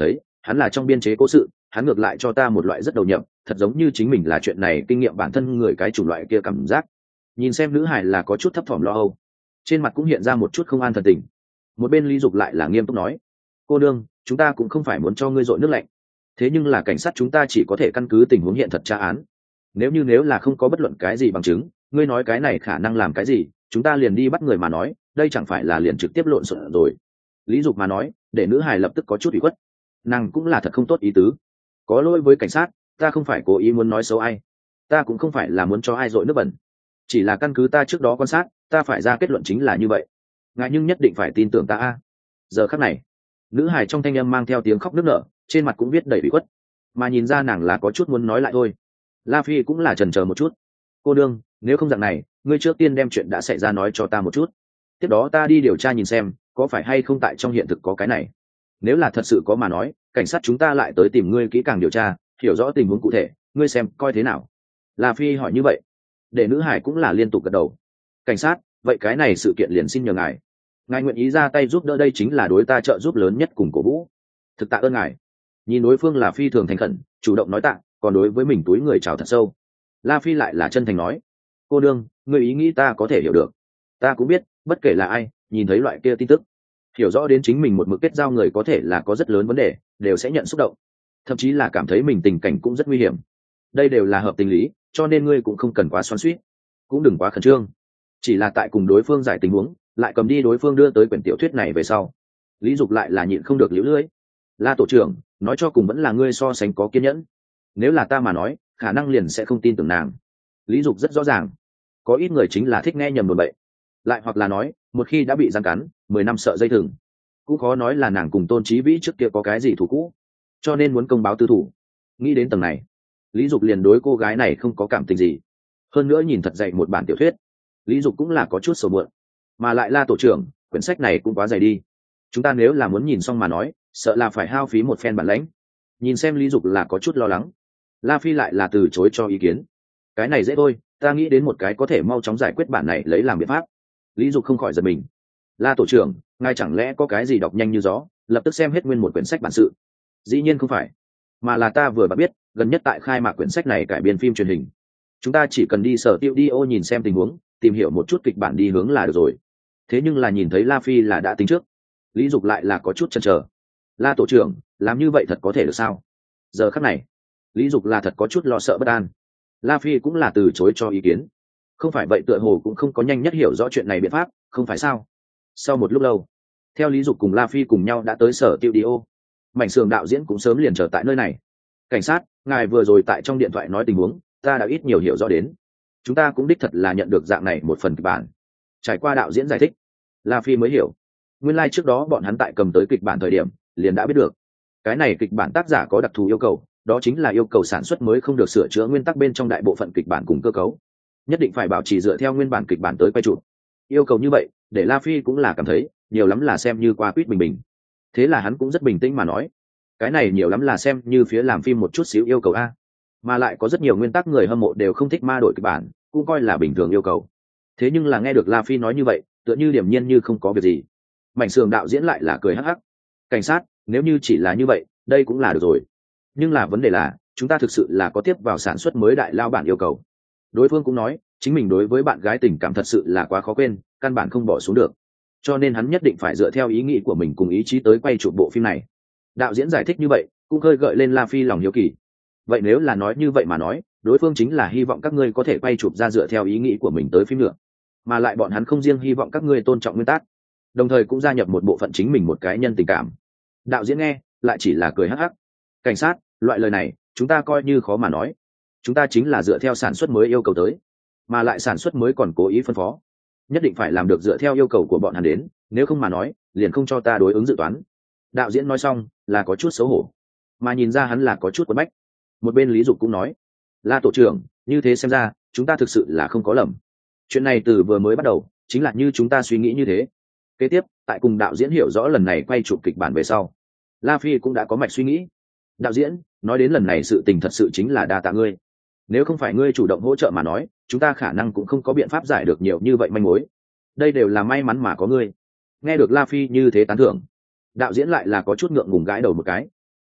[SPEAKER 1] hắn là trong biên chế cố sự, hắn ngược lại cho ta một loại rất đầu nhập, thật giống như chính mình là chuyện này kinh nghiệm bản thân người cái chủng loại kia cảm giác. Nhìn xem nữ hải là có chút thấp thỏm lo âu, trên mặt cũng hiện ra một chút không an thần tình. Một bên Lý Dục lại là nghiêm túc nói, cô đương, chúng ta cũng không phải muốn cho ngươi dội nước lạnh, thế nhưng là cảnh sát chúng ta chỉ có thể căn cứ tình huống hiện thật tra án. Nếu như nếu là không có bất luận cái gì bằng chứng, ngươi nói cái này khả năng làm cái gì, chúng ta liền đi bắt người mà nói, đây chẳng phải là liền trực tiếp lộn xộn rồi. Lý Dục mà nói, để nữ hải lập tức có chút ủy khuất. Nàng cũng là thật không tốt ý tứ. Có lỗi với cảnh sát, ta không phải cố ý muốn nói xấu ai, ta cũng không phải là muốn cho ai dội nước bẩn, chỉ là căn cứ ta trước đó quan sát, ta phải ra kết luận chính là như vậy. Ngài nhưng nhất định phải tin tưởng ta a. Giờ khắc này, nữ hải trong thanh âm mang theo tiếng khóc nức nở, trên mặt cũng viết đầy ủy khuất, mà nhìn ra nàng là có chút muốn nói lại thôi. La Phi cũng là chần chờ một chút. Cô đương, nếu không dạng này, ngươi trước tiên đem chuyện đã xảy ra nói cho ta một chút, tiếp đó ta đi điều tra nhìn xem có phải hay không tại trong hiện thực có cái này. Nếu là thật sự có mà nói, cảnh sát chúng ta lại tới tìm ngươi kỹ càng điều tra, hiểu rõ tình huống cụ thể, ngươi xem coi thế nào. La Phi hỏi như vậy, để nữ hải cũng là liên tục gật đầu. Cảnh sát, vậy cái này sự kiện liền xin nhờ ngài, ngài nguyện ý ra tay giúp đỡ, đây chính là đối ta trợ giúp lớn nhất cùng cổ vũ, thực tạ ơn ngài. Nhìn đối phương là phi thường thành khẩn, chủ động nói tạ, còn đối với mình túi người chào thật sâu. La Phi lại là chân thành nói, cô đương, người ý nghĩ ta có thể hiểu được, ta cũng biết bất kể là ai nhìn thấy loại kia tin tức, hiểu rõ đến chính mình một mực kết giao người có thể là có rất lớn vấn đề, đều sẽ nhận xúc động, thậm chí là cảm thấy mình tình cảnh cũng rất nguy hiểm. Đây đều là hợp tình lý, cho nên ngươi cũng không cần quá xoắn xuýt, cũng đừng quá khẩn trương. Chỉ là tại cùng đối phương giải tình huống, lại cầm đi đối phương đưa tới quyển tiểu thuyết này về sau, Lý Dục lại là nhịn không được liễu lưỡi. La tổ trưởng, nói cho cùng vẫn là ngươi so sánh có kiên nhẫn, nếu là ta mà nói, khả năng liền sẽ không tin tưởng nàng. Lý Dục rất rõ ràng, có ít người chính là thích nghe nhầm đồn bậy, lại hoặc là nói, một khi đã bị rắn cắn, mười năm sợ dây thừng. Cũng khó nói là nàng cùng Tôn Chí Vĩ trước kia có cái gì thù cũ, cho nên muốn công báo tư thủ. Nghĩ đến tầng này, Lý Dục liền đối cô gái này không có cảm tình gì. Hơn nữa nhìn thật dày một bản tiểu thuyết, Lý Dục cũng là có chút sầu muộn. Mà lại La tổ trưởng, quyển sách này cũng quá dày đi, chúng ta nếu là muốn nhìn xong mà nói, sợ là phải hao phí một phen bản lãnh. Nhìn xem Lý Dục là có chút lo lắng, La Phi lại là từ chối cho ý kiến. Cái này dễ thôi, ta nghĩ đến một cái có thể mau chóng giải quyết bản này lấy làm biện pháp. Lý Dục không khỏi giật mình. La tổ trưởng, ngài chẳng lẽ có cái gì đọc nhanh như gió, lập tức xem hết nguyên một quyển sách bản sự? Dĩ nhiên không phải, mà là ta vừa bắt biết, gần nhất tại khai mạc quyển sách này cải biên phim truyền hình. Chúng ta chỉ cần đi sở tiêu đi ô nhìn xem tình huống, tìm hiểu một chút kịch bản đi hướng là được rồi. Thế nhưng là nhìn thấy La Phi là đã tính trước. Lý Dục lại là có chút chần chờ. La tổ trưởng, làm như vậy thật có thể được sao? Giờ khắc này, Lý Dục là thật có chút lo sợ bất an. La Phi cũng là từ chối cho ý kiến. Không phải vậy tựa hồ cũng không có nhanh nhất hiểu rõ chuyện này biện pháp, không phải sao? Sau một lúc lâu, theo Lý Dục cùng La Phi cùng nhau đã tới sở tiêu đi ô. Mảnh xưởng đạo diễn cũng sớm liền chờ tại nơi này. Cảnh sát, ngài vừa rồi tại trong điện thoại nói tình huống, ta đã ít nhiều hiểu rõ đến. Chúng ta cũng đích thật là nhận được dạng này một phần kịch bản. Trải qua đạo diễn giải thích, La Phi mới hiểu. Nguyên lai like trước đó bọn hắn tại cầm tới kịch bản thời điểm, liền đã biết được. Cái này kịch bản tác giả có đặc thù yêu cầu, đó chính là yêu cầu sản xuất mới không được sửa chữa nguyên tắc bên trong đại bộ phận kịch bản cùng cơ cấu, nhất định phải bảo trì dựa theo nguyên bản kịch bản tới quay chụp. Yêu cầu như vậy, để La Phi cũng là cảm thấy nhiều lắm là xem như qua quýt bình bình. Thế là hắn cũng rất bình tĩnh mà nói, cái này nhiều lắm là xem như phía làm phim một chút xíu yêu cầu a, mà lại có rất nhiều nguyên tắc người hâm mộ đều không thích ma đổi kịch bản, cũng coi là bình thường yêu cầu. Thế nhưng là nghe được La Phi nói như vậy, tựa như điềm nhiên như không có việc gì. Mảnh xưởng đạo diễn lại là cười hắc hắc. Cảnh sát, nếu như chỉ là như vậy, đây cũng là được rồi. Nhưng là vấn đề là, chúng ta thực sự là có tiếp vào sản xuất mới đại lao bản yêu cầu. Đối phương cũng nói, chính mình đối với bạn gái tình cảm thật sự là quá khó quên, căn bản không bỏ xuống được. Cho nên hắn nhất định phải dựa theo ý nghĩ của mình cùng ý chí tới quay chụp bộ phim này. Đạo diễn giải thích như vậy, cũng khơi gợi lên La Phi lòng hiếu kỳ. Vậy nếu là nói như vậy mà nói, đối phương chính là hy vọng các ngươi có thể quay chụp ra dựa theo ý nghĩ của mình tới phim nữa. Mà lại bọn hắn không riêng hy vọng các ngươi tôn trọng nguyên tắc, đồng thời cũng gia nhập một bộ phận chính mình một cái nhân tình cảm. Đạo diễn nghe lại chỉ là cười hắc hắc. Cảnh sát, loại lời này chúng ta coi như khó mà nói, chúng ta chính là dựa theo sản xuất mới yêu cầu tới, mà lại sản xuất mới còn cố ý phân phó, nhất định phải làm được dựa theo yêu cầu của bọn hắn đến, nếu không mà nói liền không cho ta đối ứng dự toán. Đạo diễn nói xong là có chút xấu hổ, mà nhìn ra hắn là có chút quấn bách. Một bên Lý Dục cũng nói, La tổ trưởng, như thế xem ra chúng ta thực sự là không có lầm, chuyện này từ vừa mới bắt đầu chính là như chúng ta suy nghĩ như thế. Kế tiếp, tại cùng đạo diễn hiểu rõ lần này quay chụp kịch bản về sau, La Phi cũng đã có mạch suy nghĩ. Đạo diễn, nói đến lần này sự tình thật sự chính là đa tạ ngươi, nếu không phải ngươi chủ động hỗ trợ mà nói, chúng ta khả năng cũng không có biện pháp giải được nhiều như vậy manh mối, đây đều là may mắn mà có ngươi. Nghe được La Phi như thế tán thưởng, đạo diễn lại là có chút ngượng ngùng gãi đầu một cái.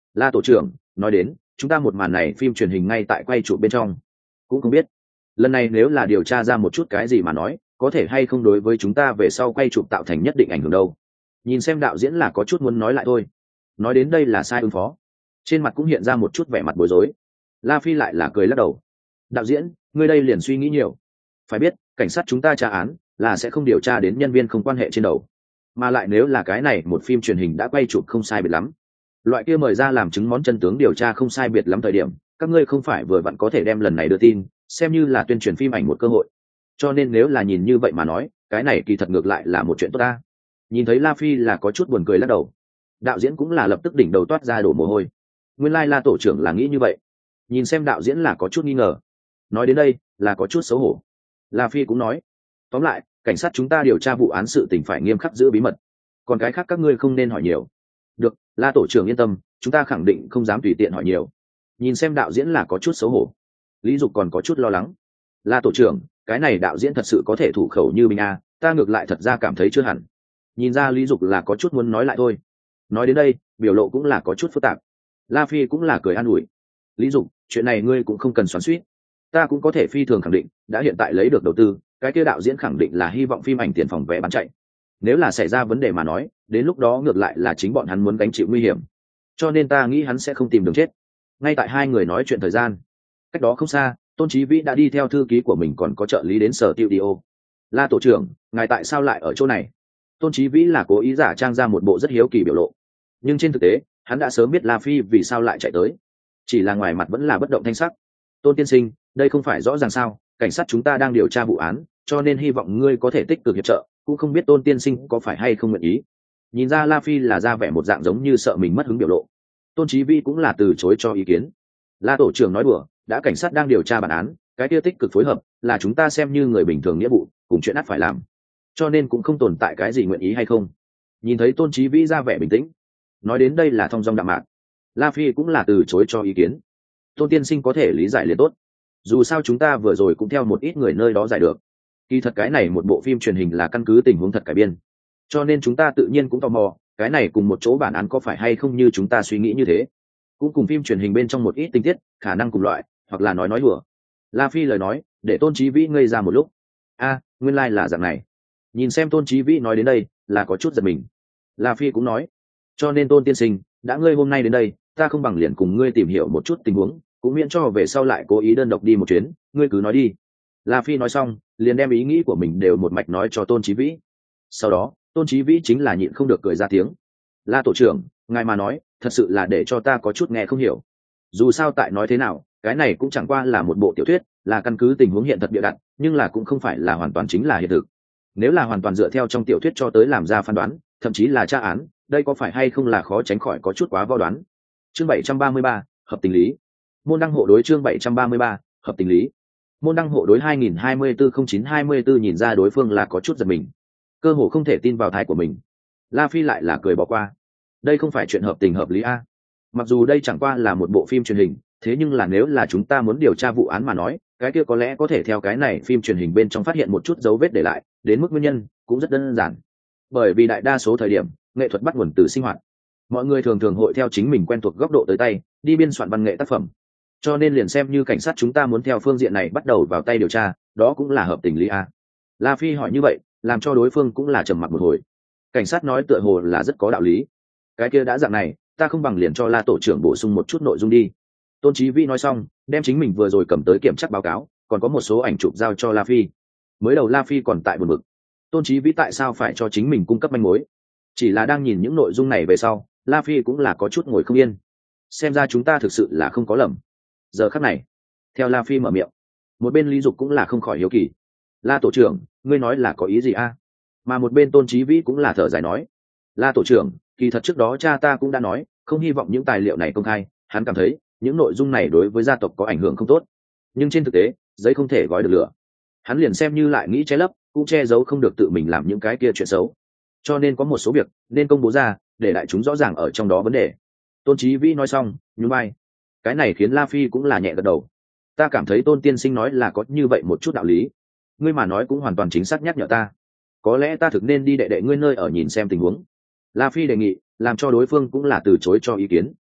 [SPEAKER 1] La tổ trưởng nói đến chúng ta một màn này phim truyền hình ngay tại quay chụp bên trong, cũng không biết lần này nếu là điều tra ra một chút cái gì mà nói có thể hay không đối với chúng ta về sau quay chụp tạo thành nhất định ảnh hưởng đâu. Nhìn xem đạo diễn là có chút muốn nói lại thôi. Nói đến đây là sai ứng phó, trên mặt cũng hiện ra một chút vẻ mặt bối rối. La Phi lại là cười lắc đầu. Đạo diễn, ngươi đây liền suy nghĩ nhiều. Phải biết cảnh sát chúng ta tra án là sẽ không điều tra đến nhân viên không quan hệ trên đầu, mà lại nếu là cái này một phim truyền hình đã quay chụp không sai biệt lắm, loại kia mời ra làm chứng món chân tướng điều tra không sai biệt lắm thời điểm, các ngươi không phải vừa vặn có thể đem lần này đưa tin xem như là tuyên truyền phim ảnh một cơ hội. Cho nên nếu là nhìn như vậy mà nói, cái này kỳ thật ngược lại là một chuyện tốt ta. Nhìn thấy La Phi là có chút buồn cười lắc đầu, đạo diễn cũng là lập tức đỉnh đầu toát ra đổ mồ hôi. Nguyên lai La tổ trưởng là nghĩ như vậy. Nhìn xem đạo diễn là có chút nghi ngờ. Nói đến đây là có chút xấu hổ. La Phi cũng nói, tóm lại cảnh sát chúng ta điều tra vụ án sự tình phải nghiêm khắc giữ bí mật, còn cái khác các ngươi không nên hỏi nhiều. Được, La tổ trưởng yên tâm, chúng ta khẳng định không dám tùy tiện hỏi nhiều. Nhìn xem đạo diễn là có chút xấu hổ, Lý Dục còn có chút lo lắng. La tổ trưởng, cái này đạo diễn thật sự có thể thủ khẩu như mình à, ta ngược lại thật ra cảm thấy chưa hẳn. Nhìn ra Lý Dục là có chút muốn nói lại thôi. Nói đến đây biểu lộ cũng là có chút phức tạp. La Phi cũng là cười an ủi, Lý Dục, chuyện này ngươi cũng không cần xoắn xuýt, ta cũng có thể phi thường khẳng định đã hiện tại lấy được đầu tư, cái kia đạo diễn khẳng định là hy vọng phim ảnh tiền phòng vé bán chạy. Nếu là xảy ra vấn đề mà nói, đến lúc đó ngược lại là chính bọn hắn muốn gánh chịu nguy hiểm, cho nên ta nghĩ hắn sẽ không tìm đường chết. Ngay tại hai người nói chuyện thời gian, cách đó không xa, Tôn Chí Vĩ đã đi theo thư ký của mình còn có trợ lý đến sở studio. La tổ trưởng, ngài tại sao lại ở chỗ này? Tôn Chí Vĩ là cố ý giả trang ra một bộ rất hiếu kỳ biểu lộ, nhưng trên thực tế hắn đã sớm biết La Phi vì sao lại chạy tới, chỉ là ngoài mặt vẫn là bất động thanh sắc. Tôn tiên sinh, đây không phải rõ ràng sao, cảnh sát chúng ta đang điều tra vụ án, cho nên hy vọng ngươi có thể tích cực hiệp trợ, cũng không biết Tôn tiên sinh có phải hay không nguyện ý. Nhìn ra La Phi là ra vẻ một dạng giống như sợ mình mất hứng biểu lộ, Tôn Chí Vĩ cũng là từ chối cho ý kiến. La tổ trưởng nói đùa, đã cảnh sát đang điều tra bản án, cái kia tích cực phối hợp là chúng ta xem như người bình thường nghĩa vụ, cùng chuyện ắt phải làm, cho nên cũng không tồn tại cái gì nguyện ý hay không. Nhìn thấy Tôn Chí Vĩ ra vẻ bình tĩnh, nói đến đây là thong dong đạm mạc, La Phi cũng là từ chối cho ý kiến. Tôn tiên sinh có thể lý giải liền tốt, dù sao chúng ta vừa rồi cũng theo một ít người nơi đó giải được, kỳ thật cái này một bộ phim truyền hình là căn cứ tình huống thật cải biên, cho nên chúng ta tự nhiên cũng tò mò cái này cùng một chỗ bản án có phải hay không như chúng ta suy nghĩ như thế, cũng cùng phim truyền hình bên trong một ít tình tiết khả năng cùng loại, hoặc là nói nói đùa. La Phi lời nói để Tôn Chí Vĩ ngây ra một lúc. A, nguyên lai like là dạng này. Nhìn xem Tôn Chí Vĩ nói đến đây là có chút giật mình. La Phi cũng nói, cho nên Tôn tiên sinh, đã ngươi hôm nay đến đây, ta không bằng liền cùng ngươi tìm hiểu một chút tình huống, cũng miễn cho về sau lại cố ý đơn độc đi một chuyến, ngươi cứ nói đi. La Phi nói xong liền đem ý nghĩ của mình đều một mạch nói cho Tôn Chí Vĩ. Sau đó Tôn Chí Vĩ chính là nhịn không được cười ra tiếng. La tổ trưởng, ngài mà nói thật sự là để cho ta có chút nghe không hiểu. Dù sao tại nói thế nào, cái này cũng chẳng qua là một bộ tiểu thuyết, là căn cứ tình huống hiện thật bịa đặt, nhưng là cũng không phải là hoàn toàn chính là hiện thực. Nếu là hoàn toàn dựa theo trong tiểu thuyết cho tới làm ra phán đoán, thậm chí là tra án, đây có phải hay không là khó tránh khỏi có chút quá vo đoán. Chương bảy trăm ba mươi ba, hợp tình lý. Môn đăng hộ đối chương bảy trăm ba mươi ba, hợp tình lý. Môn đăng hộ đối hai nghìn hai mươi tư không chín hai mươi tư nhìn ra đối phương là có chút giật mình, cơ hồ không thể tin vào tai của mình. La Phi lại là cười bỏ qua. Đây không phải chuyện hợp tình hợp lý a. Mặc dù đây chẳng qua là một bộ phim truyền hình, thế nhưng là nếu là chúng ta muốn điều tra vụ án mà nói, cái kia có lẽ có thể theo cái này phim truyền hình bên trong phát hiện một chút dấu vết để lại, đến mức nguyên nhân cũng rất đơn giản. Bởi vì đại đa số thời điểm, nghệ thuật bắt nguồn từ sinh hoạt. Mọi người thường thường hội theo chính mình quen thuộc góc độ tới tay, đi biên soạn văn nghệ tác phẩm. Cho nên liền xem như cảnh sát chúng ta muốn theo phương diện này bắt đầu vào tay điều tra, đó cũng là hợp tình lý a. La Phi hỏi như vậy, làm cho đối phương cũng là trầm mặc một hồi. Cảnh sát nói tựa hồ là rất có đạo lý. Cái kia đã dạng này, ta không bằng liền cho La tổ trưởng bổ sung một chút nội dung đi. Tôn Chí Vĩ nói xong, đem chính mình vừa rồi cầm tới kiểm tra báo cáo, còn có một số ảnh chụp giao cho La Phi. Mới đầu La Phi còn tại buồn bực, Tôn Chí Vĩ tại sao phải cho chính mình cung cấp manh mối? Chỉ là đang nhìn những nội dung này về sau, La Phi cũng là có chút ngồi không yên. Xem ra chúng ta thực sự là không có lầm. Giờ khắc này, theo La Phi mở miệng, một bên Lý Dục cũng là không khỏi hiếu kỳ. La tổ trưởng, ngươi nói là có ý gì a? Mà một bên Tôn Chí Vĩ cũng là thở dài nói, La tổ trưởng, kỳ thật trước đó cha ta cũng đã nói, không hy vọng những tài liệu này công khai, hắn cảm thấy những nội dung này đối với gia tộc có ảnh hưởng không tốt. Nhưng trên thực tế, giấy không thể gói được lửa. Hắn liền xem như lại nghĩ che lấp, cũng che giấu không được tự mình làm những cái kia chuyện xấu. Cho nên có một số việc nên công bố ra, để đại chúng rõ ràng ở trong đó vấn đề. Tôn Chí Vĩ nói xong, nhún vai. Cái này khiến La Phi cũng là nhẹ gật đầu. Ta cảm thấy Tôn tiên sinh nói là có như vậy một chút đạo lý. Ngươi mà nói cũng hoàn toàn chính xác nhắc nhở ta. Có lẽ ta thực nên đi đệ đệ ngươi nơi ở nhìn xem tình huống. La Phi đề nghị, làm cho đối phương cũng là từ chối cho ý kiến.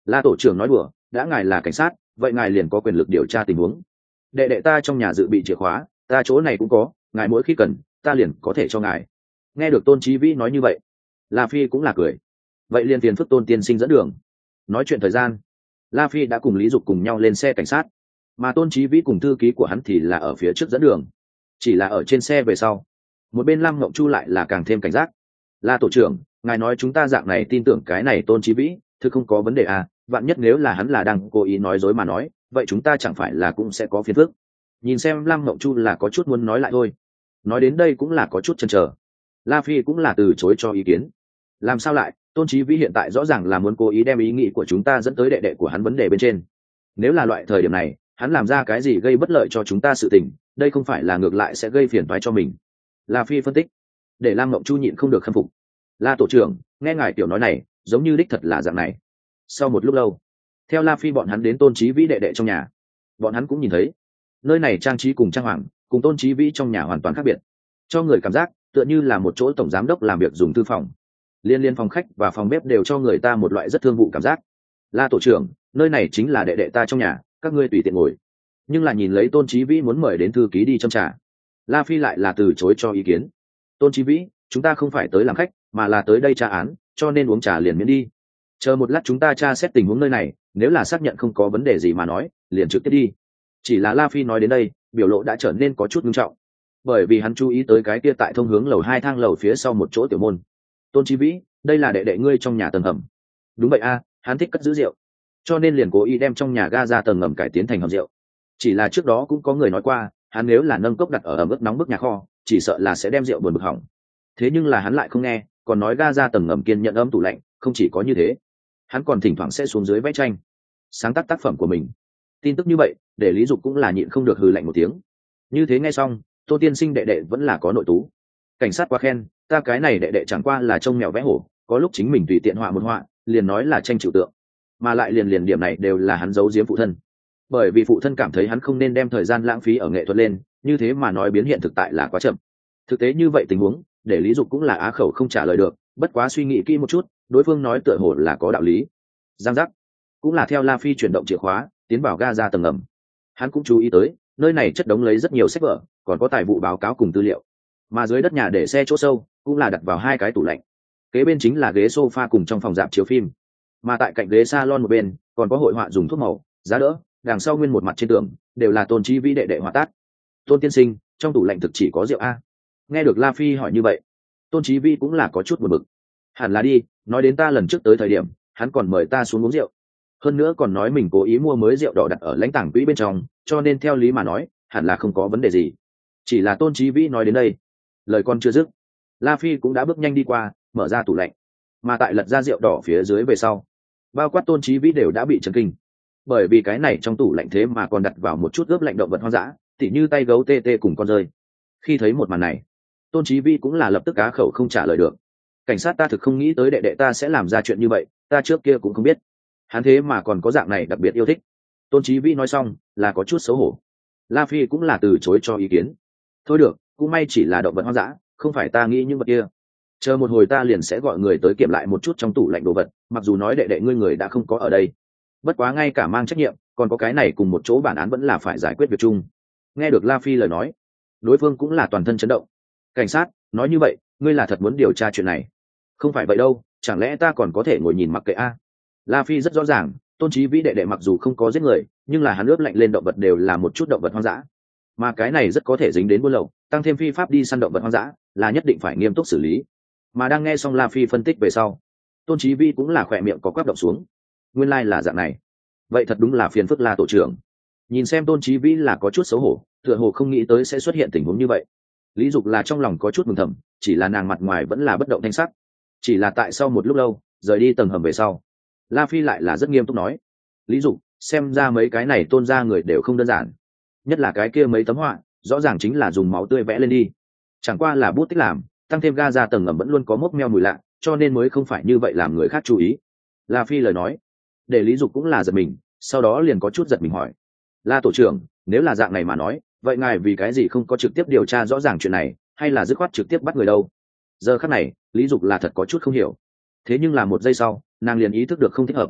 [SPEAKER 1] La tổ trưởng nói đùa, đã ngài là cảnh sát vậy ngài liền có quyền lực điều tra tình huống. Đệ đệ ta trong nhà dự bị chìa khóa, ta chỗ này cũng có, ngài mỗi khi cần ta liền có thể cho ngài. Nghe được Tôn Chí Vĩ nói như vậy, La Phi cũng là cười. Vậy liền tiền phức Tôn tiên sinh dẫn đường. Nói chuyện thời gian, La Phi đã cùng Lý Dục cùng nhau lên xe cảnh sát, mà Tôn Chí Vĩ cùng thư ký của hắn thì là ở phía trước dẫn đường. Chỉ là ở trên xe về sau, một bên Lam Ngộng Chu lại là càng thêm cảnh giác. La tổ trưởng, ngài nói chúng ta dạng này tin tưởng cái này Tôn Chí Vĩ, thực không có vấn đề à, vạn nhất nếu là hắn là đang cố ý nói dối mà nói, vậy chúng ta chẳng phải là cũng sẽ có phiền phức. Nhìn xem Lam Ngộng Chu là có chút muốn nói lại thôi. Nói đến đây cũng là có chút chần chờ. La Phi cũng là từ chối cho ý kiến. Làm sao lại, Tôn Chí Vĩ hiện tại rõ ràng là muốn cố ý đem ý nghĩ của chúng ta dẫn tới đệ đệ của hắn vấn đề bên trên. Nếu là loại thời điểm này, hắn làm ra cái gì gây bất lợi cho chúng ta sự tình, đây không phải là ngược lại sẽ gây phiền toái cho mình. La Phi phân tích. Để Lam Ngộng Chu nhịn không được khâm phục. La tổ trưởng, nghe ngài tiểu nói này, giống như đích thật là dạng này. Sau một lúc lâu, theo La Phi bọn hắn đến Tôn Chí Vĩ đệ đệ trong nhà, bọn hắn cũng nhìn thấy nơi này trang trí cùng trang hoàng cùng Tôn Chí Vĩ trong nhà hoàn toàn khác biệt, cho người cảm giác tựa như là một chỗ tổng giám đốc làm việc dùng thư phòng. Liên liên phòng khách và phòng bếp đều cho người ta một loại rất thương vụ cảm giác. La tổ trưởng, nơi này chính là đệ đệ ta trong nhà, các ngươi tùy tiện ngồi. Nhưng là nhìn lấy Tôn Chí Vĩ muốn mời đến thư ký đi châm trà, La Phi lại là từ chối cho ý kiến. Tôn Chí Vĩ, chúng ta không phải tới làm khách mà là tới đây tra án, cho nên uống trà liền miễn đi. Chờ một lát chúng ta tra xét tình huống nơi này, nếu là xác nhận không có vấn đề gì mà nói, liền trực tiếp đi. Chỉ là La Phi nói đến đây, biểu lộ đã trở nên có chút nghiêm trọng, bởi vì hắn chú ý tới cái kia tại thông hướng lầu hai thang lầu phía sau một chỗ tiểu môn. Tôn Chí Vĩ, đây là đệ đệ ngươi trong nhà tầng hầm. Đúng vậy a, hắn thích cất giữ rượu, cho nên liền cố ý đem trong nhà ga ra tầng ngầm cải tiến thành hầm rượu. Chỉ là trước đó cũng có người nói qua, hắn nếu là nâng cốc đặt ở ẩm ướt nóng bức nhà kho, chỉ sợ là sẽ đem rượu buồn bực hỏng. Thế nhưng là hắn lại không nghe, còn nói ga ra tầng ngầm kiên nhận ấm tủ lạnh. Không chỉ có như thế, hắn còn thỉnh thoảng sẽ xuống dưới vẽ tranh, sáng tác tác phẩm của mình. Tin tức như vậy để Lý Dục cũng là nhịn không được hừ lạnh một tiếng. Như thế nghe xong, Tô tiên sinh đệ đệ vẫn là có nội tú. Cảnh sát quá khen, ta cái này đệ đệ chẳng qua là trông mèo vẽ hổ, có lúc chính mình tùy tiện họa một họa, liền nói là tranh trừu tượng, mà lại liền liền điểm này đều là hắn giấu giếm phụ thân. Bởi vì phụ thân cảm thấy hắn không nên đem thời gian lãng phí ở nghệ thuật lên, như thế mà nói biến hiện thực tại là quá chậm. Thực tế như vậy tình huống, để Lý Dục cũng là á khẩu không trả lời được, bất quá suy nghĩ kỹ một chút, đối phương nói tựa hồ là có đạo lý. Giang giác, cũng là theo La Phi chuyển động chìa khóa, tiến vào ga ra tầng ngầm. Hắn cũng chú ý tới, nơi này chất đống lấy rất nhiều sách vở, còn có tài vụ báo cáo cùng tư liệu. Mà dưới đất nhà để xe chỗ sâu, cũng là đặt vào hai cái tủ lạnh. Kế bên chính là ghế sofa cùng trong phòng rạp chiếu phim. Mà tại cạnh ghế salon một bên, còn có hội họa dùng thuốc màu, giá đỡ, đằng sau nguyên một mặt trên tường đều là Tôn Chí Vĩ đệ đệ họa tác. Tôn tiên sinh, trong tủ lạnh thực chỉ có rượu a? Nghe được La Phi hỏi như vậy, Tôn Chí Vĩ cũng là có chút buồn bực. Hẳn là đi, nói đến ta lần trước tới thời điểm, hắn còn mời ta xuống uống rượu. Hơn nữa còn nói mình cố ý mua mới rượu đỏ đặt ở lãnh tàng quỹ bên trong, cho nên theo lý mà nói, hẳn là không có vấn đề gì. Chỉ là Tôn Chí Vĩ nói đến đây, lời con chưa dứt, La Phi cũng đã bước nhanh đi qua, mở ra tủ lạnh. Mà tại lật ra rượu đỏ phía dưới về sau, bao quát Tôn Chí Vĩ đều đã bị chấn kinh. Bởi vì cái này trong tủ lạnh thế mà còn đặt vào một chút ướp lạnh động vật hoang dã, tỉ như tay gấu tê tê cùng con rơi. Khi thấy một màn này, Tôn Chí Vĩ cũng là lập tức cá khẩu không trả lời được. Cảnh sát, ta thực không nghĩ tới đệ đệ ta sẽ làm ra chuyện như vậy, ta trước kia cũng không biết hắn thế mà còn có dạng này đặc biệt yêu thích. Tôn Chí Vĩ nói xong là có chút xấu hổ. La Phi cũng là từ chối cho ý kiến. Thôi được, cũng may chỉ là động vật hoang dã, không phải ta nghĩ những vật kia. Chờ một hồi ta liền sẽ gọi người tới kiểm lại một chút trong tủ lạnh đồ vật, mặc dù nói đệ đệ ngươi người đã không có ở đây, bất quá ngay cả mang trách nhiệm, còn có cái này cùng một chỗ bản án vẫn là phải giải quyết việc chung. Nghe được La Phi lời nói, đối phương cũng là toàn thân chấn động. Cảnh sát, nói như vậy, ngươi là thật muốn điều tra chuyện này? Không phải vậy đâu, chẳng lẽ ta còn có thể ngồi nhìn mặc kệ a? La Phi rất rõ ràng, Tôn Chí Vĩ đệ đệ mặc dù không có giết người, nhưng là hắn ướp lạnh lên động vật đều là một chút động vật hoang dã, mà cái này rất có thể dính đến buôn lậu, tăng thêm phi pháp đi săn động vật hoang dã, là nhất định phải nghiêm túc xử lý. Mà đang nghe xong La Phi phân tích về sau, Tôn Chí Vĩ cũng là khỏe miệng có quắp động xuống. Nguyên lai like là dạng này, vậy thật đúng là phiền phức La tổ trưởng. Nhìn xem Tôn Chí Vĩ là có chút xấu hổ, tựa hồ không nghĩ tới sẽ xuất hiện tình huống như vậy. Lý Dục là trong lòng có chút mừng thầm, chỉ là nàng mặt ngoài vẫn là bất động thanh sắc. Chỉ là tại sau một lúc lâu, rời đi tầng hầm về sau, La Phi lại là rất nghiêm túc nói: Lý Dục, xem ra mấy cái này Tôn gia người đều không đơn giản, nhất là cái kia mấy tấm họa, rõ ràng chính là dùng máu tươi vẽ lên đi, chẳng qua là bút tích làm, tăng thêm ga ra tầng ngầm vẫn luôn có mốc meo mùi lạ, cho nên mới không phải như vậy làm người khác chú ý. La Phi lời nói để Lý Dục cũng là giật mình, sau đó liền có chút giật mình hỏi: La tổ trưởng, nếu là dạng này mà nói, vậy ngài vì cái gì không có trực tiếp điều tra rõ ràng chuyện này, hay là dứt khoát trực tiếp bắt người đâu? Giờ khắc này, Lý Dục là thật có chút không hiểu. Thế nhưng là một giây sau, nàng liền ý thức được không thích hợp.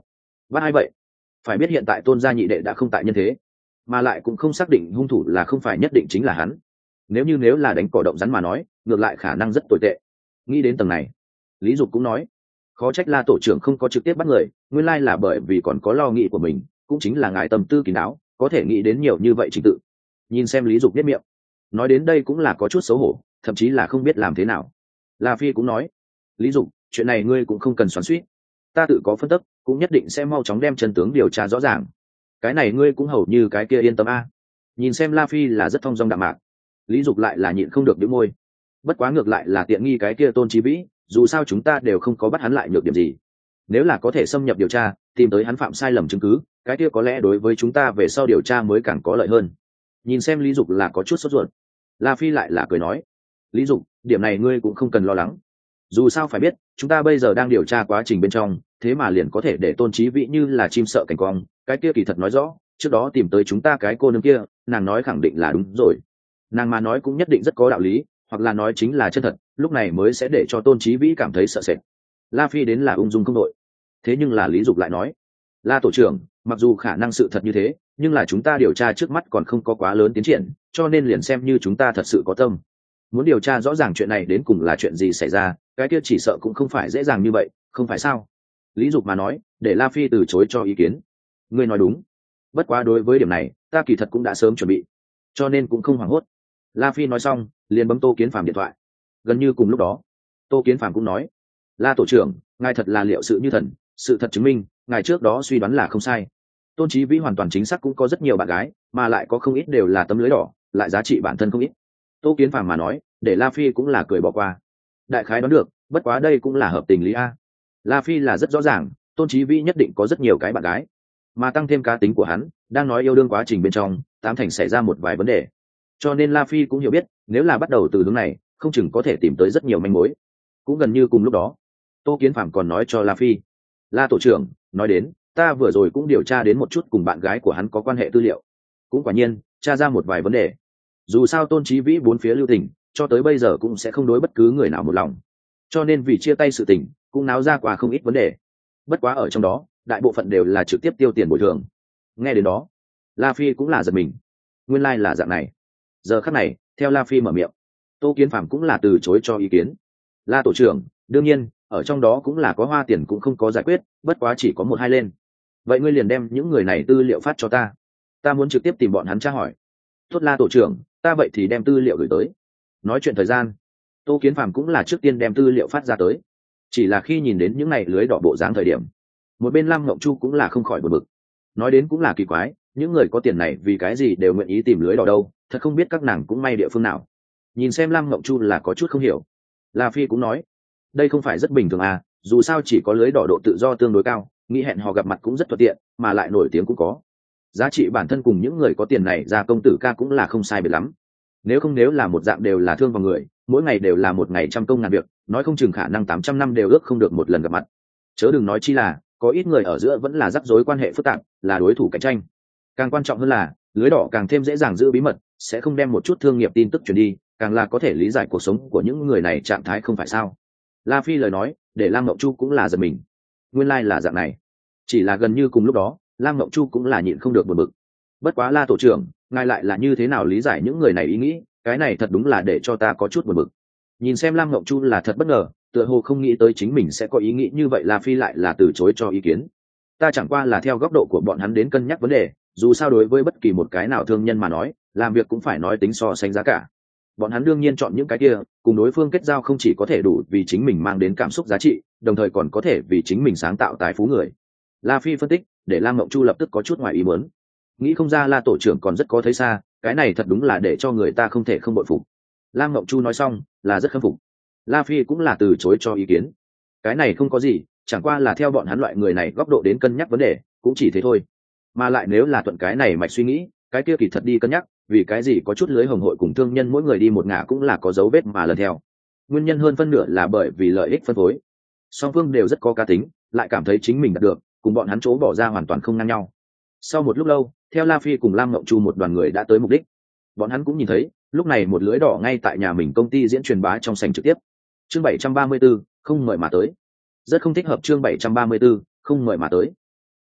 [SPEAKER 1] bắt ai vậy? Phải biết hiện tại tôn gia nhị đệ đã không tại nhân thế, mà lại cũng không xác định hung thủ là không phải nhất định chính là hắn. Nếu như nếu là đánh cỏ động rắn mà nói, ngược lại khả năng rất tồi tệ. Nghĩ đến tầng này, Lý Dục cũng nói, khó trách La tổ trưởng không có trực tiếp bắt người, nguyên lai là bởi vì còn có lo nghĩ của mình, cũng chính là ngài tâm tư kín đáo, có thể nghĩ đến nhiều như vậy trình tự. Nhìn xem Lý Dục biết miệng, nói đến đây cũng là có chút xấu hổ, thậm chí là không biết làm thế nào. La Phi cũng nói, Lý Dục, chuyện này ngươi cũng không cần xoắn xuýt, ta tự có phân tích, cũng nhất định sẽ mau chóng đem chân tướng điều tra rõ ràng. Cái này ngươi cũng hầu như cái kia yên tâm a. Nhìn xem La Phi là rất thong dong đạm mạc, Lý Dục lại là nhịn không được bĩu môi. Bất quá ngược lại là tiện nghi cái kia Tôn Chí Vĩ, dù sao chúng ta đều không có bắt hắn lại nhược điểm gì. Nếu là có thể xâm nhập điều tra, tìm tới hắn phạm sai lầm chứng cứ, cái kia có lẽ đối với chúng ta về sau điều tra mới càng có lợi hơn. Nhìn xem Lý Dục là có chút sốt ruột, La Phi lại là cười nói, Lý Dục, điểm này ngươi cũng không cần lo lắng. Dù sao phải biết, chúng ta bây giờ đang điều tra quá trình bên trong, thế mà liền có thể để Tôn Chí Vĩ như là chim sợ cảnh quang, cái kia kỳ thật nói rõ, trước đó tìm tới chúng ta cái cô nương kia, nàng nói khẳng định là đúng rồi. Nàng mà nói cũng nhất định rất có đạo lý, hoặc là nói chính là chân thật, lúc này mới sẽ để cho Tôn Chí Vĩ cảm thấy sợ sệt. La Phi đến là ung dung không đội. Thế nhưng là Lý Dục lại nói, La tổ trưởng, mặc dù khả năng sự thật như thế, nhưng là chúng ta điều tra trước mắt còn không có quá lớn tiến triển, cho nên liền xem như chúng ta thật sự có tâm, muốn điều tra rõ ràng chuyện này đến cùng là chuyện gì xảy ra, cái kia chỉ sợ cũng không phải dễ dàng như vậy, không phải sao? Lý Dục mà nói, để La Phi từ chối cho ý kiến. Ngươi nói đúng, bất quá đối với điểm này, ta kỳ thật cũng đã sớm chuẩn bị, cho nên cũng không hoảng hốt. La Phi nói xong, liền bấm Tô Kiến Phàm điện thoại. Gần như cùng lúc đó, Tô Kiến Phàm cũng nói, La tổ trưởng, ngài thật là liệu sự như thần, sự thật chứng minh, ngài trước đó suy đoán là không sai. Tôn Chí Vĩ hoàn toàn chính xác cũng có rất nhiều bạn gái, mà lại có không ít đều là tấm lưới đỏ, lại giá trị bản thân không ít. Tô Kiến Phàm mà nói, để La Phi cũng là cười bỏ qua. Đại khái đoán được, bất quá đây cũng là hợp tình lý a. La Phi là rất rõ ràng, Tôn Chí Vĩ nhất định có rất nhiều cái bạn gái, mà tăng thêm cá tính của hắn, đang nói yêu đương quá trình bên trong, tám thành xảy ra một vài vấn đề. Cho nên La Phi cũng hiểu biết, nếu là bắt đầu từ hướng này, không chừng có thể tìm tới rất nhiều manh mối. Cũng gần như cùng lúc đó, Tô Kiến Phàm còn nói cho La Phi, La tổ trưởng, nói đến, ta vừa rồi cũng điều tra đến một chút cùng bạn gái của hắn có quan hệ tư liệu, cũng quả nhiên tra ra một vài vấn đề. Dù sao Tôn Chí Vĩ bốn phía lưu tình, cho tới bây giờ cũng sẽ không đối bất cứ người nào một lòng, cho nên vì chia tay sự tình cũng náo ra qua không ít vấn đề. Bất quá ở trong đó, đại bộ phận đều là trực tiếp tiêu tiền bồi thường. Nghe đến đó, La Phi cũng là giật mình, nguyên lai like là dạng này. Giờ khắc này, theo La Phi mở miệng, Tô Kiến Phàm cũng là từ chối cho ý kiến. La tổ trưởng, đương nhiên, ở trong đó cũng là có hoa tiền cũng không có giải quyết, bất quá chỉ có một hai lên. Vậy ngươi liền đem những người này tư liệu phát cho ta, ta muốn trực tiếp tìm bọn hắn tra hỏi. Tốt La tổ trưởng, ta vậy thì đem tư liệu gửi tới. Nói chuyện thời gian, Tô Kiến Phàm cũng là trước tiên đem tư liệu phát ra tới. Chỉ là khi nhìn đến những này lưới đỏ bộ dáng thời điểm, một bên Lam Ngộng Chu cũng là không khỏi bực bực. Nói đến cũng là kỳ quái, những người có tiền này vì cái gì đều nguyện ý tìm lưới đỏ đâu, thật không biết các nàng cũng may địa phương nào. Nhìn xem Lam Ngộng Chu là có chút không hiểu. La Phi cũng nói, đây không phải rất bình thường à, dù sao chỉ có lưới đỏ độ tự do tương đối cao, nghĩ hẹn hò gặp mặt cũng rất thuận tiện, mà lại nổi tiếng cũng có. Giá trị bản thân cùng những người có tiền này ra công tử ca cũng là không sai biệt lắm. Nếu không nếu là một dạng đều là thương vào người, mỗi ngày đều là một ngày trăm công ngàn việc, nói không chừng khả năng tám trăm năm đều ước không được một lần gặp mặt. Chớ đừng nói chi là, có ít người ở giữa vẫn là rắc rối quan hệ phức tạp, là đối thủ cạnh tranh. Càng quan trọng hơn là, lưới đỏ càng thêm dễ dàng giữ bí mật, sẽ không đem một chút thương nghiệp tin tức truyền đi, càng là có thể lý giải cuộc sống của những người này trạng thái không phải sao. La Phi lời nói, để Lam Ngộng Chu cũng là giật mình. Nguyên lai like là dạng này. Chỉ là gần như cùng lúc đó, Lam Ngộng Chu cũng là nhịn không được buồn bực. Bất quá La tổ trưởng, ngài lại là như thế nào lý giải những người này ý nghĩ, cái này thật đúng là để cho ta có chút buồn bực. Nhìn xem Lam Ngộng Chu là thật bất ngờ, tựa hồ không nghĩ tới chính mình sẽ có ý nghĩ như vậy. La Phi lại là từ chối cho ý kiến. Ta chẳng qua là theo góc độ của bọn hắn đến cân nhắc vấn đề, dù sao đối với bất kỳ một cái nào thương nhân mà nói, làm việc cũng phải nói tính so sánh giá cả. Bọn hắn đương nhiên chọn những cái kia cùng đối phương kết giao không chỉ có thể đủ vì chính mình mang đến cảm xúc giá trị, đồng thời còn có thể vì chính mình sáng tạo tài phú người. La Phi phân tích, để Lam Ngộng Chu lập tức có chút ngoài ý muốn. Nghĩ không ra La tổ trưởng còn rất có thấy xa, cái này thật đúng là để cho người ta không thể không bội phục. Lam Ngộng Chu nói xong là rất khâm phục. La Phi cũng là từ chối cho ý kiến. Cái này không có gì, chẳng qua là theo bọn hắn loại người này góc độ đến cân nhắc vấn đề, cũng chỉ thế thôi. Mà lại nếu là thuận cái này mạch suy nghĩ, cái kia kỳ thật đi cân nhắc, vì cái gì có chút lưới hồng hội cùng thương nhân mỗi người đi một ngả cũng là có dấu vết mà lần theo. Nguyên nhân hơn phân nửa là bởi vì lợi ích phân phối. Song phương đều rất có cá tính, lại cảm thấy chính mình đạt được, cùng bọn hắn chỗ bỏ ra hoàn toàn không ngang nhau. Sau một lúc lâu, theo La Phi cùng Lam Ngộng Chu một đoàn người đã tới mục đích. Bọn hắn cũng nhìn thấy, lúc này một lưới đỏ ngay tại nhà mình công ty diễn truyền bá trong sảnh trực tiếp. Chương bảy trăm ba mươi tư, không mời mà tới. Rất không thích hợp chương bảy trăm ba mươi tư, không mời mà tới.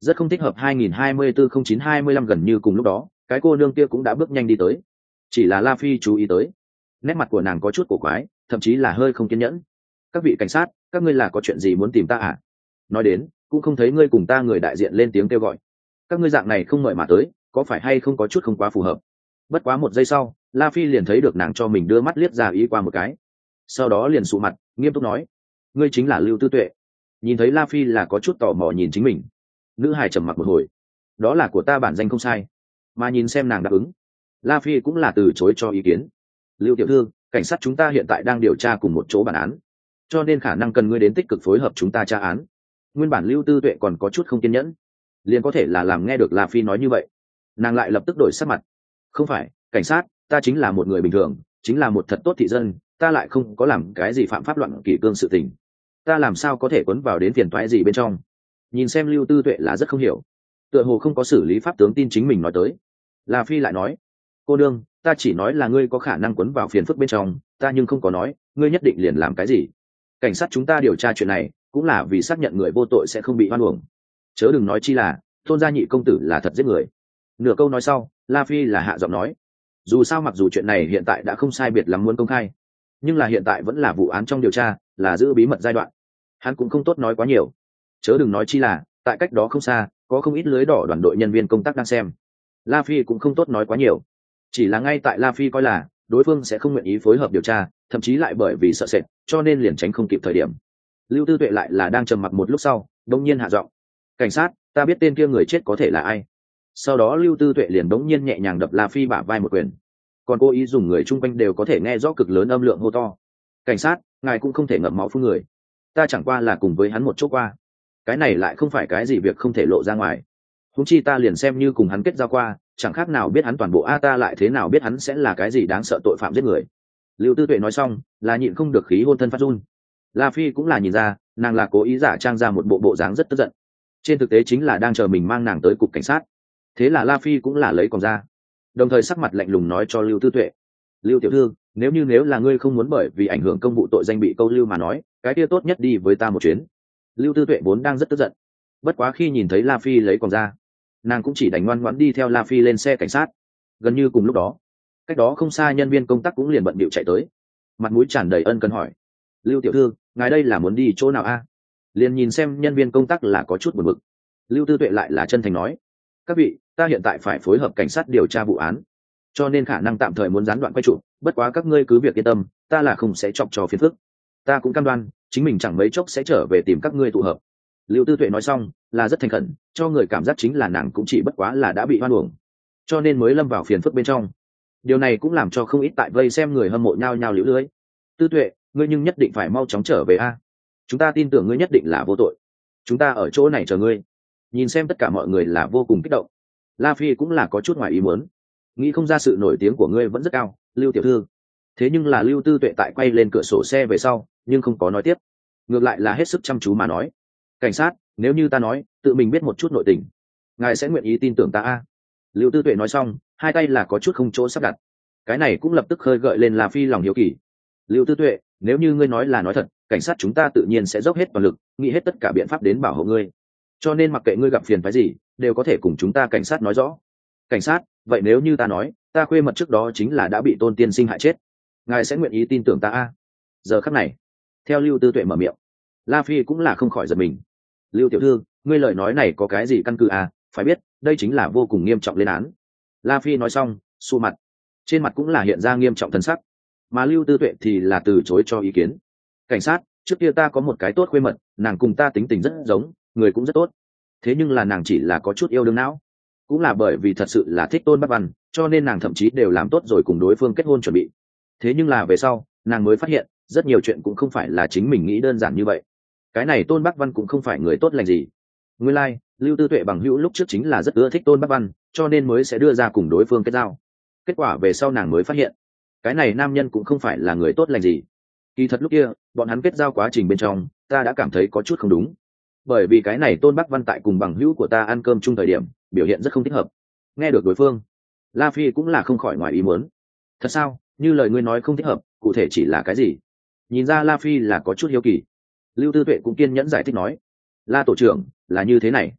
[SPEAKER 1] rất không thích hợp. hai nghìn hai mươi bốn không chín hai mươi lăm gần như cùng lúc đó, cái cô nương kia cũng đã bước nhanh đi tới. Chỉ là La Phi chú ý tới, nét mặt của nàng có chút cổ quái, thậm chí là hơi không kiên nhẫn. Các vị cảnh sát, các ngươi là có chuyện gì muốn tìm ta à? Nói đến, cũng không thấy ngươi cùng ta người đại diện lên tiếng kêu gọi. Các ngươi dạng này không mời mà tới, có phải hay không có chút không quá phù hợp? Bất quá một giây sau, La Phi liền thấy được nàng cho mình đưa mắt liếc ra ý qua một cái. Sau đó liền sụ mặt, nghiêm túc nói: ngươi chính là Lưu Tư Tuệ. Nhìn thấy La Phi là có chút tò mò nhìn chính mình, nữ hài trầm mặc một hồi. Đó là của ta, bản danh không sai. Mà nhìn xem nàng đáp ứng, La Phi cũng là từ chối cho ý kiến. Lưu tiểu thư, cảnh sát chúng ta hiện tại đang điều tra cùng một chỗ bản án, cho nên khả năng cần ngươi đến tích cực phối hợp chúng ta tra án. Nguyên bản Lưu Tư Tuệ còn có chút không kiên nhẫn, liền có thể là làm nghe được La Phi nói như vậy, nàng lại lập tức đổi sắc mặt. Không phải, cảnh sát, ta chính là một người bình thường, chính là một thật tốt thị dân, ta lại không có làm cái gì phạm pháp loạn kỷ cương sự tình, ta làm sao có thể quấn vào đến phiền toái gì bên trong. Nhìn xem Lưu Tư Tuệ là rất không hiểu, tựa hồ không có xử lý pháp tướng tin chính mình nói tới. La Phi lại nói: cô đương, ta chỉ nói là ngươi có khả năng quấn vào phiền phức bên trong, ta nhưng không có nói ngươi nhất định liền làm cái gì. Cảnh sát chúng ta điều tra chuyện này cũng là vì xác nhận người vô tội sẽ không bị oan uổng, chớ đừng nói chi là Tôn gia nhị công tử là thật giết người. Nửa câu nói sau, La Phi là hạ giọng nói: dù sao mặc dù chuyện này hiện tại đã không sai biệt lắm muốn công khai, nhưng là hiện tại vẫn là vụ án trong điều tra, là giữ bí mật giai đoạn, hắn cũng không tốt nói quá nhiều. Chớ đừng nói chi là tại cách đó không xa có không ít lưới đỏ đoàn đội nhân viên công tác đang xem. La Phi cũng không tốt nói quá nhiều, chỉ là ngay tại La Phi coi là đối phương sẽ không nguyện ý phối hợp điều tra, thậm chí lại bởi vì sợ sệt cho nên liền tránh không kịp thời điểm. Lưu Tư Tuệ lại là đang trầm mặc một lúc sau, đống nhiên hạ giọng: cảnh sát, ta biết tên kia người chết có thể là ai. Sau đó Lưu Tư Tuệ liền đống nhiên nhẹ nhàng đập La Phi bả vai một quyền, còn cố ý dùng người chung quanh đều có thể nghe rõ cực lớn âm lượng hô to: cảnh sát, ngài cũng không thể ngậm máu phun người, ta chẳng qua là cùng với hắn một chỗ qua, cái này lại không phải cái gì việc không thể lộ ra ngoài. Huống chi ta liền xem như cùng hắn kết giao qua, chẳng khác nào biết hắn toàn bộ, a ta lại thế nào biết hắn sẽ là cái gì đáng sợ tội phạm giết người. Lưu Tư Tuệ nói xong là nhịn không được khí hôn thân phát run. La Phi cũng là nhìn ra nàng là cố ý giả trang ra một bộ bộ dáng rất tức giận, trên thực tế chính là đang chờ mình mang nàng tới cục cảnh sát. Thế là La Phi cũng là lấy còn ra, đồng thời sắc mặt lạnh lùng nói cho Lưu Tư Tuệ: Lưu tiểu thư, nếu như nếu là ngươi không muốn bởi vì ảnh hưởng công vụ tội danh bị câu lưu mà nói, cái kia tốt nhất đi với ta một chuyến. Lưu Tư Tuệ vốn đang rất tức giận, bất quá khi nhìn thấy La Phi lấy còn ra, nàng cũng chỉ đành ngoan ngoãn đi theo La Phi lên xe cảnh sát. Gần như cùng lúc đó, cách đó không xa nhân viên công tác cũng liền bận bịu chạy tới, mặt mũi tràn đầy ân cần hỏi: Lưu tiểu thư, ngài đây là muốn đi chỗ nào a? Liền nhìn xem nhân viên công tác là có chút buồn bực. Lưu Tư Tuệ lại là chân thành nói: các vị, ta hiện tại phải phối hợp cảnh sát điều tra vụ án, cho nên khả năng tạm thời muốn gián đoạn quay trụ, bất quá các ngươi cứ việc yên tâm, ta là không sẽ chọc trò phiền phức, ta cũng cam đoan chính mình chẳng mấy chốc sẽ trở về tìm các ngươi tụ hợp. Lưu Tư Tuệ nói xong là rất thành khẩn, cho người cảm giác chính là nàng cũng chỉ bất quá là đã bị oan uổng, cho nên mới lâm vào phiền phức bên trong. Điều này cũng làm cho không ít tại vây xem người hâm mộ nhao nhao liễu lưới. Tư Tuệ, ngươi nhưng nhất định phải mau chóng trở về a, chúng ta tin tưởng ngươi nhất định là vô tội, chúng ta ở chỗ này chờ ngươi. Nhìn xem tất cả mọi người là vô cùng kích động, La Phi cũng là có chút ngoài ý muốn, nghĩ không ra sự nổi tiếng của ngươi vẫn rất cao, Lưu tiểu thư. Thế nhưng là Lưu Tư Tuệ tại quay lên cửa sổ xe về sau nhưng không có nói tiếp, ngược lại là hết sức chăm chú mà nói: cảnh sát, nếu như ta nói tự mình biết một chút nội tình, ngài sẽ nguyện ý tin tưởng ta a? Lưu Tư Tuệ nói xong hai tay là có chút không chỗ sắp đặt, cái này cũng lập tức khơi gợi lên La Phi lòng hiếu kỳ. Lưu Tư Tuệ, nếu như ngươi nói là nói thật, cảnh sát chúng ta tự nhiên sẽ dốc hết toàn lực, nghĩ hết tất cả biện pháp đến bảo hộ ngươi, cho nên mặc kệ ngươi gặp phiền phái gì đều có thể cùng chúng ta cảnh sát nói rõ. Cảnh sát, vậy nếu như ta nói ta khuê mật trước đó chính là đã bị Tôn tiên sinh hại chết, ngài sẽ nguyện ý tin tưởng ta a? Giờ khắc này, theo Lưu Tư Tuệ mở miệng, La Phi cũng là không khỏi giật mình. Lưu tiểu thư, ngươi lời nói này có cái gì căn cứ à? Phải biết đây chính là vô cùng nghiêm trọng lên án. La Phi nói xong xu mặt, trên mặt cũng là hiện ra nghiêm trọng thần sắc, mà Lưu Tư Tuệ thì là từ chối cho ý kiến. Cảnh sát, trước kia ta có một cái tốt khuê mật, nàng cùng ta tính tình rất giống, người cũng rất tốt, thế nhưng là nàng chỉ là có chút yêu đương não, cũng là bởi vì thật sự là thích Tôn Bắc Văn, cho nên nàng thậm chí đều làm tốt rồi cùng đối phương kết hôn chuẩn bị. Thế nhưng là về sau nàng mới phát hiện rất nhiều chuyện cũng không phải là chính mình nghĩ đơn giản như vậy, cái này Tôn Bắc Văn cũng không phải người tốt lành gì. Nguyên lai like, Lưu Tư Tuệ bằng hữu lúc trước chính là rất ưa thích Tôn Bắc Văn, cho nên mới sẽ đưa ra cùng đối phương kết giao. Kết quả về sau nàng mới phát hiện cái này nam nhân cũng không phải là người tốt lành gì. Kỳ thật lúc kia bọn hắn kết giao quá trình bên trong ta đã cảm thấy có chút không đúng, bởi vì cái này Tôn Bắc Văn tại cùng bằng hữu của ta ăn cơm chung thời điểm biểu hiện rất không thích hợp. Nghe được đối phương, La Phi cũng là không khỏi ngoài ý muốn. Thật sao? Như lời ngươi nói không thích hợp, cụ thể chỉ là cái gì? Nhìn ra La Phi là có chút hiếu kỳ, Lưu Tư Tuệ cũng kiên nhẫn giải thích nói: La tổ trưởng, là như thế này,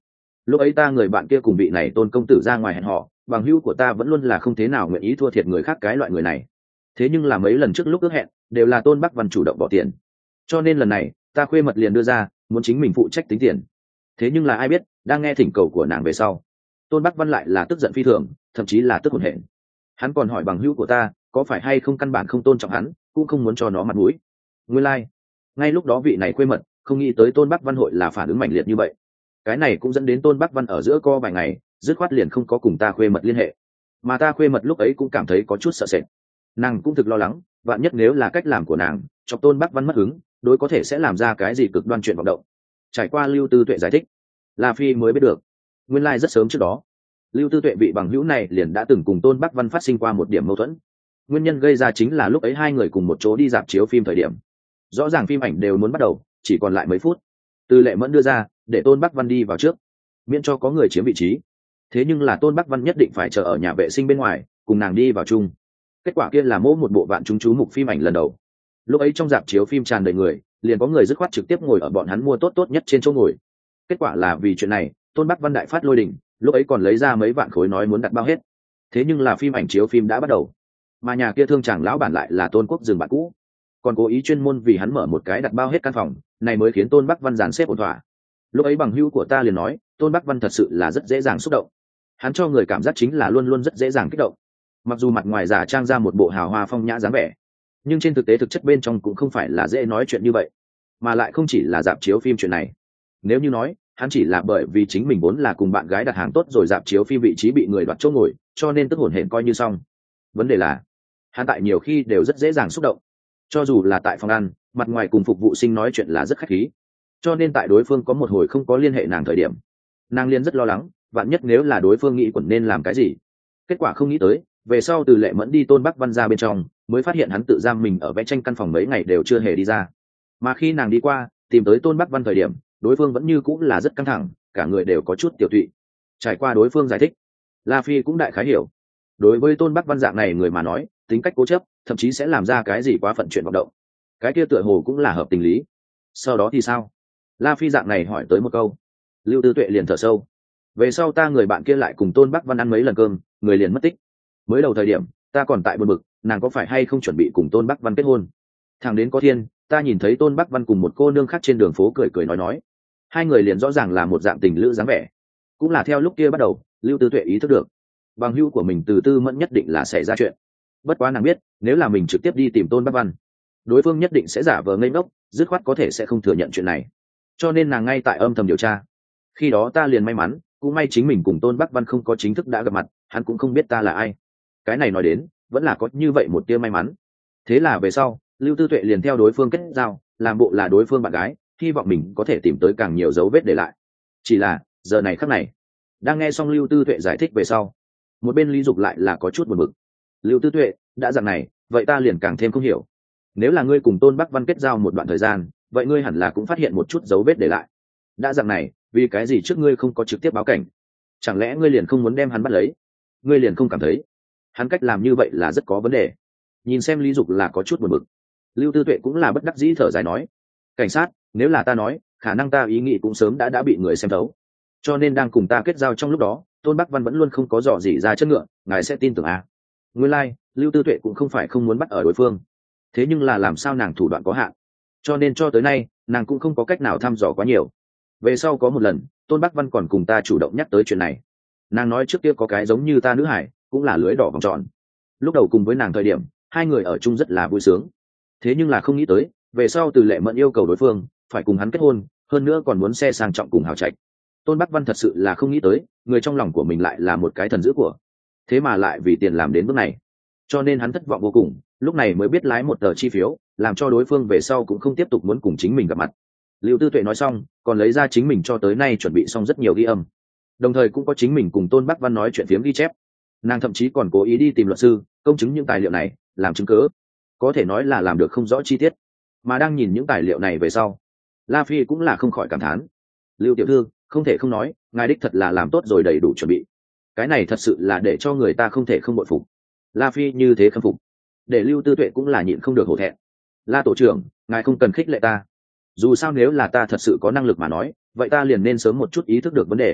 [SPEAKER 1] lúc ấy ta người bạn kia cùng vị này tôn công tử ra ngoài hẹn họ, bằng hữu của ta vẫn luôn là không thế nào nguyện ý thua thiệt người khác cái loại người này. Thế nhưng là mấy lần trước lúc ước hẹn đều là tôn bắc văn chủ động bỏ tiền, cho nên lần này ta khuê mật liền đưa ra muốn chính mình phụ trách tính tiền. Thế nhưng là ai biết đang nghe thỉnh cầu của nàng về sau, tôn bắc văn lại là tức giận phi thường, thậm chí là tức hồn hển. Hắn còn hỏi bằng hữu của ta có phải hay không căn bản không tôn trọng hắn, cũng không muốn cho nó mặt mũi. Nguyên lai、like. Ngay lúc đó vị này khuê mật không nghĩ tới tôn bắc văn hội là phản ứng mạnh liệt như vậy. Cái này cũng dẫn đến tôn bắc văn ở giữa co vài ngày dứt khoát liền không có cùng ta khuê mật liên hệ. Mà ta khuê mật lúc ấy cũng cảm thấy có chút sợ sệt, nàng cũng thực lo lắng vạn nhất nếu là cách làm của nàng chọc tôn bắc văn mất hứng, đối có thể sẽ làm ra cái gì cực đoan chuyện vọng động. Trải qua Lưu Tư Tuệ giải thích, La Phi mới biết được nguyên lai rất sớm trước đó Lưu Tư Tuệ vị bằng hữu này liền đã từng cùng tôn bắc văn phát sinh qua một điểm mâu thuẫn. Nguyên nhân gây ra chính là lúc ấy hai người cùng một chỗ đi dạp chiếu phim thời điểm, rõ ràng phim ảnh đều muốn bắt đầu, chỉ còn lại mấy phút, Từ Lệ Mẫn đưa ra để tôn bắc văn đi vào trước miễn cho có người chiếm vị trí. Thế nhưng là tôn bắc văn nhất định phải chờ ở nhà vệ sinh bên ngoài cùng nàng đi vào chung. Kết quả kia là mỗ một bộ vạn chúng chú mục phim ảnh lần đầu. Lúc ấy trong dạp chiếu phim tràn đầy người, liền có người dứt khoát trực tiếp ngồi ở bọn hắn mua tốt tốt nhất trên chỗ ngồi. Kết quả là vì chuyện này tôn bắc văn đại phát lôi đình, lúc ấy còn lấy ra mấy vạn khối nói muốn đặt bao hết. Thế nhưng là phim ảnh chiếu phim đã bắt đầu, mà nhà kia thương chàng lão bản lại là tôn quốc dừng bạn cũ, còn cố ý chuyên môn vì hắn mở một cái đặt bao hết căn phòng này mới khiến tôn bắc văn dàn xếp ổn thỏa. Lúc ấy bằng hữu của ta liền nói tôn bắc văn thật sự là rất dễ dàng xúc động, hắn cho người cảm giác chính là luôn luôn rất dễ dàng kích động. Mặc dù mặt ngoài giả trang ra một bộ hào hoa phong nhã dáng vẻ, nhưng trên thực tế thực chất bên trong cũng không phải là dễ nói chuyện như vậy. Mà lại không chỉ là dạp chiếu phim chuyện này, nếu như nói hắn chỉ là bởi vì chính mình vốn là cùng bạn gái đặt hàng tốt rồi dạp chiếu phim vị trí bị người đoạt chỗ ngồi cho nên tức hổn hển coi như xong. Vấn đề là hắn tại nhiều khi đều rất dễ dàng xúc động, cho dù là tại phòng ăn mặt ngoài cùng phục vụ sinh nói chuyện là rất khách khí, cho nên tại đối phương có một hồi không có liên hệ nàng thời điểm, nàng liên rất lo lắng vạn nhất nếu là đối phương nghĩ quẩn nên làm cái gì. Kết quả không nghĩ tới về sau Từ Lệ Mẫn đi tôn bắc văn ra bên trong mới phát hiện hắn tự giam mình ở vẽ tranh căn phòng mấy ngày đều chưa hề đi ra. Mà khi nàng đi qua tìm tới tôn bắc văn thời điểm, đối phương vẫn như cũng là rất căng thẳng, cả người đều có chút tiểu tụy. Trải qua đối phương giải thích, La Phi cũng đại khái hiểu đối với tôn bắc văn dạng này người mà nói, tính cách cố chấp thậm chí sẽ làm ra cái gì quá phận chuyện vọng động, cái kia tựa hồ cũng là hợp tình lý. Sau đó thì sao? La Phi dạng này hỏi tới một câu, Lưu Tư Tuệ liền thở sâu. Về sau ta người bạn kia lại cùng tôn bắc văn ăn mấy lần cơm, người liền mất tích. Mới đầu thời điểm ta còn tại buồn bực nàng có phải hay không chuẩn bị cùng tôn bắc văn kết hôn, thằng đến có thiên ta nhìn thấy tôn bắc văn cùng một cô nương khác trên đường phố cười cười nói nói, hai người liền rõ ràng là một dạng tình lữ dáng vẻ. Cũng là theo lúc kia bắt đầu Lưu Tư Tuệ ý thức được bằng hữu của mình từ Tư Mẫn nhất định là xảy ra chuyện. Bất quá nàng biết nếu là mình trực tiếp đi tìm tôn bắc văn, đối phương nhất định sẽ giả vờ ngây ngốc, dứt khoát có thể sẽ không thừa nhận chuyện này, cho nên nàng ngay tại âm thầm điều tra. Khi đó ta liền may mắn, cũng may chính mình cùng tôn bắc văn không có chính thức đã gặp mặt, hắn cũng không biết ta là ai. Cái này nói đến vẫn là có như vậy một tia may mắn. Thế là về sau Lưu Tư Tuệ liền theo đối phương kết giao, làm bộ là đối phương bạn gái, hy vọng mình có thể tìm tới càng nhiều dấu vết để lại. Chỉ là giờ này khắc này đang nghe xong Lưu Tư Tuệ giải thích về sau, một bên Lý Dục lại là có chút buồn bực. Lưu Tư Tuệ đã dạng này vậy ta liền càng thêm không hiểu, nếu là ngươi cùng tôn bắc văn kết giao một đoạn thời gian, vậy ngươi hẳn là cũng phát hiện một chút dấu vết để lại. Đã dạng này vì cái gì trước ngươi không có trực tiếp báo cảnh? Chẳng lẽ ngươi liền không muốn đem hắn bắt lấy? Ngươi liền không cảm thấy hắn cách làm như vậy là rất có vấn đề? Nhìn xem Lý Dục là có chút buồn bực, Lưu Tư Tuệ cũng là bất đắc dĩ thở dài nói, cảnh sát, nếu là ta nói khả năng ta ý nghĩ cũng sớm đã đã bị người xem thấu, cho nên đang cùng ta kết giao trong lúc đó tôn bắc văn vẫn luôn không có dò dỉ ra chất ngựa, ngài sẽ tin tưởng à? Nguyên lai Lưu Tư Tuệ cũng không phải không muốn bắt ở đối phương, thế nhưng là làm sao nàng thủ đoạn có hạn, cho nên cho tới nay nàng cũng không có cách nào thăm dò quá nhiều. Về sau có một lần tôn bắc văn còn cùng ta chủ động nhắc tới chuyện này, nàng nói trước kia có cái giống như ta nữ hải cũng là lưới đỏ vòng tròn, lúc đầu cùng với nàng thời điểm hai người ở chung rất là vui sướng. Thế nhưng là không nghĩ tới về sau Từ Lệ Mẫn yêu cầu đối phương phải cùng hắn kết hôn, hơn nữa còn muốn xe sang trọng cùng hào trạch. Tôn bắc văn thật sự là không nghĩ tới người trong lòng của mình lại là một cái thần dữ của, thế mà lại vì tiền làm đến bước này, cho nên hắn thất vọng vô cùng, lúc này mới biết lái một tờ chi phiếu làm cho đối phương về sau cũng không tiếp tục muốn cùng chính mình gặp mặt. Lưu Tư Tuệ nói xong còn lấy ra chính mình cho tới nay chuẩn bị xong rất nhiều ghi âm, đồng thời cũng có chính mình cùng tôn bắc văn nói chuyện phiếm ghi chép. Nàng thậm chí còn cố ý đi tìm luật sư công chứng những tài liệu này làm chứng cớ, có thể nói là làm được không rõ chi tiết. Mà đang nhìn những tài liệu này về sau, La Phi cũng là không khỏi cảm thán, Lưu tiểu thư, không thể không nói ngài đích thật là làm tốt rồi, đầy đủ chuẩn bị, cái này thật sự là để cho người ta không thể không bội phục. La Phi như thế khâm phục để Lưu Tư Tuệ cũng là nhịn không được hổ thẹn. La tổ trưởng, ngài không cần khích lệ ta, dù sao nếu là ta thật sự có năng lực mà nói vậy ta liền nên sớm một chút ý thức được vấn đề.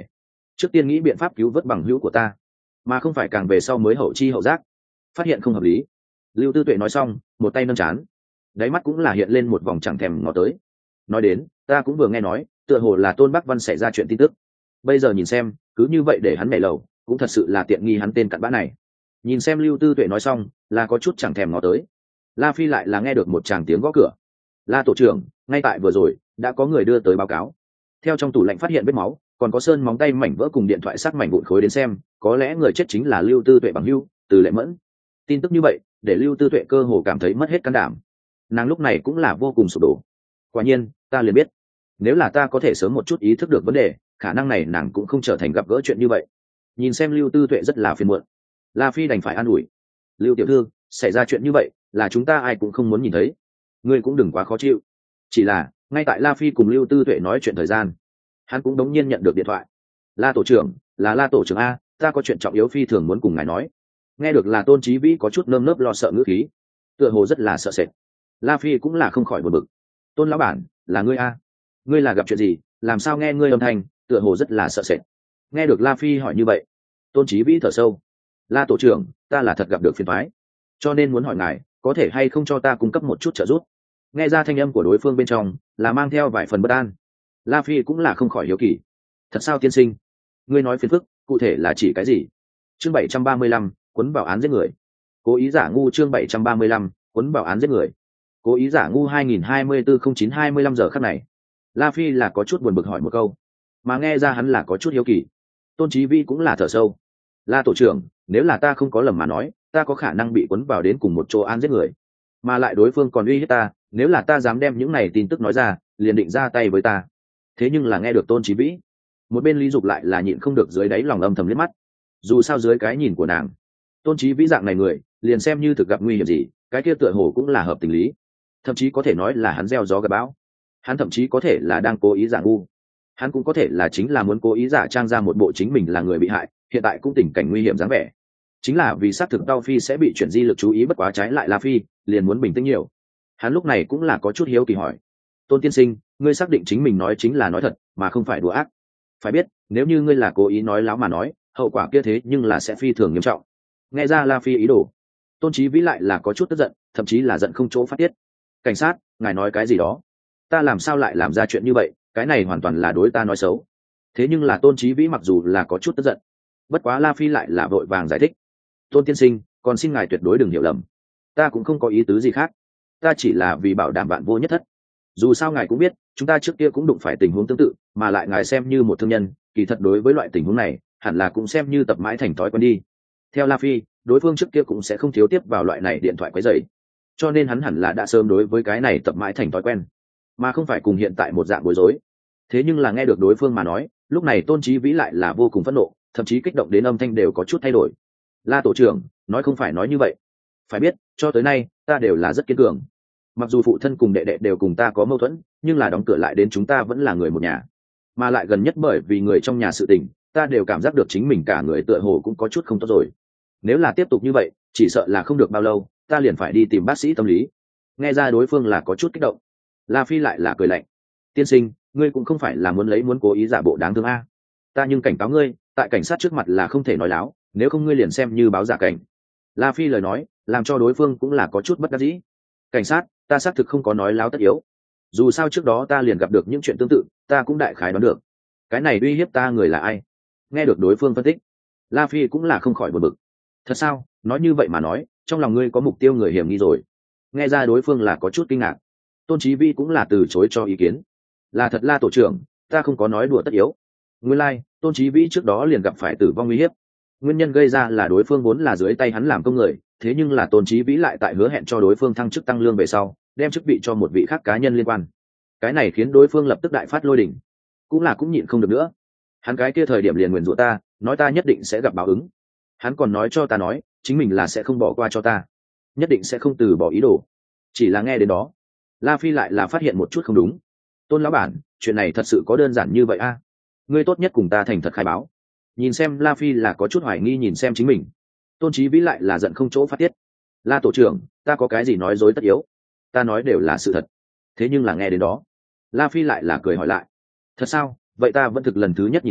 [SPEAKER 1] trước tiên nghĩ biện pháp cứu vớt bằng hữu của ta, mà không phải càng về sau mới hậu chi hậu giác, phát hiện không hợp lý. Lưu Tư Tuệ nói xong, một tay nâng chán, đáy mắt cũng là hiện lên một vòng chẳng thèm ngó tới. Nói đến, ta cũng vừa nghe nói, tựa hồ là Tôn Bắc Văn xảy ra chuyện tin tức. Bây giờ nhìn xem, cứ như vậy để hắn nhảy lầu, cũng thật sự là tiện nghi hắn tên cặn bã này. Nhìn xem Lưu Tư Tuệ nói xong, là có chút chẳng thèm ngó tới. La Phi lại là nghe được một tràng tiếng gõ cửa. La tổ trưởng, ngay tại vừa rồi, đã có người đưa tới báo cáo. Theo trong tủ lạnh phát hiện vết máu, còn có sơn móng tay mảnh vỡ cùng điện thoại sát mảnh vụn khối đến xem, có lẽ người chết chính là Lưu Tư Tuệ bằng hữu, Từ Lệ Mẫn. Tin tức như vậy, để Lưu Tư Tuệ cơ hồ cảm thấy mất hết can đảm. Nàng lúc này cũng là vô cùng sụp đổ. Quả nhiên, ta liền biết, nếu là ta có thể sớm một chút ý thức được vấn đề, khả năng này nàng cũng không trở thành gặp gỡ chuyện như vậy. Nhìn xem Lưu Tư Tuệ rất là phiền muộn, La Phi đành phải an ủi. Lưu tiểu thư, xảy ra chuyện như vậy, là chúng ta ai cũng không muốn nhìn thấy. Ngươi cũng đừng quá khó chịu. Chỉ là, ngay tại La Phi cùng Lưu Tư Tuệ nói chuyện thời gian, hắn cũng đống nhiên nhận được điện thoại. La tổ trưởng, là La tổ trưởng a, ta có chuyện trọng yếu phi thường muốn cùng ngài nói. Nghe được là Tôn Chí Vĩ có chút nơm nớp lo sợ ngữ khí, tựa hồ rất là sợ sệt. La Phi cũng là không khỏi buồn bực. Tôn lão bản, là ngươi a? Ngươi là gặp chuyện gì? Làm sao nghe ngươi âm thanh, tựa hồ rất là sợ sệt. Nghe được La Phi hỏi như vậy, Tôn Chí Vĩ thở sâu. La tổ trưởng, ta là thật gặp được phiền toái, cho nên muốn hỏi ngài, có thể hay không cho ta cung cấp một chút trợ giúp? Nghe ra thanh âm của đối phương bên trong là mang theo vài phần bất an. La Phi cũng là không khỏi hiếu kỳ. Thật sao tiên sinh? Ngươi nói phiền phức, cụ thể là chỉ cái gì? Chương bảy trăm ba mươi lăm, cuốn vào án giết người. Cố ý giả ngu chương bảy trăm ba mươi lăm, cuốn vào án giết người. Cố ý giả ngu hai nghìn hai mươi tư không chín hai mươi lăm giờ khắc này. La Phi là có chút buồn bực hỏi một câu, mà nghe ra hắn là có chút hiếu kỳ. Tôn Chí Vi cũng là thở sâu. La tổ trưởng, nếu là ta không có lầm mà nói, ta có khả năng bị cuốn vào đến cùng một chỗ án giết người, mà lại đối phương còn uy hiếp ta, nếu là ta dám đem những này tin tức nói ra, liền định ra tay với ta. Thế nhưng là nghe được Tôn Chí Vĩ, một bên Lý Dục lại là nhịn không được dưới đáy lòng âm thầm liếc mắt. Dù sao dưới cái nhìn của nàng, Tôn Chí Vĩ dạng này người, liền xem như thực gặp nguy hiểm gì, cái kia tựa hồ cũng là hợp tình lý, thậm chí có thể nói là hắn gieo gió gặt bão. Hắn thậm chí có thể là đang cố ý giả ngu, hắn cũng có thể là chính là muốn cố ý giả trang ra một bộ chính mình là người bị hại, hiện tại cũng tình cảnh nguy hiểm dáng vẻ. Chính là vì xác thực Tao Phi sẽ bị chuyển di lực chú ý bất quá trái lại La Phi, liền muốn bình tĩnh nhiều. Hắn lúc này cũng là có chút hiếu kỳ hỏi: Tôn tiên sinh, ngươi xác định chính mình nói chính là nói thật, mà không phải đùa ác? Phải biết, nếu như ngươi là cố ý nói láo mà nói, hậu quả kia thế nhưng là sẽ phi thường nghiêm trọng. Nghe ra La Phi ý đồ, Tôn Chí Vĩ lại là có chút tức giận, thậm chí là giận không chỗ phát tiết. Cảnh sát, ngài nói cái gì đó? Ta làm sao lại làm ra chuyện như vậy? Cái này hoàn toàn là đối ta nói xấu. Thế nhưng là Tôn Chí Vĩ mặc dù là có chút tức giận, bất quá La Phi lại là vội vàng giải thích: Tôn tiên sinh, còn xin ngài tuyệt đối đừng hiểu lầm, ta cũng không có ý tứ gì khác, ta chỉ là vì bảo đảm bạn vô nhất thất. Dù sao ngài cũng biết, chúng ta trước kia cũng đụng phải tình huống tương tự, mà lại ngài xem như một thương nhân, kỳ thật đối với loại tình huống này, hẳn là cũng xem như tập mãi thành thói quen đi. Theo La Phi, đối phương trước kia cũng sẽ không thiếu tiếp vào loại này điện thoại quấy rầy, cho nên hắn hẳn là đã sớm đối với cái này tập mãi thành thói quen, mà không phải cùng hiện tại một dạng bối rối. Thế nhưng là nghe được đối phương mà nói, lúc này Tôn Chí Vĩ lại là vô cùng phẫn nộ, thậm chí kích động đến âm thanh đều có chút thay đổi. La tổ trưởng, nói không phải nói như vậy. Phải biết, cho tới nay, ta đều là rất kiên cường. Mặc dù phụ thân cùng đệ đệ đều cùng ta có mâu thuẫn, nhưng là đóng cửa lại đến chúng ta vẫn là người một nhà. Mà lại gần nhất bởi vì người trong nhà sự tình, ta đều cảm giác được chính mình cả người tựa hồ cũng có chút không tốt rồi. Nếu là tiếp tục như vậy, chỉ sợ là không được bao lâu, ta liền phải đi tìm bác sĩ tâm lý. Nghe ra đối phương là có chút kích động, La Phi lại là cười lạnh: Tiên sinh, ngươi cũng không phải là muốn lấy muốn cố ý giả bộ đáng thương a. Ta nhưng cảnh cáo ngươi, tại cảnh sát trước mặt là không thể nói láo, nếu không ngươi liền xem như báo giả cảnh. La Phi lời nói làm cho đối phương cũng là có chút bất đắc dĩ. Cảnh sát, ta xác thực không có nói láo tất yếu. Dù sao trước đó ta liền gặp được những chuyện tương tự, ta cũng đại khái đoán được cái này uy hiếp ta người là ai. Nghe được đối phương phân tích, La Phi cũng là không khỏi buồn bực. Thật sao? Nói như vậy mà nói, trong lòng ngươi có mục tiêu người hiểm nghi rồi. Nghe ra đối phương là có chút kinh ngạc, Tôn Chí Vi cũng là từ chối cho ý kiến. Là thật La tổ trưởng, ta không có nói đùa tất yếu. Nguyên lai, like, Tôn Chí Vĩ trước đó liền gặp phải tử vong nguy hiểm. Nguyên nhân gây ra là đối phương vốn là dưới tay hắn làm công người, thế nhưng là Tôn Chí Vĩ lại tại hứa hẹn cho đối phương thăng chức tăng lương về sau, đem chức vị cho một vị khác cá nhân liên quan. Cái này khiến đối phương lập tức đại phát lôi đình, cũng là cũng nhịn không được nữa. Hắn cái kia thời điểm liền nguyền rủa ta, nói ta nhất định sẽ gặp báo ứng. Hắn còn nói cho ta nói, chính mình là sẽ không bỏ qua cho ta, nhất định sẽ không từ bỏ ý đồ. Chỉ là nghe đến đó, La Phi lại là phát hiện một chút không đúng. Tôn lão bản, chuyện này thật sự có đơn giản như vậy a? À? Ngươi tốt nhất cùng ta thành thật khai báo. Nhìn xem La Phi là có chút hoài nghi nhìn xem chính mình, Tôn Chí Vĩ lại là giận không chỗ phát tiết. La tổ trưởng, ta có cái gì nói dối tất yếu, ta nói đều là sự thật. Thế nhưng là nghe đến đó, La Phi lại là cười hỏi lại: thật sao? Vậy ta vẫn thực lần thứ nhất nhìn thấy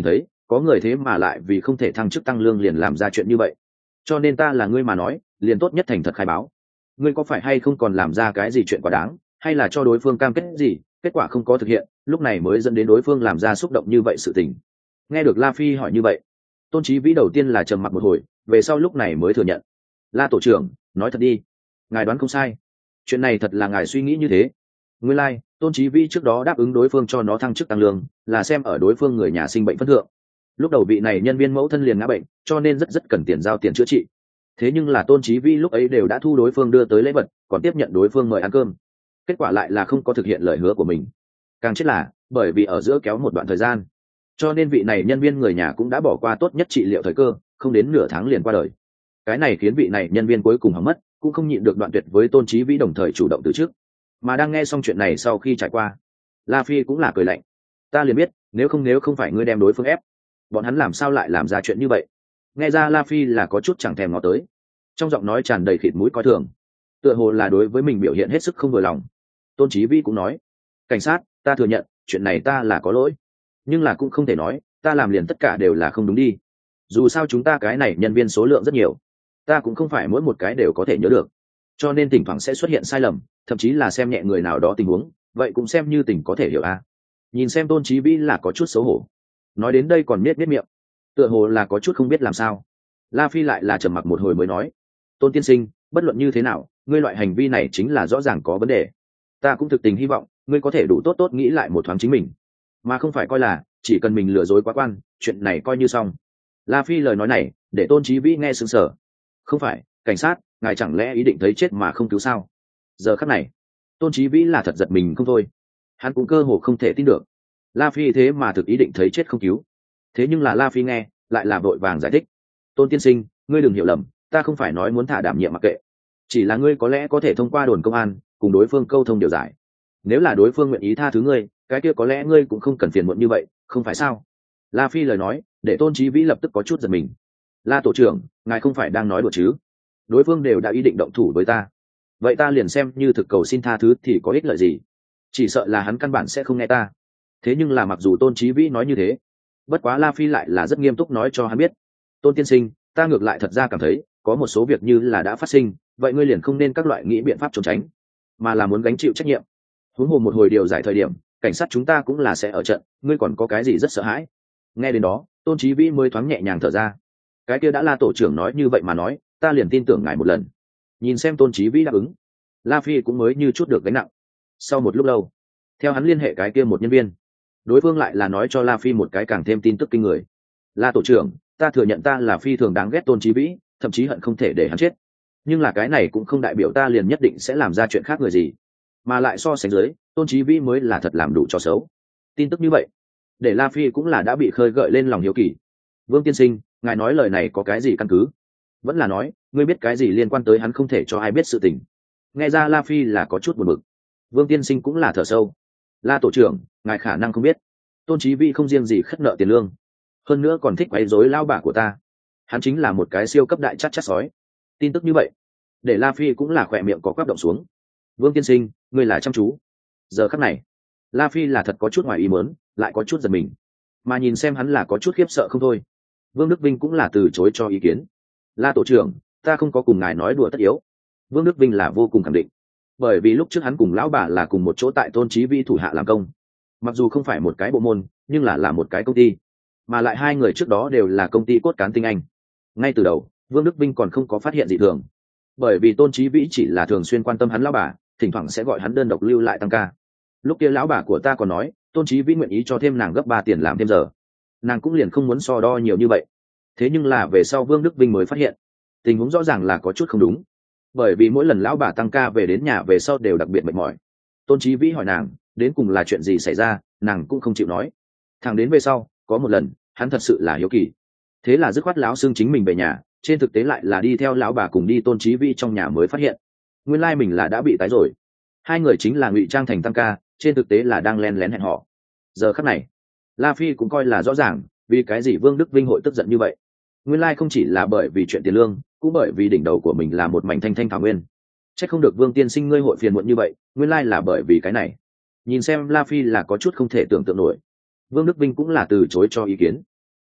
[SPEAKER 1] có người thế mà lại vì không thể thăng chức tăng lương liền làm ra chuyện như vậy. Cho nên ta là ngươi mà nói, liền tốt nhất thành thật khai báo. Ngươi có phải hay không còn làm ra cái gì chuyện quá đáng, hay là cho đối phương cam kết gì, kết quả không có thực hiện, lúc này mới dẫn đến đối phương làm ra xúc động như vậy sự tình. Nghe được La Phi hỏi như vậy, Tôn Chí Vĩ đầu tiên là trầm mặc một hồi, về sau lúc này mới thừa nhận. La tổ trưởng, nói thật đi, ngài đoán không sai, chuyện này thật là ngài suy nghĩ như thế. Nguyên lai, like, Tôn Chí Vĩ trước đó đáp ứng đối phương cho nó thăng chức tăng lương, là xem ở đối phương người nhà sinh bệnh phân thượng. Lúc đầu vị này nhân viên mẫu thân liền ngã bệnh, cho nên rất rất cần tiền giao tiền chữa trị. Thế nhưng là Tôn Chí Vĩ lúc ấy đều đã thu đối phương đưa tới lễ vật, còn tiếp nhận đối phương mời ăn cơm. Kết quả lại là không có thực hiện lời hứa của mình. Càng chết là, bởi vì ở giữa kéo một đoạn thời gian, cho nên vị này nhân viên người nhà cũng đã bỏ qua tốt nhất trị liệu thời cơ, không đến nửa tháng liền qua đời. Cái này khiến vị này nhân viên cuối cùng hỏng mất, cũng không nhịn được đoạn tuyệt với Tôn Chí Vĩ, đồng thời chủ động từ chức. Mà đang nghe xong chuyện này sau khi trải qua, La Phi cũng là cười lạnh. Ta liền biết, nếu không nếu không phải ngươi đem đối phương ép, bọn hắn làm sao lại làm ra chuyện như vậy. Nghe ra La Phi là có chút chẳng thèm ngó tới, trong giọng nói tràn đầy khịt mũi coi thường, tựa hồ là đối với mình biểu hiện hết sức không vừa lòng. Tôn Chí Vĩ cũng nói, cảnh sát, ta thừa nhận chuyện này ta là có lỗi, nhưng là cũng không thể nói ta làm liền tất cả đều là không đúng đi. Dù sao chúng ta cái này nhân viên số lượng rất nhiều, ta cũng không phải mỗi một cái đều có thể nhớ được, cho nên thỉnh thoảng sẽ xuất hiện sai lầm, thậm chí là xem nhẹ người nào đó tình huống, vậy cũng xem như tình có thể hiểu a. Nhìn xem Tôn Chí Vĩ là có chút xấu hổ, nói đến đây còn miết miết miệng, tựa hồ là có chút không biết làm sao. La Phi lại là trầm mặc một hồi mới nói, Tôn tiên sinh, bất luận như thế nào, ngươi loại hành vi này chính là rõ ràng có vấn đề. Ta cũng thực tình hy vọng ngươi có thể đủ tốt tốt nghĩ lại một thoáng chính mình, mà không phải coi là chỉ cần mình lừa dối quá quan, chuyện này coi như xong. La Phi lời nói này để Tôn Chí Vĩ nghe sững sờ. Không phải, cảnh sát, ngài chẳng lẽ ý định thấy chết mà không cứu sao? Giờ khắc này, Tôn Chí Vĩ là thật giật mình không thôi. Hắn cũng cơ hồ không thể tin được, La Phi thế mà thực ý định thấy chết không cứu. Thế nhưng là La Phi nghe lại là vội vàng giải thích, Tôn tiên sinh, ngươi đừng hiểu lầm, ta không phải nói muốn thả đảm nhiệm mặc kệ, chỉ là ngươi có lẽ có thể thông qua đồn công an cùng đối phương câu thông điều giải. Nếu là đối phương nguyện ý tha thứ ngươi, cái kia có lẽ ngươi cũng không cần phiền muộn như vậy, không phải sao? La Phi lời nói để Tôn Chí Vĩ lập tức có chút giật mình. La tổ trưởng, ngài không phải đang nói đùa chứ? Đối phương đều đã ý định động thủ với ta, vậy ta liền xem như thực cầu xin tha thứ thì có ích lợi gì? Chỉ sợ là hắn căn bản sẽ không nghe ta. Thế nhưng là mặc dù Tôn Chí Vĩ nói như thế, bất quá La Phi lại là rất nghiêm túc nói cho hắn biết, Tôn tiên sinh, ta ngược lại thật ra cảm thấy có một số việc như là đã phát sinh, vậy ngươi liền không nên các loại nghĩ biện pháp trốn tránh, mà là muốn gánh chịu trách nhiệm. Huống hồ một hồi điều giải thời điểm, cảnh sát chúng ta cũng là sẽ ở trận, ngươi còn có cái gì rất sợ hãi? Nghe đến đó, Tôn Chí Vĩ mới thoáng nhẹ nhàng thở ra. Cái kia đã La tổ trưởng nói như vậy mà nói, ta liền tin tưởng ngài một lần. Nhìn xem Tôn Chí Vĩ đáp ứng, La Phi cũng mới như chút được gánh nặng. Sau một lúc lâu, theo hắn liên hệ cái kia một nhân viên, đối phương lại là nói cho La Phi một cái càng thêm tin tức kinh người. La tổ trưởng, ta thừa nhận ta là phi thường đáng ghét Tôn Chí Vĩ, thậm chí hận không thể để hắn chết. Nhưng là cái này cũng không đại biểu ta liền nhất định sẽ làm ra chuyện khác người gì, mà lại so sánh dưới, Tôn Chí Vĩ mới là thật làm đủ trò xấu. Tin tức như vậy, để La Phi cũng là đã bị khơi gợi lên lòng hiếu kỳ. Vương tiên sinh, ngài nói lời này có cái gì căn cứ? Vẫn là nói, ngươi biết cái gì liên quan tới hắn không thể cho ai biết sự tình? Nghe ra La Phi là có chút buồn bực. Vương tiên sinh cũng là thở sâu. La tổ trưởng, ngài khả năng không biết, Tôn Chí Vĩ không riêng gì khất nợ tiền lương, hơn nữa còn thích quấy rối lao bà của ta. Hắn chính là một cái siêu cấp đại chát chát sói. Tin tức như vậy, để La Phi cũng là khỏe miệng có quắp động xuống. Vương tiên sinh, ngươi là chăm chú. Giờ khắc này, La Phi là thật có chút ngoài ý muốn, lại có chút giật mình, mà nhìn xem hắn là có chút khiếp sợ không thôi. Vương Đức Vinh cũng là từ chối cho ý kiến. La tổ trưởng, ta không có cùng ngài nói đùa tất yếu. Vương Đức Vinh là vô cùng khẳng định, bởi vì lúc trước hắn cùng lão bà là cùng một chỗ tại Tôn Chí Vĩ thủ hạ làm công, mặc dù không phải một cái bộ môn, nhưng là là một cái công ty, mà lại hai người trước đó đều là công ty cốt cán tinh anh. Ngay từ đầu, Vương Đức Vinh còn không có phát hiện gì thường, bởi vì Tôn Chí Vĩ chỉ là thường xuyên quan tâm hắn lão bà, thỉnh thoảng sẽ gọi hắn đơn độc lưu lại tăng ca. Lúc kia lão bà của ta còn nói, Tôn Chí Vĩ nguyện ý cho thêm nàng gấp ba tiền làm thêm giờ, nàng cũng liền không muốn so đo nhiều như vậy. Thế nhưng là về sau Vương Đức Vinh mới phát hiện, tình huống rõ ràng là có chút không đúng, bởi vì mỗi lần lão bà tăng ca về đến nhà về sau đều đặc biệt mệt mỏi. Tôn Chí Vĩ hỏi nàng đến cùng là chuyện gì xảy ra, nàng cũng không chịu nói. Thẳng đến về sau, có một lần, hắn thật sự là hiếu kỳ, thế là dứt khoát lão xương chính mình về nhà, trên thực tế lại là đi theo lão bà cùng đi Tôn Chí Vĩ trong nhà mới phát hiện, nguyên lai mình là đã bị tái rồi. Hai người chính là ngụy trang thành tăng ca, trên thực tế là đang len lén hẹn hò. Giờ khắc này, La Phi cũng coi là rõ ràng, vì cái gì Vương Đức Vinh hội tức giận như vậy. Nguyên lai không chỉ là bởi vì chuyện tiền lương, cũng bởi vì đỉnh đầu của mình là một mảnh thanh thanh thảo nguyên. Chắc không được Vương tiên sinh ngươi hội phiền muộn như vậy, nguyên lai là bởi vì cái này. Nhìn xem La Phi là có chút không thể tưởng tượng nổi. Vương Đức Vinh cũng là từ chối cho ý kiến.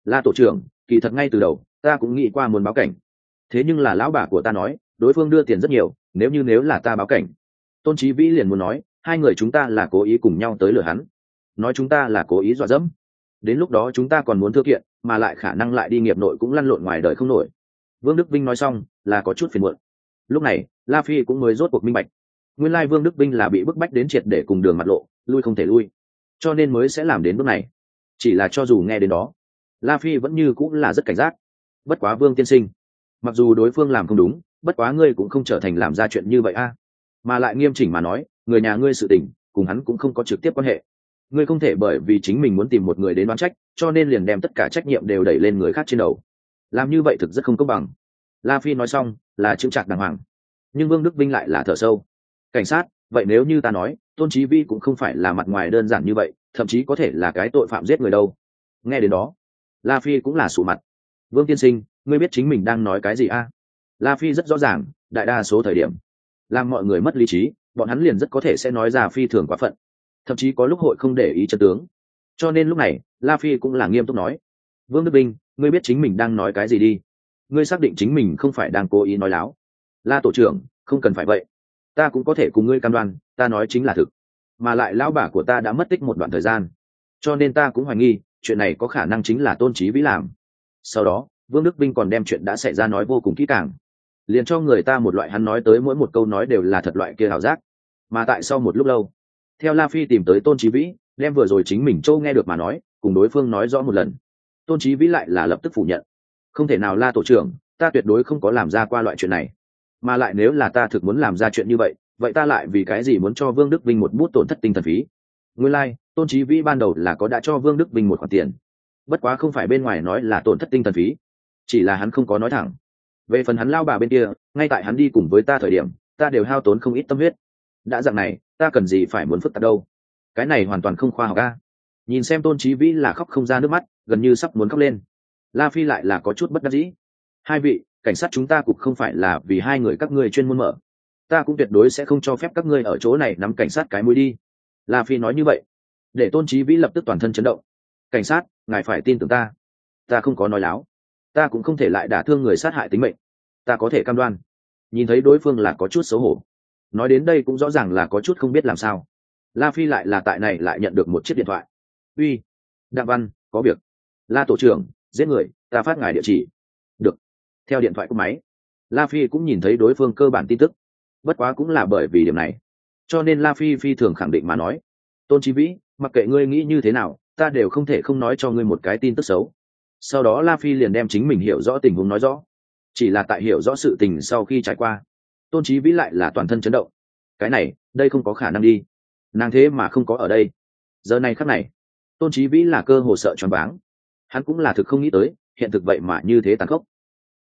[SPEAKER 1] La tổ trưởng, kỳ thật ngay từ đầu ta cũng nghĩ qua muốn báo cảnh, thế nhưng là lão bà của ta nói đối phương đưa tiền rất nhiều, nếu như nếu là ta báo cảnh. Tôn Chí Vĩ liền muốn nói hai người chúng ta là cố ý cùng nhau tới lừa hắn, nói chúng ta là cố ý dọa dẫm, đến lúc đó chúng ta còn muốn thưa kiện, mà lại khả năng lại đi nghiệp nội cũng lăn lộn ngoài đời không nổi. Vương Đức Vinh nói xong là có chút phiền muộn. Lúc này La Phi cũng mới rốt cuộc minh bạch, nguyên lai Vương Đức Vinh là bị bức bách đến triệt để cùng đường mặt lộ, lui không thể lui, cho nên mới sẽ làm đến bước này. Chỉ là cho dù nghe đến đó, La Phi vẫn như cũng là rất cảnh giác. Bất quá Vương tiên sinh, mặc dù đối phương làm không đúng, bất quá ngươi cũng không trở thành làm ra chuyện như vậy a. Mà lại nghiêm chỉnh mà nói, người nhà ngươi sự tình cùng hắn cũng không có trực tiếp quan hệ, ngươi không thể bởi vì chính mình muốn tìm một người đến đoán trách, cho nên liền đem tất cả trách nhiệm đều đẩy lên người khác trên đầu. Làm như vậy thực rất không công bằng. La Phi nói xong là chững chạc đàng hoàng, nhưng Vương Đức Vinh lại là thở sâu. Cảnh sát, vậy nếu như ta nói Tôn Chí Vi cũng không phải là mặt ngoài đơn giản như vậy, thậm chí có thể là cái tội phạm giết người đâu? Nghe đến đó, La Phi cũng là sụ mặt. Vương tiên sinh, ngươi biết chính mình đang nói cái gì a? La Phi rất rõ ràng, đại đa số thời điểm làm mọi người mất lý trí, bọn hắn liền rất có thể sẽ nói ra phi thường quá phận, thậm chí có lúc hội không để ý chân tướng. Cho nên lúc này La Phi cũng là nghiêm túc nói, Vương Đức Vinh, ngươi biết chính mình đang nói cái gì đi, ngươi xác định chính mình không phải đang cố ý nói láo? La tổ trưởng, không cần phải vậy, ta cũng có thể cùng ngươi cam đoan ta nói chính là thực, mà lại lão bà của ta đã mất tích một đoạn thời gian, cho nên ta cũng hoài nghi chuyện này có khả năng chính là Tôn Chí Vĩ làm. Sau đó Vương Đức Vinh còn đem chuyện đã xảy ra nói vô cùng kỹ càng, liền cho người ta một loại hắn nói tới mỗi một câu nói đều là thật loại kia ảo giác. Mà tại sau một lúc lâu, theo La Phi tìm tới Tôn Chí Vĩ, đem vừa rồi chính mình châu nghe được mà nói cùng đối phương nói rõ một lần, Tôn Chí Vĩ lại là lập tức phủ nhận, không thể nào La tổ trưởng, ta tuyệt đối không có làm ra qua loại chuyện này, mà lại nếu là ta thực muốn làm ra chuyện như vậy, vậy ta lại vì cái gì muốn cho Vương Đức Vinh một bút tổn thất tinh thần phí? Nguyên lai like, Tôn Chí Vĩ ban đầu là có đã cho Vương Đức Vinh một khoản tiền, bất quá không phải bên ngoài nói là tổn thất tinh thần phí, chỉ là hắn không có nói thẳng. Về phần hắn lao bà bên kia, ngay tại hắn đi cùng với ta thời điểm, ta đều hao tốn không ít tâm huyết. Đã dạng này, ta cần gì phải muốn phức tạp đâu? Cái này hoàn toàn không khoa học a. Nhìn xem Tôn Chí Vĩ là khóc không ra nước mắt, gần như sắp muốn khóc lên. La Phi lại là có chút bất đắc dĩ. Hai vị cảnh sát, chúng ta cũng không phải là vì hai người các ngươi chuyên môn mở, ta cũng tuyệt đối sẽ không cho phép các ngươi ở chỗ này nắm cảnh sát cái mũi đi. La Phi nói như vậy để Tôn Chí Vĩ lập tức toàn thân chấn động. Cảnh sát, ngài phải tin tưởng ta, ta không có nói láo, ta cũng không thể lại đả thương người, sát hại tính mệnh, ta có thể cam đoan. Nhìn thấy đối phương là có chút xấu hổ, nói đến đây cũng rõ ràng là có chút không biết làm sao. La Phi lại là tại này lại nhận được một chiếc điện thoại. Uy, Đặng Văn, có việc. La tổ trưởng, giết người, ta phát ngài địa chỉ. Được. Theo điện thoại của máy, La Phi cũng nhìn thấy đối phương cơ bản tin tức. Bất quá cũng là bởi vì điểm này, cho nên La Phi phi thường khẳng định mà nói, Tôn Chí Vĩ, mặc kệ ngươi nghĩ như thế nào, ta đều không thể không nói cho ngươi một cái tin tức xấu. Sau đó La Phi liền đem chính mình hiểu rõ tình huống nói rõ. Chỉ là tại hiểu rõ sự tình sau khi trải qua, Tôn Chí Vĩ lại là toàn thân chấn động. Cái này, đây không có khả năng đi, nàng thế mà không có ở đây. Giờ này khắc này, Tôn Chí Vĩ là cơ hồ sợ choáng váng. Hắn cũng là thực không nghĩ tới, hiện thực vậy mà như thế tàn khốc.